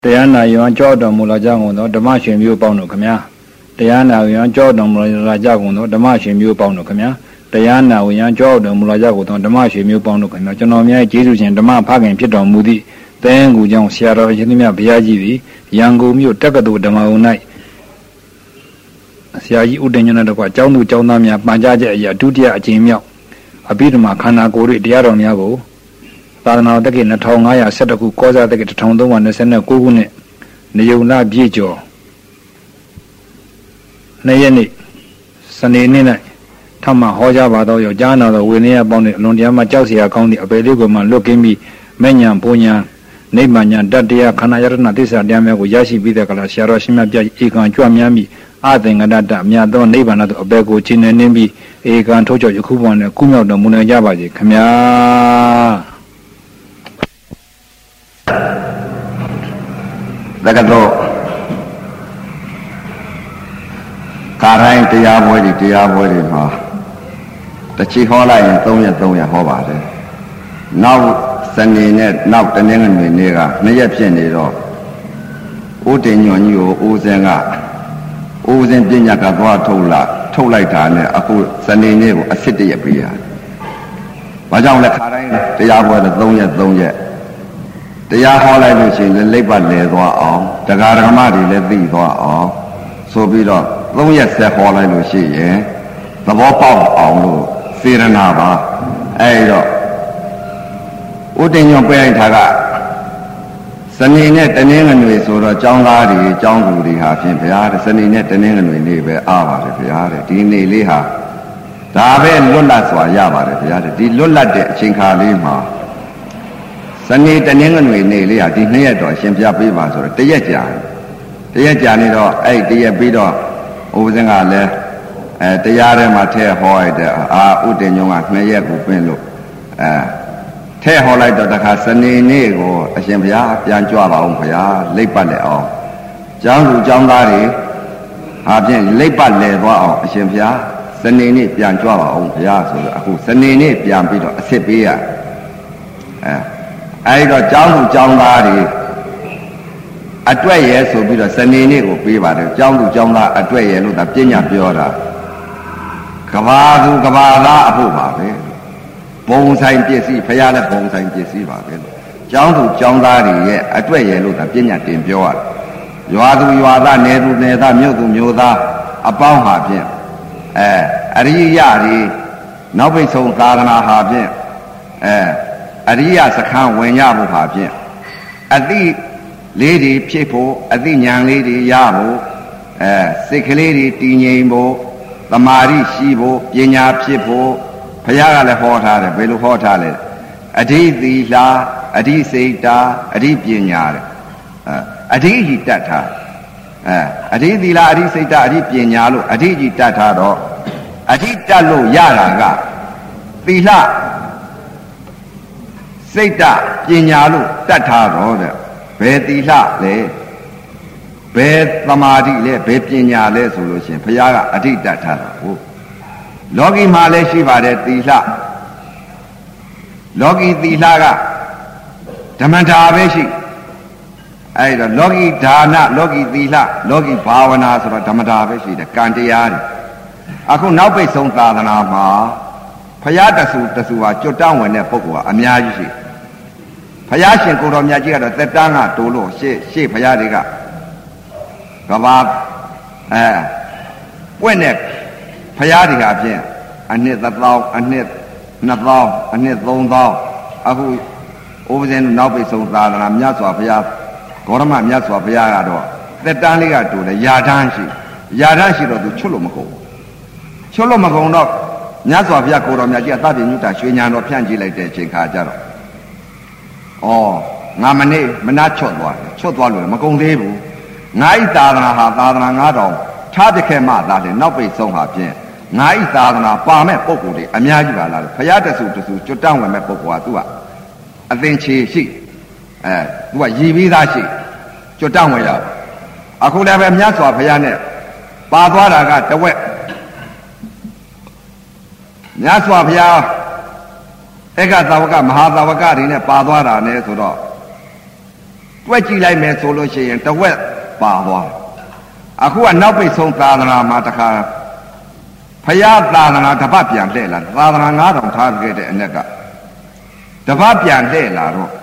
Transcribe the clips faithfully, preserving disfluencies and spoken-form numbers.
တရားနာယံကြောတော်မူလာကြကုန်သောဓမ္မရှင်မျိုးပေါင်းတို့ခမညာတရားနာယံကြောတော်မူလာကြကုန်သောဓမ္မရှင်မျိုးပေါင်းတို့ခမညာတရားနာယံကြောတော်မူလာကြကုန်သောဓမ္မရှင်မျိုးပေါင်းတို့ခမညာကျွန်တော်များကျေးဇူးရှင်ဓမ္မဖခင်ဖြစ်တော်မူသည့်သင်္ကူကြောင့်ဆရာတော်ရှင်သမြတ်ဘုရားကြီးသည်ရန်ကုန်မြို့တက္ကသိုလ်ဓမ္မဝုံ၌ဆရာကြီးဦးတင်ညွန့်နဲ့တကွကျောင်းသူကျောင်းသားများပန်ကြားချက်အရာဒုတိယအကြိမ်မြောက်အဘိဓမ္မာခန္ဓာကိုယ်၏တရားတော်များကိုသာသနာတက္ကသိုလ်၂၅၁၁ခုကောဇာတက္ကသိုလ်၁၃၂၉ခုနှစ်နေုံနာပြည့်ကျော်နေ့ရက်နေ့စနေနေ့၌ထမဟောကြားပါသောယောကြားနာသောဝိနည်းပေါင်းနှင့်အလွန်တရားမှကြောက်စရာကောင်းသည့်အပေလေးကိုမှလွတ်ကင်းပြီးမဲ့ညာဘုံညာနိဗ္ဗာန်ညာတတရားခန္ဓာယတနာသစ္စာတရားများကိုရရှိပြီးတဲ့ကလာဆရာတော်ရှင်မြတ်ပြဧကံကြွများပြီးအသင်္ကတတမြတ်သောနိဗ္ဗာန်သို့အပေကိုချင်းနေနှင်းပြီးဧကံထုတ်ကြောယခုဘဝနဲ့ကုမြောက်တော်မူနိုင်ကြပါစေခမညာတက္ကသိုလ်ကာရိုင်းတရားပွဲတွေတရားပွဲတွေမှာတစ်ချီဟောလိုက်ရင်၃ရက်၃ရက်ဟောပါတယ်နောက်စနေနဲ့နောက်တနင်္ဂနွေနေ့ကနှစ်ရက်ဖြစ်နေတော့ဦးတင်ညွန့်ကြီးကိုဦးစင်းကဦးစင်းပညာကသွားထုတ်လာထုတ်လိုက်တာနဲ့အခုစနေနေ့ကိုအစ်စ်တရက်ပေးရတယ်ဘာကြောင့်လဲခါတိုင်းတရားပွဲတော့၃ရက်၃ရက်တရားဟောလိုက်လို့ရှိရင်လက်ပတ်လဲသွားအောင်တရားဓမ္မတွေလည်းသိသွားအောင်ဆိုပြီးတော့သုံးရက်ဆက်ဟောလိုက်လို့ရှိရင်သဘောပေါက်အောင်လို့စေရနာပါအဲဒီတော့ဥတင်ညွန့်ပြလိုက်တာကစနေနဲ့တနင်္ဂနွေဆိုတော့ကျောင်းသားတွေကျောင်းသူတွေဟာဖြင့်ဘုရားတဲ့စနေနဲ့တနင်္ဂနွေနေ့ပဲအားပါတယ်ဘုရားတဲ့ဒီနေ့လေးဟာဒါပဲလွတ်လပ်စွာရပါတယ်ဘုရားတဲ့ဒီလွတ်လပ်တဲ့အချိန်ခါလေးမှာစနေတနင်္ဂနွေနေ့လေးဟာဒီနှစ်ရက်တော့ရှင်ပြပေးပါဆိုတော့တရက်ကြာတရက်ကြာနေတော့အဲ့တရက်ပြီးတော့ဥပဇင်ကလည်းအဲတရားထဲမှာထဲဟောလိုက်တဲ့အာဥတင်ညုံကနှစ်ရက်ကိုပြင်လို့အဲထဲဟောလိုက်တော့တခါစနေနေ့ကိုအရှင်ဘုရားပြန်ကြွပါအောင်ဘုရားလိပ်ပတ်လဲအောင်ကျောင်းသူကျောင်းသားတွေဟာဖြင့်လိပ်ပတ်လဲသွားအောင်အရှင်ဘုရားစနေနေ့ပြန်ကြွပါအောင်ဘုရားဆိုတော့အခုစနေနေ့ပြန်ပြီးတော့အစ်စ်ပေးရအဲအဲဒီတော့ကျောင်းသူကျောင်းသားတွေအတွက်ရဲဆိုပြီးတော့စနေနေ့ကိုပေးပါတယ်ကျောင်းသူကျောင်းသားအတွက်ရဲလို့ဒါပညာပြောတာကဘာသူကဘာသားအဖို့ပါပဲဘုံဆိုင်ပစ္စည်းဖရာလည်းဘုံဆိုင်ပစ္စည်းပါပဲကျောင်းသူကျောင်းသားတွေရဲ့အတွက်ရဲလို့ဒါပညာတင်ပြောရတယ်ရွာသူရွာသားနယ်သူနယ်သားမြို့သူမြို့သားအပေါင်းဟာဖြင့်အဲအရိယတွေနောက်ပိတ်ဆုံးသာသနာဟာဖြင့်အဲအရိယစခန်းဝင်ရဖို့ဟာဖြင့်အတိလေးတွေဖြစ်ဖို့အသိဉာဏ်လေးတွေရဖို့အဲစိတ်ကလေးတွေတည်ငြိမ်ဖို့သမာဓိရှိဖို့ပညာဖြစ်ဖို့ဘုရားကလည်းဟောထားတယ်ဘယ်လိုဟောထားလဲအဓိသီလာအဓိစိတ်တာအဓိပညာတဲ့အဲအဓိကြီးတတ်ထားအဲအဓိသီလာအဓိစိတ်တာအဓိပညာလို့အဓိကြီးတတ်ထားတော့အဓိတတ်လို့ရတာကသီလစိတ်တပညာလို့တတ်ထားတော့တဲ့ဘယ်သီလလဲဘယ်သမာဓိလဲဘယ်ပညာလဲဆိုလို့ရှိရင်ဘုရားကအဋ္ဌတတ်ထားတာဟုတ်လောကီမှာလည်းရှိပါတယ်သီလလောကီသီလကဓမ္မတာပဲရှိအဲ့တော့လောကီဒါနလောကီသီလလောကီဘာဝနာဆိုတော့ဓမ္မတာပဲရှိတယ်ကံတရားတွေအခုနောက်ပိတ်ဆုံးသာသနာမှာဘုရားတဆူတဆူဟာကြွတောင်းဝင်တဲ့ပုဂ္ဂိုလ်ကအများကြီးရှိဘုရားရှင်ကိုတော်မြတ်ကြီးကတော့သက်တမ်းကတိုးလို့ရှေ့ရှေ့ဘုရားတွေကကဘာအဲပွင့်တဲ့ဘုရားတွေကဖြင့်အနှစ်တစ်သောင်းအနှစ်နှစ်သောင်းအနှစ်သုံးသောင်းအခုဥပဇင်းနောက်ပိတ်ဆုံးသာသနာမြတ်စွာဘုရားဂေါရမမြတ်စွာဘုရားကတော့သက်တမ်းလေးကတိုးတယ်ယာထမ်းရှိယာထမ်းရှိတော့သူချွတ်လို့မကုန်ချွတ်လို့မကုန်တော့မြတ်စွာဘုရားကိုတော်မြတ်ကြီးကသဗ္ဗညုတရွှေညာတော်ဖြန့်ကြည့်လိုက်တဲ့အချိန်ခါကျတော့ဩငါမနေ့မနာချွတ်သွားတယ်ချွတ်သွားလို့မကုန်သေးဘူးငါဤသာသနာဟာသာသနာငါးတောင်ထားပြခဲ့မှသာလေနောက်ပိတ်ဆုံးဟာဖြင့်ငါဤသာသနာပါမဲ့ပုဂ္ဂိုလ်တွေအများကြီးပါလားဘုရားတဆူတဆူကျွတ်တောင်းဝင်မဲ့ပုဂ္ဂိုလ်ကသူကအသင်ချေရှိအဲသူကရည်ပြီးသားရှိကျွတ်တောင်းဝင်ရအခုလည်းပဲမြတ်စွာဘုရားနဲ့ပါသွားတာကတဝက်မြတ်စွာဘုရားဧကသာဝကမဟာသာဝကတွေနဲ့ပါသွားတာနဲ့ဆိုတော့ ပတွက်ကြည့်လိုက်မယ်ဆိုလို့ရှိရင်တဝက်ပါသွားအခုကနောက်ပိတ်ဆုံးသာသနာမှာတခါဖယားသာသနာတပတ်ပြန်လှည့်လာသာသနာငါးထောင်ထားခဲ့တဲ့အ ਨੇ ကတပတ်ပြန်လှည့်လာတော့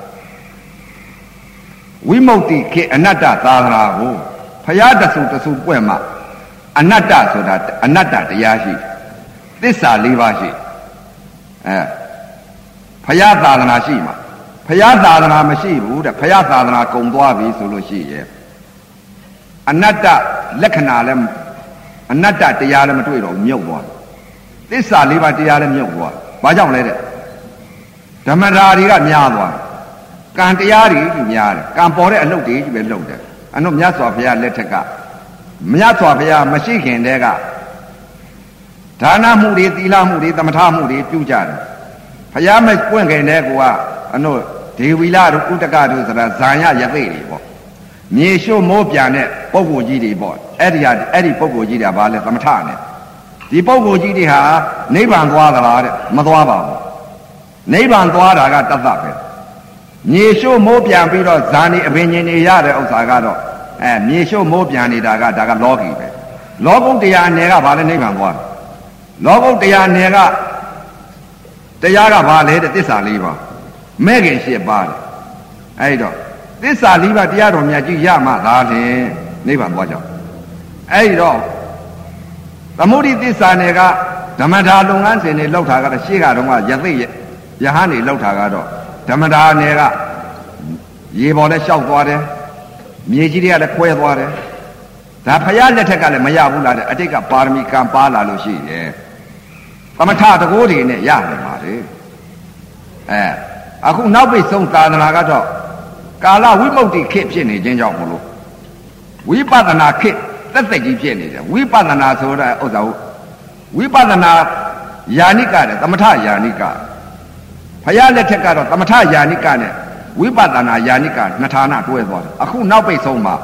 ဝိမု ക്തി ခေအနတ္တသာသနာကိုဖယားတဆူတဆူပွင့်မှာအနတ္တဆိုတာအနတ္တတရားရှိသစ္စာ၄ပါးရှိအဲဖယားသာသနာရှိမှာဖယားသာသနာမရှိဘူးတဲ့ဖယားသာသနာကုံသွားပြီဆိုလို့ရှိရဲ့အနတ္တလက္ခဏာလည်းအနတ္တတရားလည်းမတွေ့တော့မြုပ်သွားသစ္စာ၄ပါးတရားလည်းမြုပ်သွားဘာကြောင့်လဲတဲ့ဓမ္မဓာတွေကများသွားကံတရားတွေကြီးများတယ်ကံပေါ်တဲ့အလုပ်တွေကြီးပဲလုပ်တယ်အဲ့တော့မြတ်စွာဘုရားလက်ထက်ကမြတ်စွာဘုရားမရှိခင်တည်းကဒါနမှုတွေသီလမှုတွေသမထမှုတွေပြုကြတယ်ဘုရားမပွင့်ခင်တည်းကအနို့ဒေဝီလာတို့ဥတကတို့ဆိုတာဇာယရသိတွေပေါ့မြေရှို့မိုးပြန်တဲ့ပုဂ္ဂိုလ်ကြီးတွေပေါ့အဲ့ဒီဟာအဲ့ဒီပုဂ္ဂိုလ်ကြီးတွေကဘာလဲသမထနဲ့ဒီပုဂ္ဂိုလ်ကြီးတွေဟာနိဗ္ဗာန်သွားသလားတဲ့မသွားပါဘူးနိဗ္ဗာန်သွားတာကတတ်တတ်ပဲမြေရှို့မိုးပြန်ပြီးတော့ဇာနေအပင်ရှင်တွေရတဲ့ဥစ္စာကတော့အဲမြေရှို့မိုးပြန်နေတာကဒါကလောကီပဲလောကုတ္တရာနယ်ကဘာလဲနိဗ္ဗာန်သွားတယ်လောကုတ္တရာနယ်ကတရားကဘာလဲတဲ့သစ္စာလေးပါမဲ့ခင်ရှစ်ပါးတယ်အဲ့တော့သစ္စာလေးပါးတရားတော်မြတ်ကြီးရမှသာလျှင်နိဗ္ဗာန်သွားကြအဲ့တော့သမုဒိသစ္စာနယ်ကဓမ္မဒါလုပ်ငန်းစဉ်တွေလောက်တာကတော့ရှေ့ကတော့ကယသိယဟန်တွေလောက်တာကတော့ဓမ္မဒါနယ်ကရေပေါ်နဲ့လျှောက်သွားတယ်မြေကြီးတွေကလည်းခွဲသွားတယ်ဒါဖယားလက်ထက်ကလည်းမရဘူးလားတဲ့အတိတ်ကပါရမီကံပါလာလို့ရှိရဲ့သမထတကိုးတွေနဲ့ရနိုင်ပါလေအဲအခုနောက်ပိတ်ဆုံးသာသနာကတော့ကာလဝိမု ക്തി ခေဖြစ်နေခြင်းကြောင့်မလို့ဝိပဿနာခေသက်သက်ကြီးဖြစ်နေတယ်ဝိပဿနာဆိုတဲ့ဥစ္စာကိုဝိပဿနာယာနိကတဲ့သမထယာနိကဖယားလက်ထက်ကတော့သမထယာနိကနဲ့ဝိပဿနာယာနိကနှစ်ဌာနတွဲသွားတယ်အခုနောက်ပိတ်ဆုံးမှာ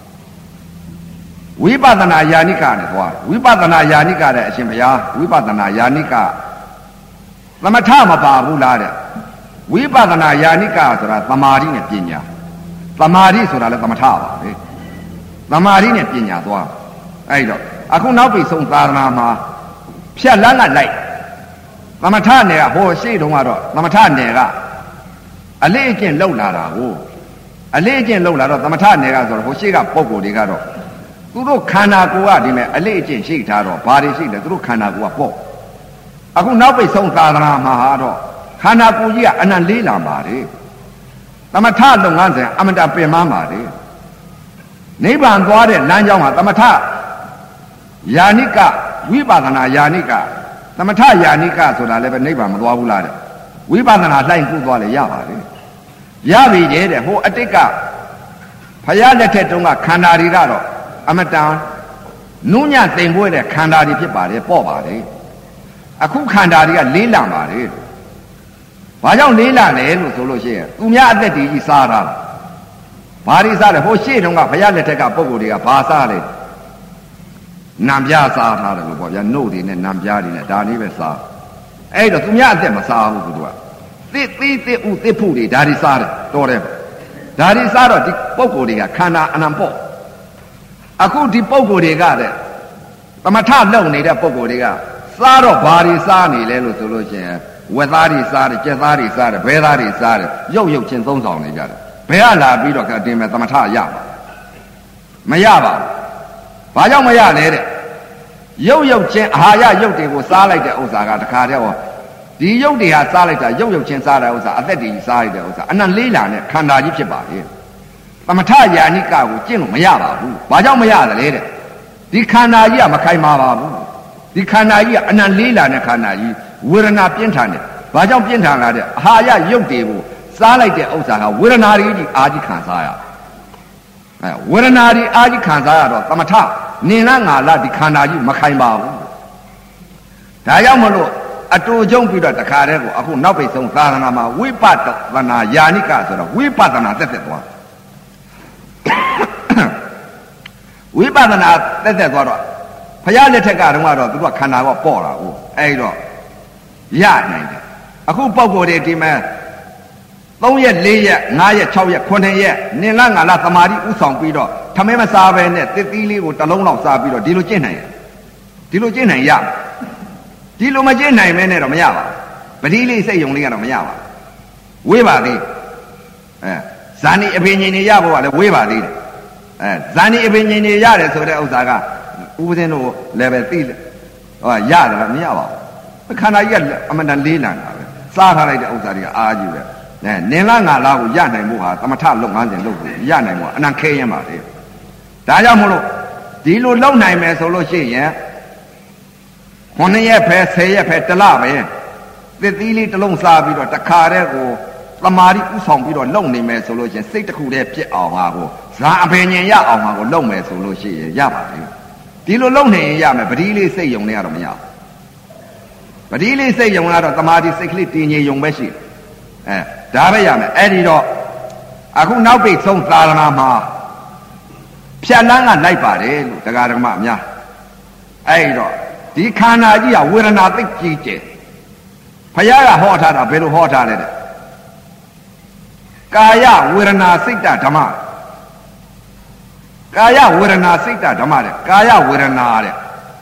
ဝိပဿနာယာနိကနဲ့သွားဝိပဿနာယာနိကတဲ့အရှင်ဘုရားဝိပဿနာယာနိကသမထမပါဘူးလားတဲ့ဝိပဿနာယာနိကဆိုတာသမာဓိနဲ့ပညာသမာဓိဆိုတာလည်းသမထပါပဲသမာဓိနဲ့ပညာသွားအဲ့တော့အခုနောက်ပိတ်ဆုံးသာသနာမှာဖြတ်လန်းကလိုက်သမထနယ်ကဟိုရှိတုန်းကတော့သမထနယ်ကအလေးအကျင့်လောက်လာတာကိုအလေးအကျင့်လောက်လာတော့သမထနယ်ကဆိုတော့ဟိုရှိကပုံကိုယ်တွေကတော့သူတို့ခန္ဓာကိုယ်ကဒီမဲ့အလေးအကျင့်ရှိထားတော့ဘာတွေရှိလဲသူတို့ခန္ဓာကိုယ်ကပေါ့အခုနောက်ပိတ်ဆုံးသာသနာမှာဟာတော့ခန္ဓာကိုယ်ကြီးကအနံလေးလာပါတယ်သမထလုပ်ငန်းစဉ်အမတပင်မပါတယ်နိဗ္ဗာန်သွားတဲ့လမ်းကြောင်းဟာသမထယာနိကဝိပဿနာယာနိကသမထယာနိကဆိုတာလည်းပဲနိဗ္ဗာန်မသွားဘူးလားတဲ့ဝိပဿနာလှိုင်းကူးသွားလေရပါတယ်ရပြီတဲ့ဟိုအတိတ်ကဖယားလက်ထက်တုန်းကခန္ဓာတွေကတော့အမတန်နုညံ့သိမ်ပွေးတဲ့ခန္ဓာတွေဖြစ်ပါတယ်ပေါ့ပါတယ်အခုခန္ဓာတွေကလေးလံပါတယ်ဘာကြောင့်လေးလံလဲလို့ဆိုလို့ရှိရင်သူများအသက်တွေကြီးစားတာဘာတွေစားလဲဟိုရှေ့တုန်းကဘုရားလက်ထက်ကပုံကိုယ်တွေကဘာစားလဲနံပြားစားထားတယ်လို့ပေါ့ဗျာနှုတ်တွေနဲ့နံပြားတွေနဲ့ဒါလေးပဲစားအဲ့တော့သူများအသက်မစားဘူးသူတို့ကသစ်သီးသစ်ဥသစ်ဖို့တွေဒါတွေစားတယ်တော်တယ်ဒါတွေစားတော့ဒီပုံကိုယ်တွေကခန္ဓာအနံပေါ့အခုဒီပုံကိုယ်တွေကတဲ့သမထလုံနေတဲ့ပုံကိုယ်တွေကစားတော့ဘာတွေစားနေလဲလို့ဆိုလို့ရှိရင်ဝက်သားတွေစားတယ်ကြက်သားတွေစားတယ်ဘဲသားတွေစားတယ်ရုပ်ရုပ်ချင်းသုံးဆောင်နေကြတယ်ဘယ်ကလာပြီးတော့အတင်မဲ့သမထရပါမရပါဘူးဘာကြောင့်မရလဲတဲ့ရုပ်ရုပ်ချင်းအာဟာရရုပ်တွေကိုစားလိုက်တဲ့ဥစ္စာကတခါတည်းဟောဒီရုပ်တွေဟာစားလိုက်တာရုပ်ရုပ်ချင်းစားတဲ့ဥစ္စာအသက်တွေစားလိုက်တဲ့ဥစ္စာအနံလေးလာနဲ့ခန္ဓာကြီးဖြစ်ပါလေသမထယာနိကကိုကျင့်လို့မရပါဘူးဘာကြောင့်မရသလဲတဲ့ဒီခန္ဓာကြီးကမခိုင်မာပါဘူးဒီခန္ဓာကြီးကအနံလေးလာတဲ့ခန္ဓာကြီးဝေဒနာပြင်းထန်တယ်ဘာကြောင့်ပြင်းထန်လာတဲ့အာဟာရရုပ်တွေကိုစားလိုက်တဲ့ဥစ္စာကဝေဒနာတွေကြီးအာကြီးခံစားရအဲဝေဒနာတွေအာကြီးခံစားရတော့သမထနင်လားငါလားဒီခန္ဓာကြီးမခိုင်ပါဘူးဒါကြောင့်မလို့အတူကျုံပြီးတော့တခါတည်းကိုအခုနောက်ပိတ်ဆုံးသာသနာမှာဝိပဿနာယာနိကဆိုတော့ဝိပဿနာတက်တက်သွားဝိပဿနာတက်တက်သွားတော့ဘုရားလက်ထက်ကတော့ကတော့သူကခန္ဓာကပေါ့တာဟုတ်အဲ့တော့ရနိုင်တယ်အခုပုံကိုယ်တွေဒီမဲ့သုံးရက်လေးရက်ငါးရက်ခြောက်ရက်ခုနှစ်ရက်နင်လားငါလားသမာဓိဥဆောင်ပြီးတော့ထမင်းမစားပဲနဲ့တစ်သီးလေးကိုတစ်လုံးလောက်စားပြီးတော့ဒီလိုကျင့်နိုင်ရဒီလိုကျင့်နိုင်ရဒီလိုမကျင့်နိုင်မဲနဲ့တော့မရပါဘူးပတိလေးစိတ်ယုံလေးကတော့မရပါဘူးဝေးပါသေးအဲဇာနီအပင်ငင်နေရဖို့ကလည်းဝေးပါသေးတယ်အဲဇာနီအပင်ငင်နေရတယ်ဆိုတဲ့ဥစ္စာကဥပဇင်းတို့လည်းပဲသိဟောရတယ်မရပါဘူးခန္ဓာကြီးကအမှန်တန်လေးလံတာပဲစားထားလိုက်တဲ့ဥစ္စာတွေကအားကြီးပဲနဲနင်လားငါလားကိုရနိုင်ဖို့ဟာသမထလုပ်ငန်းစဉ်လုပ်ဖို့ရနိုင်ဖို့အနံခဲရင်ပါလေဒါကြောင့်မို့လို့ဒီလိုလုပ်နိုင်မယ်ဆိုလို့ရှိရင်ခုနှစ်ရက်ပဲဆယ်ရက်ပဲတစ်လပဲသစ်သီးလေးတစ်လုံးစားပြီးတော့တခါတည်းကိုသမာဓိဥဆောင်ပြီးတော့လုပ်နိုင်မယ်ဆိုလို့ရှိရင်စိတ်တစ်ခုတည်းပြစ်အောင်ဟာကိုဇာအပင်ញင်ရအောင်ဟာကိုလုပ်မယ်ဆိုလို့ရှိရင်ရပါလေဒီလိုလုပ်နေရင်ရမယ်ပတိလေးစိတ်ယုံနေရတော့မရဘူးပတိလေးစိတ်ယုံလာတော့သမာဓိစိတ်ကလေးတည်ငြိမ်ယုံပဲရှိအဲဒါပဲရမယ်အဲ့ဒီတော့အခုနောက်ပိတ်ဆုံးသာသနာမှာဖြတ်လန်းကလိုက်ပါတယ်လို့တရားဓမ္မအများအဲ့ဒီတော့ဒီခန္ဓာကြီးကဝေဒနာသိကြီးကျယ်ဘုရားကဟောထားတာဘယ်လိုဟောထားလဲတဲ့ကာယဝေဒနာစိတ်ဓမ္မကာယဝေဒနာစိတ်ဓမ္မတဲ့ကာယဝေဒနာတဲ့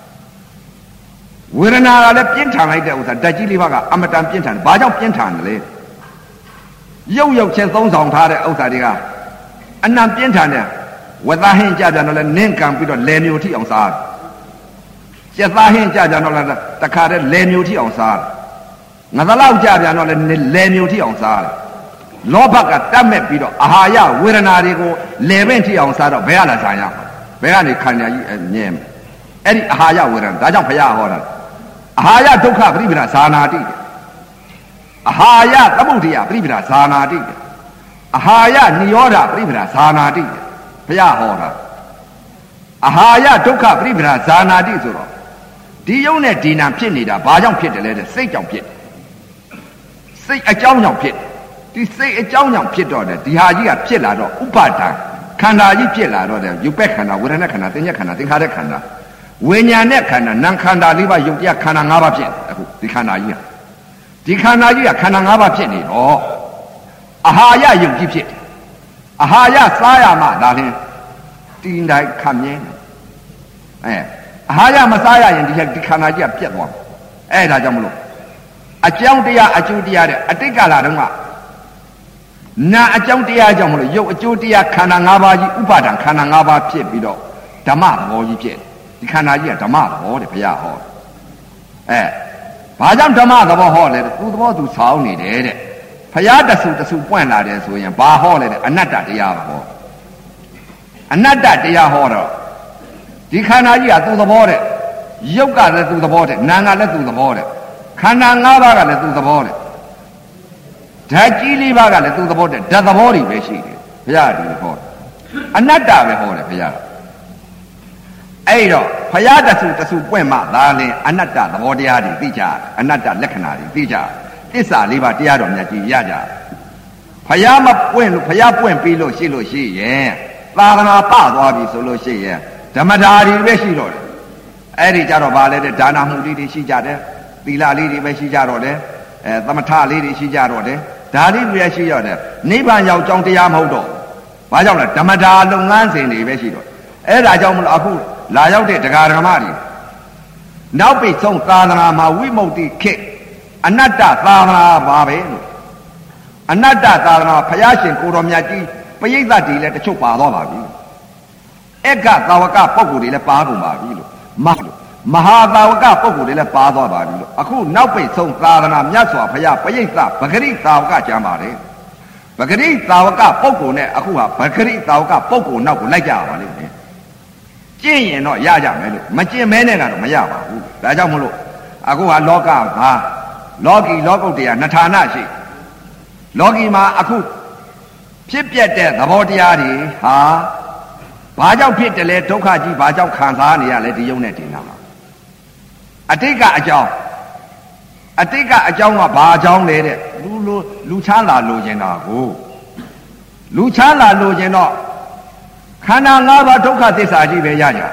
ဝေဒနာကလည်းပြင်းထန်လိုက်တဲ့ဥစ္စာဓာတ်ကြီးလေးပါကအမတန်ပြင်းထန်တယ်ဘာကြောင့်ပြင်းထန်တယ်လဲရုပ်ရုပ်ချင်းသုံးဆောင်ထားတဲ့ဥစ္စာတွေကအနံပြင်းထန်တဲ့ဝက်သားဟင်းကြကြတော့လဲနင်းကံပြီးတော့လယ်မျိုးထိအောင်စားတယ်ကျက်သားဟင်းကြကြတော့လဲတခါတည်းလယ်မျိုးထိအောင်စားတယ်ငါသလောက်ကြပြန်တော့လဲလယ်မျိုးထိအောင်စားတယ်လောဘကတတ်မဲ့ပြီးတော့အာဟာရဝေဒနာတွေကိုလယ်ပင်ထိအောင်စားတော့ဘယ်ကလာစားရမှာဘယ်ကနေခန္ဓာကြီးမြဲမယ်အဲ့ဒီအာဟာရဝေဒနာဒါကြောင့်ဘုရားဟောတာအာဟာရဒုက္ခပရိပဒဇာနာတိအာဟာရသမုဒယပရိပဒဇာနာတိအာဟာရနိရောဓပရိပဒဇာနာတိဘုရားဟောတာအာဟာရဒုက္ခပရိပဒဇာနာတိဆိုတော့ဒီယုံနဲ့ဒီနာဖြစ်နေတာဘာကြောင့်ဖြစ်တယ်လဲတဲ့စိတ်ကြောင့်ဖြစ်စိတ်အကြောင်းကြောင့်ဖြစ်ဒီစိတ်အကြောင်းကြောင့်ဖြစ်တော့တယ်ဒီဟာကြီးကဖြစ်လာတော့ဥပါဒံခန္ဓာကြီးဖြစ်လာတော့တယ်ရုပ်ပဲခန္ဓာဝေဒနာခန္ဓာသင်္ညက်ခန္ဓာသင်္ခါရခန္ဓာဝိညာဉ်နဲ့ခန္ဓာနာမ်ခန္ဓာလေးပါးယုတ်တရားခန္ဓာ၅ပါးဖြစ်အခုဒီခန္ဓာကြီးကဒီခန္ဓာကြီးကခန္ဓာ၅ပါးဖြစ်နေတော့အာဟာရယုတ်ကြီးဖြစ်တယ်အာဟာရစားရမှဒါလင်းတင်းတိုင်းခံမြင်အဲအာဟာရမစားရရင်ဒီဒီခန္ဓာကြီးကပြတ်သွားအဲဒါကြောင့်မလို့အကြောင်းတရားအကျိုးတရားတဲ့အတိတ်ကာလတုန်းကနာအကြောင်းတရားကြောင့်မလို့ယုတ်အကျိုးတရားခန္ဓာ၅ပါးကြီးဥပါဒံခန္ဓာ၅ပါးဖြစ်ပြီးတော့ဓမ္မသဘောကြီးဖြစ်ဒီခန္ဓာကြီးကဓမ္မသဘောတဲ့ဘုရားဟောအဲဘာကြောင့်ဓမ္မသဘောဟောလဲသူသဘောသူဆောင်းနေတယ်တဲ့ဘုရားတဆူတဆူပွင့်လာတယ်ဆိုရင်ဘာဟောလဲတဲ့အနတ္တတရားဟောအနတ္တတရားဟောတော့ဒီခန္ဓာကြီးကသူသဘောတဲ့ယုတ်ကလည်းသူသဘောတဲ့နာမ်ကလည်းသူသဘောတဲ့ခန္ဓာ၅ပါးကလည်းသူသဘောတဲ့ဓာတ်ကြီးလေးပါးကလည်းသူသဘောတဲ့ဓာတ်သဘောတွေပဲရှိတယ်ဘုရားဒီလိုဟောအနတ္တပဲဟောတယ်ဘုရားအဲ့တော့ဘုရားတဆူတဆူပွင့်မှသာလင်အနတ္တသဘောတရားတွေသိကြအနတ္တလက္ခဏာတွေသိကြသစ္စာလေးပါးတရားတော်မြတ်ကြီးရကြဘုရားမပွင့်လို့ဘုရားပွင့်ပြီးလို့ရှိလို့ရှိရင်သာသနာပသွားပြီဆိုလို့ရှိရင်ဓမ္မဓာရီပဲရှိတော့တယ်အဲ့ဒီကြတော့ဗာလဲတဲ့ဒါနာမှုလေးတွေရှိကြတယ်သီလလေးတွေပဲရှိကြတော့တယ်အဲသမထလေးတွေရှိကြတော့တယ်ဒါလေးတွေရှိရတဲ့နိဗ္ဗာန်ရောက်ကြောင်းတရားမဟုတ်တော့ဘာကြောင့်လဲဓမ္မဓာလုပ်ငန်းစဉ်တွေပဲရှိတော့အဲ့ဒါကြောင့်မလို့အခုလာရောက်တဲ့တရားဓမ္မတွေနောက်ပိတ်ဆုံးသာသနာမှာဝိမု ക്തി ခေအနတ္တသာသနာပါပဲလို့အနတ္တသာသနာဘုရားရှင်ကိုတော်မြတ်ကြီးပရိသတ်တွေလည်းတချို့ပါသွားပါပြီဧကသာဝကပုဂ္ဂိုလ်တွေလည်းပါကုန်ပါပြီလို့မဟုတ်မဟာသာဝကပုဂ္ဂိုလ်တွေလည်းပါသွားပါပြီလို့အခုနောက်ပိတ်ဆုံးသာသနာမြတ်စွာဘုရားပရိသတ်ဗဂရိသာဝကကျမ်းပါတယ်ဗဂရိသာဝကပုဂ္ဂိုလ်နဲ့အခုဟာဗဂရိသာဝကပုဂ္ဂိုလ်နောက်ကိုလိုက်ကြပါလိမ့်မယ်ကျင့်ရင်တော့ရကြမယ်လို့မကျင့်မဲနဲ့ကတော့မရပါဘူးဒါကြောင့်မလို့အခုဟာလောကကလောကီလောကုတ္တရာနှစ်ဌာနရှိလောကီမှာအခုဖြစ်ပြတဲ့သဘောတရားတွေဟာဘာကြောင့်ဖြစ်တယ်လဲဒုက္ခကြီးဘာကြောင့်ခံစားနေရလဲဒီယုံနဲ့ဒီနာမှာအတိတ်ကအကြောင်းအတိတ်ကအကြောင်းကဘာအကြောင်းလဲတဲ့လူလူလူချမ်းသာလိုချင်တာကိုလူချမ်းသာလိုချင်တော့ခန္ဓာ၅ပါးဒုက္ခသစ္စာကြီးပဲရကြ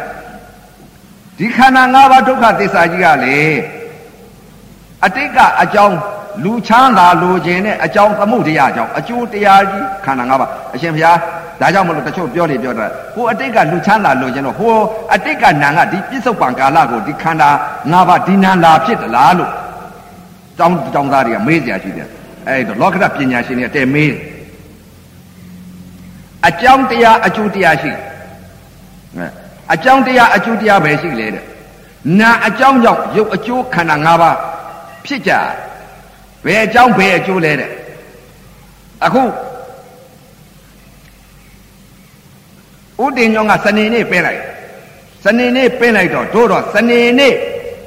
ဒီခန္ဓာ၅ပါးဒုက္ခသစ္စာကြီးကလေအတိတ်ကအကြောင်းလူချမ်းသာလိုချင်တဲ့အကြောင်းသမှုတရားကြောင့်အကျိုးတရားကြီးခန္ဓာ၅ပါးအရှင်ဘုရားဒါကြောင့်မလို့တချို့ပြောလေပြောတာဟိုအတိတ်ကလူချမ်းသာလိုချင်တော့ဟိုအတိတ်ကနာကဒီပြစ္ဆုတ်ပံကာလကိုဒီခန္ဓာ၅ပါးဒီနာလာဖြစ်သလားလို့တောင်းတောင်းသားတွေကမေးကြရှိတယ်အဲ့တော့လောကဓာတ်ပညာရှင်တွေကတဲ့မေးအကြောင်းတရားအကျိုးတရားရှိအကြောင်းတရားအကျိုးတရားပဲရှိလေတဲ့နာအကြောင်းကြောင့်ရုပ်အကျိုးခန္ဓာ၅ပါးဖြစ်ကြဘယ်အကြောင်းဘယ်အကျိုးလဲတဲ့အခုဥဒိညောကစနေနေ့ပင်းလိုက်စနေနေ့ပင်းလိုက်တော့တို့တော့စနေနေ့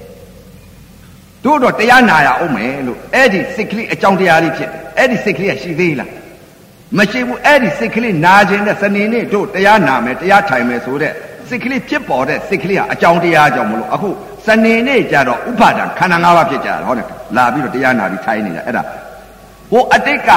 တို့တော့တရားနာရအောင်မယ်လို့အဲ့ဒီစိတ်ကလေးအကြောင်းတရားလေးဖြစ်တယ်အဲ့ဒီစိတ်ကလေးကရှိသေးလားမရှိဘူးအဲ့ဒီစိတ်ကလေးနာခြင်းနဲ့စနေနေ့တို့တရားနာမယ်တရားထိုင်မယ်ဆိုတဲ့စိတ်ကလေးဖြစ်ပေါ်တဲ့စိတ်ကလေးဟာအကြောင်းတရားကြောင့်မလို့အခုစနေနေ့ကျတော့ဥပါဒံခန္ဓာ၅ပါးဖြစ်ကြတာဟုတ်တယ်လာပြီးတော့တရားနာပြီးထိုင်နေတာအဲ့ဒါဟိုအတိတ်က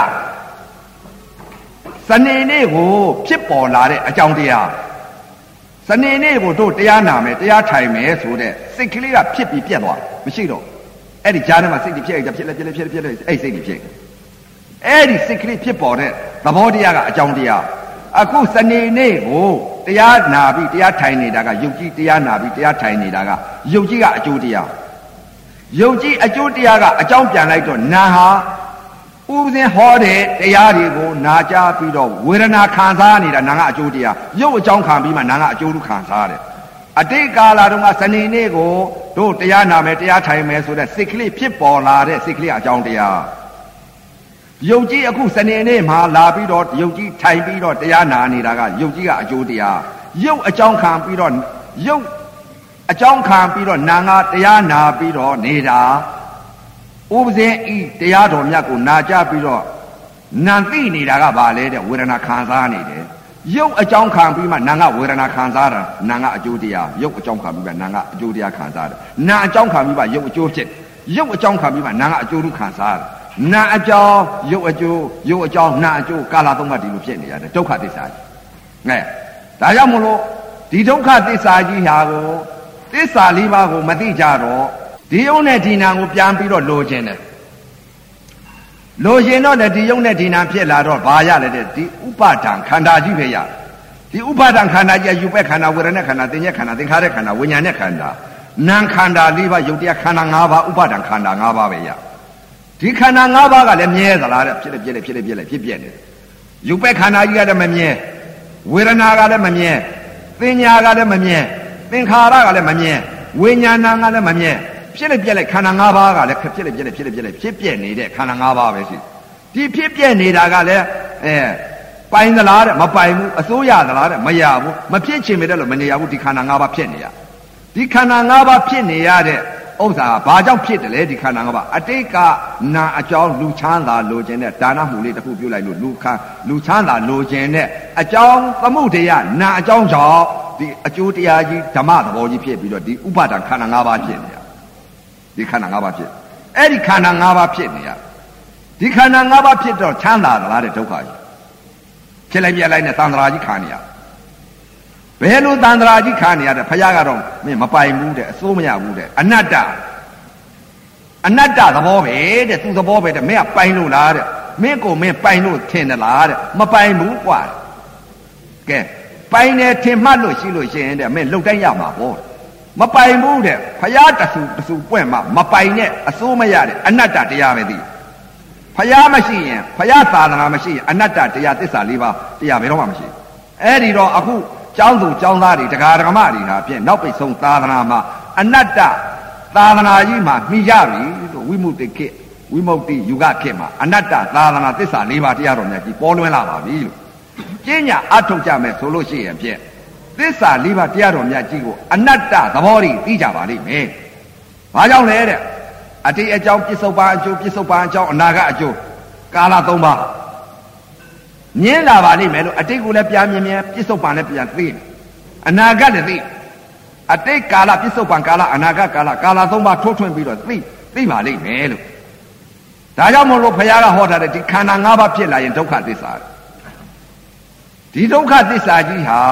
စနေနေ့ကိုဖြစ်ပေါ်လာတဲ့အကြောင်းတရားစနေနေ့ကိုတို့တရားနာမယ်တရားထိုင်မယ်ဆိုတဲ့စိတ်ကလေးကဖြစ်ပြီးပြတ်သွားမရှိတော့အဲ့ဒီကြားထဲမှာစိတ်တွေဖြစ်လိုက်ဖြစ်လိုက်ဖြစ်လိုက်ဖြစ်လိုက်ဖြစ်လိုက်အဲ့စိတ်တွေဖြစ်အဲ့ဒီစိတ်ကလေးဖြစ်ပေါ်တဲ့သဘောတရားကအကြောင်းတရားအခုစနေနေ့ကိုတရားနာပြီးတရားထိုင်နေတာကယုတ်ကြီးတရားနာပြီးတရားထိုင်နေတာကယုတ်ကြီးကအကျိုးတရားယုတ်ကြီးအကျိုးတရားကအကြောင်းပြန်လိုက်တော့နာဟာဥပဇင်းဟောတဲ့တရားတွေကိုနာကြားပြီးတော့ဝေဒနာခံစားနေတာနာကအကျိုးတရားယုတ်အကြောင်းခံပြီးမှနာကအကျိုးခံစားတယ်အတိတ်ကာလတုန်းကစနေနေ့ကိုတို့တရားနာမယ်တရားထိုင်မယ်ဆိုတဲ့စိတ်ကလေးဖြစ်ပေါ်လာတဲ့စိတ်ကလေးအကြောင်းတရားယုတ်ကြီးအခုစနေနေ့မှာလာပြီးတော့ယုတ်ကြီးထိုင်ပြီးတော့တရားနာနေတာကယုတ်ကြီးကအကျိုးတရားယုတ်အကြောင်းခံပြီးတော့ယုတ်အကြောင်းခံပြီးတော့နာငါတရားနာပြီးတော့နေတာဥပဇင်းဤတရားတော်မြတ်ကိုနာကြပြီးတော့နာသိနေတာကဘာလဲတဲ့ဝေဒနာခံစားနေတယ်ယုတ်အကြောင်းခံပြီးမှနာငါဝေဒနာခံစားတာနာငါအကျိုးတရားယုတ်အကြောင်းခံပြီးမှနာငါအကျိုးတရားခံစားတယ်နာအကြောင်းခံပြီးမှယုတ်အကျိုးဖြစ်ယုတ်အကြောင်းခံပြီးမှနာငါအကျိုးခံစားတယ်နာအကြောင်းယုတ်အကျိုးယုတ်အကြောင်းနာအကျိုးကာလသုံးပါးဒီလိုဖြစ်နေရတယ်ဒုက္ခသစ္စာကြီးငဲ့ဒါကြောင့်မလို့ဒီဒုက္ခသစ္စာကြီးဟာကိုသစ္စာလေးပါးကိုမသိကြတော့ဒီယုံနဲ့ဒီနာကိုပြန်ပြီးတော့လိုချင်တယ်လိုချင်တော့လည်းဒီယုံနဲ့ဒီနာဖြစ်လာတော့ဘာရလဲတဲ့ဒီဥပါဒံခန္ဓာကြီးပဲရဒီဥပါဒံခန္ဓာကြီးယူပဲခန္ဓာဝေဒနာခန္ဓာသင်္ညက်ခန္ဓာသင်္ခါရခန္ဓာဝိညာဉ်နဲ့ခန္ဓာနာမ်ခန္ဓာလေးပါးယုတ်တရားခန္ဓာ၅ပါးဥပါဒံခန္ဓာ၅ပါးပဲရဒီခန္ဓာ၅ပါးကလည်းမြဲသလားတဲ့ဖြစ်တယ်ဖြစ်တယ်ဖြစ်တယ်ဖြစ်တယ်ဖြစ်ပြနေတယ်ယူပဲခန္ဓာကြီးကလည်းမမြဲဝေဒနာကလည်းမမြဲသင်ညာကလည်းမမြဲသင်္ခါရကလည်းမမြဲဝိညာဏကလည်းမမြဲဖြစ်လိုက်ပြက်လိုက်ခန္ဓာ၅ပါးကလည်းဖြစ်လိုက်ပြက်လိုက်ဖြစ်လိုက်ပြက်လိုက်ဖြစ်ပြက်နေတဲ့ခန္ဓာ၅ပါးပဲရှိဒီဖြစ်ပြက်နေတာကလည်းအဲပိုင်သလားတဲ့မပိုင်ဘူးအစိုးရသလားတဲ့မရဘူးမဖြစ်ချင်ပေတဲ့လို့မနေရဘူးဒီခန္ဓာ၅ပါးဖြစ်နေရဒီခန္ဓာ၅ပါးဖြစ်နေရတဲ့ဥစ္စာဘာကြောင့်ဖြစ်တယ်လဲဒီခန္ဓာ၅ပါးအတိတ်ကနာအကြောင်းလူချမ်းသာလိုချင်တဲ့ဒါနမှုလေးတစ်ခုပြုလိုက်လို့လူခါလူချမ်းသာလိုချင်တဲ့အကြောင်းသမှုတရားနာအကြောင်းကြောင့်ဒီအကျိုးတရားကြီးဓမ္မသဘောကြီးဖြစ်ပြီးတော့ဒီဥပါဒံခန္ဓာ၅ပါးဖြစ်နေရဒီခန္ဓာ၅ပါးဖြစ်အဲ့ဒီခန္ဓာ၅ပါးဖြစ်နေရဒီခန္ဓာ၅ပါးဖြစ်တော့ချမ်းသာသလားတဲ့ဒုက္ခကြီးဖြစ်လိုက်ပြလိုက်နဲ့သံဃာကြီးခံနေရဘယ်လိုသံဃာကြီးခံနေရတဲ့ဖယားကတော့မင်းမပိုင်ဘူးတဲ့အစိုးမရဘူးတဲ့အနတ္တအနတ္တသဘောပဲတဲ့သူသဘောပဲတဲ့မင်းကပိုင်လို့လားတဲ့မင်းကိုမင်းပိုင်လို့ထင်တယ်လားတဲ့မပိုင်ဘူးကွာကဲပိုင်တယ်ထင်မှတ်လို့ရှိလို့ရှိရင်တဲ့မင်းလှုပ်တိုင်းရမှာပေါ့မပိုင်ဘူးတဲ့ဖယားတဆူတဆူပွင့်မှမပိုင်နဲ့အစိုးမရတဲ့အနတ္တတရားပဲသိဖယားမရှိရင်ဖယားသာသနာမရှိရင်အနတ္တတရားသစ္စာလေးပါးတရားဘယ်တော့မှမရှိအဲ့ဒီတော့အခုကျောင်းသူကျောင်းသားတွေတရားဓမ္မတွေဟာဖြင့်နောက်ပိတ်ဆုံးသာသနာမှာအနတ္တသာသနာကြီးမှာမိကြပြီလို့ဝိမုတ္တိခေဝိမုတ္တိယူဂခေမှာအနတ္တသာသနာသစ္စာလေးပါးတရားတော်များကြီးပေါ်လွင်လာပါပြီလို့ကျင့်ညာအထုတ်ကြမယ်ဆိုလို့ရှိရင်ဖြင့်သစ္စာလေးပါးတရားတော်များကြီးကိုအနတ္တသဘောတွေသိကြပါလိမ့်မယ်။ဘာကြောင့်လဲတဲ့အတိတ်အကြောင်းပြစ္ဆုတ်ပံအကျိုးပြစ္ဆုတ်ပံအကြောင်းအနာဂတ်အကျိုးကာလသုံးပါးမြင်လာပါလိမ့်မယ်လို့အတိတ်ကိုလည်းပြန်မြင်မြင်ပြစ္ဆုတ်ပံလည်းပြန်သိအနာဂတ်လည်းသိအတိတ်ကာလပြစ္ဆုတ်ပံကာလအနာဂတ်ကာလကာလသုံးပါးထိုးထွင်းပြီးတော့သိသိပါလိမ့်မယ်လို့ဒါကြောင့်မို့လို့ဘုရားကဟောထားတဲ့ဒီခန္ဓာ၅ပါးဖြစ်လာရင်ဒုက္ခသစ္စာဒီဒုက္ခသစ္စာကြီးဟာ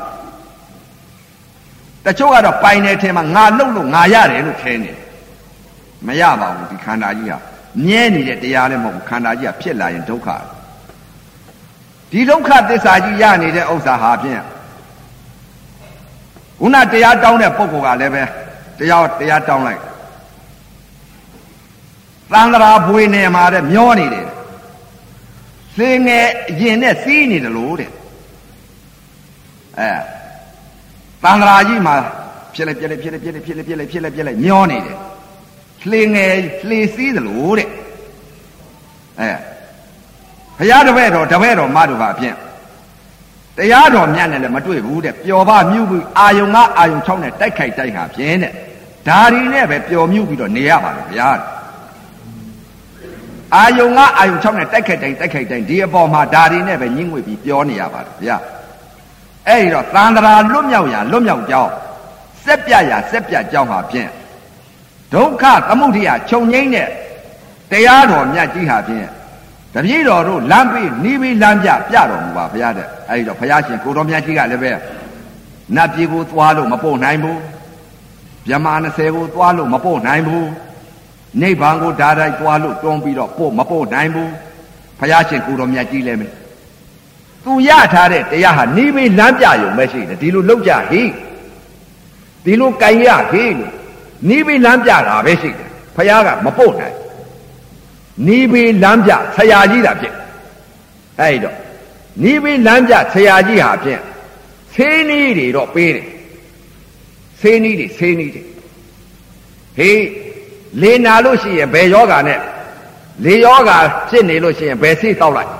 တချို့ကတော့ပိုင်နေတယ်မှာငါလှုပ်လို့ငါရတယ်လို့ထင်နေမရပါဘူးဒီခန္ဓာကြီးဟာမြဲနေတဲ့တရားလည်းမဟုတ်ဘူးခန္ဓာကြီးကဖြစ်လာရင်ဒုက္ခဒီဒုက္ခသစ္စာကြီးရနေတဲ့ဥစ္စာဟာဖြင့်ခုနတရားတောင်းတဲ့ပုဂ္ဂိုလ်ကလည်းပဲတရားတရားတောင်းလိုက်သံဃာဘွေနေမှာတဲ့မျောနေတယ်စင်ငယ်ရင်နဲ့စီးနေတယ်လို့တဲ့အဲသံဃာကြီးမှာဖြစ်လိုက်ပြက်လိုက်ဖြစ်လိုက်ပြက်လိုက်ဖြစ်လိုက်ပြက်လိုက်ဖြစ်လိုက်ပြက်လိုက်မျောနေတယ်လှေငယ်လှေစီးတယ်လို့တဲ့အဲဘုရားတပည့်တော်တပည့်တော်မတို့ကအပြင်တရားတော်မြတ်နဲ့လည်းမတွေ့ဘူးတဲ့ပျော်ပါမြူပြီးအာယုံကအာယုံ၆နဲ့တိုက်ခိုက်တိုက်ဟာဖြင့်တဲ့ဒါရီနဲ့ပဲပျော်မြူပြီးတော့နေရပါလေဗျာအာယုံကအာယုံ၆နဲ့တိုက်ခိုက်တိုက်တိုက်ခိုက်တိုက်ဒီအပေါ်မှာဒါရီနဲ့ပဲညှင်းငွေပြီးပြောနေရပါလေဗျာအဲ့ဒီတော့သန္တရာလွတ်မြောက်ရာလွတ်မြောက်ကြောင်းစက်ပြရာစက်ပြကြောင်းဟာဖြင့်ဒုက္ခသမုဒိယခြုံငိမ့်တဲ့တရားတော်မြတ်ကြီးဟာဖြင့်တပည့်တော်တို့လမ်းပြီးနီးပြီးလမ်းပြပြတော်မူပါဘုရားတဲ့အဲဒီတော့ဘုရားရှင်ကိုတော်မြတ်ကြီးကလည်းပဲနတ်ပြည်ကိုသွားလို့မပို့နိုင်ဘူးဗြဟ္မာ၂၀ကိုသွားလို့မပို့နိုင်ဘူးနိဗ္ဗာန်ကိုဓာတ်တိုက်သွားလို့တွန်းပြီးတော့ပို့မပို့နိုင်ဘူးဘုရားရှင်ကိုတော်မြတ်ကြီးလည်းပဲသူရထားတဲ့တရားဟာနီးပြီးလမ်းပြရုံပဲရှိတယ်ဒီလိုလောက်ကြဟိဒီလိုကြိုင်ရဟိလို့နီးပြီးလမ်းပြတာပဲရှိတယ်ဘုရားကမပို့နိုင်နီးပြီးလမ်းပြဆရာကြီးတာဖြစ်အဲ့တော့နီးပြီးလမ်းပြဆရာကြီးဟာဖြင့်ဆေးနီးတွေတော့ပေးတယ်ဆေးနီးတွေဆေးနီးတွေဟေးလေနာလို့ရှိရင်ဘယ်ယောဂါနဲ့လေယောဂါဖြစ်နေလို့ရှိရင်ဘယ်ဆေးတောက်လိုက်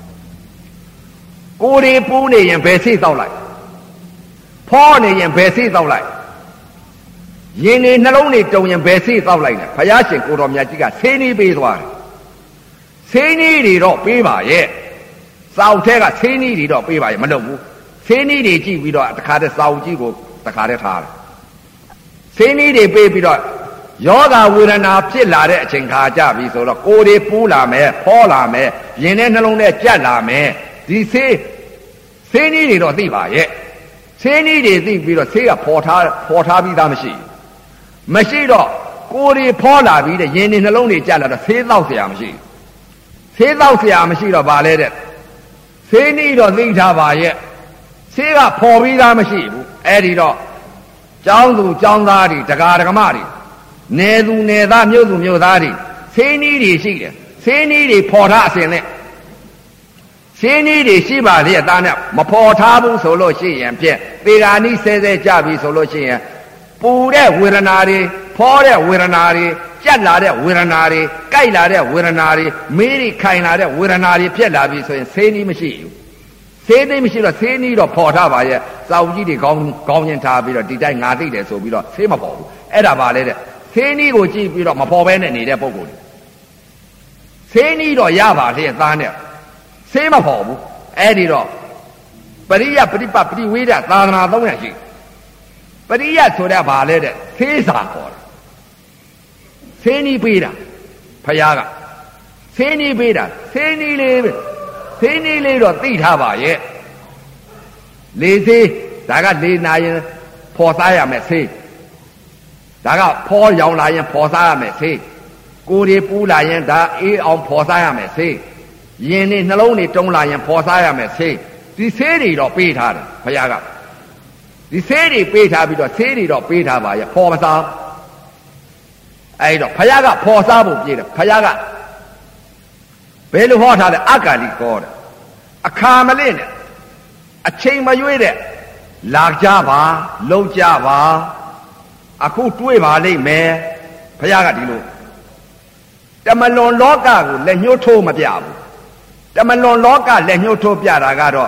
ကိုယ်တွေပူးနေရင်ဘယ်ဆေးတောက်လိုက်ဖောနေရင်ဘယ်ဆေးတောက်လိုက်ရင်နေနှလုံးတွေတုံရင်ဘယ်ဆေးတောက်လိုက်လဲဘုရားရှင်ကိုတော်မြတ်ကြီးကဆေးနီးပေးသွားတယ်ဆေးနီးတွေတော့ပေးပါရဲ့စောက်ထဲကဆေးနီးတွေတော့ပေးပါရဲ့မလုပ်ဘူးဆေးနီးတွေကြည့်ပြီးတော့တခါတည်းစောက်ကြီးကိုတခါတည်းထားတယ်ဆေးနီးတွေပေးပြီးတော့ယောဂဝေဒနာဖြစ်လာတဲ့အချိန်ခါကြပြီဆိုတော့ကိုယ်တွေပူးလာမယ်ဖောလာမယ်ရင်ထဲနှလုံးထဲကြက်လာမယ်ဒီဆေးဆေးနီးတွေတော့သိပါရဲ့ဆေးနီးတွေသိပြီးတော့ဆေးကဖော်ထားဖော်ထားပြီးသားမရှိမရှိတော့ကိုယ်တွေဖောလာပြီးတဲ့ရင်တွေနှလုံးတွေကြက်လာတော့ဆေးတော့เสียမရှိဆေးတော့เสียမရှိတော့ဗာလဲတဲ့ဆေးနီးတော့သိထားပါရဲ့ဆေးကဖော်ပြီးသားမရှိဘူးအဲ့ဒီတော့ကျောင်းသူကျောင်းသားတွေဒကာဒကမတွေနယ်သူနယ်သားမြို့သူမြို့သားတွေဆေးနီးတွေရှိတယ်ဆေးနီးတွေဖော်ထားအစဉ်နဲ့ဆေးနီးတွေရှိပါလေအသားနဲ့မဖော်ထားဘူးဆိုလို့ရှိရင်ဖြင့်သေဂာနီးဆဲဆဲကြပြီဆိုလို့ရှိရင်ပူတဲ့ဝေဒနာတွေဖောတဲ့ဝေဒနာတွေကြက်လာတဲ့ဝေဒနာတွေကြိုက်လာတဲ့ဝေဒနာတွေမေးရိခိုင်လာတဲ့ဝေဒနာတွေဖြစ်လာပြီဆိုရင်ဆေးနီးမရှိဘူးဆေးသိမရှိတော့ဆေးနီးတော့ဖော်ထားပါရဲ့စာအုပ်ကြီးတွေကောင်းကောင်းရင်ထားပြီးတော့ဒီတိုင်းငါသိတယ်ဆိုပြီးတော့ဆေးမဖော်ဘူးအဲ့ဒါပါလေတဲ့ဆေးနီးကိုကြည့်ပြီးတော့မဖော်ဘဲနဲ့နေတဲ့ပုံကိုယ်တွေဆေးနီးတော့ရပါလေသားနဲ့ဆေးမဖော်ဘူးအဲ့ဒီတော့ပရိယပရိပပရိဝေဒသာသနာသုံးရရှိပရိယဆိုတဲ့ဘာလဲတဲ့ဆေးစာခေါ်တယ်ဆေးနီးပေးတာဖယားကဆေးနီးပေးတာဆေးနီးလေးဆေးနီးလေးတော့သိထားပါရဲ့လေဆေးဒါကလေနာရင်ဖော်စားရမယ်ဆေးဒါကဖောရောင်လာရင်ဖော်စားရမယ်ဆေးကိုယ်တွေပူးလာရင်ဒါအေးအောင်ဖော်စားရမယ်ဆေးရင်နေနှလုံးတွေတုံးလာရင်ဖော်စားရမယ်ဆေးဒီဆေးတွေတော့ပေးထားတယ်ဘုရားကဒီဆေးတွေပေးထားပြီးတော့ဆေးတွေတော့ပေးထားပါရဲ့ဖော်မစားအဲ့တော့ဘုရားကဖော်စားဖို့ပြေးတယ်ဘုရားကဘယ်လိုဟောထားလဲအကာလိကောတယ်အခါမလင့်နဲ့အချိန်မရွေးတဲ့လာကြပါလုံကြပါအခုတွေးပါလိမ့်မယ်ဘုရားကဒီလိုတမလွန်လောကကိုလက်ညှိုးထိုးမပြဘူးတမလွန်လောကလက်ညှိုးထိုးပြတာကတော့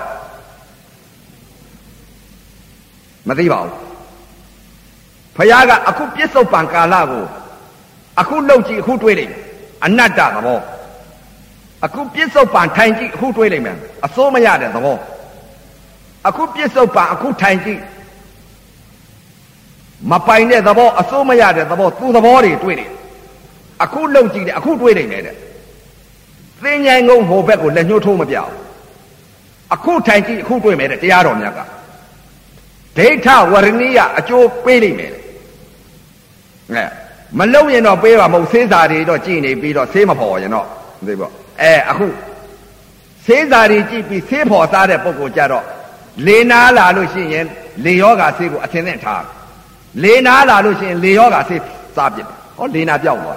မသိပါဘူးဘုရားကအခုပြစ္ဆုတ်ပံကာလကိုအခုလှုပ်ကြည့်အခုတွေးလိုက်အနတ္တသဘောအခုပြစ္ဆုတ်ပံထိုင်ကြည့်အခုတွေးလိုက်မယ်အစိုးမရတဲ့သဘောအခုပြစ္ဆုတ်ပံအခုထိုင်ကြည့်မပိုင်တဲ့သဘောအစိုးမရတဲ့သဘောသူ့သဘောတွေတွေးတယ်အခုလှုပ်ကြည့်တယ်အခုတွေးလိုက်တယ်သင်္ញိုင်ငုံဟိုဘက်ကိုလက်ညှိုးထိုးမပြဘူးအခုထိုင်ကြည့်အခုတွေးမယ်တဲ့တရားတော်မြတ်ကဒိဋ္ဌဝရဏိယအကျိုးပေးလိမ့်မယ်အဲမလုံးရင်တော့ပေးပါမဟုတ်ဆေးစာတွေတော့ကြည်နေပြီးတော့ဆေးမဖော်ရင်တော့သိပေါ့အဲအခုဆေးစာတွေကြည့်ပြီးဆေးဖော်စားတဲ့ပုဂ္ဂိုလ်ကြတော့လေနာလာလို့ရှိရင်လေယောဂါဆေးကိုအသင်သင့်ထားလေနာလာလို့ရှိရင်လေယောဂါဆေးစားပြစ်ဟောလေနာပြောက်သွား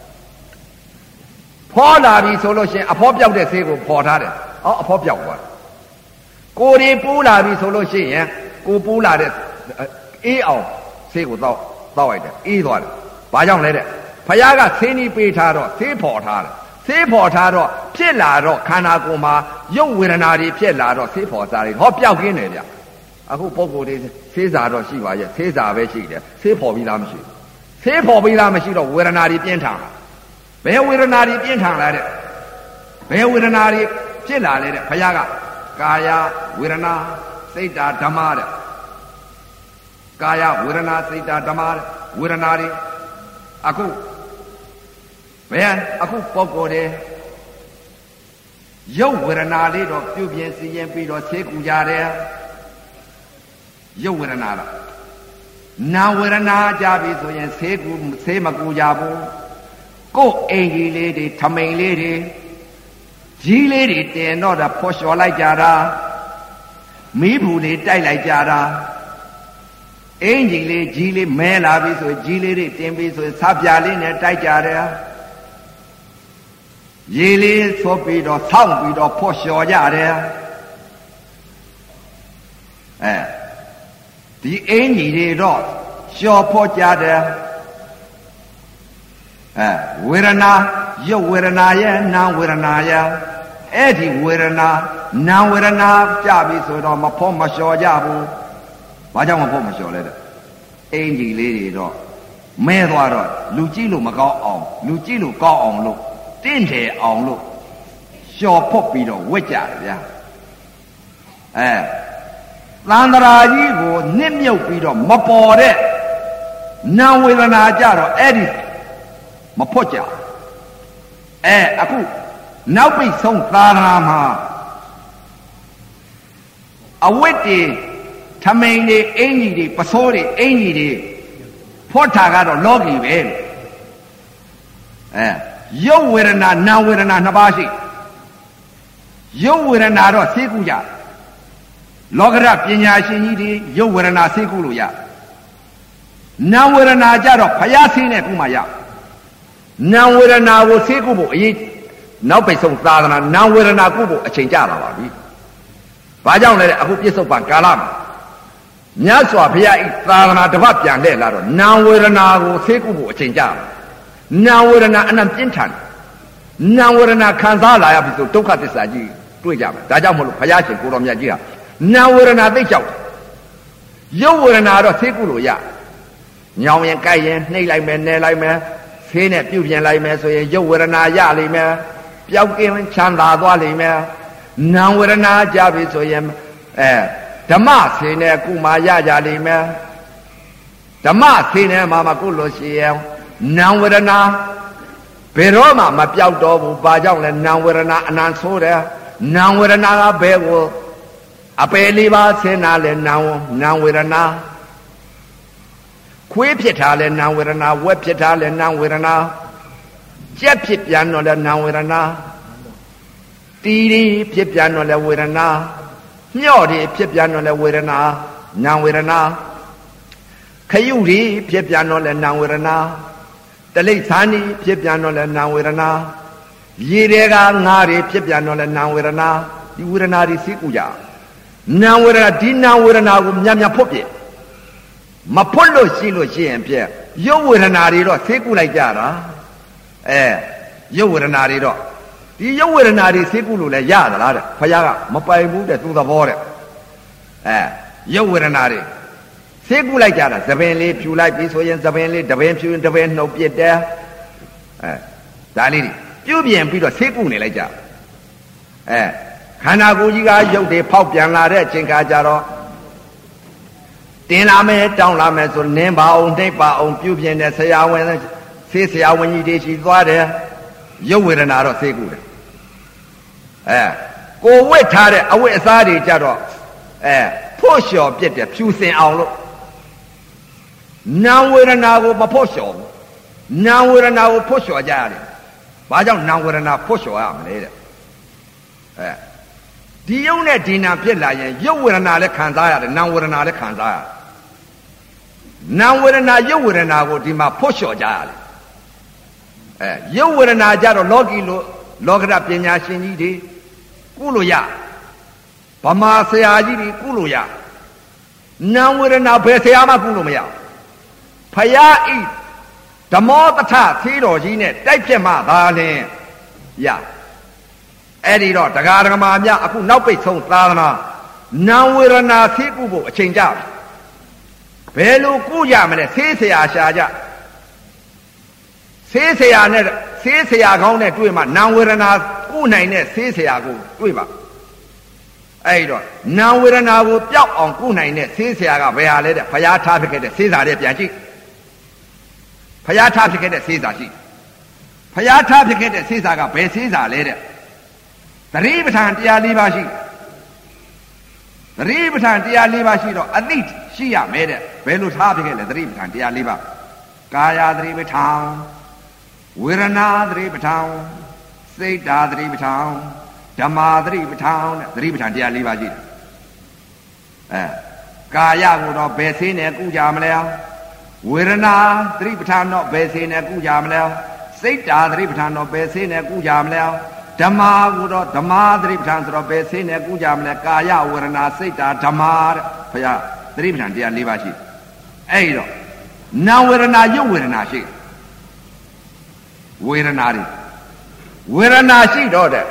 ဖော်လာပြီဆိုလို့ရှိရင်အဖောပြောက်တဲ့ဆေးကိုဖော်ထားတယ်ဟောအဖောပြောက်သွားကိုယ်ဒီပူးလာပြီဆိုလို့ရှိရင်ကိုပူးလာတဲ့အေးအောင်ဆေးကိုတော့တောက်လိုက်တယ်အေးသွားတယ်ဘာကြောင့်လဲတဲ့ဖယားကဆေးနီးပေးထားတော့ဆေးဖော်ထားတယ်ဆေးဖော်ထားတော့ဖြစ်လာတော့ခန္ဓာကိုယ်မှာရုပ်ဝေဒနာတွေဖြစ်လာတော့ဆေးဖော်စားတယ်ဟောပျောက်ကင်းတယ်ဗျအခုပုဂ္ဂိုလ်တွေဆေးစာတော့ရှိပါရဲ့ဆေးစာပဲရှိတယ်ဆေးဖော်ပြီးသားမရှိဆေးဖော်ပြီးသားမရှိတော့ဝေဒနာတွေပြင်းထန်လာဘယ်ဝေဒနာတွေပြင်းထန်လာတဲ့ဘယ်ဝေဒနာတွေဖြစ်လာလဲတဲ့ဖယားကကာယဝေဒနာစိတ်ဓာဓမ္မတဲ့ကာယဝေဒနာစိတ်ဓာဓမ္မတဲ့ဝေဒနာတွေအခုဘယ်အခုပုဂ္ဂိုလ်တွေရုပ်ဝေဒနာလေးတော့ပြုပြင်စီရင်ပြီးတော့ဆေးကူကြတယ်ရုပ်ဝေဒနာလားနာဝေဒနာကြပြီဆိုရင်ဆေးကူဆေးမကူကြဘူးကိုယ်အိမ်ကြီးလေးတွေထမိန်လေးတွေကြီးလေးတွေတင်တော့တာဖော်လျှော်လိုက်ကြတာမီးဘူးလေးတိုက်လိုက်ကြတာအင်းကြီးလေးကြီးလေးမဲလာပြီဆိုကြီးလေးတွေတင်ပြီးဆိုဆပ်ပြာလေးနဲ့တိုက်ကြတယ်ရေလေးဆိုပြီးတော့ဆောင်းပြီးတော့ဖော်လျှော်ကြတယ်အဲဒီအင်းကြီးတွေတော့လျှော်ဖော်ကြတယ်အဲဝေဒနာရုပ်ဝေဒနာရဲ့နာဝေဒနာရဲ့အဲ့ဒီဝေဒနာနာဝေဒနာကြပြီဆိုတော့မဖော်မလျှော်ကြဘူးဘာကြောင့်မဖော်မလျှော်လဲတဲ့အင်းကြီးလေးတွေတော့မဲသွားတော့လူကြည့်လို့မကောင်းအောင်လူကြည့်လို့ကောင်းအောင်လို့တင့်တယ်အောင်လို့လျှော်ဖော်ပြီးတော့ဝက်ကြတယ်ဗျာအဲသန္တရာကြီးကိုနစ်မြုပ်ပြီးတော့မပေါ်တဲ့နာဝေဒနာကြတော့အဲ့ဒီမဖော်ကြအဲအခုနောက်ပိတ်ဆုံးသာရမှာအဝတ်တွေထမိန်တွေအင်ကြီးတွေပစိုးတွေအင်ကြီးတွေဖော်တာကတော့လောကီပဲအဲရုပ်ဝေဒနာနာဝေဒနာနှစ်ပါးရှိရုပ်ဝေဒနာတော့သိကူကြလောကရပညာရှင်ကြီးတွေရုပ်ဝေဒနာသိကူလို့ရနာဝေဒနာကြတော့ဖယားဆင်းတဲ့ခုမှရနာဝေဒနာကိုသိကူဖို့အရေးနောက်ပိတ်ဆုံးသာသနာနာဝေဒနာကုဖို့အချိန်ကြလာပါပြီဘာကြောင့်လဲအခုပြစ္ဆုတ်ပံကာလမှာမြတ်စွာဘုရားဤသာသနာတစ်ပတ်ပြန်လှည့်လာတော့နာဝေဒနာကိုသိကူဖို့အချိန်ကြလာနာဝေဒနာအနံပြင်းထန်နာဝေဒနာခံစားလာရပြီဆိုဒုက္ခသစ္စာကြီးတွေ့ကြမယ်ဒါကြောင့်မလို့ဘုရားရှင်ကိုတော်မြတ်ကြီးဟာနာဝေဒနာသိကြောက်ရုပ်ဝေဒနာတော့သိကူလို့ရညောင်ရင်ကြိုက်ရင်နှိပ်လိုက်မယ်နဲလိုက်မယ်ဆေးနဲ့ပြုတ်ပြင်လိုက်မယ်ဆိုရင်ရုပ်ဝေဒနာရလိမ့်မယ်ပျောက်ကင်းချမ်းသာသွားလိမ့်မယ်နာဝေဒနာကြပြီဆိုရင်အဲဓမ္မဆေးနဲ့ကုမာရကြလိမ့်မယ်ဓမ္မဆေးနဲ့မှမကုလို့ရှိရင်နာဝေဒနာဘယ်တော့မှမပြောက်တော့ဘူးဘာကြောင့်လဲနာဝေဒနာအနံဆိုးတယ်နာဝေဒနာကဘယ်ကိုအပယ်လေးပါးဆင်းတာလဲနာနာဝေဒနာခွေးဖြစ်တာလဲနာဝေဒနာဝက်ဖြစ်တာလဲနာဝေဒနာကြက်ဖြစ်ပြန်တော့လဲနာဝေဒနာတီရီဖြစ်ပြန်တော့လဲဝေဒနာညော့တွေဖြစ်ပြန်တော့လဲဝေဒနာနာဝေဒနာခရုတွေဖြစ်ပြန်တော့လဲနာဝေဒနာတလိษံဤဖြစ်ပြန်တော့လဲနာဝေဒနာရေတွေကငါးတွေဖြစ်ပြန်တော့လဲနာဝေဒနာဒီဝေဒနာတွေသိကူကြနာဝေဒနာဒီနာဝေဒနာကိုမြတ်မြတ်ဖွတ်ပြမဖွတ်လို့ရှိလို့ရှိရင်ပြရုပ်ဝေဒနာတွေတော့သိကူလိုက်ကြတာအဲရုပ်ဝေဒနာတွေတော့ဒီရုပ်ဝေဒနာတွေသိကူလို့လည်းရသလားတဲ့ဖယားကမပိုင်ဘူးတဲ့သူသဘောတဲ့အဲရုပ်ဝေဒနာတွေသိကူလိုက်ကြတာသပင်လေးဖြူလိုက်ပြီးဆိုရင်သပင်လေးတပင်ဖြူရင်တပင်နှုတ်ပြစ်တယ်အဲဒါလေးတွေပြုတ်ပြင်ပြီးတော့သိကူနေလိုက်ကြအဲခန္ဓာကိုယ်ကြီးကရုပ်တွေဖောက်ပြန်လာတဲ့အချိန်ခါကျတော့တင်လာမယ်တောင်းလာမယ်ဆိုနင်းပါအောင်နှိပ်ပါအောင်ပြုတ်ပြင်တဲ့ဆရာဝန်ဆေးဆရာဝန်ကြီးတွေရှိသွားတယ်ရုပ်ဝေဒနာတော့သိကူတယ်အဲကိုဝတ်ထားတဲ့အဝတ်အစားတွေကြတော့အဲဖို့လျှော်ပြစ်တယ်ဖြူစင်အောင်လို့နာဝေဒနာကိုမဖို့လျှော်ဘူးနာဝေဒနာကိုဖွတ်လျှော်ကြရတယ်ဘာကြောင့်နာဝေဒနာဖွတ်လျှော်ရမလဲတဲ့အဲဒီယုံနဲ့ဒီနာဖြစ်လာရင်ရုပ်ဝေဒနာလည်းခံစားရတယ်နာဝေဒနာလည်းခံစားရတယ်နာဝေဒနာရုပ်ဝေဒနာကိုဒီမှာဖွတ်လျှော်ကြရတယ်အဲရုပ်ဝေဒနာကြတော့လောကီလိုလောကရပညာရှင်ကြီးတွေကုလို့ရဗမာဆရာကြီးတွေကုလို့ရနာဝေဒနာဘယ်ဆရာမှကုလို့မရဖယားဤဓမ္မောတထသီးတော်ကြီးနဲ့တိုက်ဖြစ်မှသာလင်ရအဲ့ဒီတော့တရားဓမ္မများအခုနောက်ပိတ်ဆုံးသာသနာနာဝေဒနာသီးကုဖို့အချိန်ကြဘယ်လိုကုကြမလဲဆေးဆရာရှာကြဆေးဆရာနဲ့ဆေးဆရာကောင်းနဲ့တွေ့မှနာဝေဒနာကုနိုင်တဲ့ဆေးဆရာကိုတွေ့ပါအဲ့တော့နာဝေဒနာကိုပျောက်အောင်ကုနိုင်တဲ့ဆေးဆရာကဘယ်ဟာလဲတဲ့ဘုရားထားဖြစ်ခဲ့တဲ့ဆေးစာတဲ့ပြန်ကြည့်ဘုရားထားဖြစ်ခဲ့တဲ့ဆေးစာရှိဘုရားထားဖြစ်ခဲ့တဲ့ဆေးစာကဘယ်ဆေးစာလဲတဲ့သတိပဋ္ဌာန်တရား၄ပါးရှိသတိပဋ္ဌာန်တရား၄ပါးရှိတော့အသိရှိရမယ်တဲ့ဘယ်လိုထားဖြစ်ခဲ့လဲသတိပဋ္ဌာန်တရား၄ပါးကာယသတိပဋ္ဌာန်ဝေဒနာသတိပဋ္ဌာန်စိတ်ဓာသတိပဋ္ဌာန်ဓမ္မာသတိပဋ္ဌာန်တဲ့သတိပဋ္ဌာန်တရား၄ပါးရှိတယ်အဲကာယကိုတော့ဘယ်ဆေးနဲ့ကုကြမလဲဝေဒနာသတိပဋ္ဌာန်တော့ဘယ်ဆေးနဲ့ကုကြမလဲစိတ်ဓာသတိပဋ္ဌာန်တော့ဘယ်ဆေးနဲ့ကုကြမလဲဓမ္မာကိုတော့ဓမ္မာသတိပဋ္ဌာန်ဆိုတော့ဘယ်ဆေးနဲ့ကုကြမလဲကာယဝေဒနာစိတ်ဓာဓမ္မာတဲ့ဘုရားသတိပဋ္ဌာန်တရား၄ပါးရှိအဲ့တော့နာဝေဒနာရုပ်ဝေဒနာရှိဝေဒနာတွေဝေဒနာရှိတော့တဲ့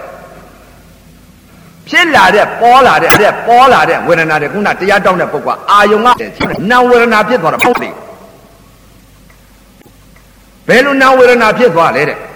ဖြစ်လာတဲ့ပေါ်လာတဲ့ပေါ်လာတဲ့ဝေဒနာတွေခုနတရားတောင်းတဲ့ပုဂ္ဂိုလ်အာယုံကနာဝေဒနာဖြစ်သွားတာပေါ့လေဘယ်လိုနာဝေဒနာဖြစ်သွားလဲတဲ့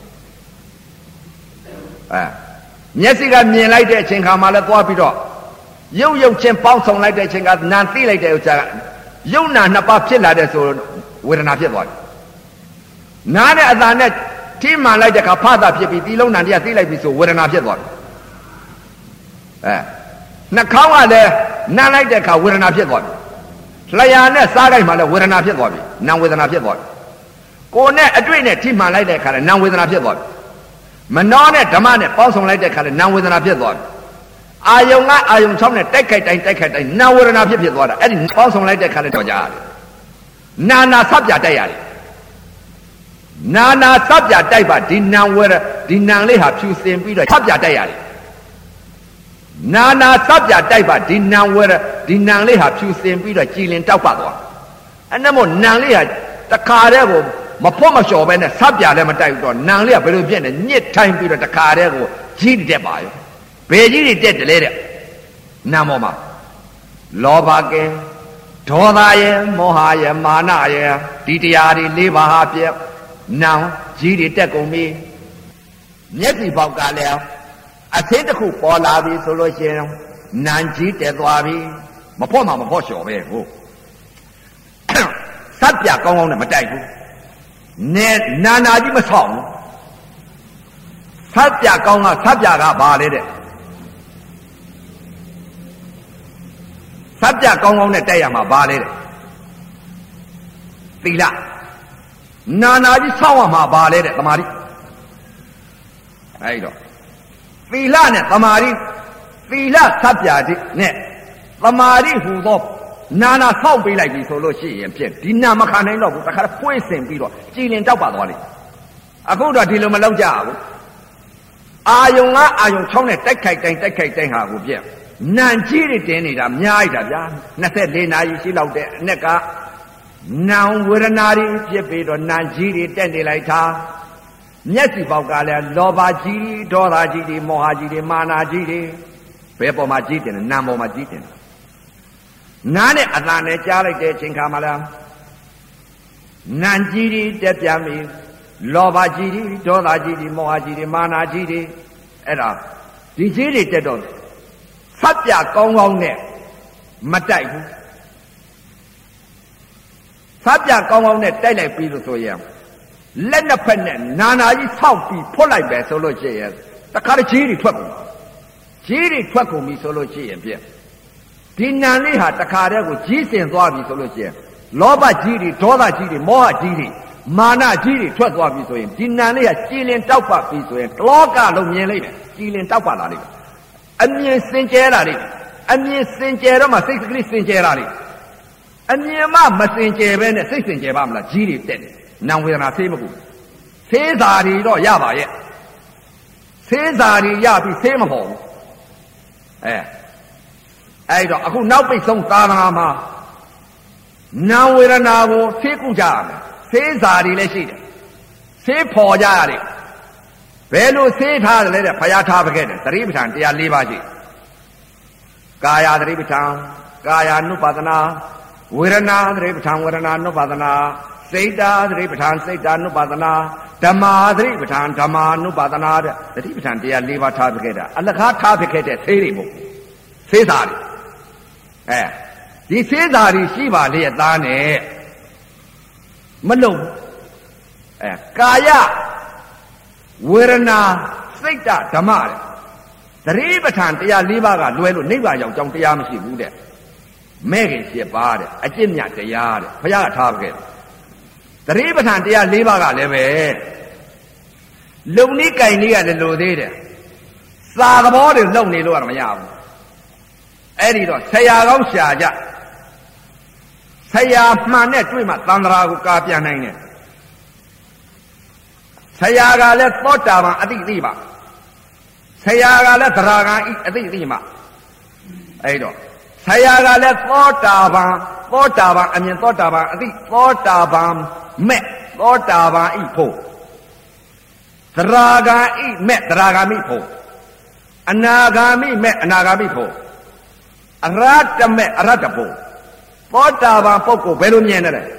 အဲမျက်စိကမြင်လိုက်တဲ့အချိန်ခါမှလည်းသွားပြီးတော့ရုပ်ရုပ်ချင်းပေါင်းဆောင်လိုက်တဲ့အချိန်ကနာသိလိုက်တဲ့ဥစ္စာကရုပ်နာနှစ်ပါးဖြစ်လာတဲ့ဆိုဝေဒနာဖြစ်သွားတယ်နားတဲ့အသာနဲ့ထိမှန်လိုက်တဲ့အခါဖသဖြစ်ပြီးဒီလုံးနာတရားသိလိုက်ပြီဆိုဝေဒနာဖြစ်သွားတယ်အဲနှာခေါင်းကလည်းနားလိုက်တဲ့အခါဝေဒနာဖြစ်သွားပြီလျှာနဲ့စားလိုက်မှလည်းဝေဒနာဖြစ်သွားပြီနာဝေဒနာဖြစ်သွားပြီကိုယ်နဲ့အတွေ့နဲ့ထိမှန်လိုက်တဲ့အခါလည်းနာဝေဒနာဖြစ်သွားပြီမနှောနဲ့ဓမ္မနဲ့ပေါင်းဆောင်လိုက်တဲ့အခါလည်းနာဝေဒနာဖြစ်သွားပြီအာယုံကအာယုံ၆နဲ့တိုက်ခိုက်တိုင်းတိုက်ခိုက်တိုင်းနာဝေဒနာဖြစ်ဖြစ်သွားတာအဲ့ဒီပေါင်းဆောင်လိုက်တဲ့အခါလည်းတော့ကြရတယ်နာနာဆပ်ပြတိုက်ရတယ်နာနာဆပ်ပြတိုက်ပါဒီနံဝေဒဒီနံလေးဟာဖြူစင်ပြီးတော့ဆပ်ပြတိုက်ရတယ်နာနာဆပ်ပြတိုက်ပါဒီနံဝေဒဒီနံလေးဟာဖြူစင်ပြီးတော့ကြည်လင်တောက်ပတ်သွားအဲ့နဲ့မို့နံလေးဟာတခါတည်းကိုမဖွတ်မလျှော်ပဲနဲ့ဆပ်ပြလည်းမတိုက်ဘူးတော့နံလေးကဘယ်လိုဖြစ်နေညစ်ထိုင်းပြီးတော့တခါတည်းကိုကြီးတက်ပါရောဘယ်ကြီးတွေတက်တယ်လဲတဲ့နံပေါ်မှာလောဘကဲဒေါသရဲ့မောဟရဲ့မာနရဲ့ဒီတရားတွေ၄ပါးဟာပြည့်နံကြီးတွေတက်ကုန်ပြီမျက်စိပေါက်ကလည်းအသင်းတစ်ခုပေါ်လာပြီဆိုလို့ရှိရင်နံကြီးတက်သွားပြီမဖို့မှမဖို့လျှော်ပဲဟုတ်စပ်ပြကောင်းကောင်းနဲ့မတိုက်ဘူးနဲ့နာနာကြီးမဆောင်ဘူးစပ်ပြကောင်းကစပ်ပြကဘာလဲတဲ့စပ်ပြကောင်းကောင်းနဲ့တိုက်ရမှာဘာလဲတဲ့သီလနာနာကြီးဆောက်ရမှာဘာလဲတဲ့သမာဓိအဲ့တော့သီလနဲ့သမာဓိသီလစပ်ပြနဲ့သမာဓိဟူသောနာနာဆောက်ပေးလိုက်ပြီဆိုလို့ရှိရင်ဖြင့်ဒီနာမခံနိုင်တော့ဘူးတခါဖွေးစင်ပြီးတော့ကြည်လင်တောက်ပါသွားလိမ့်အခုတော့ဒီလိုမလုပ်ကြဘူးအာယုံကအာယုံ၆နဲ့တိုက်ခိုက်တိုင်းတိုက်ခိုက်တိုင်းဟာကိုပြက်နံကြီးတွေတင်းနေတာများလိုက်တာဗျာ၂၄နာရီရှိလောက်တဲ့အနဲ့ကနံဝေဒနာတွေဖြစ်ပြီးတော့နံကြီးတွေတက်နေလိုက်တာမျက်စိပေါက်ကလည်းလောဘကြီးဒေါသကြီးတွေမောဟကြီးတွေမာနကြီးတွေဘယ်ပေါ်မှာကြီးတယ်လဲနံပေါ်မှာကြီးတယ်နားနဲ့အသာနဲ့ကြားလိုက်တဲ့အချိန်ခါမှာလားနံကြီးတွေတက်ပြန်ပြီလောဘကြီးတွေဒေါသကြီးတွေမောဟကြီးတွေမာနကြီးတွေအဲ့ဒါဒီကြီးတွေတက်တော့ဖတ်ပြကောင်းကောင်းနဲ့မတိုက်ဘူးဖတ်ပြကောင်းကောင်းနဲ့တိုက်လိုက်ပြီးလို့ဆိုရင်လက်နှစ်ဖက်နဲ့နာနာကြီးဆောက်ပြီးဖွတ်လိုက်ပဲဆိုလို့ရှိရင်တခါတည်းကြီးတွေထွက်ကုန်ကြီးတွေထွက်ကုန်ပြီဆိုလို့ရှိရင်ပြဒီနံလေးဟာတခါတည်းကိုကြီးစင်သွားပြီဆိုလို့ရှိရင်လောဘကြီးတွေဒေါသကြီးတွေမောဟကြီးတွေမာနကြီးတွေထွက်သွားပြီဆိုရင်ဒီနံလေးကကြည်လင်တောက်ပပြီဆိုရင်လောကလုံးမြင်လိုက်တယ်ကြည်လင်တောက်ပလာလိမ့်မယ်အမြင်စင်ကြဲလာလိမ့်မယ်အမြင်စင်ကြဲတော့မှစိတ်ကလေးစင်ကြဲလာလိမ့်မယ်အမြင်မှမစင်ကြဲပဲနဲ့စိတ်စင်ကြဲပါမလားကြီးတွေတက်တယ်နာဝေဒနာဆေးမကူဆေးစာတွေတော့ရပါရဲ့ဆေးစာတွေရပြီးဆေးမဟုတ်ဘူးအဲအဲ့တော့အခုနောက်ပိတ်ဆုံးသာသနာမှာနာဝေဒနာကိုဆေးကုကြရမယ်ဆေးစာတွေလည်းရှိတယ်ဆေးဖော်ကြရတယ်ဘယ်လိုဆေးထားတယ်လဲတဲ့ဘုရားထားခဲ့တယ်သတိပဋ္ဌာန်တရား၄ပါးရှိကာယသတိပဋ္ဌာန်ကာယ ानु ပါဒနာဝေဒနာသတိပဋ္ဌာန်ဝေဒနာ ानु ပါဒနာစိတ်ဓာသတိပဋ္ဌာန်စိတ်ဓာ ानु ပါဒနာဓမ္မာသတိပဋ္ဌာန်ဓမ္မာ ानु ပါဒနာတဲ့သတိပဋ္ဌာန်တရား၄ပါးထားခဲ့တာအလကားထားခဲ့တဲ့ဆေးတွေမဟုတ်ဆေးစာတွေအဲဒီဆေးစာတွေရှိပါလေသားနဲ့မလုံအဲကာယဝေဒနာစိတ်ဓမ္မတဲ့သတိပဋ္ဌာန်တရား၄ပါးကလွယ်လို့နိဗ္ဗာန်ရောက်ကြောင်းတရားမရှိဘူးတဲ့မဲ့ခင်၈ပါးတဲ့အကျင့်မြတ်တရားတဲ့ဘုရားကထားခဲ့တယ်သတိပဋ္ဌာန်တရား၄ပါးကလည်းပဲလုံနည်းကင်နည်းကလည်းလိုသေးတယ်စာသဘောတွေလုံနေလို့ကတော့မရဘူးအဲ့ဒီတော့ဆရာကောင်းရှာကြဆရာမှန်နဲ့တွေ့မှသံဃာကိုကာပြန်နိုင်တယ်ဆရာကလည်းသောတာပန်အတိအသိပါဆရာကလည်းသရဂံအတိအသိမှအဲ့တော့ဆရာကလည်းသောတာပန်သောတာပန်အမြင်သောတာပန်အတိသောတာပန်မဲ့သောတာပန်ဤဖို့သရဂံဤမဲ့သရဂံမိဖို့အနာဂါမိမဲ့အနာဂါမိဖို့အရတ္တမဲ့အရတ္တဖို့သောတာပန်ပုဂ္ဂိုလ်ဘယ်လိုမြင်တယ်လဲ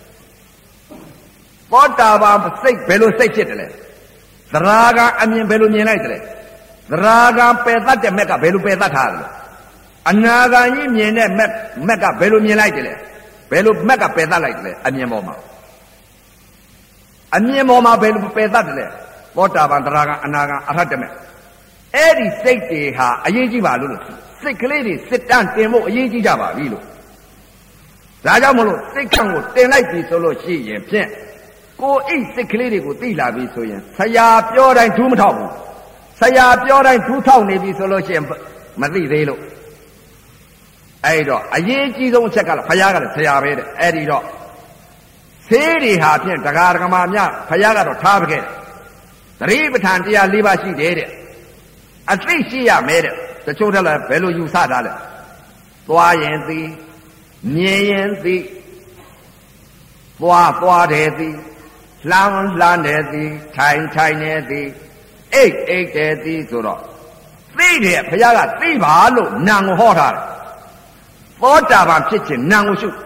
သောတာပန်စိတ်ဘယ်လိုစိတ်ဖြစ်တယ်လဲသရဂံအမြင်ဘယ်လိုမြင်လိုက်တယ်လဲသရဂံပယ်တတ်တဲ့မက်ကဘယ်လိုပယ်တတ်ထားတယ်လဲအနာဂါကြီးမြင်တဲ့မက်မက်ကဘယ်လိုမြင်လိုက်တယ်လဲဘယ်လိုမက်ကပယ်တတ်လိုက်တယ်လဲအမြင်ပေါ်မှာအမြင်ပေါ်မှာဘယ်လိုပယ်တတ်တယ်လဲသောတာပန်သရဂံအနာဂံအရဟတမက်အဲ့ဒီစိတ်တွေဟာအရေးကြီးပါလို့လို့စိတ်ကလေးတွေစစ်တမ်းတင်ဖို့အရေးကြီးကြပါပြီလို့ဒါကြောင့်မလို့စိတ်ကံကိုတင်လိုက်ပြီဆိုလို့ရှိရင်ဖြင့်ကိုအိတ်စိတ်ကလေးတွေကိုသိလာပြီဆိုရင်ဆရာပြောတိုင်းဒူးမထောက်ဘူးဆရာပြောတိုင်းဒူးထောက်နေပြီဆိုလို့ရှိရင်မသိသေးလို့အဲ့တော့အရေးကြီးဆုံးအချက်ကလည်းဘုရားကလည်းဆရာပဲတဲ့အဲ့ဒီတော့ဆေးတွေဟာဖြင့်တရားဓမ္မများဘုရားကတော့ထားခဲ့တယ်သတိပဋ္ဌာန်တရား၄ပါးရှိတယ်တဲ့အသိရှိရမယ်တဲ့တချို့တည်းလည်းဘယ်လိုယူဆတာလဲသွားရင်သိမြင်ရင်သိသွားသွားတယ်သိလှမ်းလှမ်းတယ်သိထိုင်ထိုင်တယ်သိအိတ်အိတ်တယ်သိဆိုတော့သိတယ်ဘုရားကသိပါလို့နာကိုဟောထားတယ်သောတာပန်ဖြစ်ခြင်းနာကိုရှု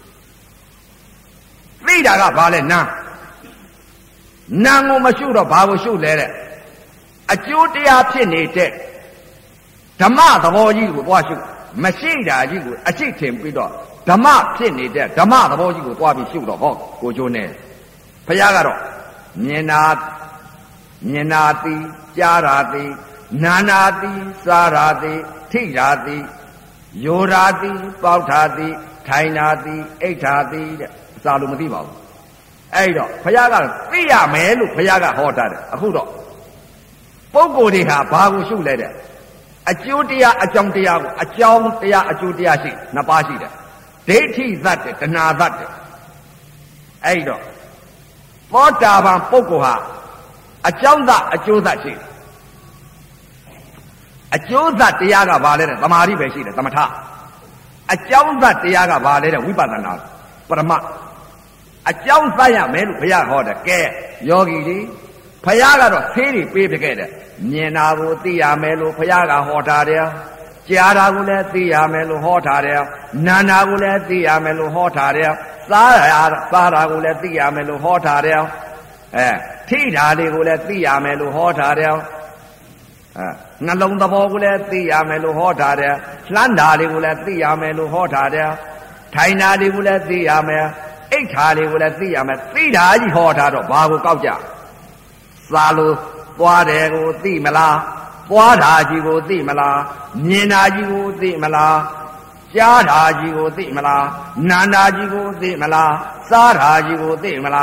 သိတာကဘာလဲနာနာကိုမရှုတော့ဘာကိုရှုလဲတဲ့အကျိုးတရားဖြစ်နေတဲ့ဓမ္မသဘောကြီးကိုသွားရှုမရှိတာကြီးကိုအချိတ်ထင်ပြီးတော့ဓမ္မဖြစ်နေတဲ့ဓမ္မသဘောကြီးကိုသွားပြီးရှုတော့ဟောကိုကျိုးနဲ့ဘုရားကတော့မြင်နာမြင်နာတိကြားတာတိနာနာတိစားတာတိထိတာတိယောရာတိပေါက်တာတိထိုင်တာတိအိတ်တာတိတဲ့အစာလို့မသိပါဘူးအဲ့တော့ဘုရားကသိရမယ်လို့ဘုရားကဟောတာတယ်အခုတော့ပုဂ္ဂိုလ်တွေဟာဘာကိုရှုလဲတဲ့အကျိုးတရားအကြောင်းတရားကိုအကြောင်းတရားအကျိုးတရားရှိနှစ်ပါးရှိတယ်ဒိဋ္ဌိသတ္တတဏှာသတ္တအဲ့တော့သောတာပန်ပုဂ္ဂိုလ်ဟာအကြောင်းသအကျိုးသရှိတယ်အကျိုးသတရားကဘာလဲတဲ့သမာဓိပဲရှိတယ်သမထအကြောင်းသတရားကဘာလဲတဲ့ဝိပဿနာပရမအကြောင်းသရမယ်လို့ဘုရားဟောတယ်ကဲယောဂီတွေဘုရားကတော့ဆေးတွေပေးပြခဲ့တယ်မြင်တာကိုသိရမယ်လို့ဘုရားကဟောထားတယ်ကြားတာကိုလည်းသိရမယ်လို့ဟောထားတယ်နာနာကိုလည်းသိရမယ်လို့ဟောထားတယ်စားရစားတာကိုလည်းသိရမယ်လို့ဟောထားတယ်အဲထိတာတွေကိုလည်းသိရမယ်လို့ဟောထားတယ်အဲနှလုံးသဘောကိုလည်းသိရမယ်လို့ဟောထားတယ်လှမ်းတာတွေကိုလည်းသိရမယ်လို့ဟောထားတယ်ထိုင်တာတွေကိုလည်းသိရမယ်အိတ်ထာတွေကိုလည်းသိရမယ်သိတာကြီးဟောထားတော့ဘာကိုကောက်ကြစားလို့သွားတယ်ကိုသိမလားသွားတာကြီးကိုသိမလားမြင်တာကြီးကိုသိမလားကြားတာကြီးကိုသိမလားနာတာကြီးကိုသိမလားစားတာကြီးကိုသိမလား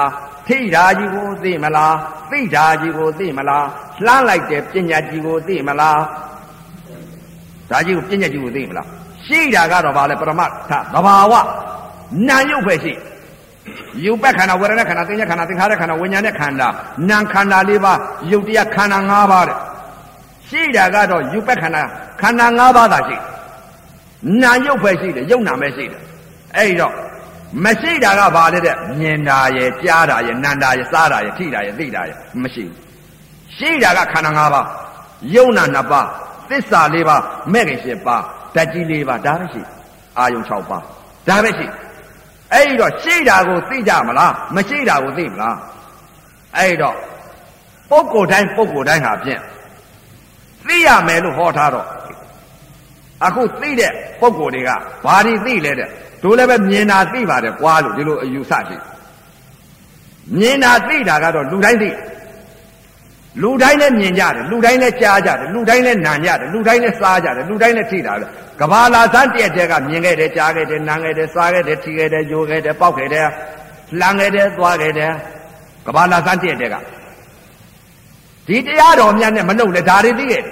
ထိတာကြီးကိုသိမလားသိတာကြီးကိုသိမလားလှမ်းလိုက်တဲ့ပညာကြီးကိုသိမလားဒါကြီးကိုပညာကြီးကိုသိမလားရှိတာကတော့ဗာလဲပရမတ္ထသဘာဝနာယုတ်ပဲရှိယုတ်ပခန္ဓာဝေဒနာခန္ဓာသင်္ညာခန္ဓာသင်္ခါရခန္ဓာဝိညာဉ်နဲ့ခန္ဓာနာခန္ဓာလေးပါးယုတ်တရားခန္ဓာ၅ပါးတဲ့ရှိတာကတော့ယုတ်ပခန္ဓာခန္ဓာ၅ပါးသာရှိနာယုတ်ပဲရှိတယ်ယုတ်နာပဲရှိတယ်အဲ့တော့မရှိတာကဘာလဲတဲ့မြင်တာရယ်ကြားတာရယ်နာတာရယ်စားတာရယ်ထိတာရယ်သိတာရယ်မရှိဘူးရှိတာကခန္ဓာ၅ပါးယုတ်နာ၂ပါးသစ္စာ၄ပါးမဲ့ခင်၈ပါးဓာတ်ကြီး၄ပါးဒါပဲရှိအာယုံ၆ပါးဒါပဲရှိအဲ့တော့ရှိတာကိုသိကြမလားမရှိတာကိုသိမလားအဲ့တော့ပုဂ္ဂိုလ်တိုင်းပုဂ္ဂိုလ်တိုင်းဟာဖြင့်သိရမယ်လို့ဟောထားတော့အခုသိတဲ့ပုဂ္ဂိုလ်တွေကဘာတွေသိလဲတဲ့တို့လည်းပဲမြင်တာသိပါတယ်ကွာလို့ဒီလိုအယူဆရှိမြင်တာသိတာကတော့လူတိုင်းသိလူတိုင်းလည်းမြင်ကြတယ်လူတိုင်းလည်းကြားကြတယ်လူတိုင်းလည်းနာကြတယ်လူတိုင်းလည်းစားကြတယ်လူတိုင်းလည်းထိတာလေကဘာလာစမ်းတည့်တဲ့ကမြင်ခဲ့တယ်ကြားခဲ့တယ်နားခဲ့တယ်စားခဲ့တယ်ထိခဲ့တယ်ယိုခဲ့တယ်ပေါက်ခဲ့တယ်လှမ်းခဲ့တယ်သွားခဲ့တယ်ကဘာလာစမ်းတည့်တဲ့ကဒီတရားတော်များနဲ့မနှုတ်လေဒါတွေသိခဲ့တယ်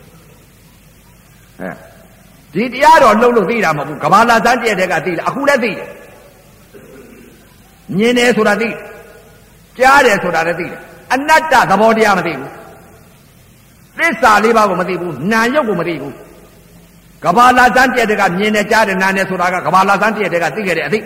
ဟဲ့ဒီတရားတော်နှုတ်လို့သိတာမဟုတ်ဘူးကဘာလာစမ်းတည့်တဲ့ကသိတယ်အခုလည်းသိတယ်မြင်တယ်ဆိုတာသိတယ်ကြားတယ်ဆိုတာလည်းသိတယ်အနတ္တသဘောတရားမသိဘူးသစ္စာလေးပါးကိုမသိဘူးနာယုတ်ကိုမသိဘူးကဘာလာစမ်းတည့်တဲ့ကမြင်တယ်ကြားတယ်နားတယ်ဆိုတာကကဘာလာစမ်းတည့်တဲ့ကသိခဲ့တယ်အသိ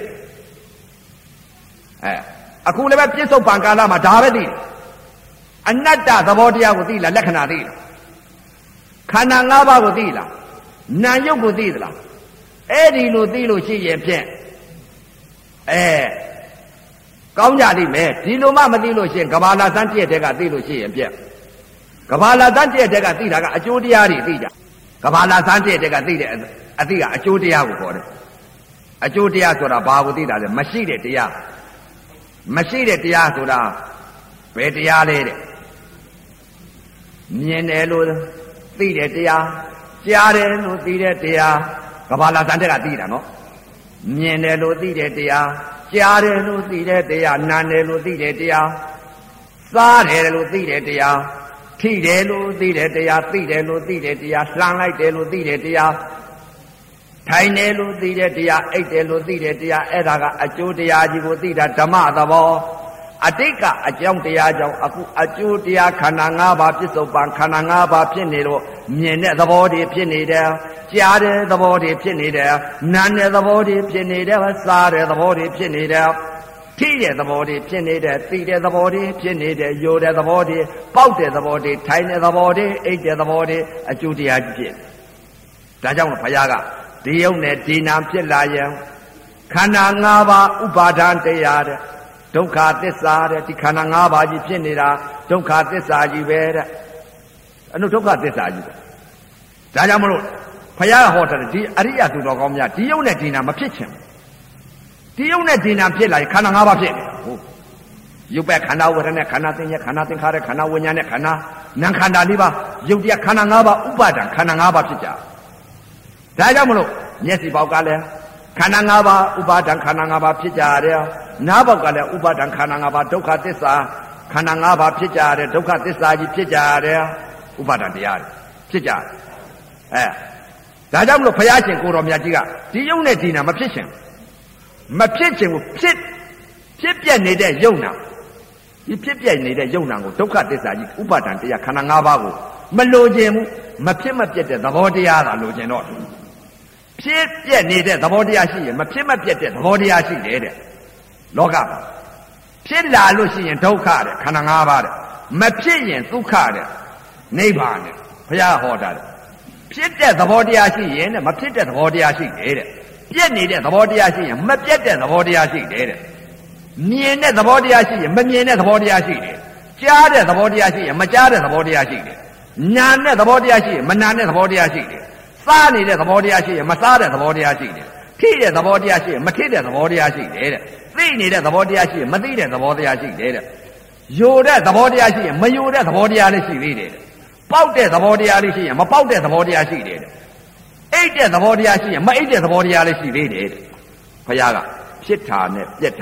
အဲအခုလည်းပဲပြစ္ဆုတ်ပံကာလမှာဒါပဲသိတယ်အနတ္တသဘောတရားကိုသိလားလက္ခဏာသိလားခန္ဓာ၅ပါးကိုသိလားနာယုတ်ကိုသိသလားအဲ့ဒီလိုသိလို့ရှိရင်ဖြင့်အဲကောင်းကြလိမ့်မယ်ဒီလိုမှမသိလို့ရှိရင်ကဘာလာစမ်းတည့်တဲ့ကသိလို့ရှိရင်ဖြင့်ကဘာလာစမ်းတည့်တဲ့ကသိတာကအကျိုးတရားတွေသိကြကဘာလာစမ်းတည့်တဲ့ကသိတဲ့အသိကအကျိုးတရားကိုခေါ်တယ်အကျိုးတရားဆိုတာဘာကိုသိတာလဲမရှိတဲ့တရားမရှိတဲ့တရားဆိုတာဘယ်တရားလဲတဲ့မြင်တယ်လို့သိတဲ့တရားကြားတယ်လို့သိတဲ့တရားကဘာလာစမ်းတဲ့ကသိတာနော်မြင်တယ်လို့သိတဲ့တရားကြားတယ်လို့သိတဲ့တရားနားတယ်လို့သိတဲ့တရားစားတယ်လို့သိတဲ့တရားထိတယ်လို့သိတဲ့တရားသိတယ်လို့သိတဲ့တရားလှမ်းလိုက်တယ်လို့သိတဲ့တရားထိုင်တယ်လို့သိတဲ့တရားအိပ်တယ်လို့သိတဲ့တရားအဲ့ဒါကအကျိုးတရားကြီးကိုသိတာဓမ္မသဘောအတိတ်ကအကြောင်းတရားကြောင့်အခုအကျိုးတရားခန္ဓာ၅ပါးပြစ္ဆုတ်ပံခန္ဓာ၅ပါးဖြစ်နေတော့မြင်တဲ့သဘောတွေဖြစ်နေတယ်ကြားတဲ့သဘောတွေဖြစ်နေတယ်နားတဲ့သဘောတွေဖြစ်နေတယ်စားတဲ့သဘောတွေဖြစ်နေတယ်ထိတဲ့သဘောတွေဖြစ်နေတယ်သိတဲ့သဘောတွေဖြစ်နေတယ်ယိုတဲ့သဘောတွေပေါက်တဲ့သဘောတွေထိုင်တဲ့သဘောတွေအိပ်တဲ့သဘောတွေအကျိုးတရားကြီးဖြစ်ဒါကြောင့်ဘုရားကဒီယုံနဲ့ဒီနာဖြစ်လာရင်ခန္ဓာ၅ပါးဥပါဒံတရားတဲ့ဒုက္ခသစ္စာတဲ့ဒီခန္ဓာ၅ပါးကြီးဖြစ်နေတာဒုက္ခသစ္စာကြီးပဲတဲ့အနုဒုက္ခသစ္စာကြီးပဲဒါကြောင့်မလို့ဘုရားဟောတယ်ဒီအရိယသူတော်ကောင်းများဒီယုံနဲ့ဒီနာမဖြစ်ချင်ဒီယုံနဲ့ဒီနာဖြစ်လာရင်ခန္ဓာ၅ပါးဖြစ်နေတာဟုတ်ယုတ်ပဲခန္ဓာဝေဒနာခန္ဓာသင်္ညာခန္ဓာသင်္ခါရခန္ဓာဝိညာဉ်နဲ့ခန္ဓာနာခန္ဓာလေးပါယုတ်တရားခန္ဓာ၅ပါးဥပါဒံခန္ဓာ၅ပါးဖြစ်ကြဒါကြောင့်မလို့မျက်စိပေါက်ကလည်းခန္ဓာ၅ပါးဥပါဒံခန္ဓာ၅ပါးဖြစ်ကြတယ်နားပေါက်ကလည်းဥပါဒံခန္ဓာ၅ပါးဒုက္ခသစ္စာခန္ဓာ၅ပါးဖြစ်ကြတယ်ဒုက္ခသစ္စာကြီးဖြစ်ကြတယ်ဥပါဒံတရားတွေဖြစ်ကြတယ်အဲဒါကြောင့်မလို့ဘုရားရှင်ကိုတော်မြတ်ကြီးကဒီယုံနဲ့ဒီနာမဖြစ်ရှင်မဖြစ်ခြင်းကိုဖြစ်ဖြစ်ပြနေတဲ့ယုံနာဒီဖြစ်ပြနေတဲ့ယုံနာကိုဒုက္ခသစ္စာကြီးဥပါဒံတရားခန္ဓာ၅ပါးကိုမလိုချင်ဘူးမဖြစ်မပြတ်တဲ့သဘောတရားသာလိုချင်တော့ဖြစ်ပြနေတဲ့သဘောတရားရှိရင်မဖြစ်မပြတ်တဲ့သဘောတရားရှိတယ်တဲ့လောကမှာဖြစ်လာလို့ရှိရင်ဒုက္ခတဲ့ခန္ဓာ၅ပါးတဲ့မဖြစ်ရင်ဒုက္ခတဲ့နိဗ္ဗာန်တဲ့ဘုရားဟောတာတဲ့ဖြစ်တဲ့သဘောတရားရှိရင်တဲ့မဖြစ်တဲ့သဘောတရားရှိတယ်တဲ့ပြက်နေတဲ့သဘောတရားရှိရင်မပြက်တဲ့သဘောတရားရှိတယ်တဲ့မြင်တဲ့သဘောတရားရှိရင်မမြင်တဲ့သဘောတရားရှိတယ်ကြားတဲ့သဘောတရားရှိရင်မကြားတဲ့သဘောတရားရှိတယ်နာတဲ့သဘောတရားရှိရင်မနာတဲ့သဘောတရားရှိတယ်စားနေတဲ့သဘောတရားရှိရင်မစားတဲ့သဘောတရားရှိတယ်ထိတဲ့သဘောတရားရှိရင်မထိတဲ့သဘောတရားရှိတယ်တဲ့သိနေတဲ့သဘောတရားရှိရင်မသိတဲ့သဘောတရားရှိတယ်တဲ့ယိုတဲ့သဘောတရားရှိရင်မယိုတဲ့သဘောတရားလည်းရှိသေးတယ်ပေါက်တဲ့သဘောတရားလေးရှိရင်မပေါက်တဲ့သဘောတရားရှိတယ်အိတ်တဲ့သဘောတရားရှိရင်မအိတ်တဲ့သဘောတရားလည်းရှိသေးတယ်ဘုရားကဖြစ်တာနဲ့ပြက်တာ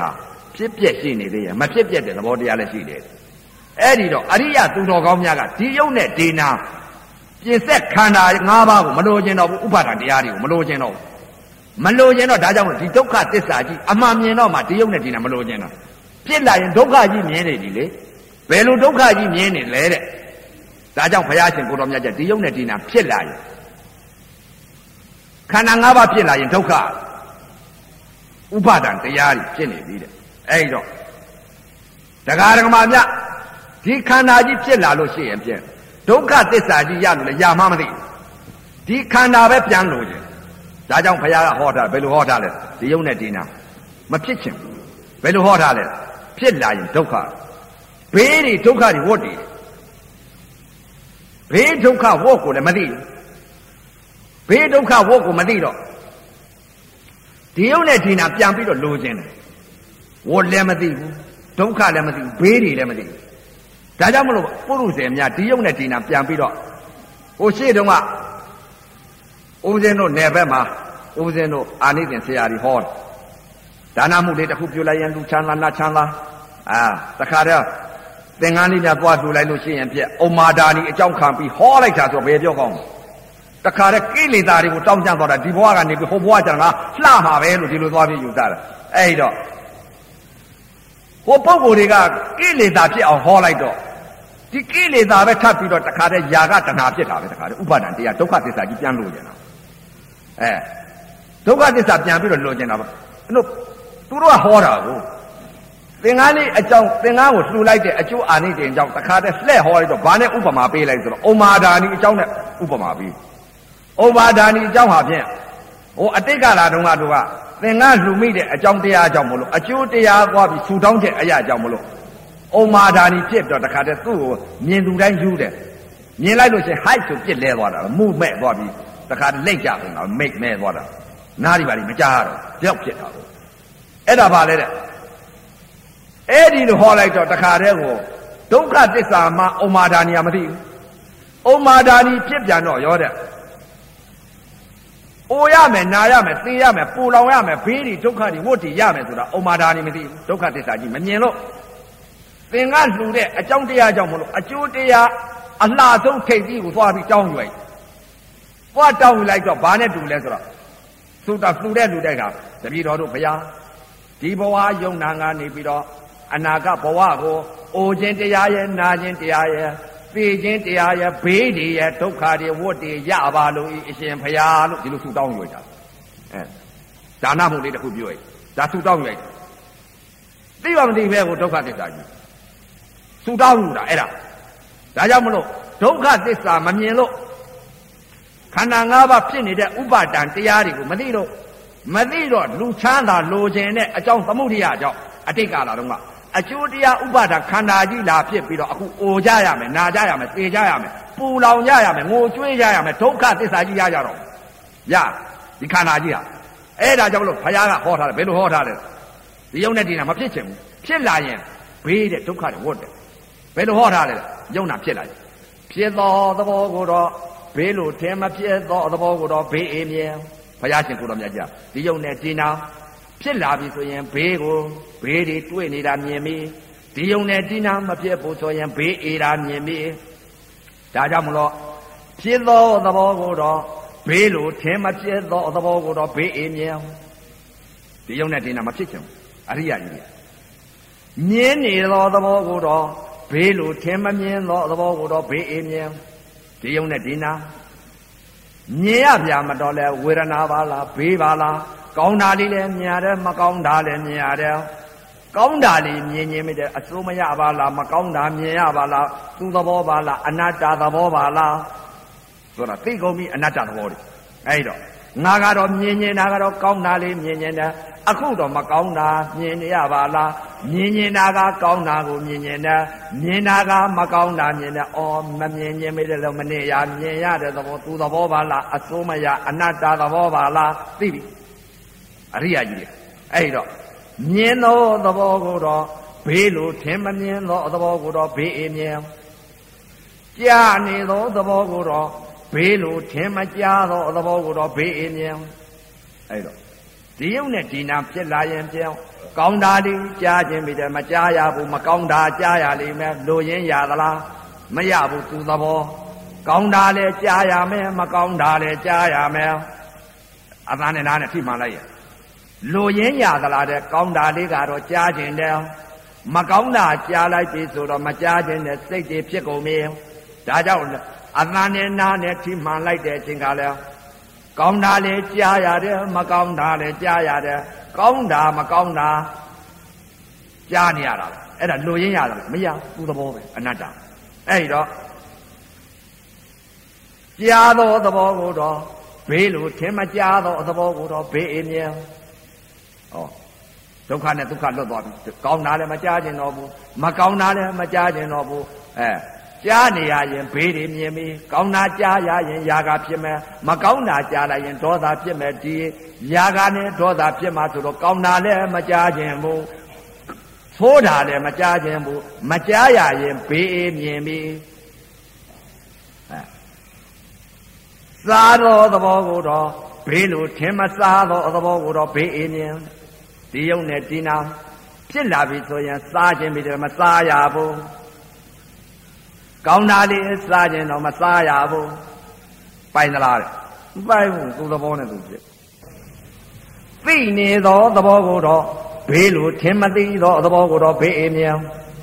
ဖြစ်ပြက်ရှိနေသေးရဲ့မဖြစ်ပြက်တဲ့သဘောတရားလည်းရှိတယ်အဲ့ဒီတော့အရိယသူတော်ကောင်းများကဒီယုတ်နဲ့ဒေနာပြင်ဆက်ခန္ဓာ၅ပါးကိုမလိုချင်တော့ဘူးဥပါဒံတရားတွေကိုမလိုချင်တော့ဘူးမလိုချင်တော့ဒါကြောင့်ဒီဒုက္ခသစ္စာကြီးအမှန်မြင်တော့မှဒီယုတ်နဲ့ဒေနာမလိုချင်တော့ဖြစ်လာရင်ဒုက္ခကြီးမြင်နေပြီလေဘယ်လိုဒုက္ခကြီးမြင်နေလဲတဲ့ဒါကြောင့်ဘုရားရှင်ကိုတော်မြတ်ကျဒီယုတ်နဲ့ဒေနာဖြစ်လာရင်ခန္ဓာ၅ပါးဖြစ်လာရင်ဒုက္ခဥပါဒံတရားကြီးဖြစ်နေပြီတဲ့အဲ့တော့တရားဓမ္မမြတ်ဒီခန္ဓာကြီးဖြစ်လာလို့ရှိရင်ပြန်ဒုက္ခသစ္စာကြီးရလို့လည်းရမှမသိဒီခန္ဓာပဲပြန်လို့ခြင်းဒါကြောင့်ဘုရားကဟောတာဘယ်လိုဟောတာလဲဒီယုံနဲ့ဒီနာမဖြစ်ချင်ဘယ်လိုဟောတာလဲဖြစ်လာရင်ဒုက္ခဘေးတွေဒုက္ခတွေဝတ်တယ်ဘေးဒုက္ခဝတ်ကိုလည်းမသိဘူးဘေးဒုက္ခဝတ်ကိုမသိတော့ဒီယုံနဲ့ဒီနာပြန်ပြီးတော့လိုခြင်းတယ်ဝတ်လည်းမသိဘူးဒုက္ခလည်းမသိဘူးဘေးတွေလည်းမသိဘူးဒါကြောင့်မလို့ပုရုษေများဒီယုံနဲ့ဒီနာပြန်ပြီးတော့ဟိုရှေ့တုန်းကဦးဇင်းတို့နယ်ဘက်မှာဦးဇင်းတို့အာနိသင်ဆရာကြီးဟောတယ်ဒါနမှုလေးတစ်ခုပြုလိုက်ရင်လူချမ်းသာနတ်ချမ်းသာအာတခါတည်းသင်္ကန်းလေးများသွားလှူလိုက်လို့ရှိရင်ပြက်ဩမာဒါနီအကြောင်းခံပြီးဟောလိုက်တာဆိုဘယ်ပြောကောင်းတခါတည်းကိလေသာတွေကိုတောင်းကျမ်းသွားတာဒီဘဝကနေပြီးဟိုဘဝကျန်ကလှမှာပဲလို့ဒီလိုသွားပြီးယူတာအဲ့တော့ဟိုပုဂ္ဂိုလ်တွေကကိလေသာဖြစ်အောင်ဟောလိုက်တော့ဒီကိလေသာပဲထပ်ပြီးတော့တခါတည်းຢာကတဏှာဖြစ်တာပဲတခါတည်းဥပါဒံတရားဒုက္ခသစ္စာကြီးပြန်လို့ကျင်တာအဲဒုက္ခသစ္စာပြန်ပြီးတော့လို့ကျင်တာပါအဲ့တော့သူတို့ကဟောတာကိုသင်္ကန်းလေးအကြောင်းသင်္ကန်းကိုလှူလိုက်တဲ့အကျိုးအာနိသင်အကြောင်းတခါတည်းလှဲ့ဟောလိုက်တော့ဘာနဲ့ဥပမာပေးလိုက်ဆိုတော့ဩမာဒါနီအကြောင်းနဲ့ဥပမာပေးဩမာဒါနီအကြောင်းဟာဖြင့်ဟိုအတိတ်ကလာတုန်းကတို့ကသင်္ကန်းလှူမိတဲ့အကြောင်းတရားအကြောင်းမလို့အကျိုးတရားသွားပြီးဆူတောင်းချက်အရာအကြောင်းမလို့ဩမာဒါနီဖြစ်တော့တခါတည်းသူ့ကိုမြင်သူတိုင်းယူတယ်မြင်လိုက်လို့ရှိရင်ဟိုက်ဆိုပြစ်လဲသွားတာမှုမဲ့သွားပြီးတခါတည်းလက်ကြကုန်တာမိတ်မဲ့သွားတာနားဒီပါလိမကြားတော့ကြောက်ဖြစ်တာပေါ့အဲ့ဒါပါလေတဲ့အဲ့ဒီလိုဟောလိုက်တော့တခါတည်းကိုဒုက္ခသစ္စာမှာဩမာဒါနီကမသိဘူးဩမာဒါနီဖြစ်ပြန်တော့ရောတဲ့အိုရမယ်နာရမယ်သိရမယ်ပူလောင်ရမယ်ဘေးတွေဒုက္ခတွေဝတ်တွေရမယ်ဆိုတာဩမာဒါနီမသိဘူးဒုက္ခသစ္စာကြီးမမြင်လို့သင်ကလှူတဲ့အကြောင်းတရားကြောင့်မလို့အကျိုးတရားအလှဆုံးထိပ်ကြီးကိုသွားပြီးတောင်းယူလိုက်သွားတောင်းယူလိုက်တော့ဘာနဲ့တူလဲဆိုတော့သုတလှူတဲ့လူတဲ့ကတပည့်တော်တို့ဘုရားဒီဘဝယုံနာငါနေပြီးတော့အနာဂတ်ဘဝကိုအိုခြင်းတရားရဲ့နာခြင်းတရားရဲ့သိခြင်းတရားရဲ့ဘေးတွေရဲ့ဒုက္ခတွေဝတ်တွေရပါလို့အရှင်ဘုရားလို့ဒီလိုဆုတောင်းယူကြအဲဒါနမှုလေးတစ်ခုပြောလိုက်ဒါဆုတောင်းယူလိုက်သိပါမသိပဲကိုဒုက္ခသစ္စာကြီးဆုတောင်းယူတာအဲ့ဒါဒါကြောင့်မလို့ဒုက္ခသစ္စာမမြင်လို့ခန္ဓာ၅ပါးဖြစ်နေတဲ့ဥပါဒံတရားတွေကိုမသိတော့မသိတော့လူချမ်းသာလိုခြင်းနဲ့အကြောင်းသမုဒိယအကြောင်းအတိတ်ကာလတုန်းကအကျိုးတရားဥပါဒံခန္ဓာကြီးလာဖြစ်ပြီးတော့အခုအိုကြရမယ်နာကြရမယ်သေကြရမယ်ပူလောင်ကြရမယ်ငိုကြွေးကြရမယ်ဒုက္ခသစ္စာကြီးရကြတော့ရဒီခန္ဓာကြီးဟာအဲ့ဒါကြောင့်မလို့ဘုရားကဟောထားတယ်ဘယ်လိုဟောထားလဲဒီယုံနဲ့ဒီနာမဖြစ်ချင်ဘူးဖြစ်လာရင်ဘေးတဲ့ဒုက္ခတွေဝတ်တယ်ဘယ်လိုဟောထားလဲယုံနာဖြစ်လာရင်ဖြစ်သောသဘောကိုတော့ဘေးလို့ထင်မဖြစ်သောသဘောကိုတော့ဘေးအေးမြဲဘုရားရှင်ကိုတော်မြတ်ကြဒီယုံနဲ့ဒီနာဖြစ်လာပြီဆိုရင်ဘေးကိုဘေးတွေတွေ့နေတာမြင်ပြီးဒီယုံနဲ့ဒီနာမဖြစ်ဘူးဆိုရင်ဘေးအေးတာမြင်ပြီးဒါကြောင့်မလို့ဖြစ်သောသဘောကိုတော့ဘေးလို့ထင်မဖြစ်သောသဘောကိုတော့ဘေးအေးမြဲဒီယုံနဲ့ဒီနာမဖြစ်ချင်ဘူးအရိယာကြီးမြင်နေသောသဘောကိုတော့ဘေးလို့ထင်မမြင်သောသဘောကိုတော့ဘေးအေးမြဲဒီယုံနဲ့ဒီနာမြင်ရပြမတော်လဲဝေဒနာပါလားဘေးပါလားကောင်းတာလေးလည်းမြင်ရတယ်မကောင်းတာလည်းမြင်ရတယ်ကောင်းတာလေးမြင်ခြင်းမိတဲ့အစိုးမရပါလားမကောင်းတာမြင်ရပါလားသူသဘောပါလားအနတ္တသဘောပါလားဆိုတာသိကုန်ပြီအနတ္တသဘောတွေအဲ့တော့ငါကတော့မြင်နေတာကတော့ကောင်းတာလေးမြင်နေတာအခုတော့မကောင်းတာမြင်နေရပါလားမြင်နေတာကကောင်းတာကိုမြင်နေတာမြင်တာကမကောင်းတာမြင်တယ်အော်မမြင်ခြင်းမိတယ်လို့မနေရမြင်ရတဲ့သဘောသူသဘောပါလားအစိုးမရအနတ္တသဘောပါလားသိပြီအရိယာကြီးတွေအဲ့တော့မြင်သောသဘောကိုတော့ဘေးလို့ထင်မမြင်သောသဘောကိုတော့ဘေးအေးမြဲကြားနေသောသဘောကိုတော့ဘေးလို့ထင်မကြားသောသဘောကိုတော့ဘေးအေးမြဲအဲ့တော့ဒီယုံနဲ့ဒီနာဖြစ်လာရင်ပြောင်းကောင်းတာလေးကြားခြင်းပြီးတယ်မကြားရဘူးမကောင်းတာကြားရလိမ့်မယ်လိုရင်းရသလားမရဘူးသူသဘောကောင်းတာလည်းကြားရမယ်မကောင်းတာလည်းကြားရမယ်အသားနဲ့နားနဲ့ထိမှန်လိုက်ရလိုရင်းရသလားတဲ့ကောင်းတာလေးကတော့ကြားခြင်းတယ်မကောင်းတာကြားလိုက်ပြီဆိုတော့မကြားခြင်းနဲ့စိတ်တွေဖြစ်ကုန်ပြီဒါကြောင့်အသားနဲ့နားနဲ့ထိမှန်လိုက်တဲ့အချိန်ကလည်းကောင်းတာလည်းကြားရတယ်မကောင်းတာလည်းကြားရတယ်ကောင်းတာမကောင်းတာကြားနေရတာအဲ့ဒါလိုရင်းရတယ်မရဘူးသဘောပဲအနတ္တအဲ့တော့ကြားသောသဘောကိုတော့ဘေးလိုထင်မကြားသောသဘောကိုတော့ဘေးအမြဲဩဒုက္ခနဲ့ဒုက္ခလွတ်သွားပြီကောင်းတာလည်းမကြားခြင်းတော့ဘူးမကောင်းတာလည်းမကြားခြင်းတော့ဘူးအဲကြားနေရရင်ဘေးတွေမြင်ပြီကောင်းတာကြားရရင်ຢာကဖြစ်မယ်မကောင်းတာကြားလိုက်ရင်ဒေါသဖြစ်မယ်ဒီຢာကနဲ့ဒေါသဖြစ်မှာဆိုတော့ကောင်းတာလည်းမကြားခြင်းဘူးသိုးတာလည်းမကြားခြင်းဘူးမကြားရရင်ဘေးမြင်ပြီအဲစားသောသဘောကိုတော့ဘေးလိုထင်မစားသောသဘောကိုတော့ဘေးမြင်ဒီယုံနဲ့ဒီနာဖြစ်လာပြီဆိုရင်စားခြင်းပြီးတယ်မစားရဘူးကောင်းတာလေးစားခြင်းတော့မစားရဘူးပိုင်သလားတဲ့မပိုင်ဘူးသူ့သဘောနဲ့သူဖြစ်သိနေသောသဘောကိုတော့ဘေးလိုထင်မသိသောသဘောကိုတော့ဘေးအမြင်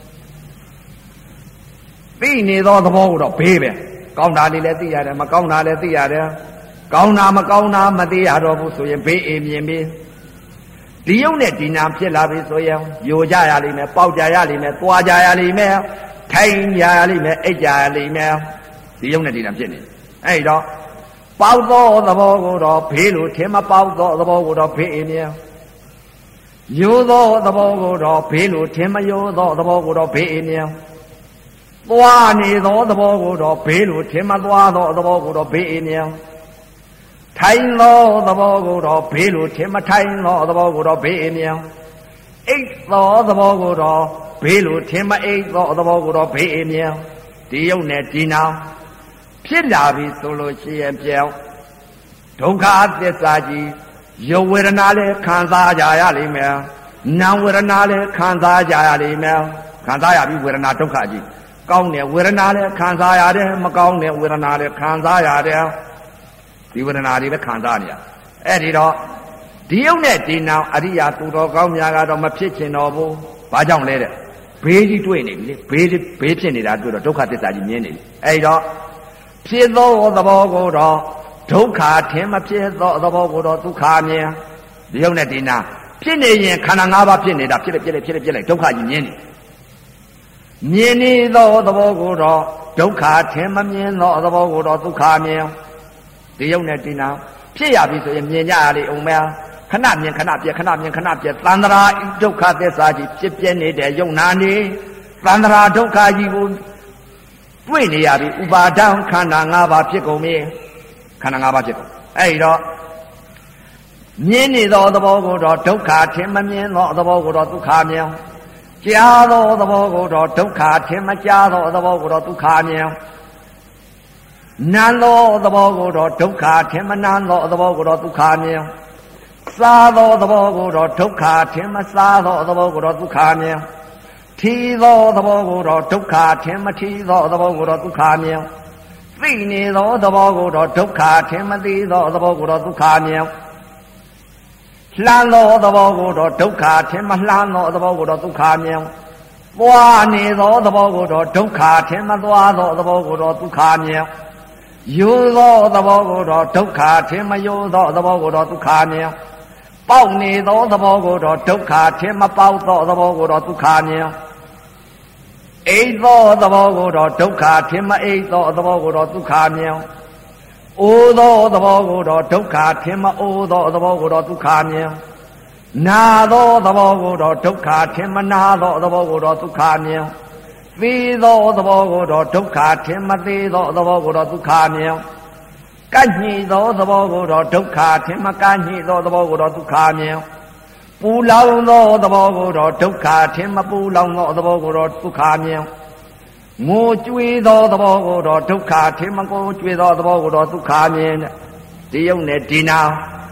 သိနေသောသဘောကိုတော့ဘေးပဲကောင်းတာလေးလည်းသိရတယ်မကောင်းတာလည်းသိရတယ်ကောင်းတာမကောင်းတာမသိရတော့ဘူးဆိုရင်ဘေးအမြင်ပြီဒီယုံနဲ့ဒီနာဖြစ်လာပြီဆိုရင်ယိုကြရလိမ့်မယ်ပေါက်ကြရလိမ့်မယ်သွားကြရလိမ့်မယ်ထိုင်ကြရလိမ့်မယ်အိတ်ကြရလိမ့်မယ်ဒီယုံနဲ့ဒီနာဖြစ်နေအဲ့တော့ပေါက်သောသဘောကိုတော့ဘေးလိုထင်မပေါက်သောသဘောကိုတော့ဘေးအမြင်ယိုသောသဘောကိုတော့ဘေးလိုထင်မယိုသောသဘောကိုတော့ဘေးအမြင်သွားနေသောသဘောကိုတော့ဘေးလိုထင်မသွားသောသဘောကိုတော့ဘေးအမြင်ထိုင်သောသဘောကိုတော့ဘေးလိုထင်မထိုင်သောသဘောကိုတော့ဘေးအမြင်အိတ်သောသဘောကိုတော့ဘေးလိုထင်မအိတ်သောသဘောကိုတော့ဘေးအမြင်ဒီယုံနဲ့ဒီနာဖြစ်လာပြီဆိုလို့ရှိရင်ပြောင်းဒုက္ခသစ္စာကြီးရုပ်ဝေဒနာလည်းခံစားကြရလိမ့်မယ်နာမ်ဝေဒနာလည်းခံစားကြရလိမ့်မယ်ခံစားရပြီဝေဒနာဒုက္ခကြီးကောင်းတဲ့ဝေဒနာလည်းခံစားရတယ်မကောင်းတဲ့ဝေဒနာလည်းခံစားရတယ်ဒီဝေဒနာတွေလည်းခံစားနေရအဲ့ဒီတော့ဒီယုံနဲ့ဒီနာအရိယာသူတော်ကောင်းများကတော့မဖြစ်ချင်တော့ဘူးဘာကြောင့်လဲတဲ့ဘေးကြီးတွေ့နေပြီလေဘေးဘေးဖြစ်နေတာတွေ့တော့ဒုက္ခသစ္စာကြီးမြင်နေပြီအဲ့တော့ဖြစ်သောသဘောကိုတော့ဒုက္ခထင်မဖြစ်သောသဘောကိုတော့ဒုက္ခမြင်ဒီယုံနဲ့ဒီနာဖြစ်နေရင်ခန္ဓာ၅ပါးဖြစ်နေတာဖြစ်လေဖြစ်လေဖြစ်လေဖြစ်လေဒုက္ခကြီးမြင်နေမြင်နေသောသဘောကိုတော့ဒုက္ခထင်မမြင်သောသဘောကိုတော့ဒုက္ခမြင်ဒီယုံနဲ့ဒီနာဖြစ်ရပြီဆိုရင်မြင်ကြရလေအောင်မယ်ခဏမြင်ခဏပြက်ခဏမြင်ခဏပြက်သန္တရာဒုက္ခသစ္စာကြီးဖြစ်ပြနေတဲ့ယုံနာနေသန္တရာဒုက္ခကြီးကိုတွေ့နေရပြီဥပါဒံခန္ဓာ၅ပါးဖြစ်ကုန်ပြီခန္ဓာ၅ပါးဖြစ်ကုန်အဲ့တော့မြင်နေသောသဘောကိုတော့ဒုက္ခထင်မမြင်သောသဘောကိုတော့ဒုက္ခမြင်ကြားသောသဘောကိုတော့ဒုက္ခထင်မကြားသောသဘောကိုတော့ဒုက္ခမြင်နာသောသဘောကိုတော့ဒုက္ခထင်မနာသောသဘောကိုတော့ဒုက္ခမြင်စားသောသဘောကိုတော့ဒုက္ခထင်မစားသောသဘောကိုတော့ဒုက္ခမြင်ထီသောသဘောကိုတော့ဒုက္ခထင်မထီသောသဘောကိုတော့ဒုက္ခမြင်သိနေသောသဘောကိုတော့ဒုက္ခထင်မသိသောသဘောကိုတော့ဒုက္ခမြင်လှမ်းသောသဘောကိုတော့ဒုက္ခထင်မလှမ်းသောသဘောကိုတော့ဒုက္ခမြင်သွားနေသောသဘောကိုတော့ဒုက္ခထင်မသွားသောသဘောကိုတော့ဒုက္ခမြင်ယိုသောသဘောကိုတော့ဒုက္ခထင်မယိုသောသဘောကိုတော့ဒုက္ခမြင်ပေါက်နေသောသဘောကိုတော့ဒုက္ခထင်မပေါက်သောသဘောကိုတော့ဒုက္ခမြင်အိတ်သောသဘောကိုတော့ဒုက္ခထင်မအိတ်သောသဘောကိုတော့ဒုက္ခမြင်အိုးသောသဘောကိုတော့ဒုက္ခထင်မအိုးသောသဘောကိုတော့ဒုက္ခမြင်နာသောသဘောကိုတော့ဒုက္ခထင်မနာသောသဘောကိုတော့ဒုက္ခမြင်သိသောသဘောကိုတော့ဒုက္ခထင်မသိသောသဘောကိုတော့ဒုက္ခမြင်ကန့်ညှိသောသဘောကိုတော့ဒုက္ခထင်မကန့်ညှိသောသဘောကိုတော့ဒုက္ခမြင်ပူလောင်သောသဘောကိုတော့ဒုက္ခထင်မပူလောင်သောသဘောကိုတော့ဒုက္ခမြင်ငိုကြွေးသောသဘောကိုတော့ဒုက္ခထင်မကိုကြွေးသောသဘောကိုတော့ဒုက္ခမြင်ဒီယုံနဲ့ဒီနာဖြ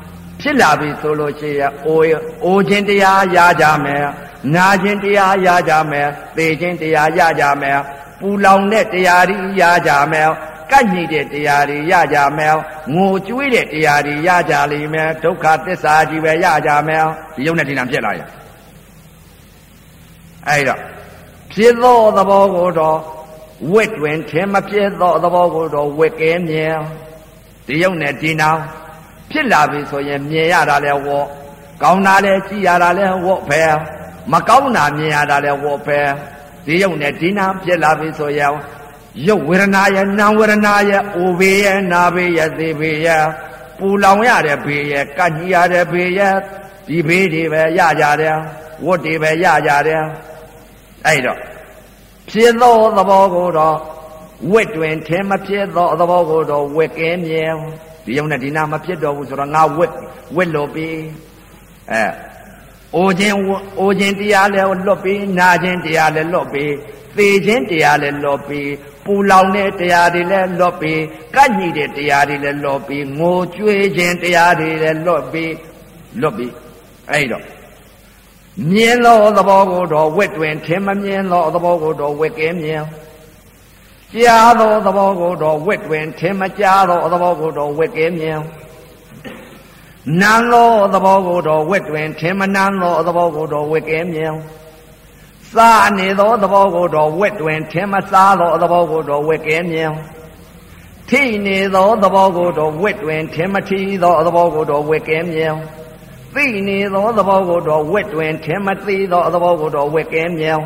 ဖြစ်လာပြီဆိုလို့ရှိရင်အိုးအိုးခြင်းတရားရကြမယ်နာခြင်းတရားရကြမယ်သေခြင်းတရားရကြမယ်ပူလောင်တဲ့တရားတွေရကြမယ်ကန့်ညိတဲ့တရားတွေရကြမယ်ငိုကြွေးတဲ့တရားတွေရကြလိမ့်မယ်ဒုက္ခသစ္စာကြီးပဲရကြမယ်ဒီယုံနဲ့ဒီနာဖြစ်လာရင်အဲ့တော့ဖြစ်သောသဘောကိုတော့ဝစ်တွင်ထင်မဖြစ်သောသဘောကိုတော့ဝစ်ကဲမြင်ဒီယုံနဲ့ဒီနာဖြစ်လာပြီဆိုရင်မြင်ရတာလဲဝေါ်ကောင်းတာလဲကြည်ရတာလဲဝေါ်ပဲမကောင်းတာမြင်ရတာလဲဝေါ်ပဲဒီယုံနဲ့ဒီနာဖြစ်လာပြီဆိုရင်ရုပ်ဝေဒနာရဲ့နာဝေဒနာရဲ့အိုဘေးရဲ့နာဘေးရဲ့သေဘေးရဲ့ပူလောင်ရတဲ့ဘေးရဲ့ကန့်ကြီးရတဲ့ဘေးရဲ့ဒီဘေးတွေပဲရကြတယ်ဝတ်တွေပဲရကြတယ်အဲ့တော့ဖြစ်သောသဘောကိုတော့ဝစ်တွင်ထင်မဖြစ်သောသဘောကိုတော့ဝစ်ကင်းမြင်ဒီယုံနဲ့ဒီနာမဖြစ်တော့ဘူးဆိုတော့ငါဝစ်ဝစ်လို့ပြီအဲအိုခြင်းအိုခြင်းတရားလည်းလွတ်ပြီနာခြင်းတရားလည်းလွတ်ပြီသေခြင်းတရားလည်းလွတ်ပြီပူလောင်တဲ့တရားတွေလည်းလွတ်ပြီကန့်ညိတဲ့တရားတွေလည်းလွတ်ပြီငိုကြွေးခြင်းတရားတွေလည်းလွတ်ပြီလွတ်ပြီအဲ့တော့မြင်သောသဘောကိုတော့ဝစ်တွင်ထင်မမြင်သောသဘောကိုတော့ဝစ်ကင်းမြင်ကြားသောသဘောကိုတော့ဝစ်တွင်ထင်မကြားသောသဘောကိုတော့ဝစ်ကင်းမြင်နာသောသဘောကိုတော့ဝစ်တွင်ထင်မနာသောသဘောကိုတော့ဝစ်ကင်းမြင်စားနေသောသဘောကိုတော့ဝစ်တွင်ထင်မစားသောသဘောကိုတော့ဝစ်ကင်းမြင်ထိနေသောသဘောကိုတော့ဝစ်တွင်ထင်မထီသောသဘောကိုတော့ဝစ်ကင်းမြင်သိနေသောသဘောကိုတော့ဝစ်တွင်ထင်မသိသောသဘောကိုတော့ဝစ်ကင်းမြင်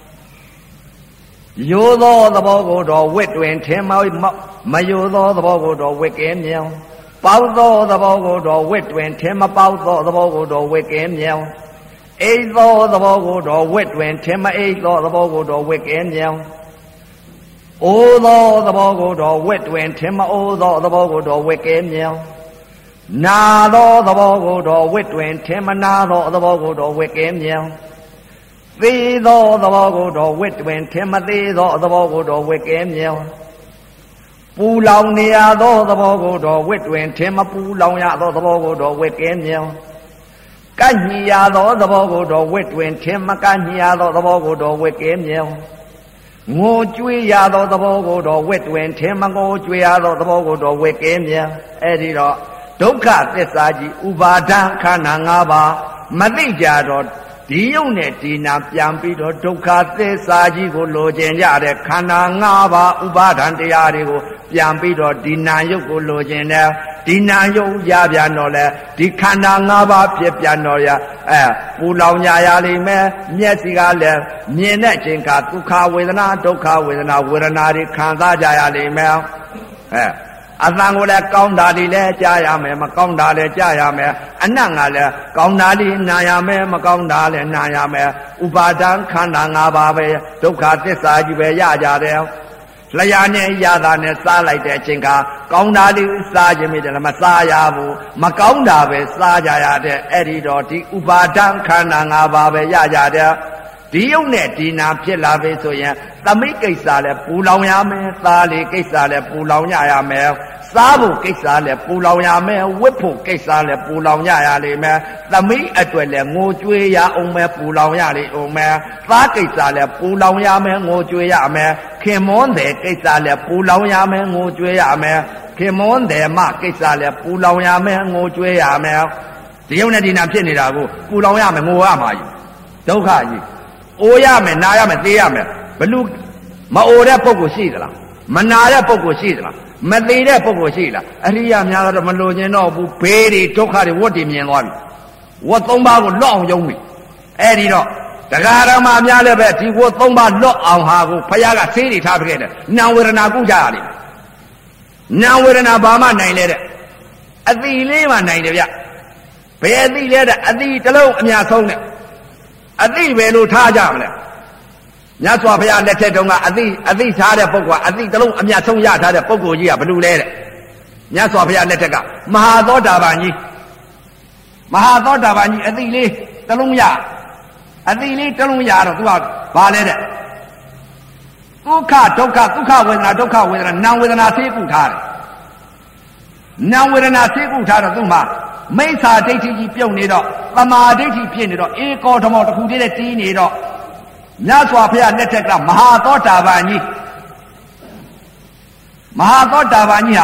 ရိုးသောသဘောကိုတော့ဝစ်တွင်ထင်မမရိုးသောသဘောကိုတော့ဝစ်ကင်းမြင်ပေါက်သောသဘောကိုတော့ဝစ်တွင်ထင်မပေါက်သောသဘောကိုတော့ဝစ်ကင်းမြင်အိတ်သောသဘောကိုတော့ဝစ်တွင်ထင်မအိတ်သောသဘောကိုတော့ဝစ်ကင်းမြင်အိုးသောသဘောကိုတော့ဝစ်တွင်ထင်မအိုးသောသဘောကိုတော့ဝစ်ကင်းမြင်နာသောသဘောကိုတော့ဝစ်တွင်ထင်မနာသောသဘောကိုတော့ဝစ်ကင်းမြင်သေသောသဘောကိုတော့ဝစ်တွင်ထင်မသေးသောသဘောကိုတော့ဝစ်ကင်းမြင်ပူလောင်နေရသောသဘောကိုတော့ဝစ်တွင်ထင်မပူလောင်ရသောသဘောကိုတော့ဝစ်ကင်းမြင်ကန့်ညိရသောသဘောကိုတော့ဝစ်တွင်ထင်မကန့်ညိရသောသဘောကိုတော့ဝစ်ကင်းမြင်ငိုကြွေးရသောသဘောကိုတော့ဝစ်တွင်ထင်မငိုကြွေးရသောသဘောကိုတော့ဝစ်ကင်းမြင်အဲ့ဒီတော့ဒုက္ခသစ္စာကြီးဥပါဒံခန္ဓာ၅ပါးမသိကြတော့ဒီယုံနဲ့ဒီနာပြန်ပြီးတော့ဒုက္ခသစ္စာကြီးကိုလိုချင်ကြတဲ့ခန္ဓာ၅ပါးဥပါဒံတရားတွေကိုပြန်ပြီးတော့ဒီနာယုတ်ကိုလိုချင်တယ်ဒီနာယုတ်ရပြန်တော့လဲဒီခန္ဓာ၅ပါးဖြစ်ပြန်တော့ရအဲပူလောင်ကြရလိမ့်မယ်မျက်စိကလည်းမြင်တဲ့အချိန်ကဒုက္ခဝေဒနာဒုက္ခဝေဒနာဝေဒနာတွေခံစားကြရလိမ့်မယ်အဲအသံကိုလည်းကောင်းတာတွေလည်းကြားရမယ်မကောင်းတာလည်းကြားရမယ်အနတ်ကလည်းကောင်းတာတွေနာရမယ်မကောင်းတာလည်းနာရမယ်ဥပါဒံခန္ဓာ၅ပါးပဲဒုက္ခသစ္စာကြီးပဲရကြတယ်လျာနဲ့ရတာနဲ့စားလိုက်တဲ့အချိန်ကကောင်းတာလေးစားခြင်းမိတယ်လည်းမစားရဘူးမကောင်းတာပဲစားကြရတဲ့အဲ့ဒီတော့ဒီဥပါဒံခန္ဓာ၅ပါးပဲရကြတယ်ဒီယုံနဲ့ဒီနာဖြစ်လာပြီဆိုရင်သမိကိစ္စလည်းပူလောင်ရမယ်သားလေးကိစ္စလည်းပူလောင်ရရမယ်စားဖို့ကိစ္စလည်းပူလောင်ရမယ်ဝတ်ဖို့ကိစ္စလည်းပူလောင်ရရလိမ့်မယ်သမိအတွက်လည်းငိုကြွေးရအောင်မယ်ပူလောင်ရလိမ့်အောင်မယ်သားကိစ္စလည်းပူလောင်ရမယ်ငိုကြွေးရမယ်ခင်မွန်းတဲ့ကိစ္စလည်းပူလောင်ရမယ်ငိုကြွေးရမယ်ခင်မွန်းတဲ့မကိစ္စလည်းပူလောင်ရမယ်ငိုကြွေးရမယ်ဒီယုံနဲ့ဒီနာဖြစ်နေတာကိုပူလောင်ရမယ်ငိုရမှာကြီးဒုက္ခကြီးအိုရမယ်နာရမယ်သေရမယ်ဘလူမအိုတဲ့ပုဂ္ဂိုလ်ရှိသလားမနာတဲ့ပုဂ္ဂိုလ်ရှိသလားမသေးတဲ့ပုဂ္ဂိုလ်ရှိလားအရိယာများတော့မလိုချင်တော့ဘူးဘေးတွေဒုက္ခတွေဝတ်တွေမြင်သွားပြီဝတ်သုံးပါးကိုလွတ်အောင်ယုံပြီအဲ့ဒီတော့တရားဓမ္မများလည်းပဲဒီဝတ်သုံးပါးလွတ်အောင်ဟာကိုဘုရားကဆေးတွေထားပြခဲ့တယ်နာဝေဒနာကုကြရလိမ့်နာဝေဒနာဘာမှနိုင်လဲတဲ့အတိလေးမှနိုင်တယ်ဗျဘယ်အတိလဲတဲ့အတိတစ်လုံးအများဆုံးနဲ့အတိပဲလို့ထားကြမလဲမြတ်စွာဘုရားလက်ထက်တုန်းကအသိအသိထားတဲ့ပုဂ္ဂိုလ်ကအသိတလုံးအမြတ်ဆုံးရထားတဲ့ပုဂ္ဂိုလ်ကြီးကဘယ်လိုလဲတဲ့မြတ်စွာဘုရားလက်ထက်ကမဟာသောတာပန်ကြီးမဟာသောတာပန်ကြီးအသိလေးတလုံးရအသိလေးတလုံးရတော့သူကဘာလဲတဲ့ဒုက္ခဒုက္ခဒုက္ခဝေဒနာဒုက္ခဝေဒနာနာဝေဒနာသိကုထားတယ်နာဝေဒနာသိကုထားတော့သူမှမိစ္ဆာဒိဋ္ဌိကြီးပြုတ်နေတော့သမာဓိဋ္ဌိဖြစ်နေတော့ဧကောဓမောတစ်ခုတည်းနဲ့တီးနေတော့မြတ်စွာဘုရားလက်ထက်ကမဟာသောတာပန်ကြီးမဟာသောတာပန်ကြီးဟာ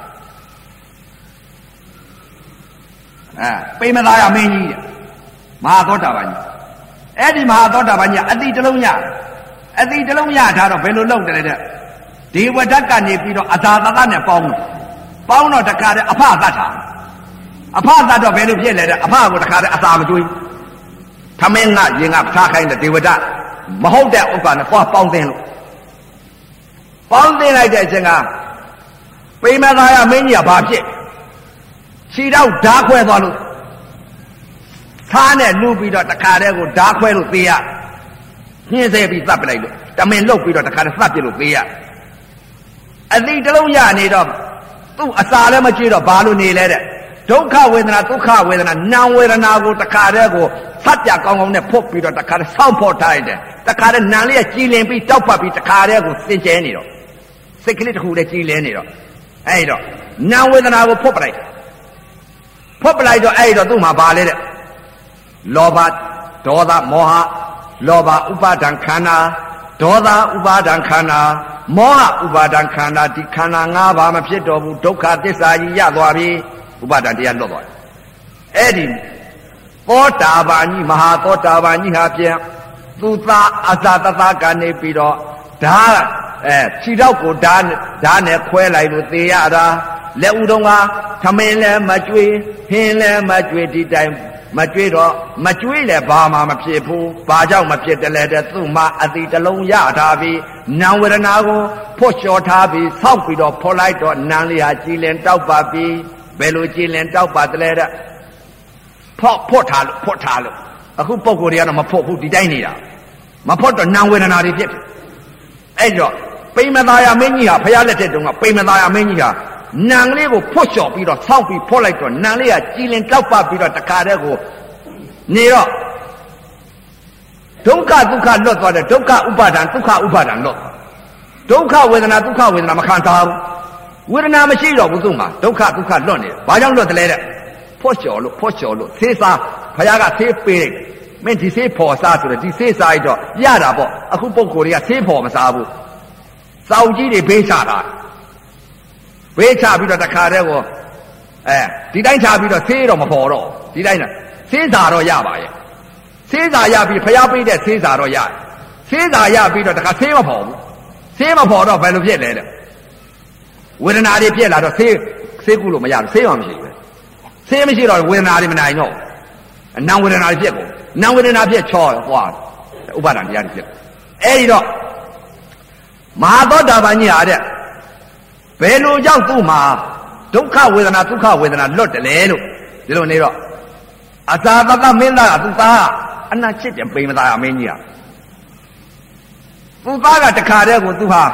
အဲပိမသာယမင်းကြီးမဟာသောတာပန်ကြီးအဲ့ဒီမဟာသောတာပန်ကြီးအတိတလုံးရအတိတလုံးရထားတော့ဘယ်လိုလုပ်တယ်တဲ့ဒေဝဒတ်ကနေပြီးတော့အသာသကနဲ့ပေါင်းပေါင်းတော့တခါတည်းအဖသတ်တာအဖသတ်တော့ဘယ်လိုဖြစ်လဲတဲ့အဖကိုတခါတည်းအသာမကျွေးထမင်းကရင်ကထားခိုင်းတဲ့ဒေဝဒတ်မဟုတ်တဲ့ဥစ္စာနဲ့သွားပေါင်းသိမ်းလို့ပေါင်းသိမ်းလိုက်တဲ့အချိန်ကပိမသာယမင်းကြီးကဘာဖြစ်ခြေတော့ဓာခွဲသွားလို့သားနဲ့လူပြီးတော့တခါတည်းကိုဓာခွဲလို့သေးရညှင်းဆဲပြီးသတ်ပလိုက်လို့တမင်လုတ်ပြီးတော့တခါတည်းသတ်ပြလို့သေးရအတိတလုံးရနေတော့သူ့အစာလည်းမကြည့်တော့ဘာလို့နေလဲတဲ့ဒုက္ခဝေဒနာဒုက္ခဝေဒနာနာဝေဒနာကိုတခါတည်းကိုဖတ်ပြကောင်းကောင်းနဲ့ဖုတ်ပြီးတော့တခါတည်းဆောင်းဖို့ထားရတယ်တခါတည်းနာလေးကကြည်လင်ပြီးတောက်ပတ်ပြီးတခါတည်းကိုစင်ကြဲနေတော့စိတ်ကလေးတစ်ခုလည်းကြည်လင်နေတော့အဲ့တော့နာဝေဒနာကိုဖုတ်ပလိုက်ဖုတ်ပလိုက်တော့အဲ့တော့သူ့မှာဘာလဲတဲ့လောဘဒေါသမောဟလောဘဥပါဒံခန္ဓာဒေါသဥပါဒံခန္ဓာမောဟဥပါဒံခန္ဓာဒီခန္ဓာ၅ပါးမဖြစ်တော့ဘူးဒုက္ခသစ္စာကြီးရသွားပြီဥပါဒံတရားလွတ်သွားတယ်အဲ့ဒီသောတာပန်ကြီးမဟာသောတာပန်ကြီးဟာပြန်သူသာအဇာတသကနေပြီးတော့ဓာအဲခြေတော့ကိုဓာဓာနဲ့ခွဲလိုက်လို့သေရတာလက်ဦးတုံးကသမင်းလည်းမကြွေးဟင်းလည်းမကြွေးဒီတိုင်မကြွေးတော့မကြွေးလည်းဘာမှမဖြစ်ဘူးဘာကြောင့်မဖြစ်တယ်လဲတဲ့သူ့မှာအတိတလုံးရထားပြီးနာဝေဒနာကိုဖွတ်လျှော်ထားပြီးဆောက်ပြီးတော့ဖော်လိုက်တော့နာလေးဟာကြည်လင်တောက်ပါပြီးဘယ်လိုကြည်လင်တောက်ပါတယ်လဲတဲ့ဖော့ဖွတ်ထားလို့ဖွတ်ထားလို့အခုပုံကိုယ်တွေကတော့မဖွတ်ဘူးဒီတိုင်းနေတာမဖွတ်တော့နာဝေဒနာတွေဖြစ်တယ်အဲ့တော့ပိမသာယမင်းကြီးဟာဘုရားလက်ထက်တုန်းကပိမသာယမင်းကြီးဟာနံလေးကိုဖွတ်လျှော်ပြီးတော့ဆောက်ပြီးဖော့လိုက်တော့နံလေးကကြည်လင်တောက်ပပြီးတော့တခါတည်းကိုနေတော့ဒုက္ခဒုက္ခလွတ်သွားတယ်ဒုက္ခဥပါဒံဒုက္ခဥပါဒံလွတ်ဒုက္ခဝေဒနာဒုက္ခဝေဒနာမခံစားဘူးဝေဒနာမရှိတော့ဘူးသူ့မှာဒုက္ခဒုက္ခလွတ်နေတယ်ဘာကြောင့်လွတ်တယ်လဲတဲ့ဖွတ်လျှော်လို့ဖွတ်လျှော်လို့သေစားဘုရားကသေပေးလိုက်မင်းဒီသေဖော်စားဆိုတော့ဒီသေစားရတော့ရတာပေါ့အခုပုံကိုယ်တွေကသေဖော်မစားဘူးစောက်ကြီးတွေဘေးချတာဘေးချပြီးတော့တခါတည်းကိုအဲဒီတိုင်းချပြီးတော့သေးတော့မပေါ်တော့ဒီတိုင်းနဲ့သေးစာတော့ရပါရဲ့သေးစာရပြီးဖျားပေးတဲ့သေးစာတော့ရတယ်သေးစာရပြီးတော့တခါသေးမပေါ်ဘူးသေးမပေါ်တော့ဘယ်လိုဖြစ်လဲတဲ့ဝေဒနာတွေဖြစ်လာတော့သေးသေးကုလို့မရဘူးသေးမှမရှိဘူးသေးမရှိတော့ဝေဒနာတွေမနိုင်တော့အနံဝေဒနာတွေဖြစ်ကုန်နံဝေဒနာဖြစ်ချောဟွာဥပါဒံတရားတွေဖြစ်အဲဒီတော့မဟာသောတာပန်ကြီးဟာတဲ့ဘယ်လိုကြောင့်သူ့မှာဒုက္ခဝေဒနာဒုက္ခဝေဒနာလွတ်တယ်လေလို့ဒီလိုနေတော့အသာသကမင်းသားကသူ့သားအနာချစ်တယ်ပိမသာယမင်းကြီးကသူ့သားကတခါတည်းကိုသူဟာ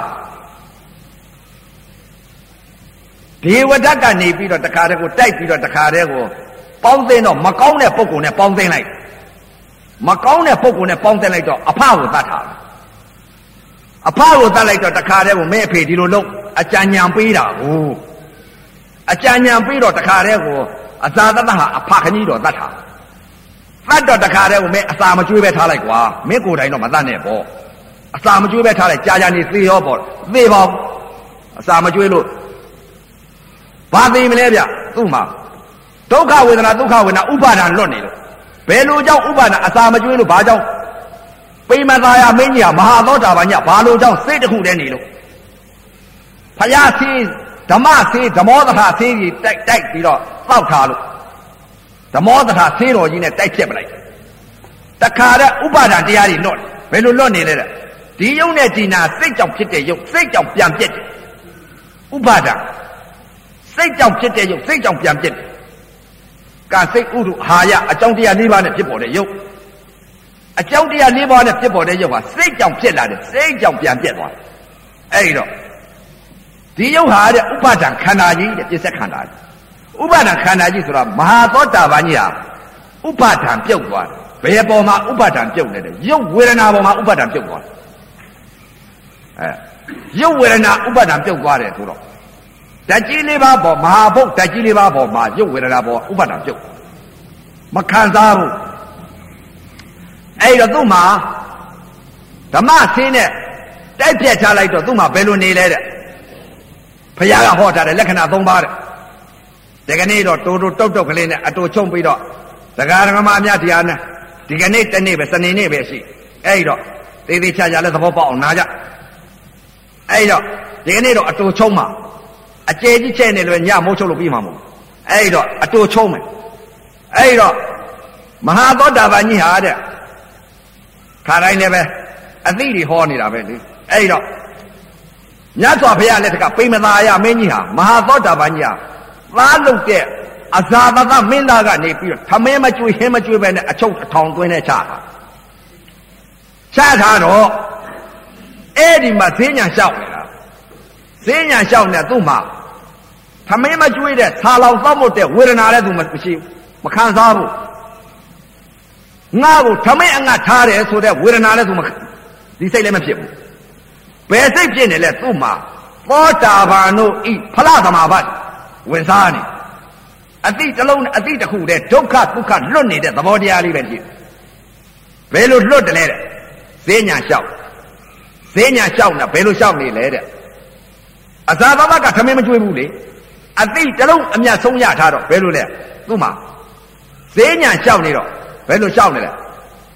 ဒေဝဒတ်ကနေပြီးတော့တခါတည်းကိုတိုက်ပြီးတော့တခါတည်းကိုပေါင်းသိမ်းတော့မကောင်းတဲ့ပုဂ္ဂိုလ်နဲ့ပေါင်းသိမ်းလိုက်မကောင်းတဲ့ပုဂ္ဂိုလ်နဲ့ပေါင်းသိမ်းလိုက်တော့အဖကိုတတ်ထားတယ်အဖကိုတတ်လိုက်တော့တခါတည်းကိုမဲအဖေဒီလိုလုပ်အကြံဉာဏ်ပေးတာကိုအကြံဉာဏ်ပေးတော့တခါတည်းကိုအသာသနာဟာအဖခကြီးတော်တတ်တာတတ်တော့တခါတည်းကိုမဲအစာမကျွေးပဲထားလိုက်ကွာမင်းကိုယ်တိုင်တော့မတတ်နဲ့ပေါ့အစာမကျွေးပဲထားလိုက်ကြာကြာနေသေရောပေါ့သေပါအစာမကျွေးလို့ဘာသိမလဲဗျသူ့မှာဒုက္ခဝေဒနာဒုက္ခဝေဒနာဥပါဒံလွတ်နေလို့ဘယ်လိုကြောင့်ဥပါဒံအစာမကျွေးလို့ဘာကြောင့်ပိမသာယမင်းကြီးကမဟာသောတာပန်ကြီးဘာလို့ကြောင့်စိတ်တစ်ခုတည်းနေလို့ဖယားစီဓမ္မစီဓမ္မောသထာစီကြီးတိုက်တိုက်ပြီးတော့တောက်ထားလို့ဓမ္မောသထာစီတော်ကြီးနဲ့တိုက်ဖြစ်ပလိုက်တခါတည်းဥပါဒံတရားတွေလွတ်ဘယ်လိုလွတ်နေလဲတဲ့ဒီယုံနဲ့ဒီနာစိတ်ကြောင့်ဖြစ်တဲ့ယုံစိတ်ကြောင့်ပြန်ပြစ်တယ်ဥပါဒံစိတ်ကြောင့်ဖြစ်တဲ့ယုံစိတ်ကြောင့်ပြန်ပြစ်တယ်ကာစိတ်ဥဒုအာရအကြောင်းတရား၄ပါးနဲ့ဖြစ်ပေါ်တဲ့ယုံအကြောင်းတရား၄ပါးနဲ့ဖြစ်ပေါ်တဲ့ယုံဟာစိတ်ကြောင့်ဖြစ်လာတယ်စိတ်ကြောင့်ပြန်ပြစ်သွားတယ်အဲ့ဒီတော့ဒီယုံဟာတဲ့ဥပါဒံခန္ဓာကြီးတဲ့ပြစ္ဆက်ခန္ဓာဥပါဒံခန္ဓာကြီးဆိုတာမဟာသောတာပန်ကြီးဟာဥပါဒံပြုတ်သွားတယ်ဘယ်ပေါ်မှာဥပါဒံပြုတ်နေတယ်ယုံဝေဒနာပေါ်မှာဥပါဒံပြုတ်သွားတယ်အဲယုံဝေဒနာဥပါဒံပြုတ်သွားတယ်ဆိုတော့ဓာတ်ကြီးလေးပါးပေါ်မဟာဘုတ်ဓာတ်ကြီးလေးပါးပေါ်မှာရုပ်ဝေဒနာပေါ်ဥပါဒံပြုတ်မခံစားဘူးအဲ့တော့သူ့မှာဓမ္မဆင်းနဲ့တိုက်ပြက်ချလိုက်တော့သူ့မှာဘယ်လိုနေလဲတဲ့ဘုရားကဟောထားတဲ့လက္ခဏာသုံးပါးတဲ့ဒီကနေ့တော့တိုးတိုးတုတ်တုတ်ကလေးနဲ့အတူချုံပြီးတော့ဒကာဒကမအများတရားနဲ့ဒီကနေ့တနေ့ပဲစနေနေ့ပဲရှိအဲ့တော့သေးသေးချာချာလည်းသဘောပေါက်အောင်နားကြအဲ့တော့ဒီကနေ့တော့အတူချုံမှာအကျယ်ကြီးချဲ့နေလို့ညမိုးချုပ်လို့ပြီးမှာမဟုတ်အဲ့တော့အတူချုံမယ်အဲ့တော့မဟာသောတာပန်ကြီးဟာတဲ့ခါတိုင်းလည်းပဲအသိတွေဟောနေတာပဲလေအဲ့တော့မြတ်စွာဘုရားလက်ထက်ကပိမသာယမင်းကြီးဟာမဟာသောတာပန်ကြီးဟာသားလုတ်တဲ့အဇာတသမင်းသားကနေပြီးတော့ထမင်းမကျွေးဟင်းမကျွေးပဲနဲ့အချုပ်အထောင်သွင်းနဲ့ချတာချထားတော့အဲ့ဒီမှာဈေးညာလျှောက်နေတာဈေးညာလျှောက်နေသူ့မှာထမင်းမကျွေးတဲ့ဆာလောင်သောက်မတဲ့ဝေဒနာလည်းသူမရှိမခံစားဘူးငါ့ကိုထမင်းအငတ်ထားတယ်ဆိုတဲ့ဝေဒနာလည်းသူမဒီစိတ်လည်းမဖြစ်ဘူးဘယ်စိတ်ဖြစ်နေလဲသူ့မှာသောတာပန်တို့ဤဖလားသမာဘတ်ဝင်စားနေအတိတစ်လုံးအတိတစ်ခုတည်းဒုက္ခဒုက္ခလွတ်နေတဲ့သဘောတရားလေးပဲကြည့်ဘယ်လိုလွတ်တယ်လဲတဲ့ဈေးညာလျှောက်ဈေးညာလျှောက်နေဘယ်လိုလျှောက်နေလဲတဲ့အဇာသမကထမင်းမကျွေးဘူးလေအတိတစ်လုံးအမြတ်ဆုံးရထားတော့ဘယ်လိုလဲသူ့မှာဈေးညာလျှောက်နေတော့ဘယ်လိုလျှောက်နေလဲဩ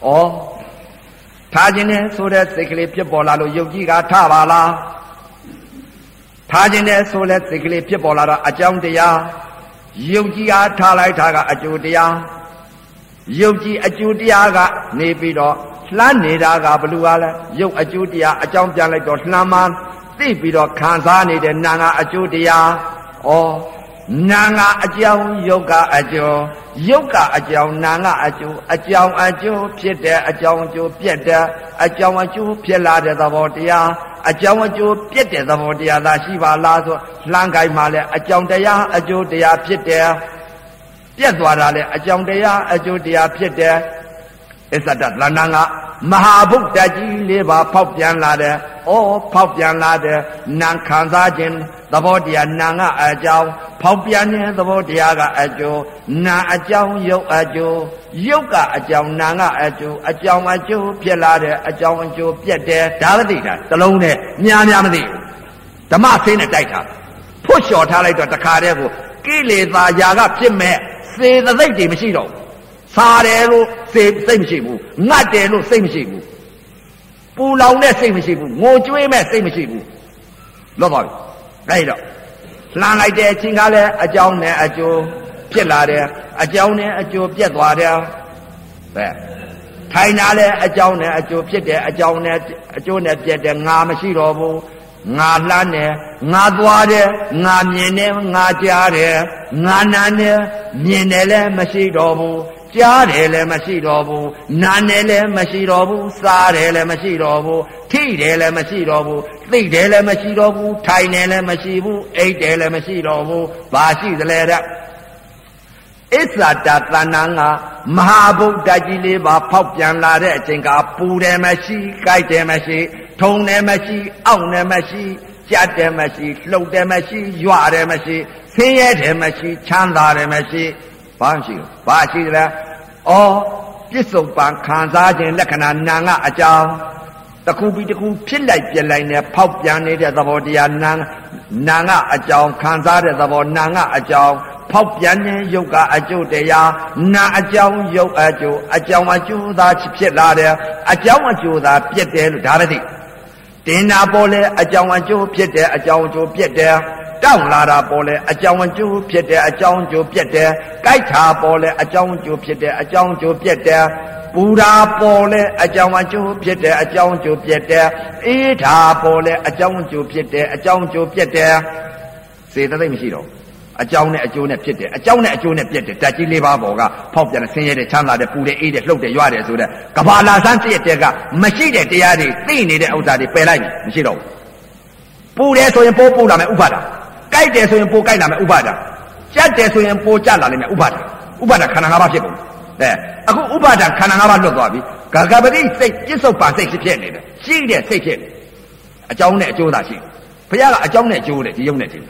ထားခြင်းနဲ့ဆိုတဲ့စိတ်ကလေးဖြစ်ပေါ်လာလို့ယုတ်ကြည်ကထပါလားထားခြင်းနဲ့ဆိုတဲ့စိတ်ကလေးဖြစ်ပေါ်လာတော့အကြောင်းတရားယုတ်ကြည်အားထားလိုက်တာကအကျိုးတရားယုတ်ကြည်အကျိုးတရားကနေပြီးတော့လှမ်းနေတာကဘလူကလဲယုတ်အကျိုးတရားအကြောင်းပြန်လိုက်တော့လှမ်းမှသိပြီးတော့ခံစားနေတဲ့နာငါအကျိုးတရားဩနာငါအကြောင်းယုတ်ကအကျိုးယုတ်ကအကြောင်းနာငါအကျိုးအကြောင်းအကျိုးဖြစ်တဲ့အကြောင်းအကျိုးပြက်တဲ့အကြောင်းအကျိုးဖြစ်လာတဲ့သဘောတရားအကြောင်းအကျိုးပြက်တဲ့သဘောတရားသာရှိပါလားဆိုလှမ်းကိုင်းမှလည်းအကြောင်းတရားအကျိုးတရားဖြစ်တယ်ပြက်သွားတာလည်းအကြောင်းတရားအကျိုးတရားဖြစ်တယ်အစ္စဒလန္နာကမဟာဗုဒ္ဓကြီးလေးပါဖောက်ပြန်လာတယ်ဩဖောက်ပြန်လာတယ်နာခံစားခြင်းသဘောတရားနာကအကြောင်းဖောက်ပြန်တဲ့သဘောတရားကအကျိုးနာအကြောင်းယုတ်အကျိုးယုတ်ကအကြောင်းနာကအကျိုးအကြောင်းအကျိုးဖြစ်လာတဲ့အကြောင်းအကျိုးပြက်တယ်ဒါမသိတာတလုံးနဲ့များများမသိဘူးဓမ္မဆင်းနဲ့တိုက်တာဖွတ်လျှော်ထားလိုက်တော့တခါတည်းကိုကိလေသာຢာကဖြစ်မဲ့စေတသိက်တွေမရှိတော့စားတယ်လို့စိတ်စိတ်မရှိဘူးငတ်တယ်လို့စိတ်မရှိဘူးပူလောင်တဲ့စိတ်မရှိဘူးငိုကြွေးမဲ့စိတ်မရှိဘူးလောပါပြီအဲ့တော့လှမ်းလိုက်တဲ့အချိန်ကလည်းအကြောင်းနဲ့အကျိုးဖြစ်လာတယ်အကြောင်းနဲ့အကျိုးပြတ်သွားတယ်ပဲထိုင်တာလည်းအကြောင်းနဲ့အကျိုးဖြစ်တယ်အကြောင်းနဲ့အကျိုးနဲ့ပြတ်တယ်ငါမရှိတော့ဘူးငါလှမ်းတယ်ငါသွားတယ်ငါမြင်တယ်ငါကြားတယ်ငါနာတယ်မြင်တယ်လည်းမရှိတော့ဘူးကြားတယ်လည်းမရှိတော့ဘူးနားတယ်လည်းမရှိတော့ဘူးစားတယ်လည်းမရှိတော့ဘူးထိတယ်လည်းမရှိတော့ဘူးသိတယ်လည်းမရှိတော့ဘူးထိုင်တယ်လည်းမရှိဘူးအိတ်တယ်လည်းမရှိတော့ဘူးဘာရှိသလဲတဲ့အစ္ဆဒသဏ္ဍာန်ကမဟာဗုဒ္ဓကြီးလေးပါဖောက်ပြန်လာတဲ့အချိန်ကပူတယ်မရှိကြိုက်တယ်မရှိထုံတယ်မရှိအောင့်တယ်မရှိကြက်တယ်မရှိလှုပ်တယ်မရှိရွတယ်မရှိဆင်းရဲတယ်မရှိချမ်းသာတယ်မရှိဘာရှိလဲဘာရှိလဲဩပြစ္ဆုတ်ပံခံစားခြင်းလက္ခဏာနာငါအကြောင်းတခုပြီးတခုဖြစ်လိုက်ပြလိုက်နဲ့ဖောက်ပြန်နေတဲ့သဘောတရားနာနာငါအကြောင်းခံစားတဲ့သဘောနာငါအကြောင်းဖောက်ပြန်တဲ့ယုတ်ကအကျိုးတရားနာအကြောင်းယုတ်အကျိုးအကြောင်းအကျိုးသာဖြစ်လာတယ်အကြောင်းအကျိုးသာပြည့်တယ်လို့ဒါပဲသိတင်နာပေါ်လဲအကြောင်းအကျိုးဖြစ်တယ်အကြောင်းအကျိုးပြည့်တယ်တောင်းလာတာပေါ်လဲအကြောင်းအကျိုးဖြစ်တယ်အကြောင်းအကျိုးပြည့်တယ်ကြိုက်တာပေါ်လဲအကြောင်းအကျိုးဖြစ်တယ်အကြောင်းအကျိုးပြည့်တယ်ပူရာပေါ်လဲအကြောင်းအကျိုးဖြစ်တယ်အကြောင်းအကျိုးပြည့်တယ်အေးတာပေါ်လဲအကြောင်းအကျိုးဖြစ်တယ်အကြောင်းအကျိုးပြည့်တယ်စေတသိက်မရှိတော့အကြောင်းနဲ့အကျိုးနဲ့ဖြစ်တယ်အကြောင်းနဲ့အကျိုးနဲ့ပြည့်တယ်ဓာတ်ကြီးလေးပါးပေါ်ကဖောက်ပြန်တဲ့ဆင်းရဲတဲ့ချမ်းသာတဲ့ပူတဲ့အေးတဲ့လှုပ်တဲ့ရွတဲ့ဆိုတဲ့ကဘာလာဆန်းတည့်တဲ့ကမရှိတဲ့တရားတွေသိနေတဲ့ဥစ္စာတွေပယ်လိုက်မရှိတော့ဘူးပူတယ်ဆိုရင်ပိုးပူလာမယ်ဥပါဒာကြိုက်တယ်ဆိုရင်ပိုးကြိုက်လာမယ်ဥပါဒာကြက်တယ်ဆိုရင်ပိုးကြလာလိမ့်မယ်ဥပါဒာဥပါဒာခန္ဓာ၅ပါးဖြစ်ကုန်တယ်အခုဥပါဒာခန္ဓာ၅ပါးလွတ်သွားပြီဂဂပတိစိတ်ပြစ္ဆုတ်ပါစိတ်ဖြစ်နေတယ်ရှိတဲ့စိတ်ဖြစ်နေအကြောင်းနဲ့အကျိုးသာရှိဘုရားကအကြောင်းနဲ့အကျိုးနဲ့ဒီယုံနဲ့ချင်း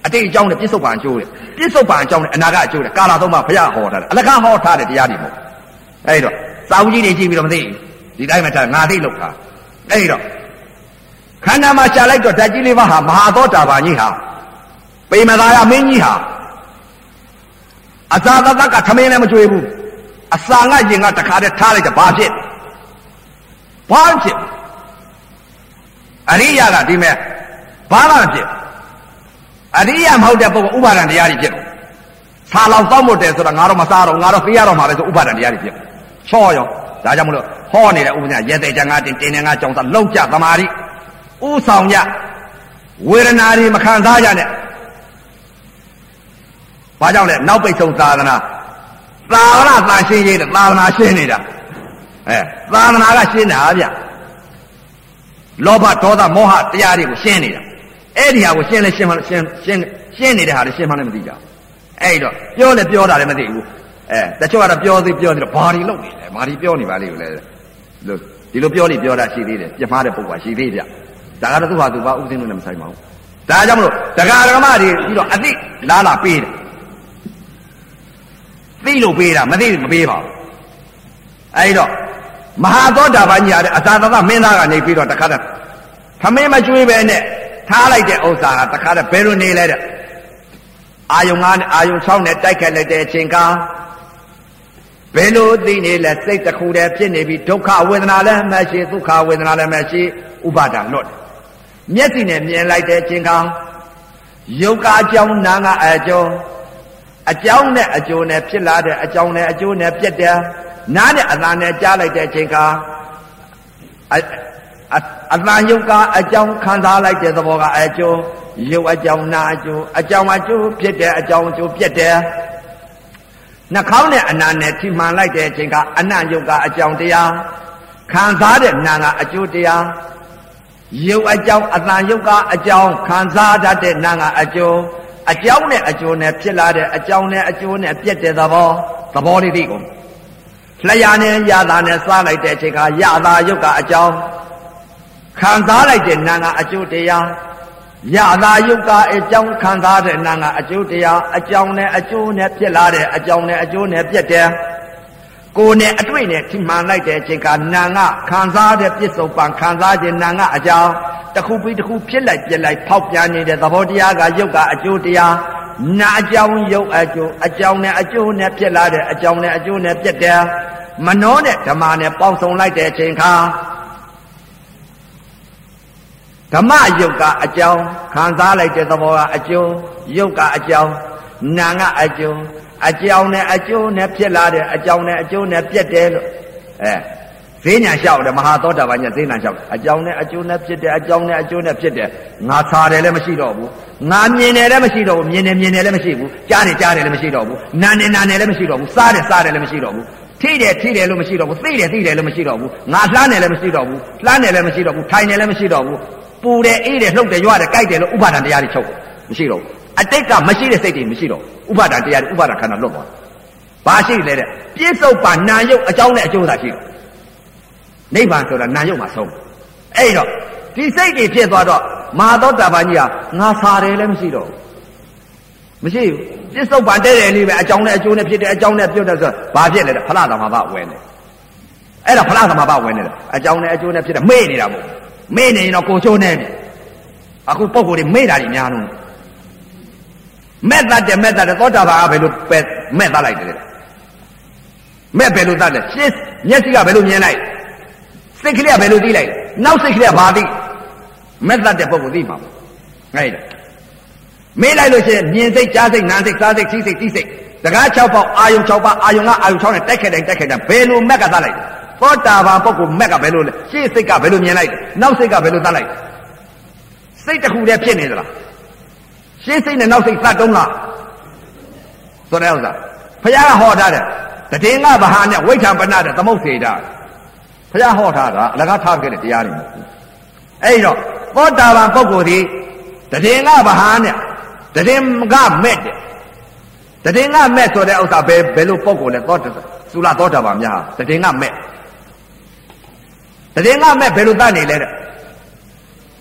အတိတ်အကြောင်းနဲ့ပြစ္ဆုတ်ပံအကျိုးတဲ့ပြစ္ဆုတ်ပံအကြောင်းနဲ့အနာကအကျိုးတဲ့ကာလသုံးပါးဘုရားဟောထားတယ်အလကားဟောထားတဲ့တရားတွေမဟုတ်အဲ့တော့စာအုပ်ကြီးတွေကြည့်ပြီးတော့မသိဒီတိုင်းမှထားငါသိလို့ခါအဲ့တော့ခန္ဓာမှာရှာလိုက်တော့ဓာတ်ကြီးလေးပါးဟာမဟာသောတာပန်ကြီးဟာပေမသာယမင်းကြီးဟာအစာသတ္တကထမင်းလည်းမကြွေဘူးအစာငါရင်ကတခါတည်းထားလိုက်တော့ဘာဖြစ်ဘာဖြစ်အရိယာကဒီမဲ့ဘာမှမဖြစ်အရိယာမဟုတ်တဲ့ပုဂ္ဂိုလ်ဥပါဒံတရားတွေဖြစ်တယ်ဆာလောက်သောက်မို့တယ်ဆိုတော့ငါတော့မစားတော့ငါတော့သိရတော့မှာပဲဆိုဥပါဒံတရားတွေဖြစ်ချောရောဒါကြောင့်မလို့ဟောနေတဲ့ဥပညာရဲတဲ့ကြငါတင်တင်နေငါကြောင့်သာလောက်ကြသမာဓိဥဆောင်ကြဝေဒနာတွေမခံစားကြနဲ့ဘာကြောင့်လဲနောက်ပိတ်ဆုံးသာသနာသာသနာသာရှင်းရေးတဲ့သာသနာရှင်းနေတာအဲသာသနာကရှင်းတာဗျလောဘဒေါသမောဟတရားတွေကိုရှင်းနေတာအဲ့ဒီဟာကိုရှင်းလဲရှင်းမှရှင်းရှင်းရှင်းနေတဲ့ဟာတွေရှင်းမှလည်းမသိကြဘူးအဲ့တော့ပြောလဲပြောတာလည်းမသိဘူးအဲတချို့ကတော့ပြောသေးပြောနေတော့ဘာတွေလုပ်နေလဲဘာတွေပြောနေပါလိမ့်ကိုလဲလို့ဒီလိုပြောနေပြောတာရှိသေးတယ်ပြမှားတဲ့ပုဂ္ဂိုလ်ရှိသေးဗျဒါကတော့သူ့ဟာသူပါဥစဉ်လို့လည်းမဆိုင်ပါဘူးဒါကြောင့်မလို့တရားဓမ္မတွေပြီးတော့အသိလားလားပေးတယ်သိလို့ပေးတာမသိမပေးပါဘူးအဲဒီတော့မဟာသောတာပန်ကြီးရတဲ့အသာသသမင်းသားကနေပြီးတော့တခါတည်းခမင်းမကျွေးပဲနဲ့ထားလိုက်တဲ့ဥစ္စာကတခါတည်းဘယ်လိုနေလဲတဲ့အာယုံငါးနဲ့အာယုံ၆နဲ့တိုက်ခတ်လိုက်တဲ့အချိန်ကဘယ်လိုသိနေလဲစိတ်တစ်ခုတည်းဖြစ်နေပြီးဒုက္ခဝေဒနာလည်းမရှိဒုက္ခဝေဒနာလည်းမရှိဥပါဒံလွတ်မျက်စိနဲ့မြင်လိုက်တဲ့အချိန်ကယုတ်ကအကြောင်းနာကအကျိုးအကြောင်းနဲ့အကျိုးနဲ့ဖြစ်လာတဲ့အကြောင်းနဲ့အကျိုးနဲ့ပြတ်တယ်နားနဲ့အသံနဲ့ကြားလိုက်တဲ့အချိန်ကအအသံယုတ်ကအကြောင်းခံစားလိုက်တဲ့သဘောကအကျိုးယုတ်အကြောင်းနာအကျိုးအကြောင်းအကျိုးဖြစ်တဲ့အကြောင်းအကျိုးပြတ်တယ်နှာခေါင်းနဲ့အနာနဲ့ထိမှန်လိုက်တဲ့အချိန်ကအနံ့ယုတ်ကအကြောင်းတရားခံစားတဲ့နာကအကျိုးတရားယုတ်အကြောင်းအသံယုတ်ကအကြောင်းခံစားတတ်တဲ့နာကအကျိုးအကြောင်းနဲ့အကျိုးနဲ့ဖြစ်လာတဲ့အကြောင်းနဲ့အကျိုးနဲ့ပြတ်တဲ့သဘောသဘောလေးသိကုန်လျှာနဲ့ရတာနဲ့စားလိုက်တဲ့အချိန်ကရတာယုတ်ကအကြောင်းခံစားလိုက်တဲ့နာကအကျိုးတရားရတာယုတ်ကအကြောင်းခံစားတဲ့နာကအကျိုးတရားအကြောင်းနဲ့အကျိုးနဲ့ဖြစ်လာတဲ့အကြောင်းနဲ့အကျိုးနဲ့ပြတ်တဲ့ကိုယ်နဲ့အတွေ့နဲ့ထိမှန်လိုက်တဲ့အချိန်ကနာငါခံစားတဲ့ပြစ္ဆုတ်ပံခံစားခြင်းနာငါအကြောင်းတစ်ခုပြီးတစ်ခုဖြစ်လိုက်ပြက်လိုက်ဖောက်ပြန်နေတဲ့သဘောတရားကယုတ်ကအကျိုးတရားနာအကြောင်းယုတ်အကျိုးအကြောင်းနဲ့အကျိုးနဲ့ဖြစ်လာတဲ့အကြောင်းနဲ့အကျိုးနဲ့ပြတ်တဲ့မနှောနဲ့ဓမ္မနဲ့ပေါင်းစုံလိုက်တဲ့အချိန်ခါဓမ္မယုတ်ကအကြောင်းခံစားလိုက်တဲ့သဘောကအကျိုးယုတ်ကအကြောင်းနာကအကျိုးအကြောင်းနဲ့အကျိုးနဲ့ဖြစ်လာတဲ့အကြောင်းနဲ့အကျိုးနဲ့ပြတ်တယ်လို့အဲဈေးညာလျှောက်တယ်မဟာသောတာပန်ကြီးဈေးညာလျှောက်အကြောင်းနဲ့အကျိုးနဲ့ဖြစ်တယ်အကြောင်းနဲ့အကျိုးနဲ့ဖြစ်တယ်ငါစားတယ်လည်းမရှိတော့ဘူးငါမြင်တယ်လည်းမရှိတော့ဘူးမြင်တယ်မြင်တယ်လည်းမရှိဘူးကြားတယ်ကြားတယ်လည်းမရှိတော့ဘူးနားတယ်နားတယ်လည်းမရှိတော့ဘူးစားတယ်စားတယ်လည်းမရှိတော့ဘူးထိတယ်ထိတယ်လို့မရှိတော့ဘူးသိတယ်သိတယ်လို့မရှိတော့ဘူးငါလှမ်းတယ်လည်းမရှိတော့ဘူးလှမ်းတယ်လည်းမရှိတော့ဘူးထိုင်တယ်လည်းမရှိတော့ဘူးပူတယ်အေးတယ်လှုပ်တယ်ရွတယ်ကြိုက်တယ်လို့ဥပါဒံတရားတွေချုပ်မရှိတော့ဘူးအတိတ်ကမရှိတဲ့စိတ်တွေမရှိတော့ဥပါဒံတရားတွေဥပါဒံခန္ဓာလွတ်သွားဘာရှိလဲတဲ့ပြစ္ဆုတ်ပါနာယုတ်အကြောင်းနဲ့အကျိုးသာရှိတယ်နိဗ္ဗာန်ဆိုတာနာယုတ်မှာဆုံးအဲ့တော့ဒီစိတ်တွေဖြစ်သွားတော့မဟာသောတာပန်ကြီးကငါစားတယ်လည်းမရှိတော့ဘူးမရှိဘူးပြစ္ဆုတ်ပါတဲ့တယ်လေးပဲအကြောင်းနဲ့အကျိုးနဲ့ဖြစ်တယ်အကြောင်းနဲ့ပြုတ်တယ်ဆိုတော့ဘာဖြစ်လဲတဲ့ဖလားသမဘာဝဲနေအဲ့ဒါဖလားသမဘာဝဲနေတယ်အကြောင်းနဲ့အကျိုးနဲ့ဖြစ်တယ်မေ့နေတာမို့မေ့နေရင်တော့ကိုချိုးနေပြီအခုပုံကိုယ်တွေမေ့တာတွေများလုံးမဲ့တတ်တယ်မဲ့တတ်တယ်သောတာပန်ကဘယ်လိုပဲမဲ့တတ်လိုက်တယ်မဲ့ဘယ်လိုတတ်လဲရှင်းမျက်စိကဘယ်လိုမြင်လိုက်စိတ်ကလေးကဘယ်လိုသိလိုက်နောက်စိတ်ကလေးကဘာသိမဲ့တတ်တဲ့ပုံကိုသိမှာပေါ့အဲ့ဒါမေးလိုက်လို့ရှိရင်မြင်စိတ်ကြားစိတ်နားစိတ်စားစိတ်သိစိတ်သိစိတ်စကား၆ပေါက်အာယုံ၆ပါးအာယုံကအာယုံ၆နဲ့တိုက်ခဲ့တယ်တိုက်ခဲ့တယ်ဘယ်လိုမက်ကတတ်လိုက်သောတာပန်ပုဂ္ဂိုလ်မက်ကဘယ်လိုလဲရှင်းစိတ်ကဘယ်လိုမြင်လိုက်နောက်စိတ်ကဘယ်လိုတတ်လိုက်စိတ်တစ်ခုတည်းဖြစ်နေသလားရှင်းစိတ်နဲ့နောက်စိတ်သတ်တုံးလားဆိုတဲ့ဥစ္စာဘုရားကဟောထားတယ်တတိငါဗဟာနဲ့ဝိဋ္ဌံပဏတဲ့သမုတ်စေတာဘုရားဟောထားတာအလကားထားခဲ့တဲ့တရားတွေအဲ့တော့သောတာပန်ပုဂ္ဂိုလ်ဒီတတိငါဗဟာနဲ့တတိငါမဲ့တဲ့တတိငါမဲ့ဆိုတဲ့ဥစ္စာဘယ်ဘယ်လိုပုဂ္ဂိုလ်လဲသောသုလသောတာပန်များတတိငါမဲ့တတိငါမဲ့ဘယ်လိုတတ်နေလဲတဲ့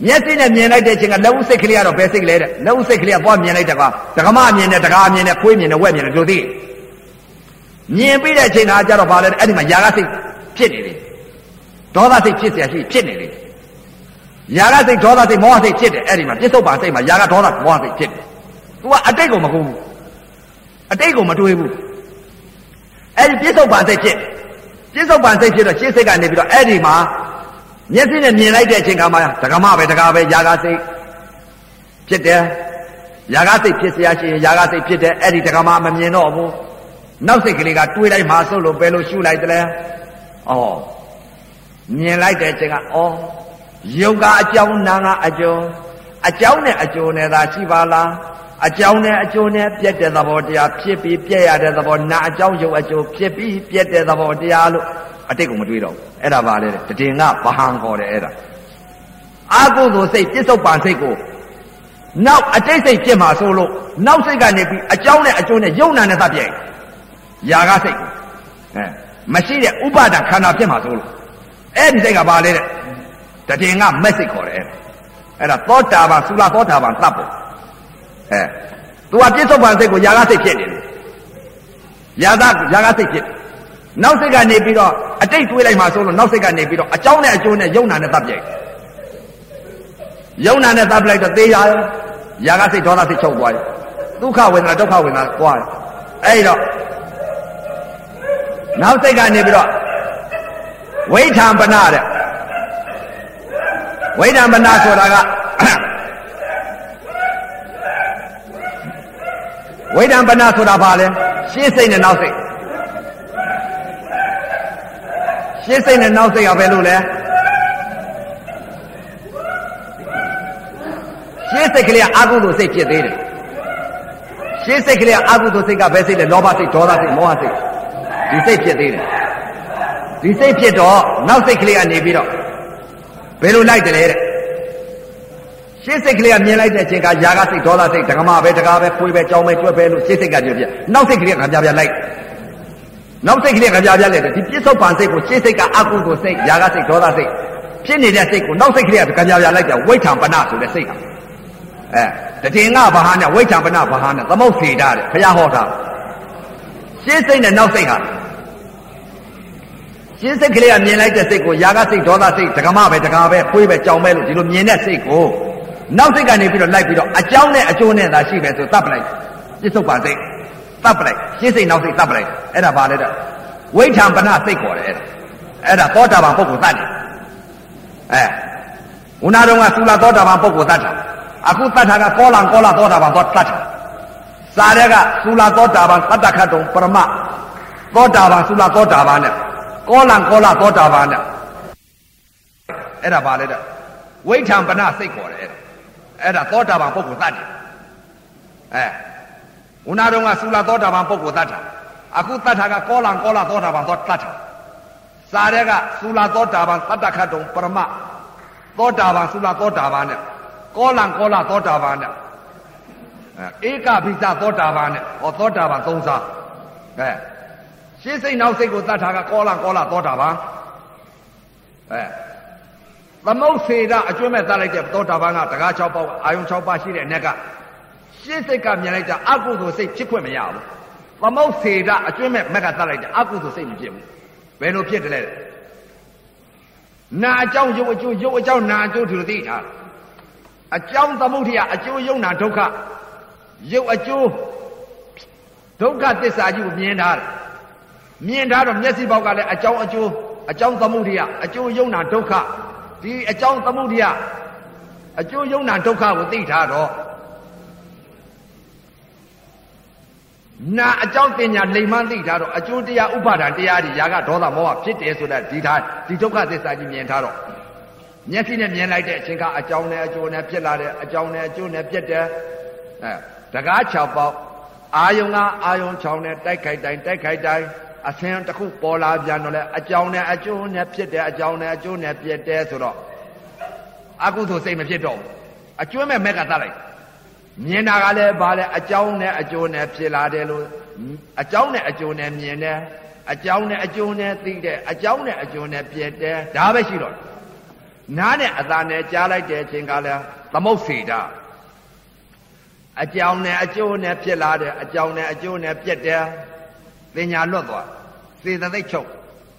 မျက်စိနဲ့မြင်လိုက်တဲ့အချိန်ကလက်ဦးစိတ်ကလေးကတော့ဘယ်စိတ်လဲတဲ့လက်ဦးစိတ်ကလေးကသွားမြင်လိုက်တဲ့ကွာဒကမမြင်တဲ့ဒကာမြင်တဲ့ခွေးမြင်တဲ့ဝက်မြင်တဲ့တို့သိမြင်ပြီးတဲ့အချိန်ကကြတော့ဘာလဲအဲ့ဒီမှာຢာကစိတ်ဖြစ်နေတယ်ဒေါသစိတ်ဖြစ်เสียရှိဖြစ်နေတယ်ຢာကစိတ်ဒေါသစိတ်မောဟစိတ်ဖြစ်တယ်အဲ့ဒီမှာပြစ္ဆုတ်ပန်စိတ်မှာຢာကဒေါသမောဟစိတ်ဖြစ်တယ် तू ကအတိတ်ကိုမကူဘူးအတိတ်ကိုမတွေးဘူးအဲ့ဒီပြစ္ဆုတ်ပန်စိတ်ဖြစ်ပြစ္ဆုတ်ပန်စိတ်ဖြစ်တော့ရှင်းစိတ်ကနေပြီးတော့အဲ့ဒီမှာမျက်စိနဲ့မြင်လိုက်တဲ့အချိန်ကမှဒကမပဲဒကာပဲຢာကစိတ်ဖြစ်တယ်ຢာကစိတ်ဖြစ်เสียရှိရင်ຢာကစိတ်ဖြစ်တယ်အဲ့ဒီဒကမမမြင်တော့ဘူးနောက်စိတ်ကလေးကတွေးလိုက်မှဆုပ်လို့ပဲလို့ရှုလိုက်တယ်ဩမြင်လိုက်တဲ့အချိန်ကဩယုတ်ကအကြောင်းနာကအကျိုးအကြောင်းနဲ့အကျိုးနဲ့သာရှိပါလားအကြောင်းနဲ့အကျိုးနဲ့ပြည့်တဲ့သဘောတရားဖြစ်ပြီးပြည့်ရတဲ့သဘောနာအကြောင်းယုတ်အကျိုးဖြစ်ပြီးပြည့်တဲ့သဘောတရားလို့အတိတ်ကမတွေးတော့ဘူးအဲ့ဒါပါလေတည်ငါဗဟံခေါ်တယ်အဲ့ဒါအာဟုသောစိတ်ပြစ္ဆုတ်ပန်စိတ်ကိုနောက်အတိတ်စိတ်ဖြစ်မှာဆိုလို့နောက်စိတ်ကနေပြီးအကြောင်းနဲ့အကျိုးနဲ့ယုံနာနဲ့သပြည့်ຢာကစိတ်ကိုအဲမရှိတဲ့ဥပါဒခန္ဓာဖြစ်မှာဆိုလို့အဲ့ဒီစိတ်ကပါလေတဲ့တည်ငါမက်စိတ်ခေါ်တယ်အဲ့ဒါသောတာပန်သုလသောတာပန်သတ်ဖို့အဲသူကပြစ္ဆုတ်ပန်စိတ်ကိုຢာကစိတ်ဖြစ်နေတယ်ຢာကຢာကစိတ်ဖြစ်နောက်စိတ်ကနေပြီးတော့အတိတ်တွေးလိုက်မှဆိုလို့နောက်စိတ်ကနေပြီးတော့အကြောင်းနဲ့အကျိုးနဲ့ယုံနာနဲ့သတ်ပြိုင်ယုံနာနဲ့သတ်ပလိုက်တော့သေရຢာကစိတ်ဒေါသစိတ်ချုပ်သွားတယ်ဒုက္ခဝေဒနာဒုက္ခဝေဒနာကွာအဲ့တော့နောက်စိတ်ကနေပြီးတော့ဝိဋ္ဌံပနတဲ့ဝိဋ္ဌံပနဆိုတာကဝိဋ္ဌံပနဆိုတာဘာလဲရှင်းစိတ်နဲ့နောက်စိတ်ရှင်းစိတ်နဲ့နောက်စိတ်ကဘယ်လိုလဲရှင်းစိတ်ကလေးကအကုသိုလ်စိတ်ဖြစ်သေးတယ်ရှင်းစိတ်ကလေးကအကုသိုလ်စိတ်ကဘယ်စိတ်လဲလောဘစိတ်ဒေါသစိတ်မောဟစိတ်ဒီစိတ်ဖြစ်သေးတယ်ဒီစိတ်ဖြစ်တော့နောက်စိတ်ကလေးကနေပြီးတော့ဘယ်လိုလိုက်တယ်လဲတဲ့ရှင်းစိတ်ကလေးကမြင်လိုက်တဲ့အချိန်ကຢာကစိတ်ဒေါသစိတ်ဒကမပဲဒကာပဲခွေးပဲကြောင်းပဲကျွတ်ပဲလို့ရှင်းစိတ်ကပြောပြနောက်စိတ်ကလေးကပြပြလိုက်နောက်စိတ်ကလေးကပြပြလိုက်တယ်ဒီပြစ္ဆုတ်ပန်စိတ်ကိုရှင်းစိတ်ကအကုသိုလ်စိတ်ຢာကစိတ်ဒေါသစိတ်ဖြစ်နေတဲ့စိတ်ကိုနောက်စိတ်ကလေးကပြပြလိုက်တယ်ဝိဋ္ဌံပနဆိုတဲ့စိတ်ကအဲတည်ငါဘာဟာနဲ့ဝိဋ္ဌံပနဘာဟာနဲ့သမုတ်စေတာတဲ့ဘုရားဟောတာရှင်းစိတ်နဲ့နောက်စိတ်ဟာရှင်းစိတ်ကလေးကမြင်လိုက်တဲ့စိတ်ကိုຢာကစိတ်ဒေါသစိတ်ဒကမပဲဒကာပဲခွေးပဲကြောင်ပဲလို့ဒီလိုမြင်တဲ့စိတ်ကိုနောက်စိတ်ကနေပြီးတော့လိုက်ပြီးတော့အကြောင်းနဲ့အကျိုးနဲ့သာရှိပဲဆိုတတ်ပလိုက်ပြစ္ဆုတ်ပန်စိတ်တတ်ပလိုက်ရှင်းစိတ်နောက်စိတ်တတ်ပလိုက်အဲ့ဒါဘာလဲတဲ့ဝိဋ္ဌံပနစိတ်ခေါ်တယ်အဲ့ဒါသောတာပန်ပုဂ္ဂိုလ်တတ်တယ်အဲဝနာတော်ကသုလသောတာပန်ပုဂ္ဂိုလ်တတ်တာအခုတတ်တာကကောလံကောလသောတာပန်သောတတ်တာစာရဲကသုလသောတာပန်တတ္တခတ်တုံပရမသောတာပန်သုလသောတာပန်နဲ့ကောလံကောလသောတာပန်နဲ့အဲ့ဒါဘာလဲတဲ့ဝိဋ္ဌံပနစိတ်ခေါ်တယ်အဲ့ဒါသောတာပန်ပုဂ္ဂိုလ်တတ်တယ်အဲဝနာတော်ကသုလသောတာပန်ပုဂ္ဂိုလ်တတ်တာအခုတတ်တာကကောလံကောလသောတာပန်သောတတ်တာစာရဲကသုလသောတာပန်တတ္တခတ်တုံပရမသောတာပန်သုလသောတာပန်နဲ့ကောလံကောလသောတာပန်နဲ့ဧကဘိသသောတာပန်နဲ့ဟောသောတာပန်သုံးစားအဲရှင်းစိတ်နောက်စိတ်ကိုတတ်တာကကောလံကောလသောတာပန်အဲသမုတ်စေတာအကျွမ်းမဲ့တတ်လိုက်တဲ့သောတာပန်ကတကား၆ပေါက်အာယုံ၆ပါးရှိတဲ့အ ਨੇ ကရှင်းစိတ်ကမြင်လိုက်တာအကုသိုလ်စိတ်ဖြစ်ခွင့်မရဘူးသမုတ်စေတာအကျွမ်းမဲ့မက်ကတတ်လိုက်တဲ့အကုသိုလ်စိတ်မဖြစ်ဘူးဘယ်လိုဖြစ်တယ်လဲနာအကြောင်းရုပ်အကျိုးရုပ်အကြောင်းနာအကျိုးဒီလိုသိထားအကြောင်းသမုဒ္ဒရာအကျိုးယုံနာဒုက္ခရုပ်အကျိုးဒုက္ခသစ္စာကြီးကိုမြင်ထားတယ်မြင်ထားတော့မျက်စိပေါက်ကလည်းအကြောင်းအကျိုးအကြောင်းသမုဒ္ဒရာအကျိုးယုံနာဒုက္ခဒီအကြောင်းသမုဒ္ဒရာအကျိုးယုံနာဒုက္ခကိုသိထားတော့နာအကြောင်းတင်ညာလိမ္မာသိထားတော့အကျိုးတရားဥပါဒံတရားတွေຢာကဒေါသမောဟဖြစ်တယ်ဆိုတဲ့ဒီထားဒီဒုက္ခသစ္စာကြီးမြင်ထားတော့မျက်စိနဲ့မြင်လိုက်တဲ့အချိန်ကအကြောင်းနဲ့အကျိုးနဲ့ဖြစ်လာတယ်အကြောင်းနဲ့အကျိုးနဲ့ဖြစ်တယ်အဲတကား၆ပေါက်အာယုံကအာယုံ၆နဲ့တိုက်ခိုက်တိုင်းတိုက်ခိုက်တိုင်းအဆင်းတစ်ခုပေါ်လာပြန်တော့လေအကြောင်းနဲ့အကျိုးနဲ့ဖြစ်တယ်အကြောင်းနဲ့အကျိုးနဲ့ဖြစ်တယ်ဆိုတော့အကုသိုလ်စိတ်မဖြစ်တော့ဘူးအကျွမ်းမဲ့မက်ကတတ်လိုက်မြင်တာကလည်းဘာလဲအကြောင်းနဲ့အကျိုးနဲ့ဖြစ်လာတယ်လို့အကြောင်းနဲ့အကျိုးနဲ့မြင်တယ်အကြောင်းနဲ့အကျိုးနဲ့သိတယ်အကြောင်းနဲ့အကျိုးနဲ့ဖြစ်တယ်ဒါပဲရှိတော့နားနဲ့အသာနဲ့ကြားလိုက်တဲ့အချိန်ကလည်းသမုတ်စေတာအကြောင်းနဲ့အကျိုးနဲ့ဖြစ်လာတယ်အကြောင်းနဲ့အကျိုးနဲ့ပြက်တယ်ပညာလွတ်သွားစေတသိက်ချုပ်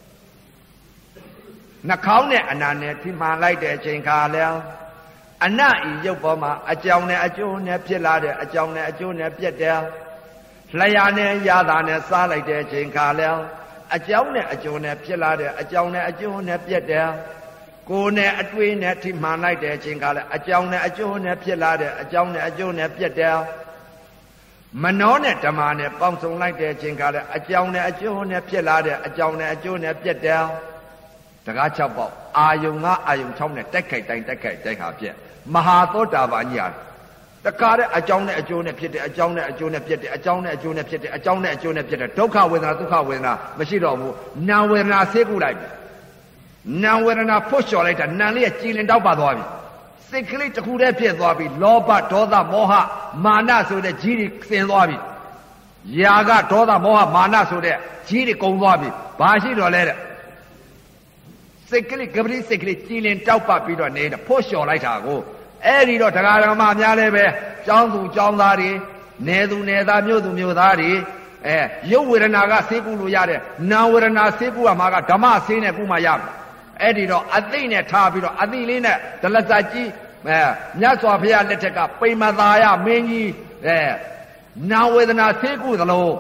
နှာခေါင်းနဲ့အနာနဲ့ထိမှန်လိုက်တဲ့အချိန်ခါလဲအနဤရုပ်ပေါ်မှာအကြောင်းနဲ့အကျိုးနဲ့ဖြစ်လာတယ်အကြောင်းနဲ့အကျိုးနဲ့ပြက်တယ်လျာနဲ့ရတာနဲ့စားလိုက်တဲ့အချိန်ခါလဲအကြောင်းနဲ့အကျိုးနဲ့ဖြစ်လာတယ်အကြောင်းနဲ့အကျိုးနဲ့ပြက်တယ်ကိုယ်နဲ့အတွေးနဲ့ထိမှန်လိုက်တဲ့အချိန်ခါလဲအကြောင်းနဲ့အကျိုးနဲ့ဖြစ်လာတယ်အကြောင်းနဲ့အကျိုးနဲ့ပြက်တယ်မနောနဲ့ဓမ္မနဲ့ပေါင်းစုံလိုက်တဲ့အချိန်ခါလဲအကြောင်းနဲ့အကျိုးနဲ့ဖြစ်လာတယ်အကြောင်းနဲ့အကျိုးနဲ့ပြက်တယ်တကား၆ပေါက်အာယုံငါအာယုံ၆နဲ့တိုက်ခိုက်တိုင်းတိုက်ခိုက်တိုက်ဟာပြက်မဟာသောတာပန်ကြီးဟာတကားတဲ့အကြောင်းနဲ့အကျိုးနဲ့ဖြစ်တယ်အကြောင်းနဲ့အကျိုးနဲ့ဖြစ်တယ်အကြောင်းနဲ့အကျိုးနဲ့ဖြစ်တယ်အကြောင်းနဲ့အကျိုးနဲ့ဖြစ်တယ်ဒုက္ခဝေဒနာဒုက္ခဝေဒနာမရှိတော့ဘူးနာဝေဒနာဆေးကုလိုက်ပြီနာဝေဒနာဖွတ်လျှော်လိုက်တာနာလေးကကြည်လင်တောက်ပါသွားပြီစိတ်ကလေးတစ်ခုတည်းဖြစ်သွားပြီလောဘဒေါသမောဟမာနဆိုတဲ့ကြီးတွေဆင်သွားပြီယာကဒေါသမောဟမာနဆိုတဲ့ကြီးတွေကုန်သွားပြီဘာရှိတော့လဲတဲ့စိတ်ကလေးကပတိစိတ်ကလေးကြည်လင်တောက်ပပြီးတော့နေတာဖွတ်လျှော်လိုက်တာကိုအဲ့ဒီတော့တရားဓမ္မများလည်းပဲကျောင်းသူကျောင်းသားတွေနေသူနေသားမြို့သူမြို့သားတွေအဲရုပ်ဝေဒနာကဆေးကုလို့ရတယ်နာဝေဒနာဆေးကုရမှာကဓမ္မဆေးနဲ့ကုမှရမယ်အဲ့ဒီတော့အသိနဲ့ထားပြီးတော့အသိလေးနဲ့ဒလဇတ်ကြီးအဲမြတ်စွာဘုရားလက်ထက်ကပိမသာယမင်းကြီးအဲနာဝေဒနာဆေးကုသလို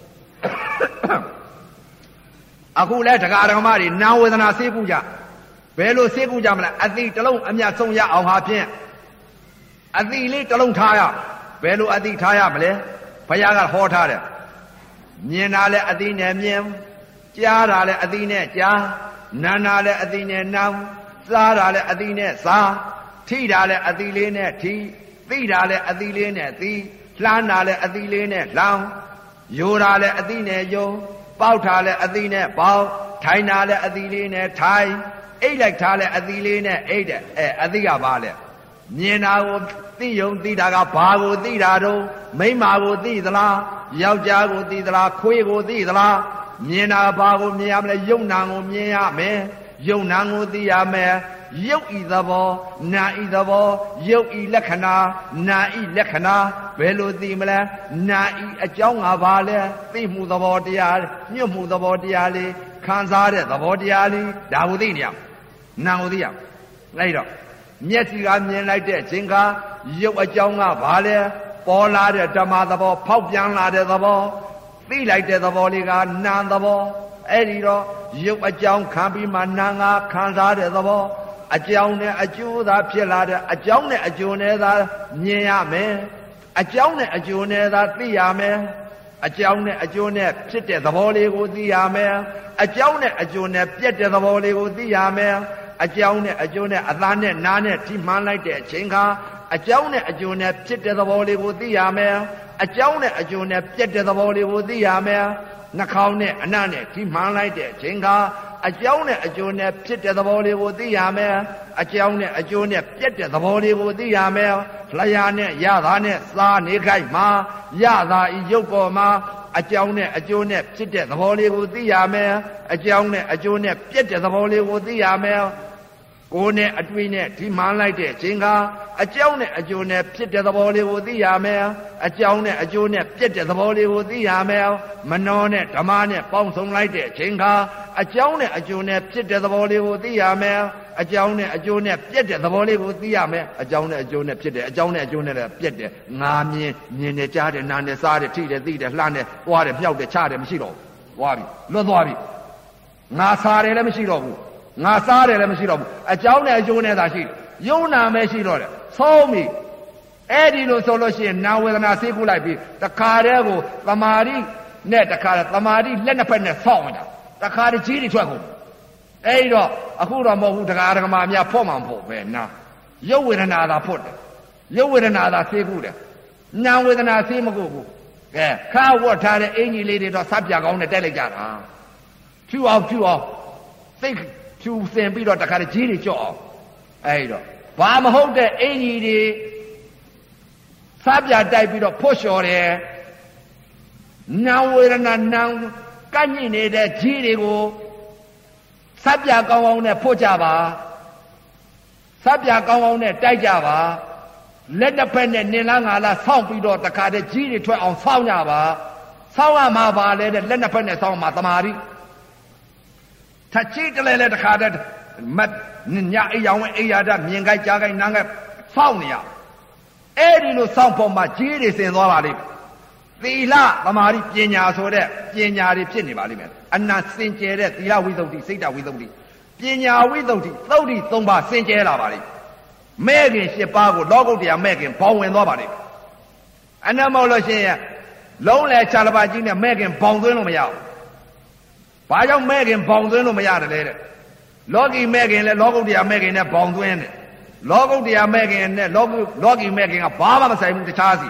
အခုလဲတရားဓမ္မတွေနာဝေဒနာဆေးကုကြဘယ်လိုဆေးကုကြမလဲအသိတစ်လုံးအမြတ်ဆုံးရအောင်ဟာဖြင့်အသိလေးတစ်လုံးထားရဘယ်လိုအသိထားရမလဲဘုရားကဟောထားတယ်မြင်တာလဲအသိနဲ့မြင်ကြားတာလဲအသိနဲ့ကြားနာနာလဲအသိနဲ့နာစားတာလဲအသိနဲ့စားထိတာလဲအသိလေးနဲ့ထိသိတာလဲအသိလေးနဲ့သိလှမ်းတာလဲအသိလေးနဲ့လှမ်းယိုတာလဲအသိနဲ့ယိုပေါက်တာလဲအသိနဲ့ပေါက်ထိုင်တာလဲအသိလေးနဲ့ထိုင်အိတ်လိုက်ထားလဲအသီလေးနဲ့အိတ်တဲ့အဲအသီကဘာလဲမြင်တာကိုသိယုံသိတာကဘာကိုသိတာတော့မိန်းမကိုသိသလားယောက်ျားကိုသိသလားခွေးကိုသိသလားမြင်တာဘာကိုမြင်ရမလဲယုံနာကိုမြင်ရမယ်ယုံနာကိုသိရမယ်ယုတ်ဤသဘောနာဤသဘောယုတ်ဤလက္ခဏာနာဤလက္ခဏာဘယ်လိုသိမလဲနာဤအကြောင်းကဘာလဲသိမှုသဘောတရားညွတ်မှုသဘောတရားလေးခံစားတဲ့သဘောတရားလေးဒါကိုသိနေရနာကိုသိရအဲ့တော့မျက်စိကမြင်လိုက်တဲ့ခြင်းကရုပ်အကြောင်းကဘာလဲပေါ်လာတဲ့ဓမ္မသဘောဖောက်ပြန်လာတဲ့သဘောသိလိုက်တဲ့သဘောလေးကနာသဘောအဲ့ဒီတော့ရုပ်အကြောင်းခံပြီးမှနာငါခံစားတဲ့သဘောအကြောင်းနဲ့အကျိုးသာဖြစ်လာတဲ့အကြောင်းနဲ့အကျိုးနဲ့သာမြင်ရမယ်အကြောင်းနဲ့အကျိုးနဲ့သာသိရမယ်အကြောင်းနဲ့အကျိုးနဲ့ဖြစ်တဲ့သဘောလေးကိုသိရမယ်အကြောင်းနဲ့အကျိုးနဲ့ပြက်တဲ့သဘောလေးကိုသိရမယ်အကြောင်းနဲ့အကျိုးနဲ့အသားနဲ့နားနဲ့ထိမှန်းလိုက်တဲ့အချိန်ခါအကြောင်းနဲ့အကျိုးနဲ့ဖြစ်တဲ့သဘောလေးကိုသိရမယ်အကြောင်းနဲ့အကျိုးနဲ့ပြက်တဲ့သဘောလေးကိုသိရမယ်နှာခေါင်းနဲ့အနံ့နဲ့ထိမှန်းလိုက်တဲ့အချိန်ခါအကြောင်းနဲ့အကျိုးနဲ့ဖြစ်တဲ့သဘောလေးကိုသိရမယ်အကြောင်းနဲ့အကျိုးနဲ့ပြက်တဲ့သဘောလေးကိုသိရမယ်လျာနဲ့ရတာနဲ့စားနေခိုက်မှာရတာဤရုပ်ပေါ်မှာအကြောင်းနဲ့အကျိုးနဲ့ဖြစ်တဲ့သဘောလေးကိုသိရမယ်အကြောင်းနဲ့အကျိုးနဲ့ပြက်တဲ့သဘောလေးကိုသိရမယ်ကိုယ်နဲ့အတွေ့နဲ့ဒီမှန်းလိုက်တဲ့အချိန်ကအကြောင်းနဲ့အကျိုးနဲ့ဖြစ်တဲ့သဘောလေးကိုသိရမယ်အကြောင်းနဲ့အကျိုးနဲ့ပြက်တဲ့သဘောလေးကိုသိရမယ်မနောနဲ့ဓမ္မနဲ့ပေါင်းစုံလိုက်တဲ့အချိန်ကအကြောင်းနဲ့အကျိုးနဲ့ဖြစ်တဲ့သဘောလေးကိုသိရမယ်အကြောင်းနဲ့အကျိုးနဲ့ပြက်တဲ့သဘောလေးကိုသိရမယ်အကြောင်းနဲ့အကျိုးနဲ့ဖြစ်တယ်အကြောင်းနဲ့အကျိုးနဲ့လည်းပြက်တယ်ငါမြင်မြင်တယ်ကြားတယ်နားတယ်စားတယ်ထိတယ်သိတယ်လှမ်းတယ်ပွားတယ်မြောက်တယ်ချတယ်မရှိတော့ဘူးသွားပြီလွတ်သွားပြီငါစားတယ်လည်းမရှိတော့ဘူးငါစားတယ်လည်းမရှိတော့ဘူးအကြောင်းနဲ့အကျိုးနဲ့သာရှိတယ်ယုံနာမဲရှိတော့တယ်ဆုံးပြီအဲ့ဒီလိုဆိုလို့ရှိရင်နာဝေဒနာဆေးကုလိုက်ပြီးတခါတည်းကိုသမာဓိနဲ့တခါသမာဓိလက်နှစ်ဖက်နဲ့ဆောက်နေတာတခါတည်းကြီးတွေထွက်ကုန်အဲ့ဒီတော့အခုတော့မဟုတ်ဘူးတရားဓမ္မများဖော့မှန်ဖို့ပဲနာယုတ်ဝေဒနာသာဖွတ်တယ်ယုတ်ဝေဒနာသာဆေးကုတယ်နာဝေဒနာဆေးမကုဘူးကဲခါဝတ်ထားတဲ့အင်ကြီးလေးတွေတော့ဆပ်ပြကောင်းနဲ့တက်လိုက်ကြတာဖြူအောင်ဖြူအောင်သိဖြူစင်ပြီးတော့တခါတည်းကြီးတွေကြော့အောင်အဲ့ဒီတော့ဘာမဟုတ်တဲ့အင်ကြီးတွေဆပ်ပြတိုက်ပြီးတော့ဖွတ်လျှော်တယ်နာဝေဒနာနာကန့်ညိနေတဲ့ကြီးတွေကိုဆပ်ပြကောင်းကောင်းနဲ့ဖွတ်ကြပါ Sabia Gong net, Dajava, let the pen and Nilanga, Sound Pido, the Kade Giri to on Saunava, Sawa Mava, let the pen and Sound Matamari. Tachita let the Kadet, Mat Ninya Yawan Ayada, Mingai Jaga, Nanga, Faunia. Edino Sampoma, Giris in Lorari. The La, the Mari, Pina, so that Pina, Pini, Valiman, and not Saint Jeret, the La without the Sita without the Pina without the Lodi, Tomba, Saint Jera. Megan Chicago, Logo, the American, Paul and nobody. And I'm all saying, Lonely Chalabajina, Megan, Pongano Mayao. Why don't Megan Pongano Mayada later? Logi Megan, Logo, the American, Pongwin. Logo, the American, Logi making a Baba same the Chazi.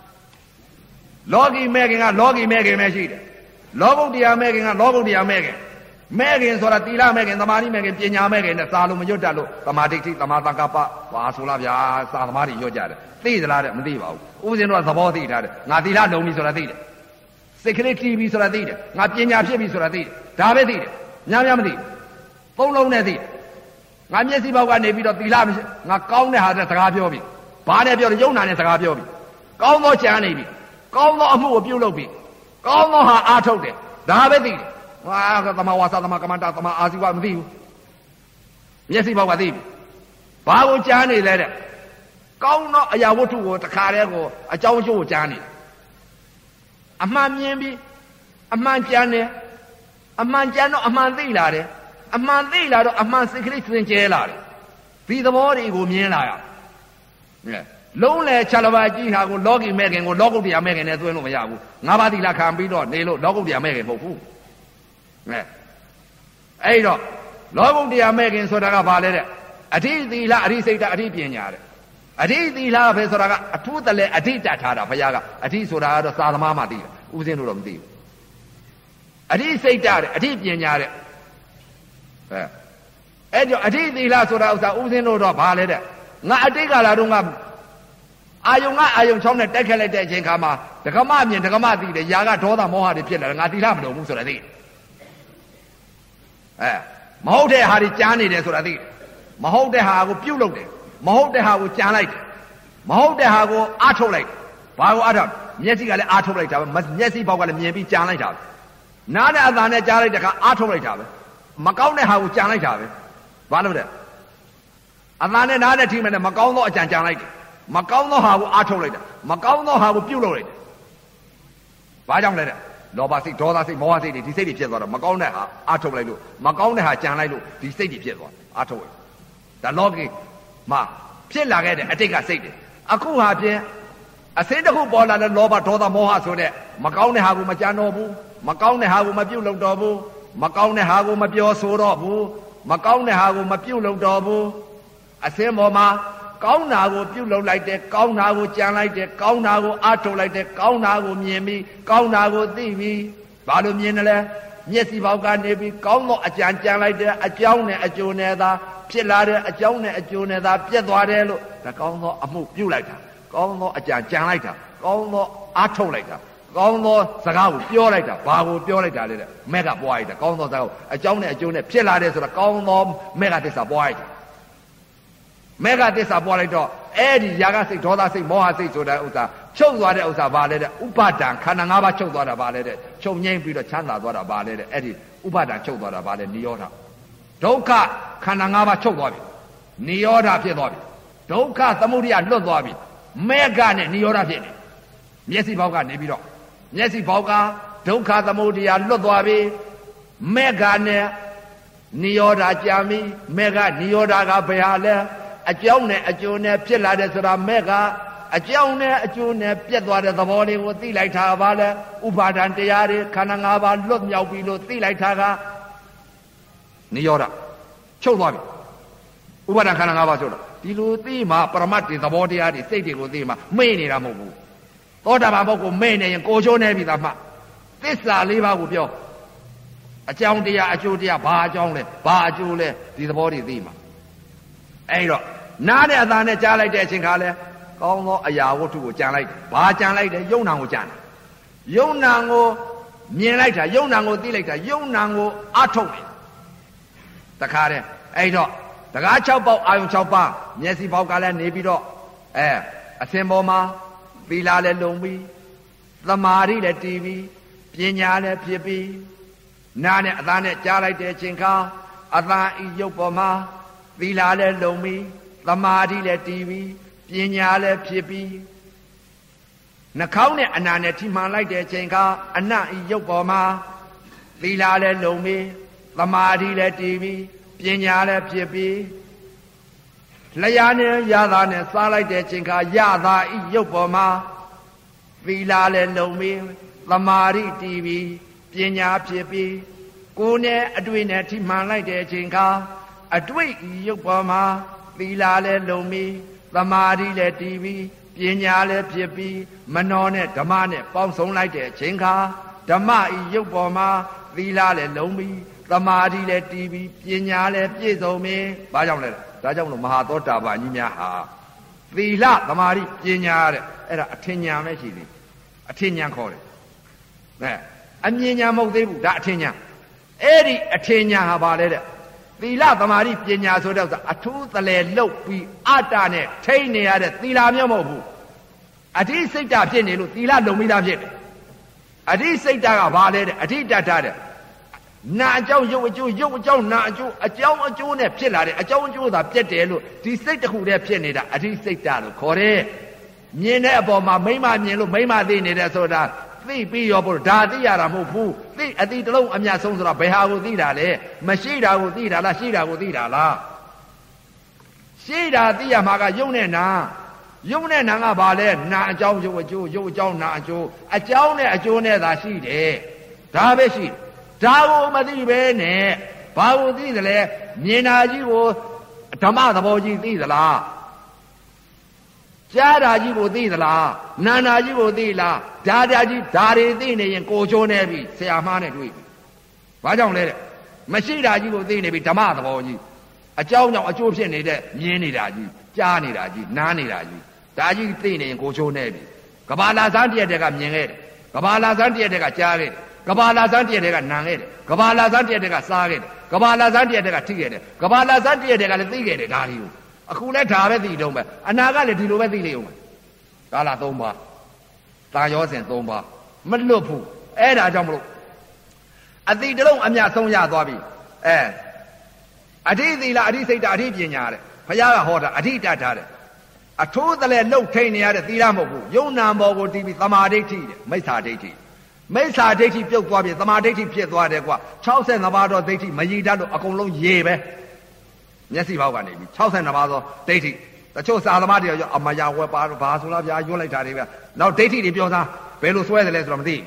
Logi making a Logi making machine. Logo, the American, a Logo, the American. Megan, or a Tila Megan, the money making Pina Megan, the Salum Yodalo, the Matiki, the Matakapa, Wasulavia, Salamari Yojad. These are the Medivo. Uzin was about it, Natila no Misoradid. Secretary Misoradid, Natina Misoradid, David, Namadi, Polo Nedi. Namesi Baga Nevi of the Lam, Nakone has a Tagabiobi, Panabio Yona and Tagabiobi. Gomo Chanibi, Gomo Amu Bulobi, Gomo Ha Atode, David. Wah, sama wasa sama kamanda sama asiwa mdiu. Yesi bawa di. Bawa jani lele. Kau no ayah wutu wo takare ko ajau jo jani. Aman miembi, aman jani, aman jano aman di lare, aman di lare aman sikri senje lare. Di the body go mien la ya. Yeah. Long le chalabaji ha go logi megen go logo di American ne tuwe no maya go. Ngaba di la kambi do ne lo logo di American mo fu. Hey, no, Logo the American Sodaga Valere. Adi the La Arisata Adipian. Adi the La Vesoraga, a toothale Adita Tada Payaga, Adi Soda Salamama di, Uzinurum di. Adi Sata, Adipian. Edio Adi the La Soda Uzino Valere. Not Adiga La Rungam. Ayunga Ayun Chong Dekalate Jenkama, the Kamami, the Kamati, the Yaga Toda Moha de Pilla, and Adilamo Musoradi. Mahote had it Jani de Suradi. Mahote Hago Pulote. Mahote Hago Janite. Mahote Hago Atolate. Bago Adam. Yesigal Atolate. Must Yesi Bogal maybe Janite. Nada Adana Janite Atolate. Macone Hago Janite. One of them. Adana Nada team and Macono Janite. Macono Hago Atolate. Macono Hago Pulorate. Why don't let it? Nobody told us in more city, the city Piedra, Magona, Atolailu, Magona, Janailu, the city Piedra, Atol. The logi, Ma, Pielagade, I think I said it. Akuha Pie, I said the who ball and the Loba told the Moha so that Magona Hagu Majanobu, Magona Hagu Mabulo Dobu, Magona Hagu Mabio Sorobu, Magona Hagu Mabulo Dobu. I say, Mama. Cao nào của lâu lại để cao nào của chàng lại để cao nào của ác lại để cao nào của miền mi cao nào của tây mi bao nhiêu miền này nhất si bao cái này bị cao nó chàng chàng lại để chàng này chàng này ta biết là để chàng này chàng này ta biết đoán đấy luôn ta cao nó ấm mục tiêu lại ta cao nó chàng chàng lại ta cao nó ác lại ta cao nó sao biểu lại ta bao biểu lại ta đấy mấy cái boy ta cao nó sao chàng này chàng này biết là để rồi cao nó mấy cái sao boy ta Mega this abolito, Eddie Yagasi, Todasi, Mohasi, so that Usa, Chowada Usa Valid, Upadan, Kanangaba Chowada Valid, Chow Yang Peter Chandler, what about it, Eddie, Upadan Chowada Valid, Niota. Doka, Kanangaba Chowadi, Niota Piedodi, Doka, Samudia, Lodabi, Megan, Niota Pini, Yesi Boga, Nibido, Yesi Boga, Doka, Samudia, Lodabi, Megan, Niota Jami, Mega, Niota Gabriale. A Jone, a June, Pilla de Sura Mega, a Jone, a June, Piedwa de the body with the light Havale, Upadan Tiari, Kanangaba, Lutnyaupi, the light Haga, Niora, Chowami, Upadan Kanangaba, Dilutima, Pramati, the body, the city with him, Many Ramu. Oda Bamoko, Many and Gojo Nevidama. This are Liva with you. A Joundia, a Judia, Ba Jonle, Ba Jule, the body Dima. Hey, look, now they're done a jar like that in Kale. Go no a yaw to Jan like, Ba Jan like the Yonango Jan. Yonango, Mielata, Yonango Dilata, Yonango Atomi. The Kare, hey, look, တကား၆ပေါက်အာယုံ၆ပါးမျက်စိပေါက်ကလည်းနေပြီးတော့အဲအစင်ပေါ်မှာသီလလည်းလုံပြီးသမာဓိလည်းတည်ပြီးပညာလည်းဖြစ်ပြီးနားနဲ့အသားနဲ့ကြားလိုက်တဲ့အချိန်ခါအသားဤရုပ်ပေါ်မှာသီလလည်းလုံပြီးသမာဓိလည်းတည်ပြီးပညာလည်းဖြစ်ပြီးနှာခေါင်းနဲ့အနာနဲ့ထိမှန်လိုက်တဲ့အချိန်ခါအနံ့ဤရုပ်ပေါ်မှာသီလလည်းလုံပြီးသမာဓိလည်းတည်ပြီးပညာလည်းဖြစ်ပြီးလျာနဲ့ရတာနဲ့စားလိုက်တဲ့အချိန်ခါရတာဤရုပ်ပေါ်မှာသီလလည်းလုံပြီးသမာဓိတည်ပြီးပညာဖြစ်ပြီးကိုယ်နဲ့အတွေ့နဲ့ထိမှန်လိုက်တဲ့အချိန်ခါအတွေ့ဤရုပ်ပေါ်မှာသီလလည်းလုံပြီးသမာဓိလည်းတည်ပြီးပညာလည်းဖြစ်ပြီးမနောနဲ့ဓမ္မနဲ့ပေါင်းစုံလိုက်တဲ့အချိန်ခါဓမ္မဤရုပ်ပေါ်မှာသီလလည်းလုံပြီးသမာဓိလည်းတည်ပြီးပညာလည်းပြည့်စုံပြီးဘာကြောင့်လဲဒါကြောင့်လို့မဟာသောတာပန်ကြီးများဟာသီလသမာဓိပညာတဲ့အဲ့ဒါအထင်ညာပဲရှိသေးအထင်ညာခေါ်တယ်အဲအမြင်ညာမဟုတ်သေးဘူးဒါအထင်ညာအဲ့ဒီအထင်ညာဟာဘာလဲတဲ့သီလသမာဓိပညာဆိုတော့အထူးသလဲလုတ်ပြီးအတ္တနဲ့ထိနေရတဲ့သီလမျိုးမဟုတ်ဘူးအဋ္ဌိစိတ်ဓာတ်ဖြစ်နေလို့သီလလုံပြီးသားဖြစ်တယ်အဋ္ဌိစိတ်ဓာတ်ကဘာလဲတဲ့အဋ္ဌိတတ်တဲ့နာအကြောင်းရုပ်အကျိုးရုပ်အကြောင်းနာအကျိုးအကြောင်းအကျိုးနဲ့ဖြစ်လာတယ်အကြောင်းအကျိုးသာပြတ်တယ်လို့ဒီစိတ်တစ်ခုတည်းဖြစ်နေတာအဋ္ဌိစိတ်ဓာတ်လို့ခေါ်တယ်မြင်တဲ့အပေါ်မှာမိမမြင်လို့မိမသိနေတယ်ဆိုတာသိပြီးရောဖို့ဒါသိရတာမဟုတ်ဘူးသိအတိတလုံးအမြတ်ဆုံးဆိုတာဘယ်ဟာကိုသိတာလဲမရှိတာကိုသိတာလားရှိတာကိုသိတာလားရှိတာသိရမှာကယုံနဲ့နာယုံနဲ့နာကဘာလဲနာအကြောင်းယုံအကျိုးယုံအကြောင်းနာအကျိုးအကြောင်းနဲ့အကျိုးနဲ့သာရှိတယ်ဒါပဲရှိဒါကိုမသိပဲနဲ့ဘာကိုသိသလဲမြင်တာကြီးကိုဓမ္မသဘောကြီးသိသလားကြားတာကြီးကိုသိသလားနာနာကြီးကိုသိလားဓာတာကြီးဓာတွေသိနေရင်ကိုချိုးနေပြီဆရာမားနဲ့တွေ့ပြီဘာကြောင့်လဲတဲ့မရှိတာကြီးကိုသိနေပြီဓမ္မသဘောကြီးအကြောင်းကြောင့်အကျိုးဖြစ်နေတဲ့မြင်နေတာကြီးကြားနေတာကြီးနားနေတာကြီးဒါကြီးသိနေရင်ကိုချိုးနေပြီကဘာလာစမ်းတည့်တဲ့ကမြင်ခဲ့တယ်ကဘာလာစမ်းတည့်တဲ့ကကြားခဲ့တယ်ကဘာလာစမ်းတည့်တဲ့ကနာခဲ့တယ်ကဘာလာစမ်းတည့်တဲ့ကစားခဲ့တယ်ကဘာလာစမ်းတည့်တဲ့ကထိခဲ့တယ်ကဘာလာစမ်းတည့်တဲ့ကလည်းသိခဲ့တယ်ဒါတွေကိုအခုလဲဒါပဲသိတော့မယ်အနာကလည်းဒီလိုပဲသိလိမ့်ဦးမယ်ကာလသုံးပါးတာရောစဉ်သုံးပါးမလွတ်ဘူးအဲ့ဒါကြောင့်မလို့အတိတလုံးအမြတ်ဆုံးရသွားပြီအဲအဋ္ဌိသီလအဋ္ဌိစိတ်ဓာတ်အဋ္ဌိပညာတဲ့ဘုရားကဟောတာအဋ္ဌိတတ်ထားတယ်အထိုးတလဲလှုပ်ထိန်နေရတဲ့သီလမဟုတ်ဘူးယုံနာမောကိုတီးပြီးသမာဓိဋ္ဌိတဲ့မိစ္ဆာဒိဋ္ဌိမိစ္ဆာဒိဋ္ဌိပြုတ်သွားပြီသမာဓိဋ္ဌိဖြစ်သွားတယ်ကွာ၆၂ပါးတော့ဒိဋ္ဌိမရည်တတ်လို့အကုန်လုံးရေပဲမျက်စိဘောက်ကနေပြီး၆၂ပါးသောဒိဋ္ဌိတချို့စာသမားတွေရောအမယာဝဲပါဘာဆိုလားဗျာရွတ်လိုက်တာတွေပဲနောက်ဒိဋ္ဌိတွေပြောသားဘယ်လိုဆွဲတယ်လဲဆိုတော့မသိ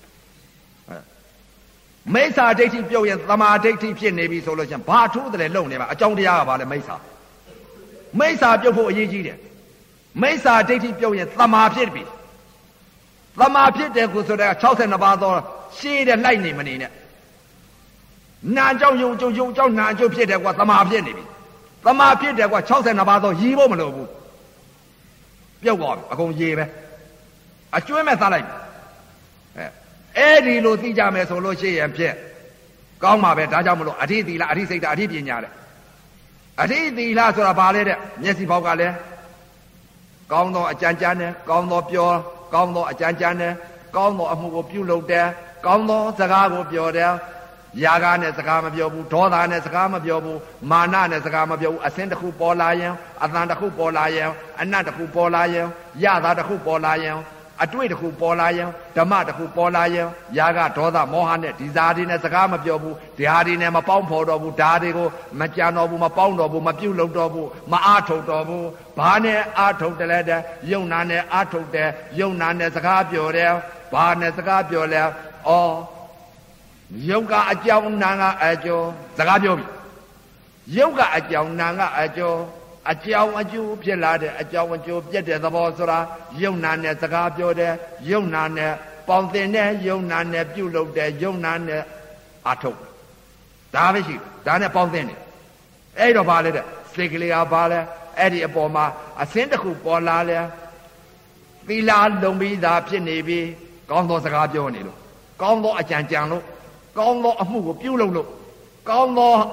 မိစ္ဆာဒိဋ္ဌိပြုတ်ရင်သမာဓိဋ္ဌိဖြစ်နေပြီဆိုလို့ချင်းဘာထူးတယ်လဲလုံနေမှာအကြောင်းတရားကဘာလဲမိစ္ဆာမိစ္ဆာပြုတ်ဖို့အရေးကြီးတယ်မိစ္ဆာဒိဋ္ဌိပြုတ်ရင်သမာဖြစ်ပြီသမာဖြစ်တယ်ကိုဆိုတဲ့၆၂ပါးသောရှေးတဲ့လိုက်နေမနေနဲ့နာကြောင့်ယုံကြုံယုံကြောင့်နာကျုပ်ဖြစ်တယ်ကွာသမာဖြစ်နေပြီသမာဖြစ်တယ်ကွာ၆၂ပါးသောရီးဖို့မလိုဘူးပြုတ်သွားပြီအကုန်ရေပဲအကျွဲ့မဲ့စားလိုက်ပြီအဲအဲ့ဒီလိုသိကြမယ်ဆိုလို့ရှိရင်ဖြစ်ကောင်းပါပဲဒါကြောင့်မလို့အဋ္ဌိသီလအဋ္ဌိစိတ်ဓာတ်အဋ္ဌိပညာတဲ့အဋ္ဌိသီလဆိုတာဘာလဲတဲ့မျက်စိဘောက်ကလည်းကောင်းသောအကြံကြမ်းနဲ့ကောင်းသောပြောကောင်းသောအကြံကြမ်းနဲ့ကောင်းသောအမှုကိုပြုလုပ်တယ်ကောင်းသောစကားကိုပြောတယ်ယာကနဲ့စကားမပြောဘူးဒေါသနဲ့စကားမပြောဘူးမာနနဲ့စကားမပြောဘူးအစင်းတစ်ခုပေါ်လာရင်အသံတစ်ခုပေါ်လာရင်အနတ်တစ်ခုပေါ်လာရင်ယတာတစ်ခုပေါ်လာရင်အတွေ့တစ်ခုပေါ်လာရင်ဓမ္မတစ်ခုပေါ်လာရင်ယာကဒေါသမောဟနဲ့ဒီဇာတိနဲ့စကားမပြောဘူးဒီဟာဒီနဲ့မပေါင်းဖော်တော့ဘူးဒါတွေကိုမကြံတော့ဘူးမပေါင်းတော့ဘူးမပြုတ်လုပ်တော့ဘူးမအားထုတ်တော့ဘူးဘာနဲ့အားထုတ်တယ်လဲတဲ့ယုံနာနဲ့အားထုတ်တယ်ယုံနာနဲ့စကားပြောတယ်ဘာနဲ့စကားပြောလဲဩယုတ်ကအကြောင်းနာကအကျော်စကားပြောပြီယုတ်ကအကြောင်းနာကအကျော်အကြောင်းအကျိုးဖြစ်လာတဲ့အကြောင်းအကျိုးပြည့်တဲ့သဘောဆိုတာယုံနာနဲ့စကားပြောတယ်ယုံနာနဲ့ပေါင်းတင်တဲ့ယုံနာနဲ့ပြုတ်လုပ်တဲ့ယုံနာနဲ့အထုတ်ဒါပဲရှိဒါနဲ့ပေါင်းတင်တယ်အဲ့တော့ဘာလဲတဲ့စိတ်ကလေးကဘာလဲအဲ့ဒီအပေါ်မှာအစင်းတစ်ခုပေါ်လာလဲသီလလုံပြီးသားဖြစ်နေပြီကောင်းသောစကားပြောနေလို့ကောင်းသောအကြံကြံလို့ကောင်းသောအမှုကိုပြုလုပ်လို့ကောင်းသော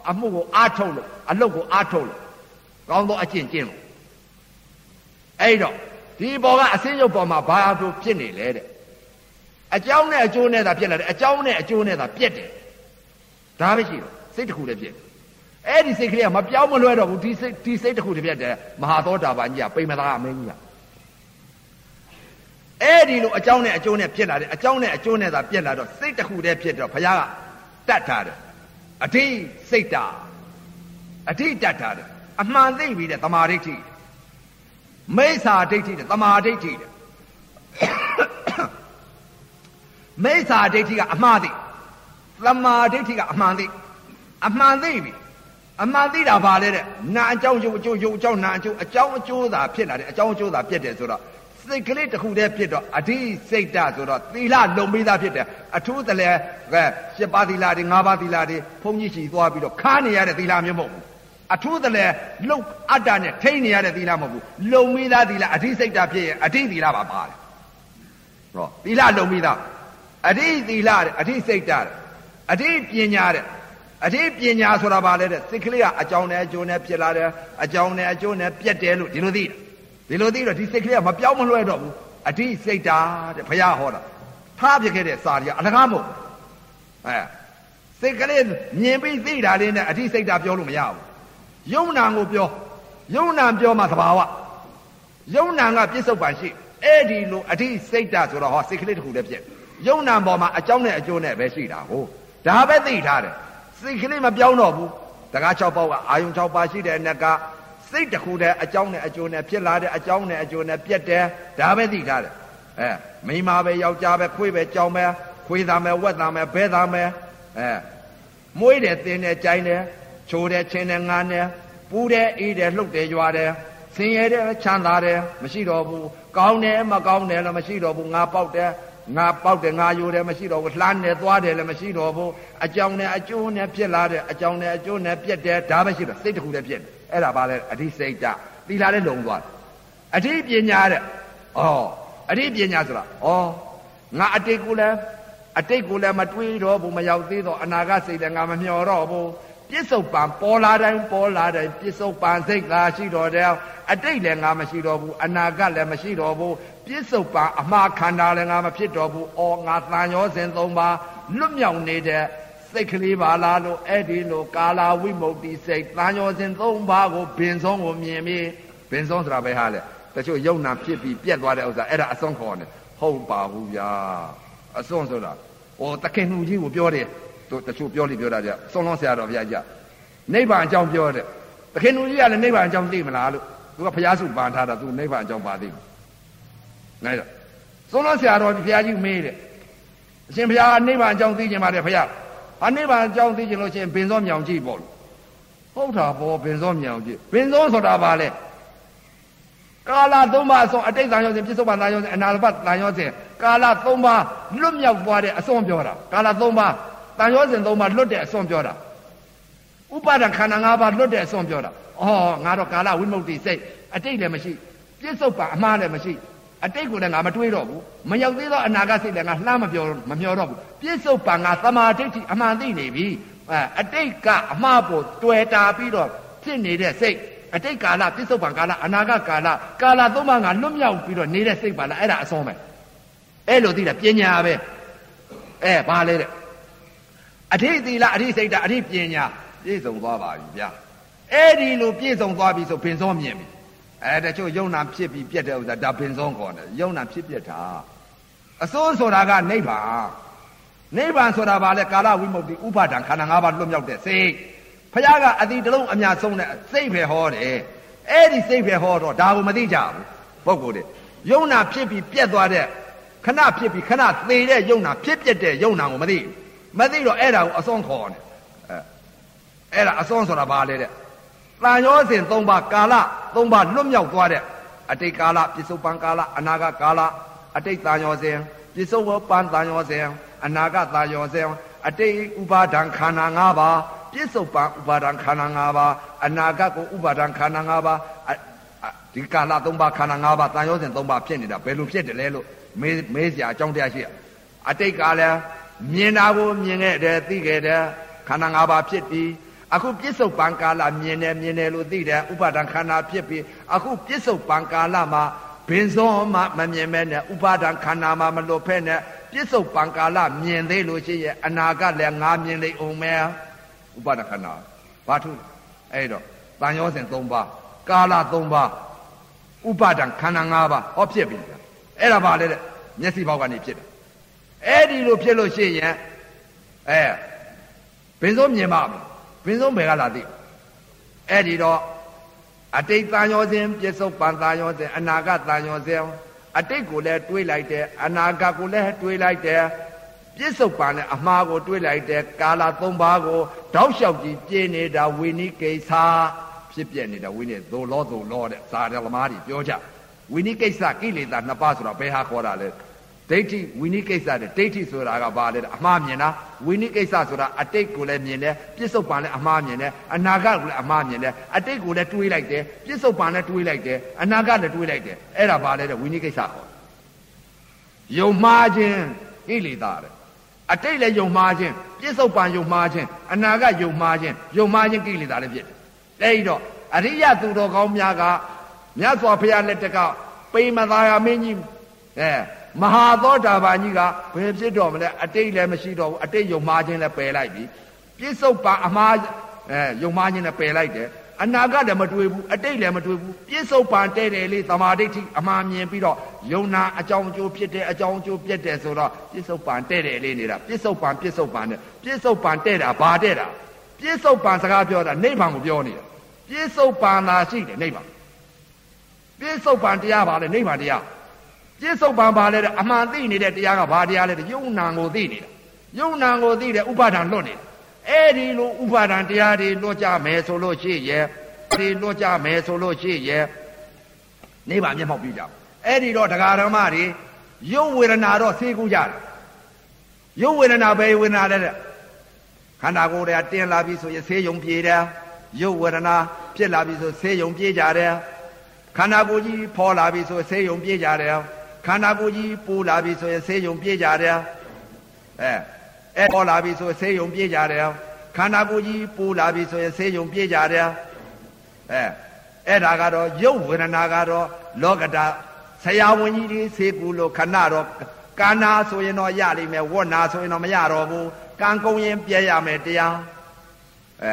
အမှုကိုအားထုတ်လို့အလုပ်ကိုအားထုတ်လို့ကောင်းသောအကျင့်ကျင့်လို့အဲ့တော့ဒီဘောကအစင်းရုပ်ပေါ်မှာဘာလို့ဖြစ်နေလဲတဲ့အကြောင်းနဲ့အကျိုးနဲ့သာဖြစ်လာတယ်အကြောင်းနဲ့အကျိုးနဲ့သာပြက်တယ်ဒါပဲရှိတော့စိတ်တစ်ခုလည်းပြက်အဲ့ဒီစိတ်ကလေးကမပြောင်းမလွဲတော့ဘူးဒီစိတ်ဒီစိတ်တစ်ခုတည်းပြက်တယ်မဟာသောတာပန်ကြီးကပိမသားအမင်းကြီးကအဲ့ဒီလိုအကြောင်းနဲ့အကျိုးနဲ့ဖြစ်လာတယ်အကြောင်းနဲ့အကျိုးနဲ့သာပြက်လာတော့စိတ်တစ်ခုတည်းဖြစ်တော့ဘုရားကတတ်ထားတယ်အဋ္ဌိစိတ်တာအဋ္ဌိတတ်ထားတယ်အမှန်သိပြီတဲ့သမာဓိဋ္ဌိမိစ္ဆာဒိဋ္ဌိတဲ့သမာဓိဋ္ဌိတဲ့မိစ္ဆာဒိဋ္ဌိကအမှားသိသမာဓိဋ္ဌိကအမှန်သိအမှန်သိပြီအမှန်သိတာဘာလဲတဲ့နာအကြောင်းရုပ်အကျိုးရုပ်အကြောင်းနာအကျိုးအကြောင်းအကျိုးသာဖြစ်လာတယ်အကြောင်းအကျိုးသာပြည့်တယ်ဆိုတော့စိတ်ကလေးတစ်ခုတည်းဖြစ်တော့အဋ္ဌိစိတ်တဆိုတော့သီလလုံပြီးသားဖြစ်တယ်အထူးတလဲကဲရှစ်ပါးသီလတွေငါးပါးသီလတွေဘုန်းကြီးရှိသွားပြီးတော့ခါနေရတဲ့သီလမျိုးမဟုတ်ဘူးအထူးတလဲလှုပ်အတ္တနဲ့ထိနေရတဲ့သီလမဟုတ်ဘူးလုံပြီးသားသီလအဋ္ဌိစိတ်တဖြစ်ရင်အဋ္ဌိသီလပါပါတယ်ဟောသီလလုံပြီးသားအဋ္ဌိသီလတဲ့အဋ္ဌိစိတ်တအဋ္ဌိပညာတဲ့အဋ္ဌိပညာဆိုတာဘာလဲတဲ့စိတ်ကလေးကအကြောင်းနဲ့အကျိုးနဲ့ဖြစ်လာတယ်အကြောင်းနဲ့အကျိုးနဲ့ပြတ်တယ်လို့ဒီလိုသိတယ်ဒီလိုသိတော့ဒီစိတ်ကလေးကမပြောင်းမလွှဲတော့ဘူးအဋ္ဌိစိတ်တာတဲ့ဘုရားဟောတာထားပြခဲ့တဲ့စာရီကအလကားမဟုတ်အဲစိတ်ကလေးမြင်ပြီးသိတာလေးနဲ့အဋ္ဌိစိတ်တာပြောလို့မရဘူးယုံနာကိုပြောယုံနာပြောမှသဘာဝယုံနာကပြစ္ဆုတ်ပန်ရှိအဲ့ဒီလိုအဋ္ဌိစိတ်တာဆိုတော့ဟောစိတ်ကလေးတစ်ခုတည်းပြည့်ယုံနာပေါ်မှာအကြောင်းနဲ့အကျိုးနဲ့ပဲရှိတာကိုဒါပဲသိထားတယ်စိတ်ကလေးမပြောင်းတော့ဘူးတကား၆ပေါက်ကအာယုံ၆ပါးရှိတဲ့နဲ့ကစိတ်တစ်ခုတည်းအကြောင်းနဲ့အကျိုးနဲ့ဖြစ်လာတဲ့အကြောင်းနဲ့အကျိုးနဲ့ပြတ်တယ်ဒါပဲသိထားတယ်အဲမိန်းမပဲယောက်ျားပဲခွေးပဲကြောင်ပဲခွေးသားမယ်ဝက်သားမယ်ဘဲသားမယ်အဲမွေးတယ်သင်တယ်ကြိုင်တယ်ချိုးတယ်ချင်းတယ်ငားတယ်ပူတယ်အေးတယ်လှုပ်တယ်ရွာတယ်ဆင်းရဲတယ်ချမ်းသာတယ်မရှိတော့ဘူးကောင်းတယ်မကောင်းတယ်လည်းမရှိတော့ဘူးငါပေါက်တယ်ငါပေါက်တယ်ငါယိုတယ်မရှိတော့ဘူးလှမ်းတယ်သွားတယ်လည်းမရှိတော့ဘူးအကြောင်းနဲ့အကျိုးနဲ့ဖြစ်လာတဲ့အကြောင်းနဲ့အကျိုးနဲ့ပြတ်တယ်ဒါပဲရှိတော့စိတ်တစ်ခုတည်းပြတ်တယ်အဲ့ဒါပါလဲအဋ္ဌိစိတ်တသီလလည်းလုံသွားတယ်အဋ္ဌိပညာတဲ့ဩအဋ္ဌိပညာဆိုတာဩငါအတိတ်ကိုလည်းအတိတ်ကိုလည်းမတွေးတော့ဘူးမရောက်သေးတော့အနာဂတ်စိတ်လည်းငါမမျှော်တော့ဘူးပြစ္ဆုတ်ပံပေါ်လာတိုင်းပေါ်လာတိုင်းပြစ္ဆုတ်ပံစိတ်သာရှိတော်တယ်အတိတ်လည်းငါမရှိတော့ဘူးအနာဂတ်လည်းမရှိတော့ဘူးပြစ္ဆုတ်ပံအမှားခန္ဓာလည်းငါမဖြစ်တော့ဘူးအော်ငါသံရောစဉ်သုံးပါလွတ်မြောက်နေတဲ့စိတ်ကလေးပါလားလို့အဲ့ဒီလိုကာလာဝိမု ക്തി စိတ်သံရောစဉ်သုံးပါကိုဘင်ဆုံးကိုမြင်ပြီးဘင်ဆုံးဆိုတာပဲဟာလေတချို့ယုံနာဖြစ်ပြီးပြက်သွားတဲ့ဥစ္စာအဲ့ဒါအစွန်းခေါ်တယ်ဟုတ်ပါဘူးဗျာအစွန်းဆိုတာဟိုတခင်လူကြီးကိုပြောတယ်တို့တချို့ပြောလိပြောတာကြစွန်းလုံးဆရာတော်ဘုရားကြီးနိဗ္ဗာန်အကြောင်းပြောတယ်တခင်လူကြီးကလည်းနိဗ္ဗာန်အကြောင်းသိမလားလို့သူကဘုရားစုပန်ထားတာသူနိဗ္ဗာန်အကြောင်းပါသိတယ်နိုင်တော့စွန်းလုံးဆရာတော်ဘုရားကြီးမေးတယ်အရှင်ဘုရားနိဗ္ဗာန်အကြောင်းသိခြင်းပါတယ်ဘုရားဟာနိဗ္ဗာန်အကြောင်းသိခြင်းလို့ချင်းဘင်စောမြောင်ကြည့်ပေါ့လို့ဟုတ်တာပေါ့ဘင်စောမြောင်ကြည့်ဘင်စောဆိုတာဘာလဲကာလသုံးပါးအစွန်အတိတ်တန်ရောစဉ်ပြစ္ဆုတ်ပန်တန်ရောစဉ်အနာဂတ်တန်ရောစဉ်ကာလသုံးပါးလွတ်မြောက်သွားတဲ့အစွန်ပြောတာကာလသုံးပါးတန်ရောစဉ်သုံးပါးလွတ်တဲ့အစွန်ပြောတာဥပါဒခန္ဓာ၅ပါးလွတ်တဲ့အစွန်ပြောတာဩငါတော့ကာလဝိမု ക്തി စိတ်အတိတ်လည်းမရှိပြစ္ဆုတ်ပန်အမှားလည်းမရှိအတိတ်ကိုလည်းငါမတွေးတော့ဘူးမရောက်သေးသောအနာဂတ်စိတ်လည်းငါလှမ်းမပြောမမျှော်တော့ဘူးပြစ္ဆုတ်ပန်ငါသမာဓိဋ္ဌိအမှန်သိနေပြီအဲအတိတ်ကအမှားပေါ်တွေ့တာပြီးတော့ဖြစ်နေတဲ့စိတ်အတိတ်ကာလပြစ္ဆုတ်ပံကာလအနာဂတ်ကာလကာလသုံးပါးငါလွတ်မြောက်ပြီးတော့နေတဲ့စိတ်ပါလားအဲ့ဒါအဆုံးပဲအဲ့လိုသိတာပညာပဲအဲဘာလဲတဲ့အဋ္ဌိသီလအဋ္ဌိစိတ်တာအဋ္ဌိပညာပြည့်စုံသွားပါပြီဗျာအဲ့ဒီလိုပြည့်စုံသွားပြီဆိုဘင်စောမြင်ပြီအဲတချို့ယုံနာဖြစ်ပြီးပြက်တဲ့ဥစ္စာဒါဘင်စောခေါ်တယ်ယုံနာဖြစ်ပြက်တာအစိုးဆိုတာကနိဗ္ဗာန်နိဗ္ဗာန်ဆိုတာဘာလဲကာလဝိမု ക്തി ဥပါဒံခန္ဓာ၅ပါးလွတ်မြောက်တဲ့စိတ်ဘုရားကအတိတလုံးအများဆုံးတဲ့စိတ်ပဲဟောတယ်အဲ့ဒီစိတ်ပဲဟောတော့ဒါကိုမသိကြဘူးပုဂ္ဂိုလ်တွေယုံနာဖြစ်ပြီးပြက်သွားတဲ့ခဏဖြစ်ပြီးခဏသေတဲ့ယုံနာဖြစ်ပြက်တဲ့ယုံနာကိုမသိမသိတော့အဲ့ဒါကိုအစွန်းခေါ်တယ်အဲအဲ့ဒါအစွန်းဆိုတာဘာလဲတဲ့တန်ရောစဉ်၃ပါးကာလ၃ပါးလွတ်မြောက်သွားတဲ့အတိတ်ကာလပြစ္ဆုတ်ပံကာလအနာဂတ်ကာလအတိတ်တန်ရောစဉ်ပြစ္ဆုတ်ပံတန်ရောစဉ်အနာဂတ်တန်ရောစဉ်အတိတ်ဥပါဒံခန္ဓာ၅ပါးပြစ္ဆုတ်ပံဥပါဒံခန္ဓာ၅ပါးအနာဂတ်ကိုဥပါဒံခန္ဓာ၅ပါးဒီကာလ၃ပါးခန္ဓာ၅ပါးတန်ရောစဉ်၃ပါးဖြစ်နေတာဘယ်လိုဖြစ်တယ်လဲလို့မေးမေးစရာအကြောင်းတရားရှိရအတိတ်ကလည်းမြင်တာကိုမြင်ခဲ့တယ်သိခဲ့တယ်ခန္ဓာ၅ပါးဖြစ်ပြီးအခုပြစ္ဆုတ်ပံကာလမြင်တယ်မြင်တယ်လို့သိတယ်ဥပါဒံခန္ဓာဖြစ်ပြီးအခုပြစ္ဆုတ်ပံကာလမှာဘင်စောမှမမြင်မဲနဲ့ဥပါဒံခန္ဓာမှာမလွတ်ဖဲနဲ့ပြစ္ဆုတ်ပံကာလမြင်သေးလို့ရှိရဲ့အနာကလည်းငါမြင်လိမ့်အောင်မယ်ဥပါဒံခန္ဓာဘာထုအဲ့တော့တန်ရောစဉ်၃ပါးကာလ၃ပါးဥပါဒံခန္ဓာ၅ပါးဟောဖြစ်ပြီအဲ့ဒါပါလေတဲ့မျက်စိဘောက်ကနေဖြစ်တယ်အဲ့ဒီလိုဖြစ်လို့ရှိရင်အဲဘင်စောမြင်ပါမယ်ဘင်စောဘယ်ကလာသိအဲ့ဒီတော့အတိတ်တန်ရောစဉ်ပြစ္ဆုတ်ပံတန်ရောစဉ်အနာဂတ်တန်ရောစဉ်အတိတ်ကိုလည်းတွေးလိုက်တယ်အနာဂတ်ကိုလည်းတွေးလိုက်တယ်ပြစ္ဆုတ်ပံနဲ့အမှားကိုတွေးလိုက်တယ်ကာလ၃ပါးကိုတောက်လျှောက်ကြည့်ပြင်းနေတာဝိနိကိစ္စဖြစ်ပြနေတာဝိနိသို့လောသို့လောတဲ့ဇာတယ်သမားတွေပြောကြဝိနိကိစ္စကိလေသာနှစ်ပါးဆိုတာဘယ်ဟာခေါ်တာလဲဒိဋ္ဌိဝိနိကိစ္စတဲ့ဒိဋ္ဌိဆိုတာကဘာလဲအမှားမြင်တာဝိနိကိစ္စဆိုတာအတိတ်ကိုလည်းမြင်တယ်ပြစ္ဆုတ်ပံလည်းအမှားမြင်တယ်အနာဂတ်ကိုလည်းအမှားမြင်တယ်အတိတ်ကိုလည်းတွေးလိုက်တယ်ပြစ္ဆုတ်ပံလည်းတွေးလိုက်တယ်အနာဂတ်လည်းတွေးလိုက်တယ်အဲ့ဒါဘာလဲတဲ့ဝိနိကိစ္စခေါ်ယုံမှားခြင်းကိလေသာတဲ့အတိတ်လည်းယုံမှားခြင်းပြစ္ဆုတ်ပံယုံမှားခြင်းအနာဂတ်ယုံမှားခြင်းယုံမှားခြင်းကိလေသာလည်းဖြစ်တယ်အဲ့တော့အရိယသူတော်ကောင်းများကမြတ်စွာဘုရားလက်ထက်ကပိမသာယာမင်းကြီးအဲမဟာသောတာပန်ကြီးကဘယ်ဖြစ်တော့မလဲအတိတ်လည်းမရှိတော့ဘူးအတိတ်ယုံမှားခြင်းလည်းပယ်လိုက်ပြီပြစ္ဆုတ်ပံအမှားအဲယုံမှားခြင်းလည်းပယ်လိုက်တယ်အနာဂတ်လည်းမတွေးဘူးအတိတ်လည်းမတွေးဘူးပြစ္ဆုတ်ပံတဲ့တယ်လေသမာဓိဋ္ဌိအမှားမြင်ပြီးတော့ယုံနာအကြောင်းအကျိုးဖြစ်တယ်အကြောင်းအကျိုးပြတ်တယ်ဆိုတော့ပြစ္ဆုတ်ပံတဲ့တယ်လေနေတာပြစ္ဆုတ်ပံပြစ္ဆုတ်ပံနဲ့ပြစ္ဆုတ်ပံတဲ့တာဘာတဲ့တာပြစ္ဆုတ်ပံစကားပြောတာနိဗ္ဗာန်ကိုပြောနေတာပြစ္ဆုတ်ပံလာရှိတယ်နိဗ္ဗာန်ပြစ္ဆုတ်ပံတရားပါလေနိဗ္ဗာန်တရားပြစ္ဆုတ်ပံပါလေတဲ့အမှန်သိနေတဲ့တရားကဘာတရားလဲယုံနာကိုသိနေတာယုံနာကိုသိတဲ့ဥပါဒံလွတ်နေအဲ့ဒီလိုဥပါဒံတရားတွေလွတ်ကြမယ်ဆိုလို့ရှိရဲ့ဒီလွတ်ကြမယ်ဆိုလို့ရှိရဲ့နိဗ္ဗာန်မျက်မှောက်ပြုကြအဲ့ဒီတော့တရားဓမ္မတွေယုံဝေဒနာတော့သိကူကြတယ်ယုံဝေဒနာပဲဝေဒနာတဲ့ခန္ဓာကိုယ်တွေကတင်းလာပြီဆိုရင်ဆေးယုံပြေတယ်ယုံဝေဒနာဖြစ်လာပြီဆိုဆေးယုံပြေးကြတယ်ခန္ဓာကိုယ်ကြီးဖော်လာပြီဆိုဆေးယုံပြေးကြတယ်ခန္ဓာကိုယ်ကြီးပူလာပြီဆိုရင်ဆေးယုံပြေးကြတယ်အဲအဲပေါ်လာပြီဆိုဆေးယုံပြေးကြတယ်ခန္ဓာကိုယ်ကြီးပူလာပြီဆိုရင်ဆေးယုံပြေးကြတယ်အဲအဲ့ဒါကတော့ယုတ်ဝေဒနာကတော့လောကတာဆရာဝန်ကြီးတွေဆေးကူလို့ခဏတော့ကာနာဆိုရင်တော့ရလိမ့်မယ်ဝတ်နာဆိုရင်တော့မရတော့ဘူးကံကုန်ရင်ပြဲရမယ်တရားအဲ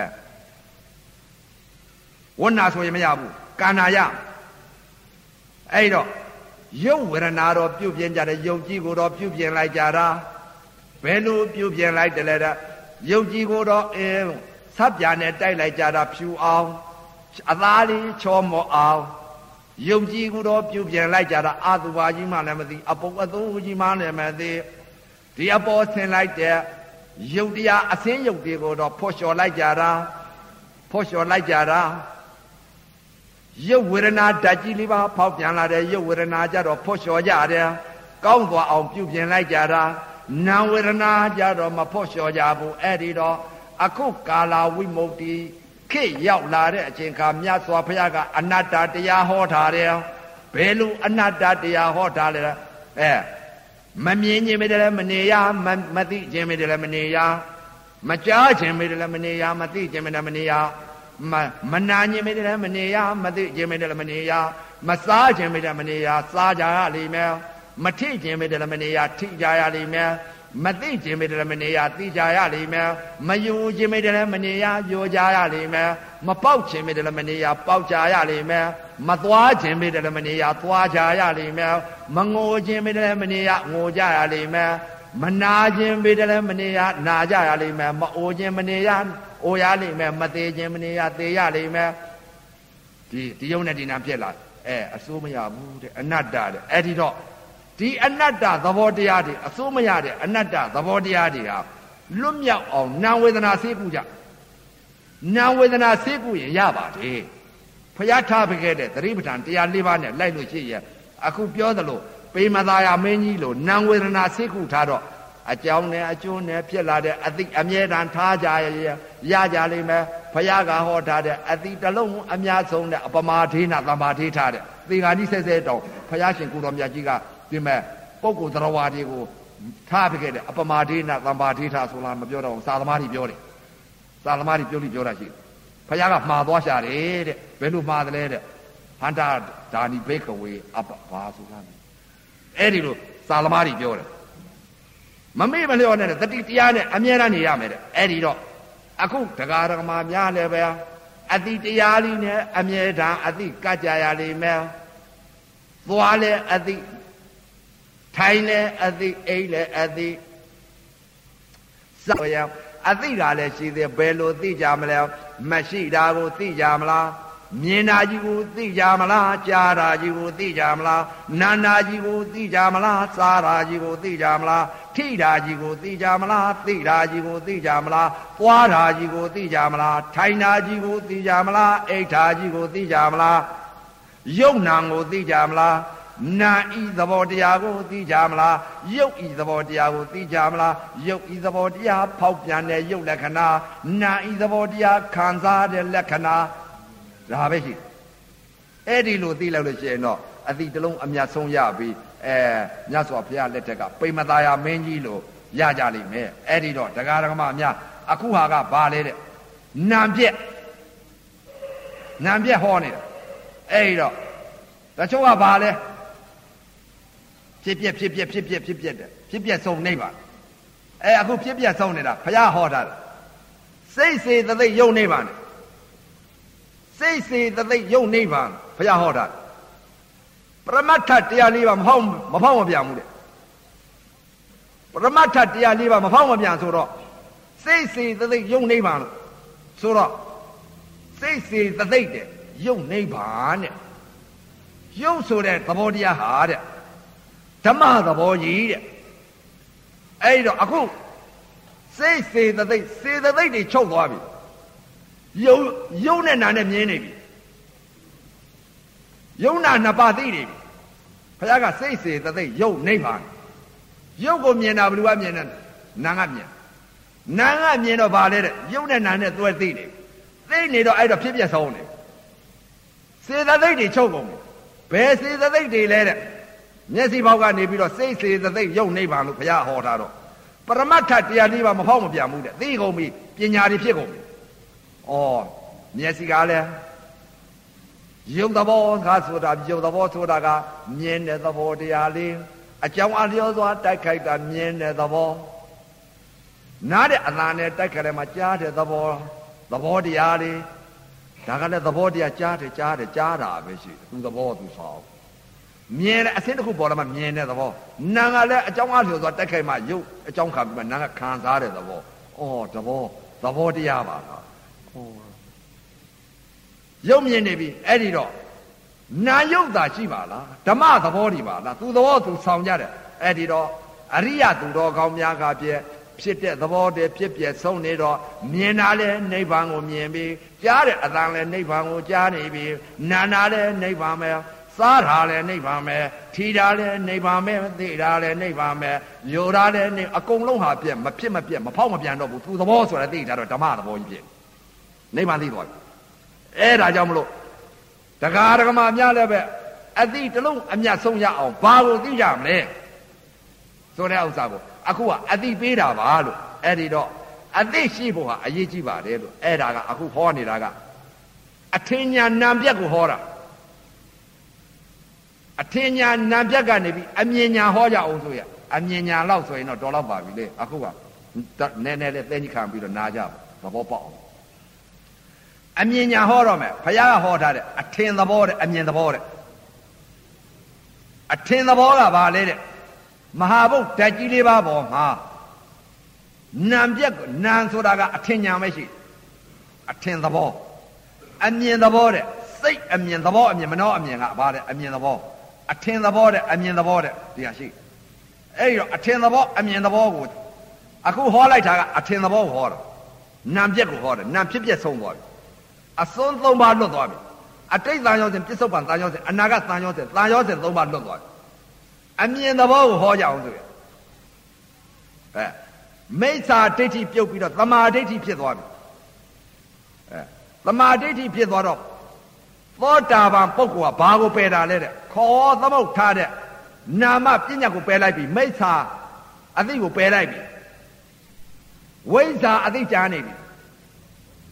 ဝတ်နာဆိုရင်မရဘူးကာနာရအဲ့တော့ယုတ်ဝေဒနာတော့ပြုတ်ပြင်းကြတယ်ယုတ်ကြီးကိုတော့ပြုတ်ပြင်းလိုက်ကြတာဘယ်လိုပြုတ်ပြင်းလိုက်တယ်လဲတဲ့ယုတ်ကြီးကိုတော့အင်းဆပ်ပြာနဲ့တိုက်လိုက်ကြတာဖြူအောင်အသားလေးချောမောအောင်ယုတ်ကြီးကိုတော့ပြုတ်ပြင်းလိုက်ကြတာအာသူပါကြီးမှလည်းမသိအပုပ်အသုံးကြီးမှလည်းမသိဒီအပေါ်ဆင်လိုက်တဲ့ယုတ်တရားအစင်းယုတ်တွေကိုတော့ဖော်လျှော်လိုက်ကြတာဖော်လျှော်လိုက်ကြတာရုပ်ဝေဒနာဓာတ်ကြီးလေးပါဖောက်ပြန်လာတဲ့ရုပ်ဝေဒနာကြတော့ဖော့လျှော်ကြတယ်ကောင်းသွားအောင်ပြုပြင်လိုက်ကြတာနာဝေဒနာကြတော့မဖော့လျှော်ကြဘူးအဲ့ဒီတော့အခုကာလဝိမု ക്തി ခေတ်ရောက်လာတဲ့အချိန်ခါမြတ်စွာဘုရားကအနတ္တတရားဟောထားတယ်ဘယ်လိုအနတ္တတရားဟောထားလဲအဲမမြင်ခြင်းမတည်းလည်းမနေရမသိခြင်းမတည်းလည်းမနေရမကြားခြင်းမတည်းလည်းမနေရမသိခြင်းမတည်းလည်းမနေရမမနာခြင်းမတည်းလည်းမနေရမသိခြင်းမတည်းလည်းမနေရမစားခြင်းမတည်းလည်းမနေရစားကြရလိမ့်မယ်မထိခြင်းမတည်းလည်းမနေရထိကြရလိမ့်မယ်မသိခြင်းမတည်းလည်းမနေရသိကြရလိမ့်မယ်မယူခြင်းမတည်းလည်းမနေရယူကြရလိမ့်မယ်မပေါက်ခြင်းမတည်းလည်းမနေရပေါက်ကြရလိမ့်မယ်မသွားခြင်းမတည်းလည်းမနေရသွားကြရလိမ့်မယ်မငိုခြင်းမတည်းလည်းမနေရငိုကြရလိမ့်မယ်မနာခြင်းမတည်းလည်းမနေရနာကြရလိမ့်မယ်မအိုခြင်းမနေရအိုရလိမ့်မယ်မသေးခြင်းမနေရသေရလိမ့်မယ်ဒီဒီယုံနဲ့ဒီနာဖြစ်လာအဲအစိုးမရဘူးတဲ့အနတ္တတဲ့အဲ့ဒီတော့ဒီအနတ္တသဘောတရားတွေအစိုးမရတဲ့အနတ္တသဘောတရားတွေဟာလွတ်မြောက်အောင်နာဝေဒနာဆေးကူကြနာဝေဒနာဆေးကူရင်ရပါတယ်ဖျားထားခဲ့တဲ့သတိပဋ္ဌာန်တရား၄ပါးနဲ့လိုက်လို့ရှိရင်အခုပြောသလိုပေမသာယာမင်းကြီးလိုနာဝေဒနာဆေးကူထားတော့အကြောင်းနဲ့အကျိုးနဲ့ဖြစ်လာတဲ့အသိအမြဲတမ်းထားကြရရကြလိမ့်မယ်ဘုရားကဟောထားတဲ့အသိတလုံးအများဆုံးတဲ့အပမာဒိနာသမ္မာဒိထားတဲ့သေဃာနိဆဲဆဲတောင်ဘုရားရှင်ကိုတော်မြတ်ကြီးကဒီမဲ့ပုဂ္ဂိုလ်သရဝါတွေကိုထားပြခဲ့တဲ့အပမာဒိနာသမ္မာဒိထားဆိုလားမပြောတော့စာသမားတွေပြောတယ်သာသမားကြီးပြုတ်လို့ပြောတာရှိတယ်ဘုရားကမှားသွားရှာတယ်တဲ့ဘယ်လိုမှားတယ်လဲတဲ့ဟန္တာဒါနိဘေကဝေအပဘာဆိုတာအဲ့ဒီလိုသာသမားကြီးပြောတယ်မမေ့မလျော့နဲ့တတိတရားနဲ့အမြဲတမ်းနေရမယ်တဲ့အဲ့ဒီတော့အခုတရားဓမ္မများလည်းပဲအတိတရားလေးနဲ့အမြဲတမ်းအတိကကြရလိမ့်မယ်သွားလဲအတိထိုင်လဲအတိအိမ်လဲအတိစောရအတိကလည်းရှိသေးဘယ်လိုသိကြမလဲမရှိတာကိုသိကြမလားမြင်တာကြီးကိုသိကြမလားကြားတာကြီးကိုသိကြမလားနာနာကြီးကိုသိကြမလားစားတာကြီးကိုသိကြမလားထိတာကြီးကိုသိကြမလားသိတာကြီးကိုသိကြမလားပွားတာကြီးကိုသိကြမလားထိုင်တာကြီးကိုသိကြမလားအိတ်တာကြီးကိုသိကြမလားယုံနာကိုသိကြမလားနာဤသဘောတရားကိုသိကြမလားယုတ်ဤသဘောတရားကိုသိကြမလားယုတ်ဤသဘောတရားဖောက်ပြန်တဲ့ယုတ်လက္ခဏာနာဤသဘောတရားခံစားတဲ့လက္ခဏာဒါပဲရှိအဲ့ဒီလိုသိလိုက်လို့ရှိရင်တော့အတိတလုံးအမြတ်ဆုံးရပြီးအဲမြတ်စွာဘုရားလက်ထက်ကပိမသာယာမင်းကြီးလို့ရကြလိမ့်မယ်အဲ့ဒီတော့တရားဓမ္မအများအခုဟာကဘာလဲတဲ့နံပြက်နံပြက်ဟောနေတာအဲ့ဒီတော့တချို့ကဘာလဲဖြစ်ပြက်ဖြစ်ပြက်ဖြစ်ပြက်ဖြစ်ပြက်တဲ့ဖြစ်ပြက်ဆုံးနေပါအဲအခုဖြစ်ပြက်ဆုံးနေတာဘုရားဟောတာစိတ်စေတသိက်ယုံနေပါနဲ့စိတ်စေတသိက်ယုံနေပါဘုရားဟောတာပရမတ္ထတရားလေးပါမဖောက်မဖောက်မပြန်ဘူးတဲ့ပရမတ္ထတရားလေးပါမဖောက်မပြန်ဆိုတော့စိတ်စေတသိက်ယုံနေပါလို့ဆိုတော့စိတ်စေတသိက်တဲ့ယုံနေပါနဲ့ယုံဆိုတဲ့သဘောတရားဟာတဲ့ဓမ္မသဘောကြီးတဲ့အဲ့တော့အခုစိတ်စေတသိက်စေတသိက်တွေချုပ်သွားပြီယုံယုံနဲ့နာနဲ့မြင်နေပြီယုံနာနှစ်ပါးသိနေပြီဘုရားကစိတ်စေတသိက်ယုံနေပါယုံကိုမြင်တာဘယ်လိုကမြင်တယ်နာကမြင်နာကမြင်တော့ဗာလဲတဲ့ယုံနဲ့နာနဲ့တွဲသိနေသိနေတော့အဲ့တော့ဖြစ်ပြဆုံးနေစေတသိက်တွေချုပ်ကုန်ပြီဘယ်စေတသိက်တွေလဲတဲ့မျက်စိပေါက်ကနေပြီးတော့စိတ်စေတသိက်ယုံနေပါလို့ဘုရားဟောထားတော့ပရမတ္ထတရားလေးပါမဖောက်မပြန်ဘူးတဲ့သိကုန်ပြီပညာတွေဖြစ်ကုန်ပြီဩမျက်စိကလည်းယုံသဘောကဆိုတာယုံသဘောဆိုတာကမြင်တဲ့သဘောတရားလေးအကြောင်းအလျော်စွာတိုက်ခိုက်တာမြင်တဲ့သဘောနားတဲ့အလားနဲ့တိုက်ခိုက်တယ်မှာကြားတဲ့သဘောသဘောတရားလေးဒါကလည်းသဘောတရားကြားတယ်ကြားတယ်ကြားတာပဲရှိတယ်သူသဘောသူဆောင်မြင်တဲ့အစင်းတစ်ခုပေါ်လာမှမြင်တဲ့သဘောနာကလည်းအကြောင်းအလျော်စွာတိုက်ခိုက်မှယုတ်အကြောင်းခံပြီးမှနာကခံစားတဲ့သဘောဩသဘောသဘောတရားပါလားရုပ်မြင်နေပြီအဲ့ဒီတော့နာယုတ်တာရှိပါလားဓမ္မသဘောတွေပါလားသူသဘောသူဆောင်ကြတယ်အဲ့ဒီတော့အရိယသူတော်ကောင်းများကပြည့်ဖြစ်တဲ့သဘောတည်းဖြစ်ပြဆုံးနေတော့မြင်တာလဲနိဗ္ဗာန်ကိုမြင်ပြီးကြားတဲ့အတန်လဲနိဗ္ဗာန်ကိုကြားနေပြီးနာနာလဲနိဗ္ဗာန်ပဲစားတာလဲနိဗ္ဗာန်ပဲထီတာလဲနိဗ္ဗာန်ပဲသိတာလဲနိဗ္ဗာန်ပဲယိုတာလဲအကုန်လုံးဟာပြည့်မဖြစ်မပြည့်မဖောက်မပြန်တော့ဘူးသူသဘောဆိုတာသိတာတော့ဓမ္မသဘောကြီးပြည့်နိဗ္ဗာန်သိသွားပြီအဲ့ဒါကြောင့်မလို့တရားဓမ္မများလည်းပဲအတိတလုံးအမြတ်ဆုံးရအောင်ဘာကိုသိကြမလဲဆိုတဲ့ဥစ္စာကိုအခုကအတိပေးတာပါလို့အဲ့ဒီတော့အတိရှိဖို့ဟာအရေးကြီးပါတယ်လို့အဲ့ဒါကအခုဟောနေတာကအထင်ညာနာပြက်ကိုဟောတာအထင်ညာနာပြက်ကနေပြီးအမြင်ညာဟောကြအောင်ဆိုရအမြင်ညာလောက်ဆိုရင်တော့တော်တော့ပါပြီလေအခုကနည်းနည်းလေးသိဉ္ခံပြီးတော့နားကြသဘောပေါက်အောင်အမြင်ညာဟောတော့မယ်ဘုရားကဟောထားတဲ့အထင်သဘောတဲ့အမြင်သဘောတဲ့အထင်သဘောကဘာလဲတဲ့မဟာဘုတ်ဓာတ်ကြီးလေးပါပေါ်မှာနာမ်ပြက်နာမ်ဆိုတာကအထင်ညာမရှိအထင်သဘောအမြင်သဘောတဲ့စိတ်အမြင်သဘောအမြင်မနှောအမြင်ကဘာတဲ့အမြင်သဘောအထင်သဘောတဲ့အမြင်သဘောတဲ့တရားရှိအဲ့ဒီတော့အထင်သဘောအမြင်သဘောကိုအခုဟောလိုက်တာကအထင်သဘောကိုဟောတာနာမ်ပြက်ကိုဟောတယ်နာမ်ဖြစ်ပြက်ဆုံးသွားပြီအစွန်းသုံးပါးလွတ်သွားပြီအတိတ်တန်ရောစဉ်ပြစ္ဆုတ်ပံတန်ရောစဉ်အနာဂတ်တန်ရောစဉ်တန်ရောစဉ်သုံးပါးလွတ်သွားပြီအမြင်သဘောကိုဟောကြအောင်ဆိုရအဲမိစ္ဆာဒိဋ္ဌိပြုတ်ပြီးတော့သမာဓိဋ္ဌိဖြစ်သွားပြီအဲသမာဓိဋ္ဌိဖြစ်သွားတော့သောတာပန်ပုဂ္ဂိုလ်ကဘာကိုပယ်တာလဲတဲ့ခေါ်သမုတ်ထားတဲ့နာမပညာကိုပယ်လိုက်ပြီမိစ္ဆာအသိကိုပယ်လိုက်ပြီဝိဇ္ဇာအသိကြားနေပြီ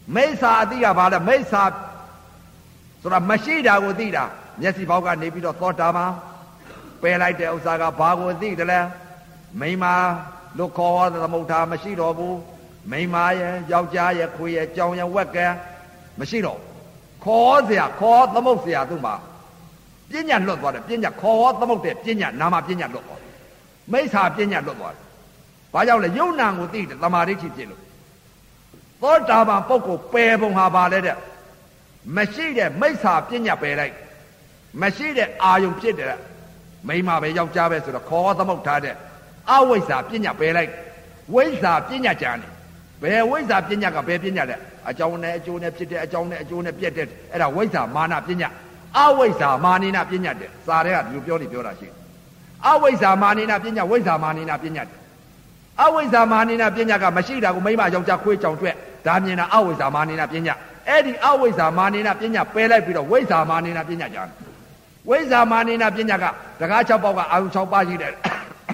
မိစ္ဆာအတိကဘာလဲမိစ္ဆာဆိုတာမရှိတာကိုသိတာမျက်စိဘောက်ကနေပြီးတော့သောတာပန်ပယ်လိုက်တဲ့ဥစ္စာကဘာကိုသိတယ်လဲမိန်းမလို့ခေါ်ရသမုဋ္ဌာမရှိတော့ဘူးမိန်းမရဲ့ယောက်ျားရဲ့ခွေရဲ့ကြောင်ရဲ့ဝက်ကဲမရှိတော့ခေါ်เสียခေါ်သမုတ်เสียသူ့မှာပညာလွတ်သွားတယ်ပညာခေါ်သမုတ်တဲ့ပညာနာမပညာလွတ်သွားတယ်မိစ္ဆာပညာလွတ်သွားတယ်ဘာကြောင့်လဲယုံနာကိုသိတယ်သမာဓိဖြစ်ဖြစ်လို့သောတာပန်ပုဂ္ဂိုလ်ပယ်ပုံဟာဘာလဲတဲ့မရှိတဲ့မိစ္ဆာပညာပယ်လိုက်မရှိတဲ့အာယုံဖြစ်တယ်မိန်းမပဲယောက်ျားပဲဆိုတော့ခေါ်သမုတ်ထားတဲ့အဝိဇ္ဇာပညာပယ်လိုက်ဝိဇ္ဇာပညာကြံတယ်ဘယ်ဝိဇ္ဇာပညာကဘယ်ပညာလဲအကြောင်းနဲ့အကျိုးနဲ့ဖြစ်တဲ့အကြောင်းနဲ့အကျိုးနဲ့ပြည့်တဲ့အဲ့ဒါဝိဇ္ဇာမာနပညာအဝိဇ္ဇာမာနိနာပညာတဲ့စာတွေကဒီလိုပြောနေပြောတာရှိအဝိဇ္ဇာမာနိနာပညာဝိဇ္ဇာမာနိနာပညာတဲ့အဝိဇ္ဇာမာနိနာပညာကမရှိတာကိုမိမယောက်ျားခွေးကြောင်တွက်ဒါမြင်တာအဝိဇ္ဇာမာနိနာပညာအဲ့ဒီအဝိဇ္ဇာမာနိနာပညာပယ်လိုက်ပြီးတော့ဝိဇ္ဇာမာနိနာပညာကြံဝိဇ္ဇာမာနိနာပညာကတကား၆ပေါက်ကအာယု၆ပါးရှိတယ်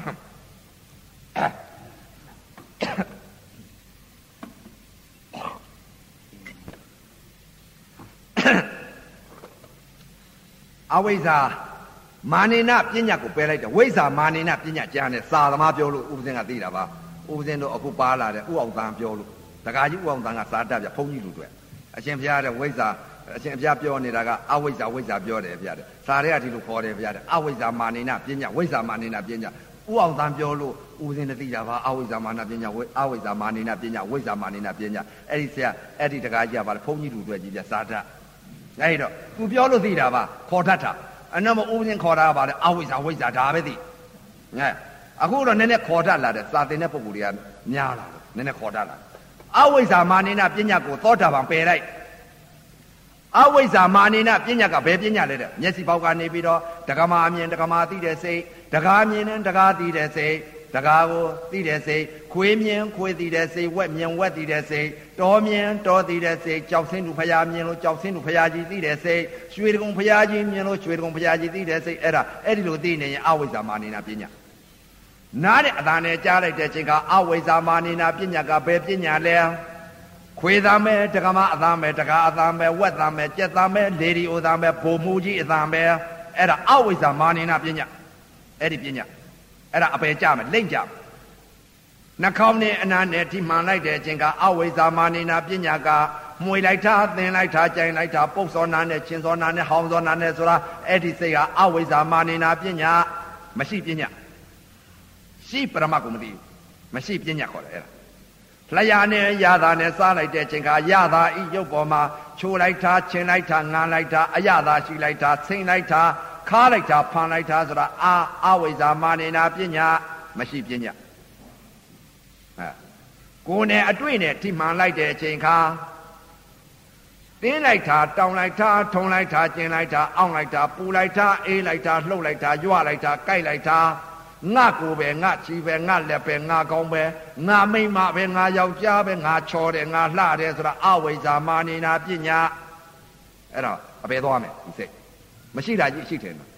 အဝိဇ္ဇာမာနိနာပညာကိုပယ်လိုက်တယ်ဝိဇ္ဇာမာနိနာပညာကျမ်းတယ်စာသမားပြောလို့ဥပဇင်းကသိတာပါဥပဇင်းတို့အခုပါလာတယ်ဥအောင်သံပြောလို့တကားကြီးဥအောင်သံကစာတတ်ပြဘုန်းကြီးလူတွေအရှင်ဘုရားတဲ့ဝိဇ္ဇာအရှင်ဘုရားပြောနေတာကအဝိဇ္ဇာဝိဇ္ဇာပြောတယ်ဗျာတဲ့စာတွေကဒီလိုခေါ်တယ်ဗျာတဲ့အဝိဇ္ဇာမာနိနာပညာဝိဇ္ဇာမာနိနာပညာဥအောင်သံပြောလို့ဥပဇင်းနဲ့သိတာပါအဝိဇ္ဇာမာနပညာဝိအဝိဇ္ဇာမာနိနာပညာဝိဇ္ဇာမာနိနာပညာအဲ့ဒီဆရာအဲ့ဒီတကားကြီးကပါလေဘုန်းကြီးလူတွေကြီးဗျာစာတတ်အဲ့တော့သူပြောလို့သိတာပါခေါ်တတ်တာအနမဥပဇင်းခေါ်တာကပါလေအဝိဇ္ဇာဝိဇ္ဇာဒါပဲသိငါအခုတော့နည်းနည်းခေါ်တတ်လာတယ်စာသင်တဲ့ပုဂ္ဂိုလ်တွေကများလာတယ်နည်းနည်းခေါ်တတ်လာအဝိဇ္ဇာမာနိနာပညာကိုသောတာပန်ပယ်လိုက်အဝိဇ္ဇာမာနိနာပညာကဘယ်ပညာလဲတဲ့မျက်စိပေါက်ကနေပြီးတော့တက္ကမအမြင်တက္ကမသိတဲ့စိတ်တက္ကာမြင်နဲ့တက္ကာသိတဲ့စိတ်တက္ကာကိုသိတဲ့စိတ်ခွေးမြင်ခွေးသိတဲ့စိတ်ဝက်မြင်ဝက်သိတဲ့စိတ်တော်မြင်တော်သိတဲ့စိတ်ကြောက်ဆင်းသူဖရာမြင်လို့ကြောက်ဆင်းသူဖရာကြီးသိတဲ့စိတ်ရွှေတကုံဖရာကြီးမြင်လို့ရွှေတကုံဖရာကြီးသိတဲ့စိတ်အဲ့ဒါအဲ့ဒီလိုသိနေရင်အဝိဇ္ဇာမာနိနာပညာနားတဲ့အတန်နဲ့ကြားလိုက်တဲ့အချိန်ကအဝိဇ္ဇာမာနိနာပညာကဘယ်ပညာလဲခွေးသားမဲ့တက္ကမအသားမဲ့တက္ကာအသားမဲ့ဝက်သားမဲ့ကြက်သားမဲ့လေဒီအိုသားမဲ့ဘုံမူကြီးအသားမဲ့အဲ့ဒါအဝိဇ္ဇာမာနိနာပညာအဲ့ဒီပညာအဲ့ဒါအပယ်ကြမယ်လိမ့်ကြမယ်နှာခေါင်းနဲ့အနားနဲ့ထိမှန်လိုက်တဲ့အချိန်ကအဝိဇ္ဇာမာနိနာပညာကမှွေလိုက်တာသင်လိုက်တာကြိုင်လိုက်တာပုတ်စောနာနဲ့ချင်းစောနာနဲ့ဟောင်းစောနာနဲ့ဆိုတာအဲ့ဒီစိတ်ကအဝိဇ္ဇာမာနိနာပညာမရှိပညာရှိပရမတ်ကိုမသိဘူးမရှိပညာခေါ်တယ်အဲ့ဒါလျာနဲ့ရတာနဲ့စားလိုက်တဲ့အချိန်ကရတာဤရုပ်ပေါ်မှာချိုးလိုက်တာချင်းလိုက်တာငန်းလိုက်တာအရသာရှိလိုက်တာဆိမ့်လိုက်တာခါလိုက်တာဖန်လိုက်တာဆိုတာအာအဝိဇ္ဇာမာနိနာပညာမရှိပညာအဲကိုယ်နဲ့အတွေ့နဲ့ထိမှန်လိုက်တဲ့အချိန်ခါတင်းလိုက်တာတောင်းလိုက်တာထုံလိုက်တာကျင်လိုက်တာအောင့်လိုက်တာပူလိုက်တာအေးလိုက်တာလှုပ်လိုက်တာရွလိုက်တာကြိုက်လိုက်တာငါကိုပဲငါချီပဲငါလက်ပဲငါကောင်းပဲငါမိမ့်မပဲငါယောက်ျားပဲငါချော်တယ်ငါလှတယ်ဆိုတာအဝိဇ္ဇာမာနိနာပညာအဲ့တော့အပေသွားမယ်ဒီစိတ်မရှိတာကြီးရှိတယ်နော်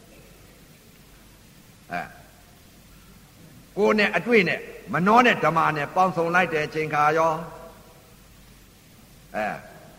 အဲကိုယ်နဲ့အတွေ့နဲ့မနှောနဲ့ဓမ္မနဲ့ပေါင်းစုံလိုက်တဲ့အချိန်ခါရောအဲ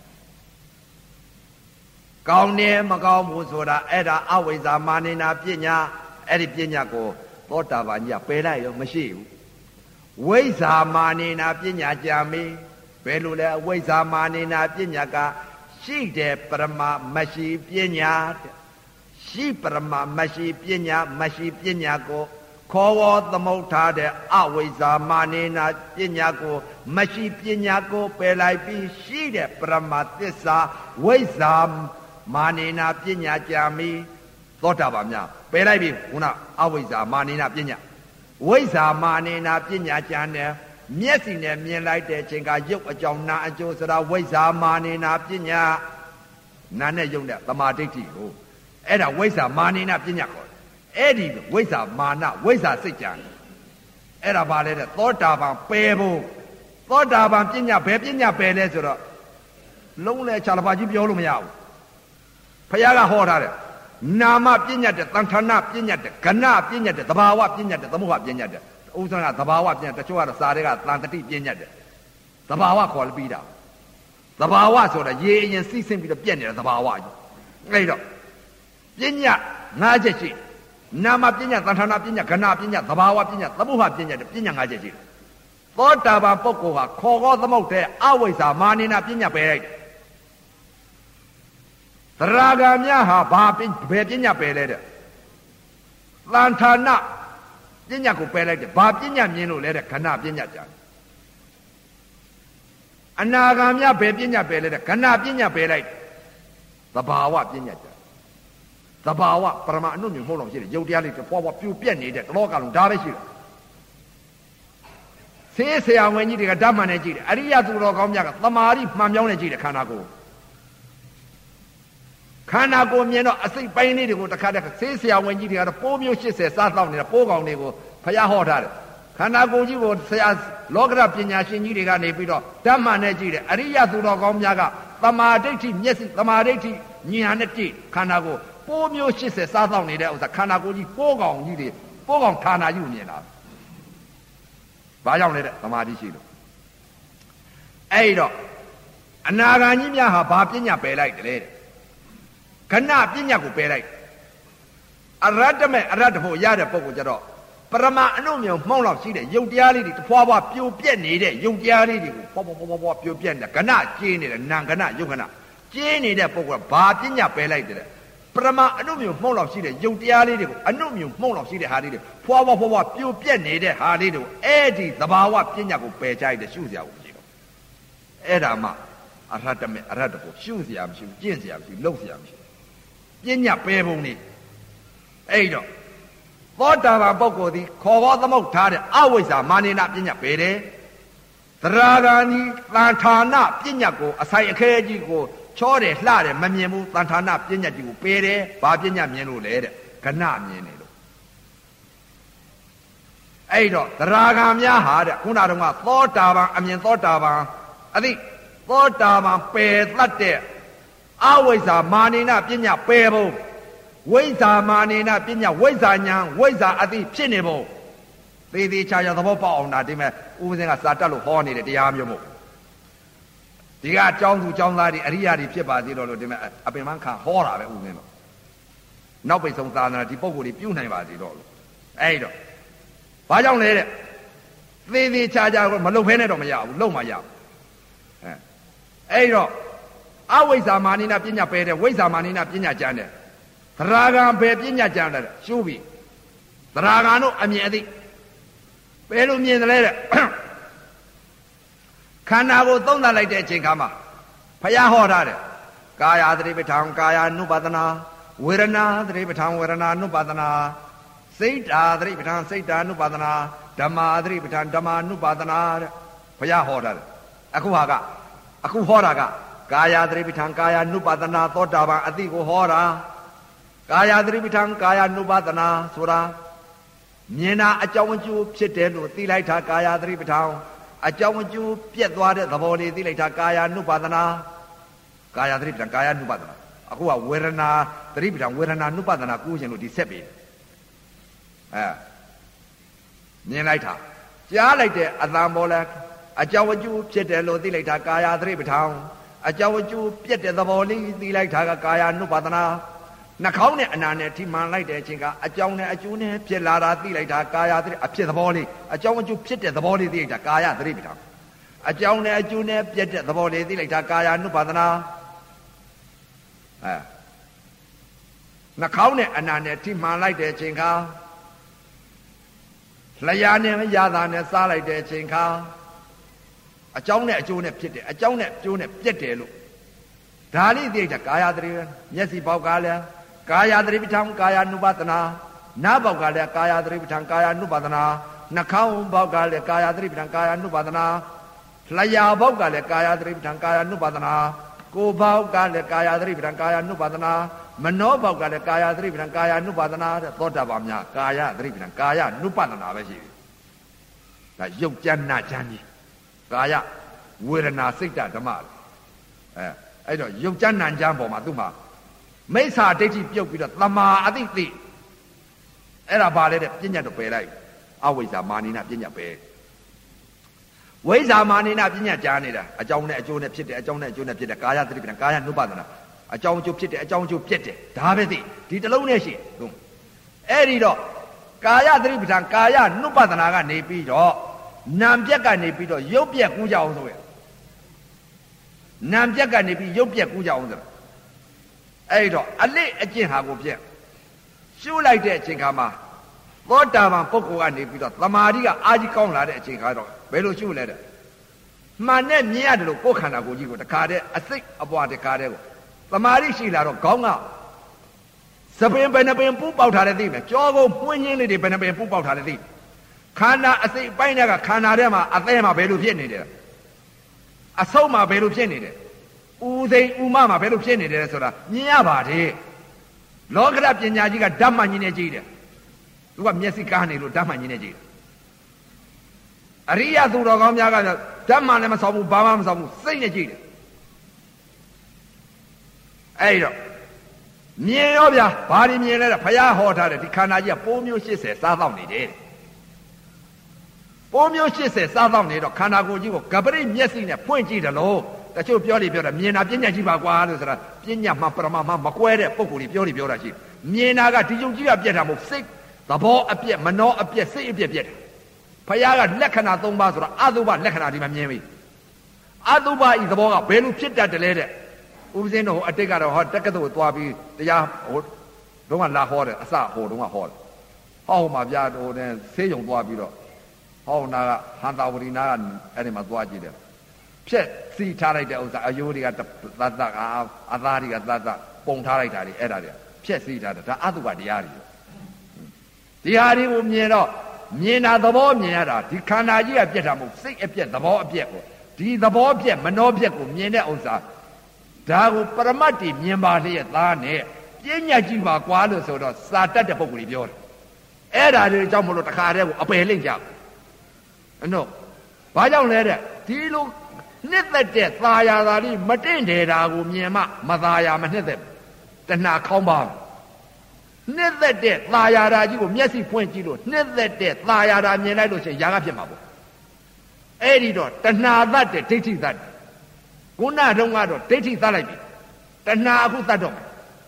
ကောင်းတယ်မကောင်းဘူးဆိုတာအဲ့ဒါအဝိဇ္ဇာမာနိနာပညာအဲ့ဒီပညာကိုသောတာပန်ကြီးပယ်လိုက်ရောမရှိဘူးဝိဇ္ဇာမာနိနာပညာကြာမေးဘယ်လိုလဲဝိဇ္ဇာမာနိနာပညာကရှိတယ်ပရမမရှိပညာရှိပရမမရှိပညာမရှိပညာကိုခေါ်ဝေါ်သမုဋ္ဌာတဲ့အဝိဇ္ဇာမာနိနာပညာကိုမရှိပညာကိုပယ်လိုက်ပြီးရှိတဲ့ပရမသစ္စာဝိဇ္ဇာမာနိနာပညာကြာမီသောတာပန်များပယ်လိုက်ပြီခုနအဝိဇ္ဇာမာနိနာပညာဝိဇ္ဇာမာနိနာပညာကြာနေမျက်စိနဲ့မြင်လိုက်တဲ့အချိန်ကရုပ်အကြောင်းနာအကျိုးဆိုတာဝိဇ္ဇာမာနိနာပညာနာနဲ့ရုပ်နဲ့သမာဓိဋ္ဌိကိုအဲ့ဒါဝိဇ္ဇာမာနိနာပညာခေါ်အဲ့ဒီဝိဇ္ဇာမာနဝိဇ္ဇာစိတ်ကြံအဲ့ဒါဘာလဲတဲ့သောတာပန်ပယ်ဖို့သောတာပန်ပညာဘယ်ပညာပယ်လဲဆိုတော့လုံးလဲခြာလပါကြီးပြောလို့မရဘူးဘုရားကဟောထားတယ်နာမပညာတဲ့တန်ဌာနပညာတဲ့ကဏပညာတဲ့သဘာဝပညာတဲ့သမုဟပညာတဲ့ဥစ္စာကသဘာဝပညာတချို့ကတော့စာတွေကတန်တတိပညာတဲ့သဘာဝခေါ်ပြီးတာသဘာဝဆိုတာရေအရင်စီးဆင်းပြီးတော့ပြက်နေတဲ့သဘာဝကြီးအဲ့တော့ပညာငါးချက်ရှိနာမပညာသံဌာနပညာကဏပညာသဘာဝပညာသမုဟပညာတဲ့ပညာငါးချက်ရှိသောတာပန်ပုဂ္ဂိုလ်ဟာခေါ်ခေါ်သမုတ်တဲ့အဝိဇ္ဇာမာနိနာပညာပယ်လိုက်တယ်သရဂံများဟာဘာဘယ်ပညာပယ်လဲတဲ့သံဌာနပညာကိုပယ်လိုက်တယ်ဘာပညာမြင်လို့လဲတဲ့ကဏပညာကြတယ်အနာဂါများဘယ်ပညာပယ်လဲတဲ့ကဏပညာပယ်လိုက်သဘာဝပညာကြသဘာဝပရမအနုမြုံမှုလို့ရှိတယ်ရုပ်တရားလေးဖွာဖွာပြူပြက်နေတဲ့လောကလုံးဒါပဲရှိတယ်ဆေးဆရာဝန်ကြီးတွေကဓမ္မနဲ့ကြည့်တယ်အရိယသူတော်ကောင်းများကသမာဓိမှန်ပြောင်းနဲ့ကြည့်တယ်ခန္ဓာကိုယ်ခန္ဓာကိုယ်မြင်တော့အစိတ်ပိုင်းလေးတွေကိုတစ်ခါတည်းဆေးဆရာဝန်ကြီးတွေကတော့ပိုးမျိုး၈၀စားတော့နေတာပိုးကောင်တွေကိုဖျားဟောထားတယ်ခန္ဓာကိုယ်ကြီးကိုဆရာလောကရပညာရှင်ကြီးတွေကနေပြီးတော့ဓမ္မနဲ့ကြည့်တယ်အရိယသူတော်ကောင်းများကသမာဓိဋ္ဌိမျက်စိသမာဓိဋ္ဌိဉာဏ်နဲ့ကြည့်ခန္ဓာကိုယ်ပိုးမျိုး၈၀စားတော့နေတဲ့ဥစ္စာခန္ဓာကိုယ်ကြီးပိုးကောင်ကြီးတွေပိုးကောင်ဌာနကြီးကိုမြင်တာဘာကြောင့်လဲတဲ့သမာဓိရှိလို့အဲ့တော့အနာဂါကြီးများဟာဘာပညာပယ်လိုက်တယ်လေခဏပညာကိုပယ်လိုက်အရတ္တမဲ့အရတ္တဖို့ရတဲ့ပုဂ္ဂိုလ်ကြတော့ပရမအနုမြုံမှောင်းလောက်ရှိတဲ့ယုတ်တရားလေးတွေတဖွာဖွာပြိုပြက်နေတဲ့ယုတ်တရားလေးတွေကိုဖွာဖွာဖွာဖွာပြိုပြက်နေတဲ့ခဏကျင်းနေတဲ့နာခဏယုတ်ခဏကျင်းနေတဲ့ပုဂ္ဂိုလ်ကဘာပညာပယ်လိုက်တယ်ပရမအနုမြုံမှောင်းလောက်ရှိတဲ့ယုတ်တရားလေးတွေကိုအနုမြုံမှောင်းလောက်ရှိတဲ့ဟာလေးတွေဖွာဖွာဖွာဖွာပြိုပြက်နေတဲ့ဟာလေးတွေကိုအဲ့ဒီသဘာဝပညာကိုပယ်ချလိုက်တဲ့ရှုစရာကိုမရှိတော့အဲ့ဒါမှအရတ္တမဲ့အရတ္တဖို့ရှုစရာမရှိဘူးကျင့်စရာမရှိဘူးလုပ်စရာမရှိပညာပယ်ပုံနေအဲ့တော့သောတာပန်ပုဂ္ဂိုလ်သည်ခေါ်ခေါ်သမုတ်ထားတဲ့အဝိဇ္ဇာမာနိနာပညာပယ်တယ်သရဂာနိသံဌာနပညာကိုအဆိုင်အခဲကြီးကိုချောတယ်လှတယ်မမြင်ဘူးသံဌာနပညာကြီးကိုပယ်တယ်ဘာပညာမြင်လို့လဲတဲ့ကဏမြင်တယ်လို့အဲ့တော့သရဂာများဟာတဲ့ခုနတုန်းကသောတာပန်အမြင်သောတာပန်အသိသောတာပန်ပယ်တတ်တဲ့အဝိဇ္ဇာမာနိနာပညာပယ်ဖို့ဝိဇ္ဇာမာနိနာပညာဝိဇ္ဇာညာဝိဇ္ဇာအသိဖြစ်နေဖို့သေသေးချာချာသဘောပေါက်အောင်ဒါဒီမဲ့ဥပဇင်းကစာတက်လို့ဟောနေတဲ့တရားမျိုးမို့ဒီကအကြောင်းသူအကြောင်းသားတွေအရိယာတွေဖြစ်ပါသေးတော့လို့ဒီမဲ့အပင်မခံဟောတာပဲဥပဇင်းတော့နောက်ပိတ်ဆုံးသာသနာဒီပုံကိုယ်တွေပြုနိုင်ပါသေးတော့လို့အဲ့တော့ဘာကြောင့်လဲတဲ့သေသေးချာချာမလုံဖဲနဲ့တော့မရဘူးလုံမှရဘူးအဲအဲ့တော့အဝိဇ္ဇာမာနိနာပညာပယ်တယ်ဝိဇ္ဇာမာနိနာပညာကျမ်းတယ်သရဂံဘယ်ပညာကျမ်းတယ်ရှုပြီသရဂံတို့အမြင်အသိဘယ်လိုမြင်တယ်လဲတဲ့ခန္ဓာကိုသုံးသပ်လိုက်တဲ့အချိန်ခါမှာဘုရားဟောထားတယ်ကာယသတိပဋ္ဌာန်ကာယ ानु ပါဒနာဝေဒနာသတိပဋ္ဌာန်ဝေဒနာ ानु ပါဒနာစိတ်ဓာသတိပဋ္ဌာန်စိတ်ဓာ ानु ပါဒနာဓမ္မာသတိပဋ္ဌာန်ဓမ္မာ ानु ပါဒနာတဲ့ဘုရားဟောထားတယ်အခုဟာကအခုဟောတာကကာယသတိပဋ္ဌာန်ကာယ ानु ပါဒနာသောတာပန်အတိကိုဟောတာကာယသတိပဋ္ဌာန်ကာယ ानु ပါဒနာဆိုတာမြင်တာအကြောင်းအကျိုးဖြစ်တယ်လို့သိလိုက်တာကာယသတိပဋ္ဌာန်အကြောင်းအကျိုးပြက်သွားတဲ့သဘောလေးသိလိုက်တာကာယ ानु ပါဒနာကာယသတိပဋ္ဌာန်ကာယ ानु ပါဒနာအခုကဝေဒနာသတိပဋ္ဌာန်ဝေဒနာ ानु ပါဒနာကိုရှင်လို့ဒီဆက်ပြီးအဲမြင်လိုက်တာကြားလိုက်တဲ့အတန်ပေါ်လဲအကြောင်းအကျိုးဖြစ်တယ်လို့သိလိုက်တာကာယသတိပဋ္ဌာန်အကြောင်းအကျိုးပြက်တဲ့သဘောလေးသိလိုက်တာကကာယ ानु ပါဒနာနှာခေါင်းနဲ့အနာနဲ့ထိမှန်လိုက်တဲ့အချိန်ကအကြောင်းနဲ့အကျိုးနဲ့ဖြစ်လာတာသိလိုက်တာကာယသတိအဖြစ်သဘောလေးအကြောင်းအကျိုးဖြစ်တဲ့သဘောလေးသိလိုက်တာကာယသတိပဋ္ဌာန်အကြောင်းနဲ့အကျိုးနဲ့ပြက်တဲ့သဘောလေးသိလိုက်တာကာယ ानु ပါဒနာအဲနှာခေါင်းနဲ့အနာနဲ့ထိမှန်လိုက်တဲ့အချိန်ကလျာနဲ့ရတာနဲ့စားလိုက်တဲ့အချိန်ခါအကြောင်းနဲ့အကျိုးနဲ့ဖြစ်တယ်အကြောင်းနဲ့အကျိုးနဲ့ပြက်တယ်လို့ဒါလေးသိတဲ့ကာယသတိမျက်စိပေါက်ကလည်းကာယသတိပဋ္ဌာန်ကာယ ानु ပါဒနာနားပေါက်ကလည်းကာယသတိပဋ္ဌာန်ကာယ ानु ပါဒနာနှာခေါင်းပေါက်ကလည်းကာယသတိပဋ္ဌာန်ကာယ ानु ပါဒနာလျာပေါက်ကလည်းကာယသတိပဋ္ဌာန်ကာယ ानु ပါဒနာကိုယ်ပေါက်ကလည်းကာယသတိပဋ္ဌာန်ကာယ ानु ပါဒနာမနောပေါက်ကလည်းကာယသတိပဋ္ဌာန်ကာယ ानु ပါဒနာတဲ့သောတာပန်များကာယသတိပဋ္ဌာန်ကာယ ानु ပါဒနာပဲရှိတယ်ဒါရုပ်ကြမ်းနာကြမ်းကြီးကာယဝေဒနာစိတ်ဓမ္မအဲအဲ့တော့ရုပ်ကြမ်းနာကြမ်းပေါ်မှာသူ့မှာမိစ္ဆာဒိဋ္ဌိပြုတ်ပြီးတော့သမာအသိသိအဲ့ဒါဘာလဲတဲ့ပညာတော့ပယ်လိုက်အဝိဇ္ဇာမာနိနာပညာပယ်ဝိဇ္ဇာမာနိနာပညာကြားနေတာအကြောင်းနဲ့အကျိုးနဲ့ဖြစ်တယ်အကြောင်းနဲ့အကျိုးနဲ့ဖြစ်တယ်ကာယသတိပ္ပံကာယနုပဒနာအကြောင်းအကျိုးဖြစ်တယ်အကြောင်းအကျိုးဖြစ်တယ်ဒါပဲသိဒီတစ်လုံးနဲ့ရှိဟုတ်အဲ့ဒီတော့ကာယသတိပ္ပံကာယနုပဒနာကနေပြီးတော့နာမ်ပြက်ကနေပြီးတော့ရုပ်ပြက်ကူးကြအောင်ဆိုရနာမ်ပြက်ကနေပြီးရုပ်ပြက်ကူးကြအောင်ဆိုအဲ့တော့အလိအကျင့်ဟာကိုပြက်ရှုလိုက်တဲ့အချိန်ခါမှာသောတာပန်ပုဂ္ဂိုလ်ကနေပြီးတော့သမာဓိကအာကြီးကောင်းလာတဲ့အချိန်ခါတော့ဘယ်လိုရှုလဲတဲ့မှန်နဲ့မြင်ရတယ်လို့ကိုယ်ခန္ဓာကိုယ်ကြီးကိုတခါတည်းအစိတ်အပွားတခါတည်းကိုသမာဓိရှိလာတော့ခေါင်းကစပင်ဘယ်နှပင်ပူပေါက်ထားတယ်သိမယ်ကြောကုန်ပွင့်ရင်းလေးတွေဘယ်နှပင်ပူပေါက်ထားတယ်သိခန္ဓာအစိတ်အပိုင်းတွေကခန္ဓာထဲမှာအသေးမှာဘယ်လိုဖြစ်နေတယ်အဆုံးမှာဘယ်လိုဖြစ်နေတယ်ဥသိဥမမှာဘယ်လိုဖြစ်နေတယ်ဆိုတာမြင်ရပါတယ်လောကရပညာကြီးကဓမ္မကြီးနဲ့ကြည့်တယ်သူကမျက်စိကားနေလို့ဓမ္မကြီးနဲ့ကြည့်တယ်အရိယသူတော်ကောင်းများကဓမ္မလည်းမဆောင်ဘူးဘာမှမဆောင်ဘူးစိတ်နဲ့ကြည့်တယ်အဲ့တော့မြင်ရောဗျာဘာတွေမြင်လဲဘုရားဟောထားတယ်ဒီခန္ဓာကြီးကပိုးမျိုး၈၀စားတော့နေတယ်ပိုးမျိုး၈၀စားတော့နေတော့ခန္ဓာကိုယ်ကြီးကိုကပရိမျက်စိနဲ့ဖွင့်ကြည့်တယ်လို့တချို့ပြောလိပြောတာမြင်တာပညာကြီးပါကွာလို့ဆိုတာပညာမှပရမမှမကွဲတဲ့ပုံကိုယ်ကြီးပြောလိပြောတာရှိမြင်တာကဒီယုံကြည်ရပြက်တာမဟုတ်စိတ်သဘောအပြက်မနှောအပြက်စိတ်အပြက်ပြက်တယ်ဘုရားကလက္ခဏာ၃ပါးဆိုတာအတုပလက္ခဏာဒီမှာမြင်ပြီအတုပဤသဘောကဘယ်လိုဖြစ်တတ်တယ်လဲတဲ့ဥပဇင်းတို့အတိတ်ကတော့ဟောတက္ကသိုလ်သွားပြီးတရားဟိုတုန်းကလာဟောတယ်အစဟိုတုန်းကဟောတယ်ဟောမှာဗျာဟိုနဲ့ဆေးရုံသွားပြီးတော့ဟောနာကဟန်တာဝရီနာကအဲ့ဒီမှာသွားကြည့်တယ်ဖြက်စီထားလိုက်တဲ့ဥစ္စာအယိုးတွေကသတ်သတ်အသားတွေကသတ်သတ်ပုံထားလိုက်တာတွေအဲ့ဒါတွေဖြက်စီထားတယ်ဒါအတုပတရားတွေဒီဟာတွေကိုမြင်တော့မြင်တာသဘောမြင်ရတာဒီခန္ဓာကြီးကပြက်တာမဟုတ်စိတ်အပြက်သဘောအပြက်ကိုဒီသဘောပြက်မနှောပြက်ကိုမြင်တဲ့ဥစ္စာဒါကိုပရမတ်တိမြင်ပါလျက်သားနဲ့ပြဉ္ညာကြည့်ပါကွာလို့ဆိုတော့စာတတ်တဲ့ပုဂ္ဂိုလ်ကြီးပြောတယ်အဲ့ဒါတွေကြောင့်မလို့တခါတည်းကိုအပယ်လိမ့်ကြအနော်ဘာကြောင့်လဲတဲ့ဒီလိုနှစ်သက်တဲ့သာယာသာလေးမတင့်တယ်တာကိုမြင်မှမသာယာမနှစ်သက်တဏှာခေါင်းပါနှစ်သက်တဲ့သာယာတာကြီးကိုမျက်စိဖွင့်ကြည့်လို့နှစ်သက်တဲ့သာယာတာမြင်လိုက်လို့ရှိရင်ຢာကဖြစ်မှာပေါ့အဲ့ဒီတော့တဏှာသတ်တဲ့ဒိဋ္ဌိသတ်တယ်ခုနတုန်းကတော့ဒိဋ္ဌိသတ်လိုက်ပြီတဏှာအခုသတ်တော့မယ်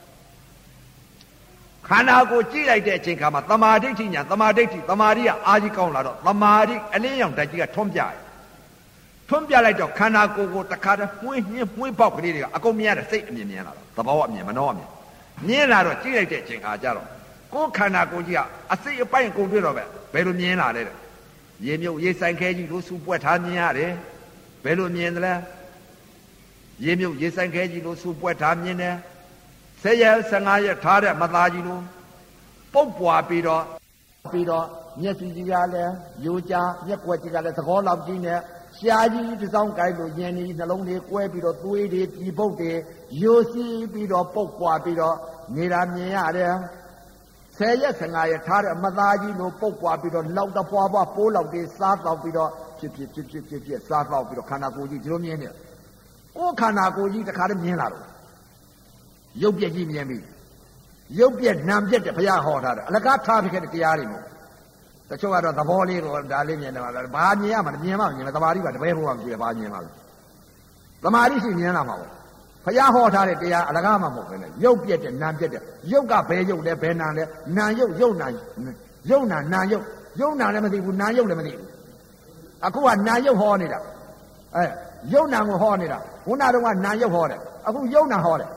ခန္ဓာကိုကြည့်လိုက်တဲ့အချိန်ခါမှာသမာဓိဋ္ဌိညာသမာဓိဋ္ဌိသမာဓိကအာကြီးကောင်းလာတော့သမာဓိအလင်းရောင်ဓာတ်ကြီးကထွန်းပြတယ်ထွန်းပြလိုက်တော့ခန္ဓာကိုယ်ကိုတခါတည်းမှွေးညှင်းမှွေးပေါက်ကလေးတွေကအကုန်မြင်ရတဲ့စိတ်အမြင်မြင်လာတော့သဘောအမြင်မနှောအမြင်မြင်လာတော့ကြည့်လိုက်တဲ့အချိန်ခါကျတော့ကိုယ်ခန္ဓာကိုယ်ကြီးကအစိတ်အပိုင်းကုန်တွေ့တော့ပဲဘယ်လိုမြင်လာလဲတဲ့ရေမြုပ်ရေဆိုင်ခဲကြီးလို့စူပွက်ထားမြင်ရတယ်ဘယ်လိုမြင်သလဲရေမြုပ်ရေဆိုင်ခဲကြီးလို့စူပွက်ထားမြင်တယ်ဆယ်ရက်ဆယ်ငါးရက်ထားတဲ့မသားကြီးလို့ပုတ်ပွားပြီးတော့ပြီးတော့မျက်စိကြီးကလည်းယိုကြားမျက်ွက်ကြီးကလည်းသကောလောက်ကြီးနဲ့ရှားကြီးတစ်စောင်းကိုက်လို့ယင်ဒီနှလုံးလေးကွဲပြီးတော့သွေးတွေပြည်ပုတ်တွေယိုစီးပြီးတော့ပုတ်ပွားပြီးတော့နေတာမြင်ရတယ်ဆယ်ရက်ဆယ်ငါးရက်ထားတဲ့မသားကြီးလို့ပုတ်ပွားပြီးတော့လောက်တပွားပွားပိုးလောက်တွေစားတော့ပြီးတော့ဖြစ်ဖြစ်ဖြစ်ဖြစ်ဖြစ်ဖြစ်စားတော့ပြီးတော့ခန္ဓာကိုယ်ကြီးဒီလိုမြင်နေကိုယ်ခန္ဓာကိုယ်ကြီးတခါတည်းမြင်လာတော့ရုပ်ပြက်ကြီးမြင်ပြီရုပ်ပြက်နာမ်ပြက်တဲ့ဘုရားဟောထားတယ်အလကားထားဖြစ်တဲ့တရားတွေမို့တချို့ကတော့သဘောလေးကိုဒါလေးမြင်တယ်ဘာမြင်ရမှာမြင်မှမြင်မှာသမာဓိကတပည့်ဘုရားမကြည့်ဘာမြင်မှာလဲသမာဓိရှိမြင်လာမှာပေါ့ဘုရားဟောထားတဲ့တရားအလကားမှမဟုတ်ပဲလေရုပ်ပြက်တဲ့နာမ်ပြက်တဲ့ရုပ်ကဘယ်ရုပ်လဲဘယ်နာလဲနာရုပ်ရုပ်နာရုပ်နာနာရုပ်ရုပ်နာလည်းမသိဘူးနာရုပ်လည်းမသိဘူးအခုကနာရုပ်ဟောနေတာအဲရုပ်နာကိုဟောနေတာခုနတုန်းကနာရုပ်ဟောတယ်အခုရုပ်နာဟောတယ်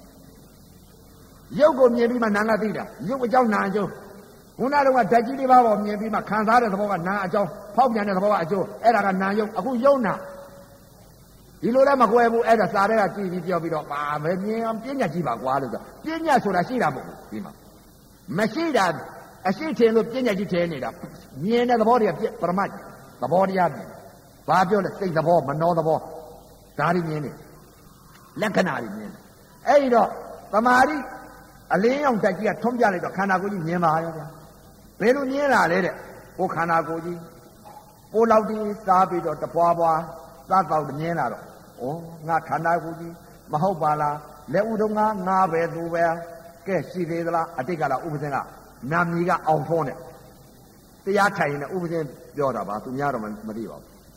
ရုပ်ကိုမြင်ပြီးမှနာကသိတာရုပ်အကြောင်းနာအကျိုးခုနတုန်းကဓာတ်ကြီးလေးပါးပေါ်မြင်ပြီးမှခံစားတဲ့သဘောကနာအကြောင်းဖောက်ပြန်တဲ့သဘောကအကျိုးအဲ့ဒါကနာရုပ်အခုရုပ်နာဒီလိုလည်းမကွဲဘူးအဲ့ဒါစာတဲ့ကကြည့်ပြီးပြောပြီးတော့ပါပဲမြင်အောင်ပြညာကြည့်ပါကွာလို့ဆိုပြညာဆိုတာရှိတာမဟုတ်ဘူးဒီမှာမရှိတာအရှိထင်လို့ပြညာကြည့်ထဲနေတာမြင်တဲ့သဘောတွေကပရမတ်သဘောတရားမြင်ဘာပြောလဲစိတ်သဘောမနှောသဘောဒါတွေမြင်နေလက္ခဏာတွေမြင်အဲ့ဒီတော့သမာဓိအလင်းရောင်ဓာတ်ကြီးကထွန်းပြလိုက်တော့ခန္ဓာကိုယ်ကြီးမြင်ပါရောဗျာဘယ်လိုမြင်လာလဲတဲ့ကိုခန္ဓာကိုယ်ကြီးပိုးလောက်ဒီစားပြီးတော့တပွားပွားစားတော့မြင်လာတော့ဩငါခန္ဓာကိုယ်ကြီးမဟုတ်ပါလားလက်ဥတော်ငါငါပဲသူပဲကဲရှိသေးသလားအတိတ်ကလားဥပဇင်းကနာမည်ကအောင်ဖုံးတဲ့တရားထိုင်နေဥပဇင်းပြောတာပါသူများတော့မသိပါဘူး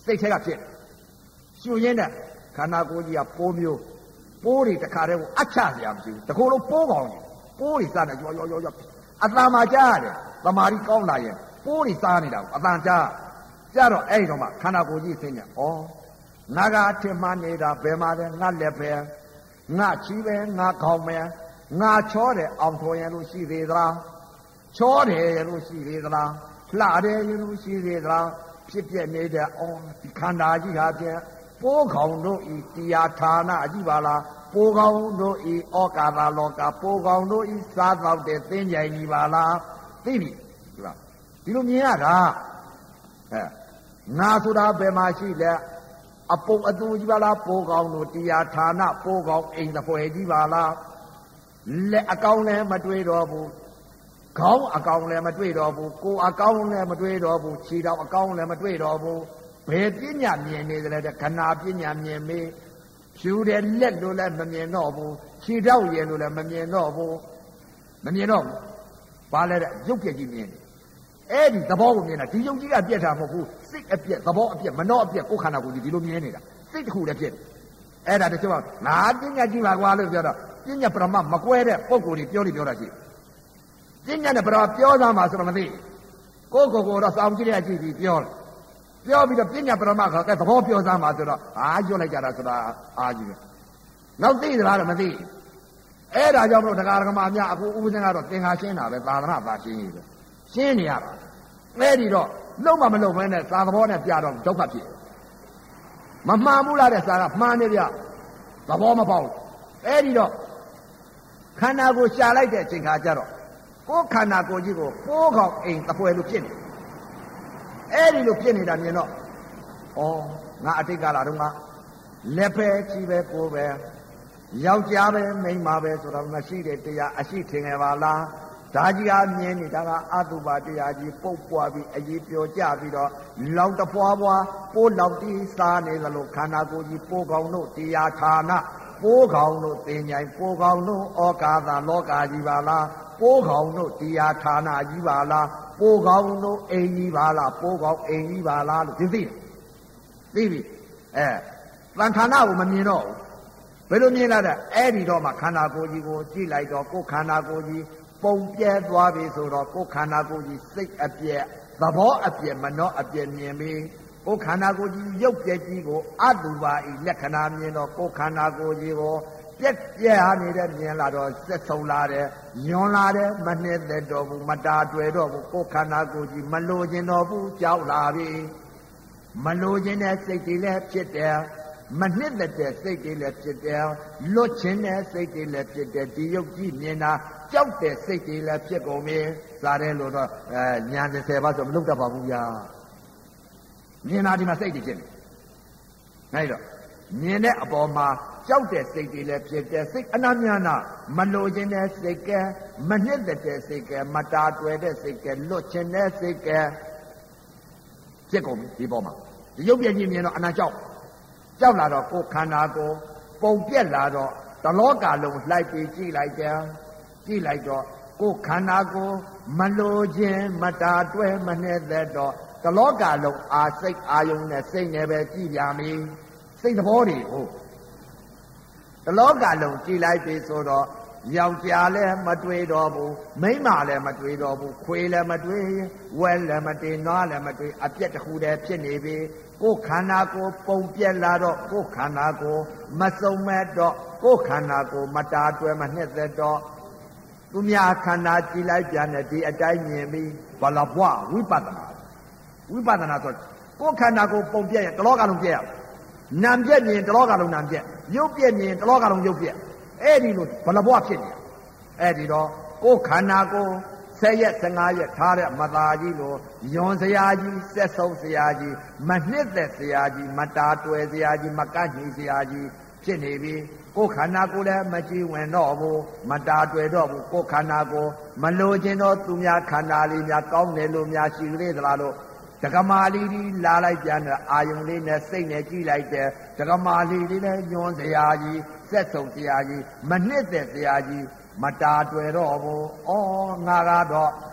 စိတ်ထဲကဖြစ်ရှင်ရင်းတဲ့ခန္ဓာကိုယ်ကြီးကပိုးမျိုးပိုးတွေတခါတည်းကိုအချစရာမရှိဘူးတကူလုံးပိုးကောင်းတယ်ပိုးတွေစားနေရောရောရောရောအတန်မှကြားရတယ်သမာဓိကောင်းလာရင်ပိုးတွေစားနေတာကိုအတန်ကြားကြတော့အဲ့တော့မှခန္ဓာကိုယ်ကြီးသိနေဩငါကအထင်မှနေတာဘယ်မှာလဲငါလက်ပဲငါချီးပဲငါခေါင်းပဲငါချောတယ်အောင်ထော်ရင်လို့ရှိသေးသလားချောတယ်ရင်လို့ရှိသေးသလားလှတယ်ရင်လို့ရှိသေးသလားဖြစ်ပြနေတဲ့ဩဒီခန္ဓာကြီးဟာဖြင့်ပိုးခေါင်တို့ဤတရားဌာနအကြည့်ပါလားပိုးခေါင်တို့ဤဩကာသလောကပိုးခေါင်တို့ဤစားတော့တဲ့သင်္ကြန်ကြီးပါလားသိပြီဒီပါဒီလိုမြင်ရတာအဲငါဆိုတာဘယ်မှာရှိလဲအပုပ်အတူကြီးပါလားပိုးခေါင်တို့တရားဌာနပိုးခေါင်အိမ်တစ်ဖွဲ့ကြီးပါလားလက်အကောင်လည်းမတွေ့တော့ဘူးခေါင်းအကောင်လည်းမတွေ့တော့ဘူးကိုယ်အကောင်လည်းမတွေ့တော့ဘူးခြေတော်အကောင်လည်းမတွေ့တော့ဘူးဘယ်ပညာမြင်နေသလဲတဲ့ခဏပညာမြင်မေးဖြူတယ်လက်လို့လည်းမမြင်တော့ဘူးခြေတော်ရည်လို့လည်းမမြင်တော့ဘူးမမြင်တော့ဘူးဘာလဲတဲ့ရုပ်ပြက်ကြီးမြင်တယ်အဲ့ဒီသဘောကိုမြင်တာဒီရုပ်ကြီးကပြက်တာမဟုတ်ဘူးစိတ်အပြက်သဘောအပြက်မနှောအပြက်ကိုယ်ခန္ဓာကိုယ်ကြီးဒီလိုမြင်နေတာစိတ်တစ်ခုလည်းပြက်အဲ့ဒါတချို့ကငါပညာကြီးပါကွာလို့ပြောတော့ပညာပရမမကွဲတဲ့ပုံကိုယ်ကြီးပြောလို့ပြောတာရှိပညာနဲ့ပရမပြောသားမှာဆိုတော့မသိကိုယ်ကိုယ်ကိုတော့စောင့်ကြည့်ရကြည့်ပြီးပြောတယ်ပြောပြီးတော့ပညာပရမကသဘောပြောသားမှာဆိုတော့အာရွတ်လိုက်ကြတာဆိုတာအာကြီးပဲနောက်သိသလားတော့မသိအဲ့ဒါကြောင့်မလို့တရားဓမ္မအများအခုဥပဇင်ကတော့သင်္ခါရှင်းတာပဲသာသနာသာရှင်းကြီးပဲရှင်းနေရတာအဲ့ဒီတော့လုံးမမလုံးမဲနဲ့သာသဘောနဲ့ပြတော့ဒုက္ခဖြစ်မမှန်ဘူးလားတဲ့စာကမှန်နေပြသဘောမပေါက်အဲ့ဒီတော့ခန္ဓာကိုရှာလိုက်တဲ့အချိန်ခါကျတော့ကိုယ်ခန္ဓာကိုယ်ကြီးကိုပိုးခေါင်အိမ်တပွဲလိုဖြစ်နေအဲ့ဒီလိုဖြစ်နေတာမြင်တော့ဩငါအတိတ်ကာလတုန်းကလက်ပဲကြီးပဲကိုယ်ပဲယောက်ျားပဲမိန်းမပဲဆိုတော့မရှိတဲ့တရားအရှိထင်ခဲ့ပါလားဒါကြီးအားမြင်နေတာကအတုပါတရားကြီးပုတ်ပွားပြီးအရေးပြောကြပြီးတော့လောင်တပွားပွားပိုးလောင်တီးစားနေသလိုခန္ဓာကိုယ်ကြီးပိုးကောင်တို့တရားဌာနပိုးကောင်တို့သင်ញိုင်ပိုးကောင်တို့ဩကာသလောကကြီးပါလားပိုးကောင်တို့တရားဌာနကြီးပါလားပိုးကောင်တို့အိမ်ကြီးပါလားပိုးကောင်အိမ်ကြီးပါလားလို့သိသိသိပြီအဲသံဌာနကိုမမြင်တော့ဘူးဘယ်လိုမြင်လာတဲ့အဲ့ဒီတော့မှခန္ဓာကိုယ်ကြီးကိုကြည့်လိုက်တော့ကိုယ်ခန္ဓာကိုယ်ကြီးပုံပြဲသွားပြီဆိုတော့ကိုယ်ခန္ဓာကိုယ်ကြီးစိတ်အပြက်သဘောအပြက်မနှောအပြက်မြင်ပြီးကိုယ်ခန္ဓာကိုယ်ကြီးရုပ်ပြက်ကြီးကိုအတုပါဤလက္ခဏာမြင်တော့ကိုယ်ခန္ဓာကိုယ်ကြီးကိုပြက်ပြဲနေတဲ့မြင်လာတော့စက်ဆုံလာတယ်ညွန်လာတယ်မနှစ်သက်တော့ဘူးမတာတွေ့တော့ဘူးကိုယ်ခန္ဓာကိုယ်ကြီးမလိုချင်တော့ဘူးကြောက်လာပြီမလိုချင်တဲ့စိတ်တွေလည်းဖြစ်တယ်မနှစ်သက်တဲ့စိတ်တွေလည်းဖြစ်တယ်လွတ်ချင်တဲ့စိတ်တွေလည်းဖြစ်တယ်ဒီရုပ်ကြီးမြင်တာကြောက်တဲ့စိတ်တွေလည်းဖြစ်ကုန်ပြီစားတယ်လို့တော့အဲညာတစ်ဆယ်ပါဆိုမလုပ်တတ်ပါဘူးဗျာမြင်တာဒီမှာစိတ်တွေဖြစ်နေနိုင်တော့မြင်တဲ့အပေါ်မှာကြောက်တဲ့စိတ်တွေလည်းဖြစ်တယ်စိတ်အနာမြနာမလိုချင်တဲ့စိတ်ကဲမနှစ်သက်တဲ့စိတ်ကဲမတာတွေ့တဲ့စိတ်ကဲလွတ်ချင်တဲ့စိတ်ကဲဖြစ်ကုန်ပြီဒီပေါ်မှာဒီရုပ်ပြည့်ကြီးမြင်တော့အနာကြောက်ကြောက်လာတော့ကိုယ်ခန္ဓာကိုယ်ပုံပြက်လာတော့တလောကလုံးလိုက်ပြီးကြည့်လိုက်တယ်ကြည့်လိုက်တော့ကိုယ်ခန္ဓာကိုယ်မလိုခြင်းမတာတွဲမနဲ့သက်တော့တလောကလုံးအာစိတ်အာယုံနဲ့စိတ်နဲ့ပဲကြည့်ရမည်စိတ်သဘောတွေဟုတ်တလောကလုံးကြည့်လိုက်ပြီဆိုတော့ယောက်ျားလည်းမတွေ့တော့ဘူးမိန်းမလည်းမတွေ့တော့ဘူးခွေလည်းမတွေ့ဝဲလည်းမတွေ့နွားလည်းမတွေ့အပြက်တစ်ခုတည်းဖြစ်နေပြီကိုယ်ခန္ဓာကိုယ်ပုံပြက်လာတော့ကိုယ်ခန္ဓာကိုယ်မစုံမဲ့တော့ကိုယ်ခန္ဓာကိုယ်မတာတွဲမနှစ်သက်တော့သူများခန္ဓာကြည်လိုက်ပြန်တဲ့ဒီအတိုင်းမြင်ပြီးဘလဘွားဝိပဿနာဝိပဿနာဆိုကိုယ်ခန္ဓာကိုယ်ပုံပြက်ရင်တလောကလုံးပြက်ရနာမ်ပြက်မြင်တလောကလုံးနာမ်ပြက်ရုပ်ပြက်မြင်တလောကလုံးရုပ်ပြက်အဲ့ဒီလိုဘလဘွားဖြစ်နေအဲ့ဒီတော့ကိုယ်ခန္ဓာကိုယ်ဆယ်ရက်ဆယ်ငါးရက်ထားတဲ့မသားကြီးလိုယွန်စရာကြီးစက်ဆုံးစရာကြီးမနှစ်သက်စရာကြီးမတာတွယ်စရာကြီးမကန့်ညီစရာကြီးဖြစ်နေပြီကိုယ်ခန္ဓာကိုယ်လည်းမကြည်ဝင်တော့ဘူးမတာတွယ်တော့ဘူးကိုယ်ခန္ဓာကိုယ်မလိုချင်တော့သူများခန္ဓာလေးများကောင်းတယ်လို့များရှိကလေးသလားလို့ဒကမာလေးကြီးလာလိုက်ပြန်တဲ့အာယုံလေးနဲ့စိတ်နဲ့ကြည့်လိုက်တဲ့ဒကမာလေးလေးနဲ့ညွန်စရာကြီးစက်ဆုံးစရာကြီးမနှစ်သက်စရာကြီးမတာတွယ်တော့ဘူးဩငါကတော့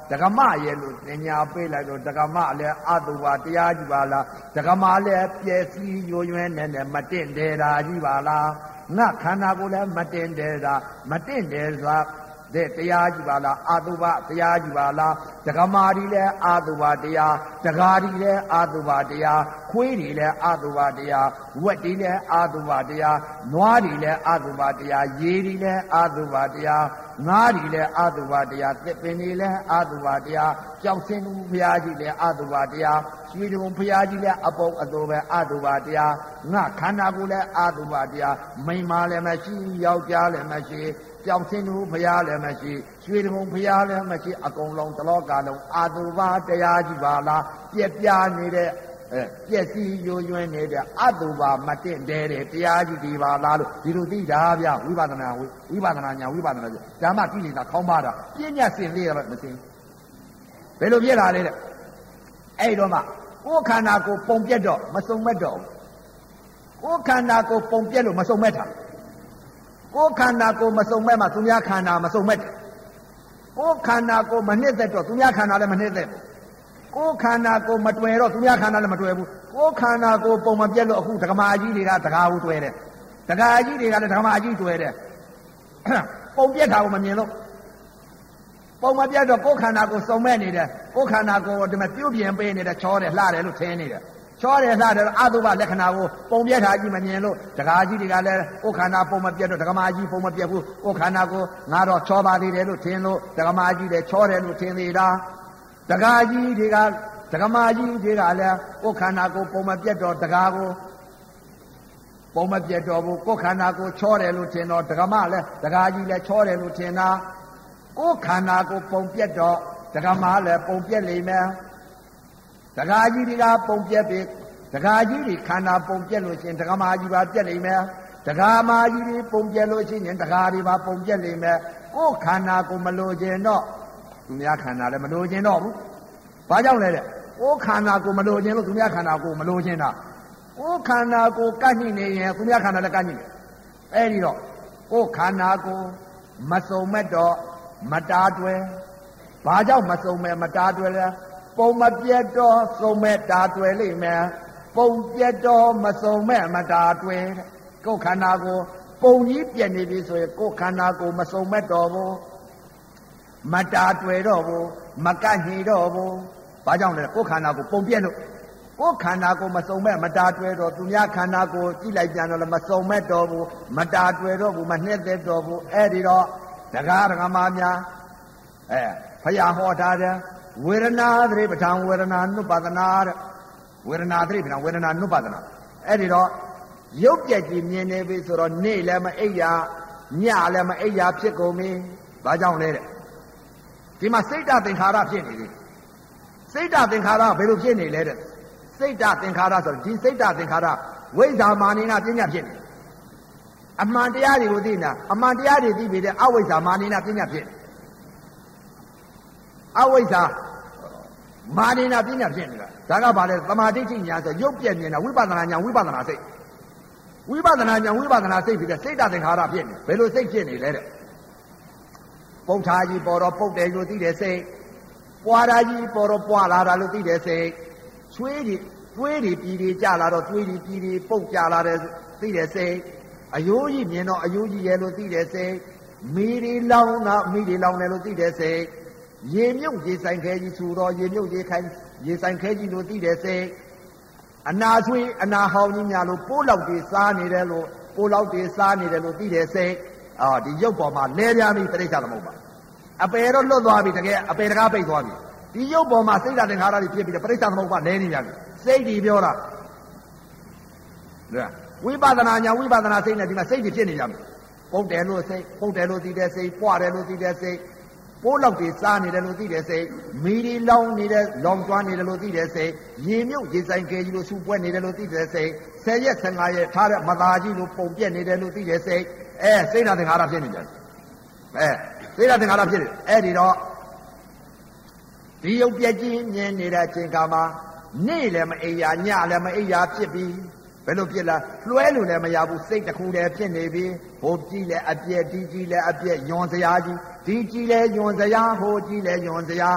ဒကမရဲ့လို့တင်ညာပေးလိုက်တော့ဒကမလည်းအတုပါတရားကြီးပါလားဒကမလည်းပြည့်စည်ယိုယွင်းနဲ့မတင့်တယ်တာကြီးပါလားငါခန္ဓာကိုယ်လည်းမတင်တယ်တာမတင်တယ်ဆိုတာတဲ့တရားကြီးပါလားအာတုဘတရားကြီးပါလားဒကမာဒီလည်းအာတုဘတရားဒကာဒီလည်းအာတုဘတရားခွေးဒီလည်းအာတုဘတရားဝက်ဒီလည်းအာတုဘတရားနွားဒီလည်းအာတုဘတရားရေဒီလည်းအာတုဘတရားငါးဒီလည်းအာတုဘတရားသစ်ပင်ဒီလည်းအာတုဘတရားကြောက်စင်သူဘုရားကြီးလည်းအာတုဘတရားရွှေတုံဘုရားကြီးလည်းအပုပ်အတူပဲအာတုဘတရားငါခန္ဓာကိုယ်လည်းအာတုဘတရားမိန်းမလည်းမရှိယောက်ျားလည်းမရှိကြောင်စင်သူဘုရားလည်းမရှိရွှေတုံဘုရားလည်းမရှိအကုန်လုံးတလောကလုံးအာတုဘတရားကြီးပါလားပြက်ပြားနေတဲ့အဲပြက်စီယိုယွင်းနေတဲ့အတုပါမတင့်တယ်တဲ့တရားကြီးဒီပါလားလို့ဒီလိုသိတာဗျဝိပဿနာဝိပဿနာညာဝိပဿနာဓမ္မကိလေသာခေါင်းပါတာပြညာစင်လေးရမစင်ဘယ်လိုပြက်လာလဲတဲ့အဲ့တော့မှကိုယ်ခန္ဓာကိုပုံပြက်တော့မစုံမဲ့တော့ကိုယ်ခန္ဓာကိုပုံပြက်လို့မစုံမဲ့တာကိုယ်ခန္ဓာကိုမစုံမဲ့မှသူများခန္ဓာမစုံမဲ့တယ်ကိုယ်ခန္ဓာကိုမနှစ်သက်တော့သူများခန္ဓာလည်းမနှစ်သက်ဘူးကိုယ်ခန္ဓာကိုမတွေ့တော့သူများခန္ဓာလည်းမတွေ့ဘူးကိုယ်ခန္ဓာကိုပုံမပြက်လို့အခုဒကမာကြီးတွေကဒကာဘူးတွေ့တယ်ဒကာကြီးတွေကလည်းဒကမာကြီးတွေ့တယ်ပုံပြက်တာကိုမမြင်လို့ပုံမပြတ်တော့ကိုယ်ခန္ဓာကိုစုံမဲ့နေတယ်ကိုယ်ခန္ဓာကိုဒီမှာပြုတ်ပြင်ပေးနေတယ်ချောတယ်လှတယ်လို့ထင်နေတယ်ချောတယ်လှတယ်အတုပလက္ခဏာကိုပုံပြတ်တာကြီးမမြင်လို့ဒကာကြီးတွေကလည်းကိုယ်ခန္ဓာပုံမပြတ်တော့ဒကမာကြီးပုံမပြတ်ဘူးကိုယ်ခန္ဓာကိုငါတော့ချောပါသေးတယ်လို့ထင်လို့ဒကမာကြီးလည်းချောတယ်လို့ထင်နေတာဒကာကြီးတွေကဒကမာကြီးတွေကလည်းကိုယ်ခန္ဓာကိုပုံမပြတ်တော့ဒကာကိုပုံမပြတ်တော့ဘူးကိုယ်ခန္ဓာကိုချောတယ်လို့ထင်တော့ဒကမလည်းဒကာကြီးလည်းချောတယ်လို့ထင်တာကိုယ်ခန္ဓာကိုပုံပြက်တော့ဒကမာလည်းပုံပြက်လိမ့်မယ်ဒကာကြီးတွေကပုံပြက်ပြီဒကာကြီးတွေခန္ဓာပုံပြက်လို့ရှင်ဒကမာကြီးပါပြက်လိမ့်မယ်ဒကာမာကြီးတွေပုံပြက်လို့ရှိရင်ဒကာတွေပါပုံပြက်လိမ့်မယ်ကိုယ်ခန္ဓာကိုမလိုချင်တော့သူများခန္ဓာလည်းမလိုချင်တော့ဘူးဘာကြောင့်လဲတဲ့ကိုယ်ခန္ဓာကိုမလိုချင်လို့သူများခန္ဓာကိုမလိုချင်တာကိုယ်ခန္ဓာကိုကန့်ညှိနေရင်သူများခန္ဓာလည်းကန့်ညှိတယ်အဲ့ဒီတော့ကိုယ်ခန္ဓာကိုမစုံမဲ့တော့မတားတွယ်ဘာကြောင့်မစုံမဲ့မတားတွယ်လဲပုံမပြတ်တော့စုံမဲ့တားတွယ်လိမ့်မယ်ပုံပြတ်တော့မစုံမဲ့မတားတွယ်ကိုယ်ခန္ဓာကိုပုံကြီးပြက်နေပြီဆိုရင်ကိုယ်ခန္ဓာကိုမစုံမဲ့တော့ဘူးမတားတွယ်တော့ဘူးမကန့်ညှိတော့ဘူးဘာကြောင့်လဲကိုယ်ခန္ဓာကိုပုံပြက်လို့ကိုယ်ခန္ဓာကိုမစုံမဲ့မတားတွယ်တော့သူများခန္ဓာကိုကြည့်လိုက်ပြန်တော့လည်းမစုံမဲ့တော့ဘူးမတားတွယ်တော့ဘူးမနှက်သက်တော့ဘူးအဲ့ဒီတော့ဒကာဒကမာများအဲဖယားဟောထားတယ်ဝေဒနာသတိပဋ္ဌာန်ဝေဒနာနုပါဒနာတဲ့ဝေဒနာသတိပဋ္ဌာန်ဝေဒနာနုပါဒနာအဲ့ဒီတော့ရုပ်ပြက်ကြီးမြင်နေပြီဆိုတော့နေ့လည်းမအိပ်ရညလည်းမအိပ်ရဖြစ်ကုန်ပြီဘာကြောင့်လဲတဲ့ဒီမှာစိတ်တသင်္ခါရဖြစ်နေတယ်စိတ်တသင်္ခါရဘယ်လိုဖြစ်နေလဲတဲ့စိတ်တသင်္ခါရဆိုဒီစိတ်တသင်္ခါရဝိဇ္ဇာမာနိနာပညာဖြစ်နေအမှန်တရားတွေကိုသိနေတာအမှန်တရားတွေသိပြီတဲ့အဝိဇ္ဇာမာနိနာပညာဖြစ်အဝိဇ္ဇာမာနိနာပညာဖြစ်နေတာဒါကဘာလဲသမာဓိဋ္ဌိညာဆိုရုပ်ပြည့်မြင်တာဝိပဿနာညာဝိပဿနာစိတ်ဝိပဿနာညာဝိပဿနာစိတ်ပြီးတဲ့စိတ်တသင်္ခါရဖြစ်နေဘယ်လိုစိတ်ဖြစ်နေလဲတဲ့ပုဋ္ဌာကြီးပေါ်တော့ပုတ်တယ်လို့သိတဲ့စိတ်ပွာတာကြီးပေါ်တော့ပွာလာတာလို့သိတဲ့စိတ်ချွေးတွေသွေးတွေပြည်တွေကြလာတော့သွေးတွေပြည်တွေပုတ်ကြလာတဲ့သိတဲ့စိတ်အယိုးကြီးမြင်တော့အယိုးကြီးရဲ့လို့သိတဲ့စိတ်မိတွေလောင်းတော့မိတွေလောင်းတယ်လို့သိတဲ့စိတ်ရေမြုပ်ရေဆိုင်ခဲကြီးဆူတော့ရေမြုပ်ရေခိုင်ရေဆိုင်ခဲကြီးလို့သိတဲ့စိတ်အနာဆွေးအနာဟောင်းကြီးများလို့ပိုးလောက်တွေစားနေတယ်လို့ပိုးလောက်တွေစားနေတယ်လို့သိတဲ့စိတ်အာဒီရုပ်ပေါ်မှာလဲပြားပြီးတိရစ္ဆာန်သမုပ္ပါအပယ်တော့လွတ်သွားပြီတကယ်အပယ်တကားပိတ်သွားပြီဒီရုပ်ပေါ်မှာစိတ်ဓာတ်သင်္ခါရတွေဖြစ်ပြီးတိရစ္ဆာန်သမုပ္ပါလဲနေပြန်ပြီစိတ်တွေပြောတာဝိပဿနာညာဝိပဿနာစိတ်နဲ့ဒီမှာစိတ်တွေဖြစ်နေကြပြီပုတ်တယ်လို့စိတ်ပုတ်တယ်လို့သိတဲ့စိတ်ပွားတယ်လို့သိတဲ့စိတ်ပိုးလောက်တွေစားနေတယ်လို့သိတဲ့စိတ်မီဒီလောင်းနေတဲ့လောင်ကျွမ်းနေတယ်လို့သိတဲ့စိတ်ရေမြုပ်ရေဆိုင်ကဲကြီးလို့ဆူပွဲနေတယ်လို့သိတဲ့စိတ်ဆယ်ရက်ဆယ်ငါးရက်ထားတဲ့မသားကြီးလို့ပုံပြက်နေတယ်လို့သိတဲ့စိတ်အဲစိတ်ဓာတ်သင်္ခါရဖြစ်နေကြတယ်အဲစိတ်ဓာတ်သင်္ခါရဖြစ်တယ်အဲ့ဒီတော့ဒီရုပ်ပြက်ကြီးမြင်နေတဲ့အချိန်ကမှနေ့လည်းမအိယာညလည်းမအိယာဖြစ်ပြီးဘယ်လိုဖြစ်လားလွှဲလို့လည်းမရဘူးစိတ်တစ်ခုတည်းဖြစ်နေပြီဟိုကြည့်လဲအပြက်ဒီကြည့်လဲအပြက်ယွန်စရာကြီးဒီကြည့်လဲယွန်စရာဟိုကြည့်လဲယွန်စရာ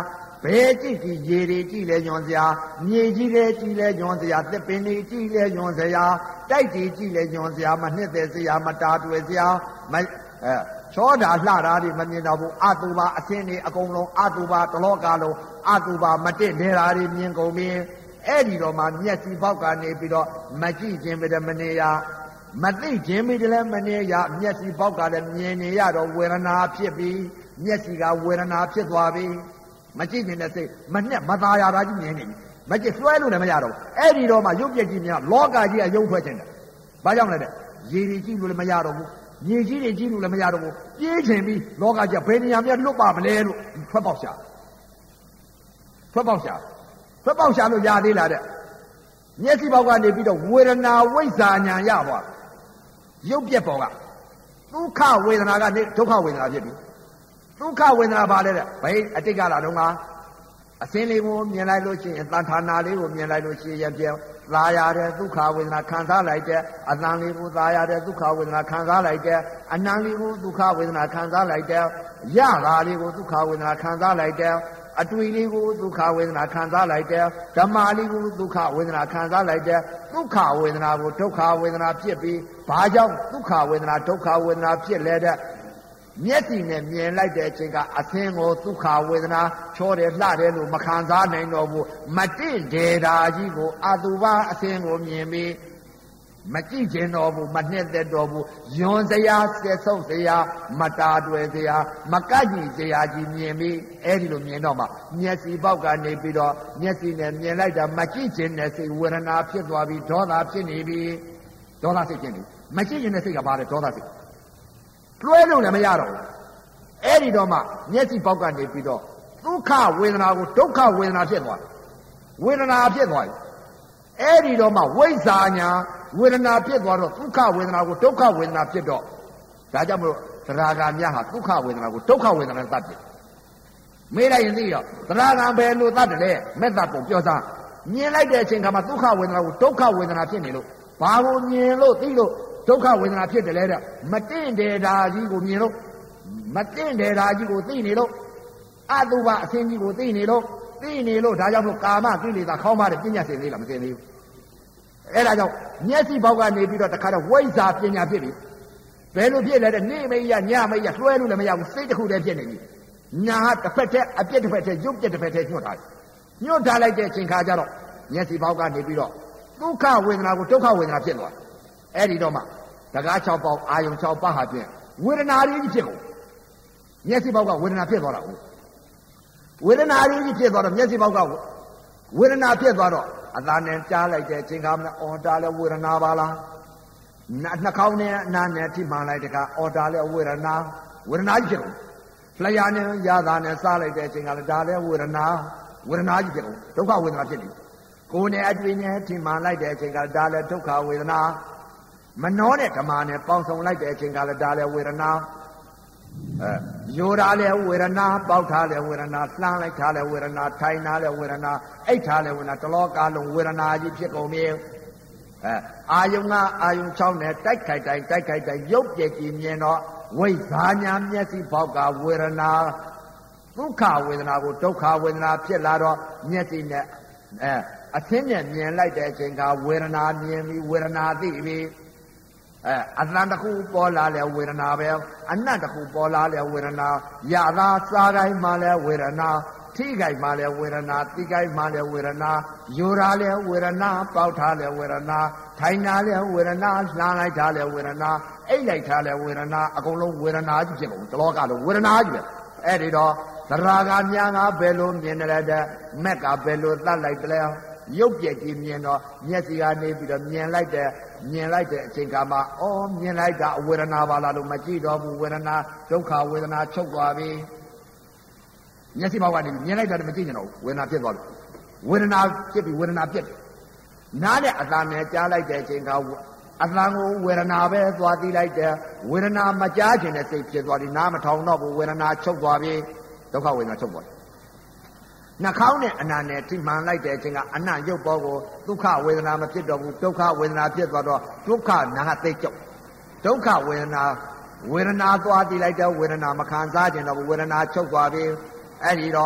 ဘယ်ကြည့်ကြည့်ရေတွေကြည့်လဲညွန်စရာမြေကြီးလဲကြည့်လဲညွန်စရာသစ်ပင်တွေကြည့်လဲညွန်စရာတိုက်တွေကြည့်လဲညွန်စရာမနှစ်သက်စရာမတာတွေ့စရာမအဲချောတာလှတာတွေမမြင်တော့ဘူးအတုပါအစင်းတွေအကုန်လုံးအတုပါတလောကလုံးအတုပါမတင့်နေတာတွေမြင်ကုန်ပြီအဲ့ဒီတော့မှမျက်စိပေါက်ကနေပြီးတော့မကြည့်ခြင်းပဲမနေရမသိခြင်းပဲလည်းမနေရမျက်စိပေါက်ကလည်းမြင်နေရတော့ဝေဒနာဖြစ်ပြီးမျက်စိကဝေဒနာဖြစ်သွားပြီမကြည့်နေတဲ့စိတ်မနဲ့မသားရတာကြီးမြင်နေပြီမကြည့်လွှဲလို့လည်းမရတော့အဲ့ဒီတော့မှရုပ်ပြက်ကြီးများလောကကြီးကရုပ်ဖွဲ့ခြင်းတယ်ဘာကြောင့်လဲတဲ့ရေတွေကြည့်လို့လည်းမရတော့ဘူးမြေကြီးတွေကြည့်လို့လည်းမရတော့ဘူးပြေးချင်ပြီးလောကကြီးဘယ်နေရာများလွတ်ပါမလဲလို့ထွက်ပေါက်ရှာထွက်ပေါက်ရှာထွက်ပေါက်ရှာလို့ရသေးလားတဲ့မျက်စိပေါက်ကနေပြီးတော့ဝေဒနာဝိဇ္ဇာညာရသွားရုပ်ပြက်ပေါ်ကဒုက္ခဝေဒနာကနေဒုက္ခဝေဒနာဖြစ်ပြီဒုက္ခဝေဒနာပါလေတဲ့ဘယ်အတိတ်ကလာတော့ကအစင်းလေးကိုမြင်လိုက်လို့ရှိရင်တန်ထာနာလေးကိုမြင်လိုက်လို့ရှိရင်ပြန်သာရတဲ့ဒုက္ခဝေဒနာခံစားလိုက်တဲ့အတန်လေးကိုသာရတဲ့ဒုက္ခဝေဒနာခံစားလိုက်တဲ့အနံလေးကိုဒုက္ခဝေဒနာခံစားလိုက်တဲ့ရတာလေးကိုဒုက္ခဝေဒနာခံစားလိုက်တဲ့အတွေ့လေးကိုဒုက္ခဝေဒနာခံစားလိုက်တဲ့ဓမ္မလေးကိုဒုက္ခဝေဒနာခံစားလိုက်တဲ့ဒုက္ခဝေဒနာကိုဒုက္ခဝေဒနာဖြစ်ပြီးဘာကြောင့်ဒုက္ခဝေဒနာဒုက္ခဝေဒနာဖြစ်လဲတဲ့မျက်စိနဲ့မြင်လိုက်တဲ့အချိန်ကအသင်းကိုဒုက္ခဝေဒနာချောတယ်လှတယ်လို့မခံစားနိုင်တော့ဘူးမတင့်တယ်တာကြီးကိုအတုပါအသင်းကိုမြင်ပြီးမကြည့်ကျင်တော့ဘူးမနှစ်သက်တော့ဘူးယွန်စရာဆက်ဆုပ်စရာမတာတွေ့စရာမကန့်ကြည့်စရာကြီးမြင်ပြီးအဲ့ဒီလိုမြင်တော့မှမျက်စိပေါက်ကနေပြီးတော့မျက်စိနဲ့မြင်လိုက်တာမကြည့်ကျင်တဲ့စိတ်ဝေဒနာဖြစ်သွားပြီးဒေါသဖြစ်နေပြီဒေါသစိတ်ဖြစ်နေမကြည့်ကျင်တဲ့စိတ်ကဘာလဲဒေါသစိတ်လွှဲလို့လည်းမရတော့ဘူးအဲ့ဒီတော့မှမျက်စိပေါက်ကနေပြီးတော့ဒုက္ခဝေဒနာကိုဒုက္ခဝေဒနာဖြစ်သွားတယ်ဝေဒနာဖြစ်သွားပြီအဲ့ဒီတော့မှဝိဇ္ဇာညာဝေဒနာဖြစ်သွားတော့ဒုက္ခဝေဒနာကိုဒုက္ခဝေဒနာဖြစ်တော့ဒါကြောင့်မလို့သရဂါများဟာဒုက္ခဝေဒနာကိုဒုက္ခဝေဒနာနဲ့တတ်တယ်မေးလိုက်ရင်သိရောသရဂါဘယ်လိုတတ်တယ်လဲမေတ္တာပုံပြောစားမြင်လိုက်တဲ့အချိန်ခါမှာဒုက္ခဝေဒနာကိုဒုက္ခဝေဒနာဖြစ်နေလို့ဘာကိုမြင်လို့သိလို့ဒုက္ခဝေဒနာဖြစ်တယ်လဲတဲ့မတင့်တယ်တာကြီးကိုမြင်လို့မတင့်တယ်တာကြီးကိုသိနေလို့အတုပအစင်းကြီးကိုသိနေလို့သိနေလို့ဒါကြောင့်မို့ကာမကိလေသာခေါင်းပါတဲ့ပညာစင်သေးလားမစင်သေးဘူးအဲ့ဒါကြောင့်မျက်စိပေါက်ကနေပြီးတော့တခါတော့ဝိဇ္ဇာပညာဖြစ်ပြီဘယ်လိုဖြစ်လဲတဲ့နေ့မရညမရလွှဲလို့လည်းမရဘူးစိတ်တစ်ခုတည်းဖြစ်နေပြီညာတစ်ဖက်တည်းအပြစ်တစ်ဖက်တည်းရုပ်ပြစ်တစ်ဖက်တည်းညှို့ထားတယ်ညှို့ထားလိုက်တဲ့အချိန်ခါကျတော့မျက်စိပေါက်ကနေပြီးတော့ဒုက္ခဝေဒနာကိုဒုက္ခဝေဒနာဖြစ်သွားအဲ့ဒီတော့မှတကား၆ပေါက်အာယုံ၆ပါးဟာဖြင့်ဝေဒနာရင်းကြီးဖြစ်ကုန်မျက်စိပေါက်ကဝေဒနာဖြစ်သွားတာဟုတ်ဝေဒနာရင်းကြီးဖြစ်သွားတော့မျက်စိပေါက်ကဝေဒနာဖြစ်သွားတော့အသာနဲ့ကြားလိုက်တဲ့အချိန်ကမှအော်တာလဲဝေဒနာပါလားနှာခေါင်းနဲ့အနားနဲ့ထိမှန်လိုက်တဲ့ကအော်တာလဲဝေဒနာဝေဒနာကြီးဖြစ်ကုန်လျှာနဲ့ရတာနဲ့စားလိုက်တဲ့အချိန်ကလည်းဒါလဲဝေဒနာဝေဒနာကြီးဖြစ်ကုန်ဒုက္ခဝေဒနာဖြစ်နေကိုယ်နဲ့အတွေ့နဲ့ထိမှန်လိုက်တဲ့အချိန်ကဒါလဲဒုက္ခဝေဒနာမနှောတဲ့ဓမ္မနဲ့ပေါင်းစုံလိုက်တဲ့အချိန်ကလည်းဒါလဲဝေဒနာအဲယောတာလဲဝေဒနာပေါက်ထားလဲဝေဒနာလှမ်းလိုက်ထားလဲဝေဒနာထိုင်ထားလဲဝေဒနာအိတ်ထားလဲဝေဒနာတလောကလုံးဝေဒနာကြီးဖြစ်ကုန်ပြီအဲအာယုံကအာယုံ၆နဲ့တိုက်ခိုက်တိုင်းတိုက်ခိုက်တိုင်းရုပ်ပြည့်ကြည်မြင်တော့ဝိဇာညာမျက်စိပေါက်ကဝေဒနာဒုက္ခဝေဒနာကိုဒုက္ခဝေဒနာဖြစ်လာတော့မျက်စိနဲ့အဲအသင်းနဲ့မြင်လိုက်တဲ့အချိန်ကဝေဒနာမြင်ပြီးဝေဒနာသိပြီအဲအတန်တစ်ခုပေါ်လာလဲဝေဒနာပဲအနတ်တစ်ခုပေါ်လာလဲဝေဒနာရသာစားတိုင်းမှလဲဝေဒနာထိခိုက်မှလဲဝေဒနာတိကိုက်မှလဲဝေဒနာယူရာလဲဝေဒနာပေါက်ထားလဲဝေဒနာထိုင်တာလဲဝေဒနာလှမ်းလိုက်တာလဲဝေဒနာအိတ်လိုက်တာလဲဝေဒနာအကုန်လုံးဝေဒနာကြီးဖြစ်ကုန်တလောကလုံးဝေဒနာကြီးပဲအဲ့ဒီတော့သရဂါများကဘယ်လိုမြင်တယ်တဲ့မက်ကဘယ်လိုသတ်လိုက်တယ်ရုပ်ပြည့်ကြီးမြင်တော့မျက်စိကနေပြီးတော့မြင်လိုက်တဲ့မြင်လိုက်တဲ့အချိန်ကမှအော်မြင်လိုက်တာဝေဒနာပါလားလို့မကြည့်တော့ဘူးဝေဒနာဒုက္ခဝေဒနာချုပ်သွားပြီမျက်စိဘောက်ကနေမြင်လိုက်တာမကြည့်ကြတော့ဝေဒနာဖြစ်သွားပြီဝေဒနာဖြစ်ပြီးဝေဒနာဖြစ်တယ်နားနဲ့အတန်နဲ့ကြားလိုက်တဲ့အချိန်ကအတန်ကိုဝေဒနာပဲသွားသိလိုက်တယ်ဝေဒနာမကြားခြင်းနဲ့စိတ်ဖြစ်သွားပြီနားမထောင်တော့ဘူးဝေဒနာချုပ်သွားပြီဒုက္ခဝေဒနာချုပ်သွားပြီနှာခေါင်းနဲ့အနာနဲ့ထိမှန်လိုက်တဲ့အချိန်ကအနံ့ရုပ်ပေါ်ကိုဒုက္ခဝေဒနာမဖြစ်တော့ဘူးဒုက္ခဝေဒနာဖြစ်သွားတော့ဒုက္ခနာသိကျုပ်ဒုက္ခဝေဒနာဝေဒနာသွားတည်လိုက်တဲ့ဝေဒနာမခံစားခြင်းတော့ဘူးဝေဒနာချုပ်သွားပြီအဲ့ဒီတော့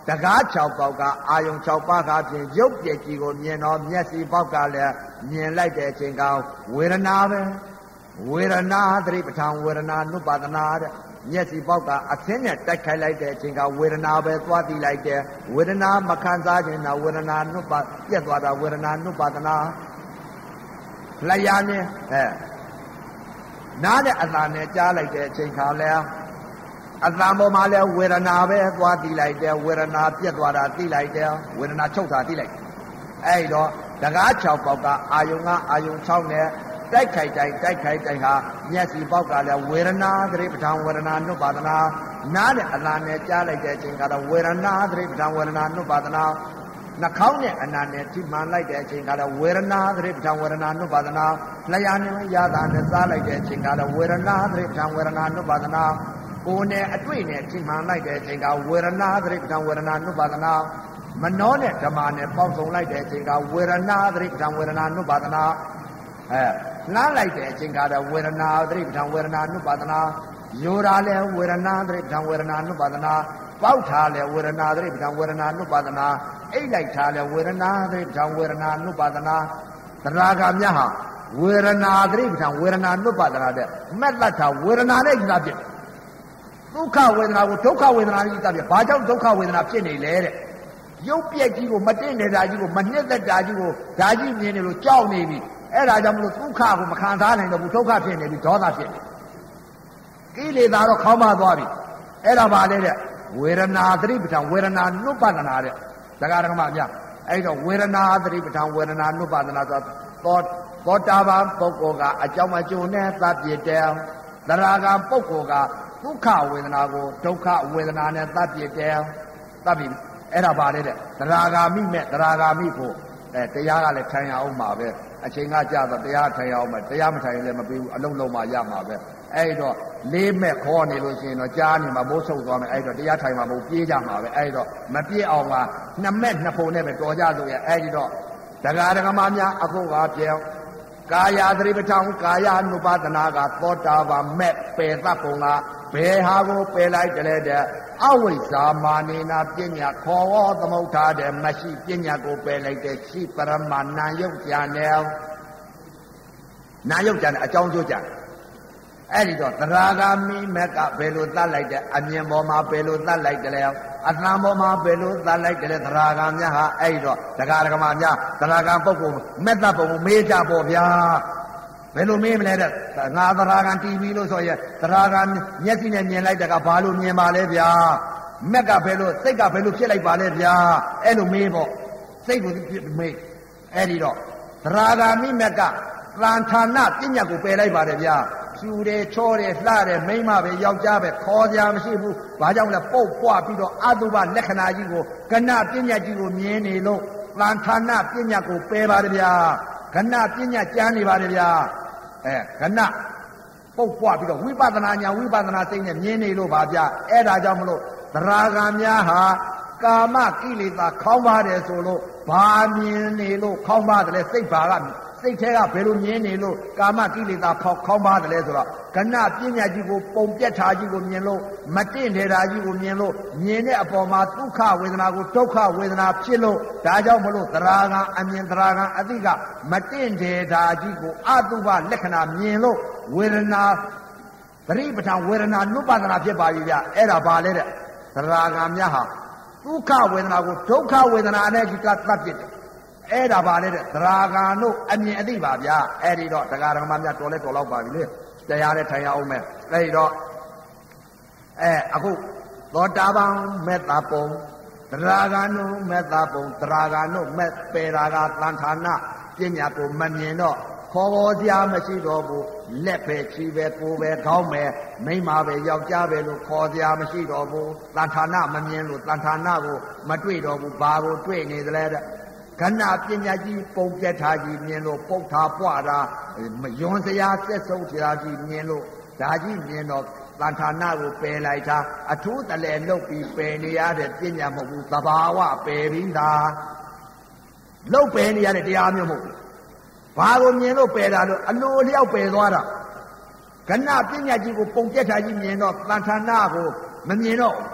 တကား၆ပေါက်ကအာယုံ၆ပါးကဖြင့်ရုပ်ပြည့်ကြီးကိုမြင်တော့မျက်စိပေါက်ကလည်းမြင်လိုက်တဲ့အချိန်ကဝေဒနာပဲဝေဒနာသတိပဋ္ဌာန်ဝေဒနာနုပါဒနာတဲ့မျက်စိပေါက်ကအသင်းနဲ့တိုက်ခိုက်လိုက်တဲ့အချိန်ကဝေဒနာပဲသွားသိလိုက်တယ်ဝေဒနာမခံစားခြင်းနာဝေဒနာနုပါပြက်သွားတာဝေဒနာနုပါဒနာလျာနဲ့အဲနားနဲ့အသာနဲ့ကြားလိုက်တဲ့အချိန်ခါလဲအသံပေါ်မှာလဲဝေဒနာပဲသွားသိလိုက်တယ်ဝေဒနာပြက်သွားတာသိလိုက်တယ်ဝေဒနာချုပ်တာသိလိုက်အဲ့တော့တကား၆ပေါက်ကအာယုံကအာယုံ၆နဲ့တိုက်ခိုက်တိုင်းတိုက်ခိုက်တိုင်းဟာမျက်စိပေါက်ကလည်းဝေဒနာသတိပဋ္ဌာန်ဝေဒနာနုပါဒနာနားနဲ့အလားနဲ့ကြားလိုက်တဲ့အချိန်ကတော့ဝေဒနာသတိပဋ္ဌာန်ဝေဒနာနုပါဒနာနှာခေါင်းနဲ့အနာနဲ့ထိမှန်လိုက်တဲ့အချိန်ကတော့ဝေဒနာသတိပဋ္ဌာန်ဝေဒနာနုပါဒနာလျှာနဲ့ရတာနဲ့စားလိုက်တဲ့အချိန်ကတော့ဝေဒနာသတိပဋ္ဌာန်ဝေဒနာနုပါဒနာကိုယ်နဲ့အတွေ့နဲ့ထိမှန်လိုက်တဲ့အချိန်ကဝေဒနာသတိပဋ္ဌာန်ဝေဒနာနုပါဒနာမနောနဲ့ဓမ္မနဲ့ပေါင်းစုံလိုက်တဲ့အချိန်ကဝေဒနာသတိပဋ္ဌာန်ဝေဒနာနုပါဒနာအဲလှမ်းလိုက်တဲ့အချိန်ကတော့ဝေဒနာသတိပဋ္ဌာန်ဝေဒနာနုပါဒနာယောတာလဲဝေဒနာသတိပဋ္ဌာန်ဝေဒနာနုပါဒနာပေါက်ထားလဲဝေဒနာသတိပဋ္ဌာန်ဝေဒနာနုပါဒနာအိတ်လိုက်ထားလဲဝေဒနာသတိပဋ္ဌာန်ဝေဒနာနုပါဒနာသရဂါမြတ်ဟာဝေဒနာသတိပဋ္ဌာန်ဝေဒနာနုပါဒနာတဲ့မက်လက်ထားဝေဒနာနဲ့ကြီးတာဖြစ်ဒုက္ခဝေဒနာကိုဒုက္ခဝေဒနာနဲ့ကြီးတာဖြစ်ဘာကြောင့်ဒုက္ခဝေဒနာဖြစ်နေလဲတဲ့ရုပ်ပြက်ကြီးကိုမတင့်နေတာကြီးကိုမနှစ်သက်တာကြီးကိုဓာကြီးမြင်နေလို့ကြောက်နေပြီအဲ့ဒါကြောင့်မလို့ဒုက္ခကိုမခံစားနိုင်တော့ဘူးဒုက္ခဖြစ်နေပြီဒေါသဖြစ်နေကိလေသာတော့ခေါင်းမသွားပြီအဲ့ဒါပါလေတဲ့ဝေဒနာသတိပဋ္ဌာန်ဝေဒနာနုပါဒနာတဲ့ဒကာဒကမအများအဲ့တော့ဝေဒနာသတိပဋ္ဌာန်ဝေဒနာနုပါဒနာဆိုတော့သောတာပန်ပုဂ္ဂိုလ်ကအကြောင်းအကျိုးနဲ့သတ်ပြတယ်သရဂံပုဂ္ဂိုလ်ကဒုက္ခဝေဒနာကိုဒုက္ခဝေဒနာနဲ့သတ်ပြတယ်သတ်ပြီအဲ့ဒါပါလေတဲ့သရဂါမိမဲ့သရဂါမိကိုအဲတရားကလည်းထိုင်ရအောင်မှာပဲအချိန်ကကြာတော့တရားထိုင်ရအောင်မှာတရားမထိုင်ရင်လည်းမပြီးဘူးအလုံးလုံးမှရမှာပဲအဲ့တော့လေးမဲ့ခေါ်နေလို့ရှိရင်တော့ကြားနေမှာမိုးဆုပ်သွားမယ်အဲ့တော့တရားထိုင်မှာမဟုတ်ပြေးကြမှာပဲအဲ့တော့မပြေးအောင်ကနှစ်မဲ့နှစ်ဖုံနဲ့ပဲတော်ကြလို့ရအဲ့ဒီတော့ဒကာဒကမများအခုကပြောင်းကာယသတိပဋ္ဌာန်ကာယ ानु ပါဒနာကသောတာပန်မဲ့ပယ်သတ်ပုံကဘယ်ဟာကိုပယ်လိုက်တယ်တဲ့အဝိဇ္ဇာမာနေနာပညာခေါ်ဝေါ်သမုဋ္ဌာတဲ့မရှိပညာကိုပယ်လိုက်တဲ့ရှိပရမနာယုတ်ကြံတယ်နာယုတ်ကြံတဲ့အကြောင်းကျိုးကြံအဲ့ဒီတော့သရဂါမိမက်ကဘယ်လိုသတ်လိုက်တဲ့အမြင်ပေါ်မှာဘယ်လိုသတ်လိုက်တယ်လဲအသံပေါ်မှာဘယ်လိုသတ်လိုက်တယ်လဲသရဂါမြတ်ဟာအဲ့ဒီတော့ဒကာဒကမများသရဂါပုဂ္ဂိုလ်မက်သက်ပုံကိုမေးကြပေါ့ဗျာဘယ်လိုမေးမလဲတဲ့ငါသရဂံတီဗီလို့ဆိုရင်သရဂံမျက်စိနဲ့မြင်လိုက်တဲ့ကဘာလို့မြင်ပါလဲဗျာမက်ကဘယ်လိုစိတ်ကဘယ်လိုဖြစ်လိုက်ပါလဲဗျာအဲ့လိုမေးပေါ့စိတ်ကိုမေးအဲ့ဒီတော့သရဂါမိမက်ကသံဌာနပညာကိုပယ်လိုက်ပါတယ်ဗျာဖြူတယ်ချောတယ်လှတယ်မိမပဲယောက်ျားပဲခေါ်ကြမရှိဘူးဘာကြောင့်လဲပုတ်ပွားပြီးတော့အတုပလက္ခဏာကြီးကိုကဏပညာကြီးကိုမြင်နေလို့သံဌာနပညာကိုပယ်ပါတယ်ဗျာကဏပညာကျမ်းနေပါတယ်ဗျာအဲကဏပုတ်ပွားပြီးတော့ဝိပဿနာညာဝိပဿနာစိတ်နဲ့မြင်နေလို့ပါဗျာအဲ့ဒါကြောင့်မလို့သရဂံများဟာကာမကိလေသာခေါင်းပါတယ်ဆိုလို့ဘာမြင်နေလို့ခေါင်းပါတယ်လဲစိတ်ဘာကစိတ်ထဲကဘယ်လိုမြင်နေလို့ကာမကိလေသာခေါင်းခေါင်းပါတယ်လဲဆိုတော့ကဏပညာကြီးကိုပုံပြက်ထားကြီးကိုမြင်လို့မတင့်တယ်တာကြီးကိုမြင်လို့မြင်တဲ့အပေါ်မှာဒုက္ခဝေဒနာကိုဒုက္ခဝေဒနာဖြစ်လို့ဒါကြောင့်မလို့သရဂံအမြင်သရဂံအသိကမတင့်တယ်တာကြီးကိုအတုပလက္ခဏာမြင်လို့ဝေဒနာပရိပဋ္ဌာန်ဝေဒနာနုပါဒနာဖြစ်ပါပြီဗျအဲ့ဒါပါလေတဲ့သရဂံများဟာဒုက္ခဝေဒနာကိုဒုက္ခဝေဒနာနဲ့ကြီးကသတ်ဖြစ်တယ်အဲ့ဒါပါလေတဲ့သရဂံတို့အမြင်အသိပါဗျာအဲ့ဒီတော့တရားဓမ္မများတော်လဲတော်တော့ပါပြီလေတရားနဲ့ထိုင်ရအောင်မယ်အဲ့ဒီတော့အဲအခုသောတာပန်မေတ္တာပုံသရဂံတို့မေတ္တာပုံသရဂံတို့မေပေရာကသံဌာနပညာကိုမမြင်တော့ခေါ်ပေါ်စရာမရှိတော့ဘူးလက်ပဲချီပဲကိုယ်ပဲခေါင်းပဲမိမပဲယောက်ျားပဲလို့ခေါ်စရာမရှိတော့ဘူးသံဌာနမမြင်လို့သံဌာနကိုမတွေ့တော့ဘူးဘာကိုတွေ့နေသလဲတဲ့ခဏပညာကြီးပုံပြက်ထားကြီးမြင်လို့ပုတ်ထားပွားတာယွန်စရာဆက်ဆုံးစရာကြီးမြင်လို့ဒါကြီးမြင်တော့သံဌာနကိုပယ်လိုက်တာအထူးတလဲလုပ်ပြီးပယ်နေရတဲ့ပညာမဟုတ်ဘူးသဘာဝပယ်ပြီးသားလုပ်ပယ်နေရတဲ့တရားမျိုးမဟုတ်ဘူးဘာကိုမြင်လို့ပယ်တာလို့အလိုလျောက်ပယ်သွားတာခဏပညာကြီးကိုပုံပြက်ထားကြီးမြင်တော့သံဌာနကိုမမြင်တော့ခ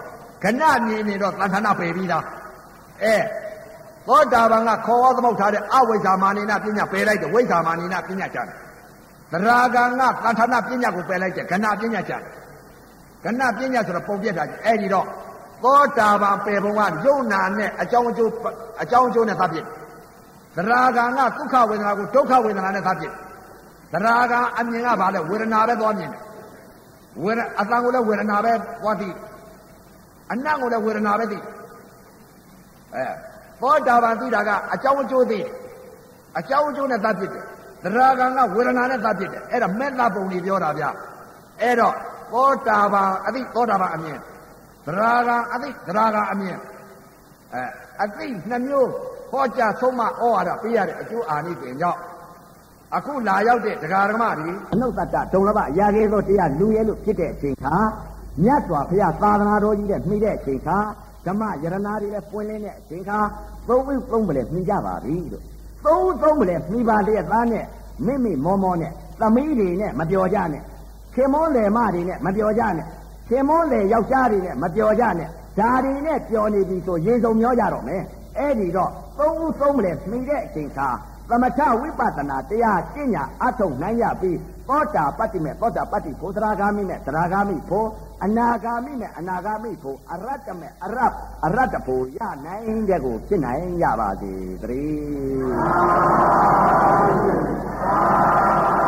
ခဏမြင်နေတော့သံဌာနပယ်ပြီးသားအဲသောတာပန်ကခေါ်ဝါသမုတ်ထားတဲ့အဝိဇ္ဇာမာနိနာပညာပယ်လိုက်တယ်ဝိဇ္ဇာမာနိနာပညာကျတယ်သရဂံကသံဌာနပညာကိုပယ်လိုက်တယ်ခဏပညာကျတယ်ခဏပညာဆိုတော့ပုံပြက်တာကြီးအဲ့ဒီတော့သောတာပန်ပယ်ပုံကယုံနာနဲ့အကြောင်းအကျိုးအကြောင်းအကျိုးနဲ့သတ်ပြစ်သရဂံကဒုက္ခဝေဒနာကိုဒုက္ခဝေဒနာနဲ့သတ်ပြစ်သရဂံအမြင်ကဘာလဲဝေဒနာပဲသွားမြင်တယ်ဝေဒအတန်ကိုလည်းဝေဒနာပဲသွားသိအနတ်ကိုလည်းဝေဒနာပဲသိအဲသောတာပန်သိတာကအကြောင်းအကျိုးသိတယ်အကြောင်းအကျိုးနဲ့သတ်ပြစ်တယ်သရဂံကဝေဒနာနဲ့သတ်ပြစ်တယ်အဲ့ဒါမေတ္တာပုံကြီးပြောတာဗျအဲ့တော့သောတာပန်အသိသောတာပန်အမြင်သရဂံအသိသရဂံအမြင်အဲအသိနှမျိုးဟောကြားဆုံးမဩဝါဒပေးရတဲ့အကျိုးအာနိသင်ကြောင့်အခုလာရောက်တဲ့တရားဓမ္မတွေအနုတ္တတဒုံလဘရာခဲသောတရားလူရဲလို့ဖြစ်တဲ့အချိန်ခါမြတ်စွာဘုရားသာသနာတော်ကြီးနဲ့မှီတဲ့အချိန်ခါဓမ္မယရနာတွေလည်းပွင့်လင်းတဲ့အချိန်ခါသုံးဝိသုံးပလဲမှီကြပါပြီလို့သုံးသုံးပလဲမှီပါတဲ့သားနဲ့မိမိမောမောနဲ့သမီးတွေနဲ့မပြောကြနဲ့ခင်မောလေမတွေနဲ့မပြောကြနဲ့ခင်မောလေယောက်ျားတွေနဲ့မပြောကြနဲ့ဒါတွေနဲ့ပြောနေပြီဆိုရင်စုံမျောကြတော့မယ်အဲ့ဒီတော့သုံးသုံးပလဲမှီတဲ့အချိန်ခါသမထဝိပဿနာတရားကျင့်ညာအထုံနိုင်ရပြီးသောတာပတ္တိမဲ့သောတာပတ္တိဖို့သရဂါမိနဲ့သရဂါမိဖို့အနာဂါမိနဲ့အနာဂါမိဖို့အရတ္တမဲ့အရတ်အရတ္တဖို့ရနိုင်တဲ့ကိုဖြစ်နိုင်ရပါစေတည်း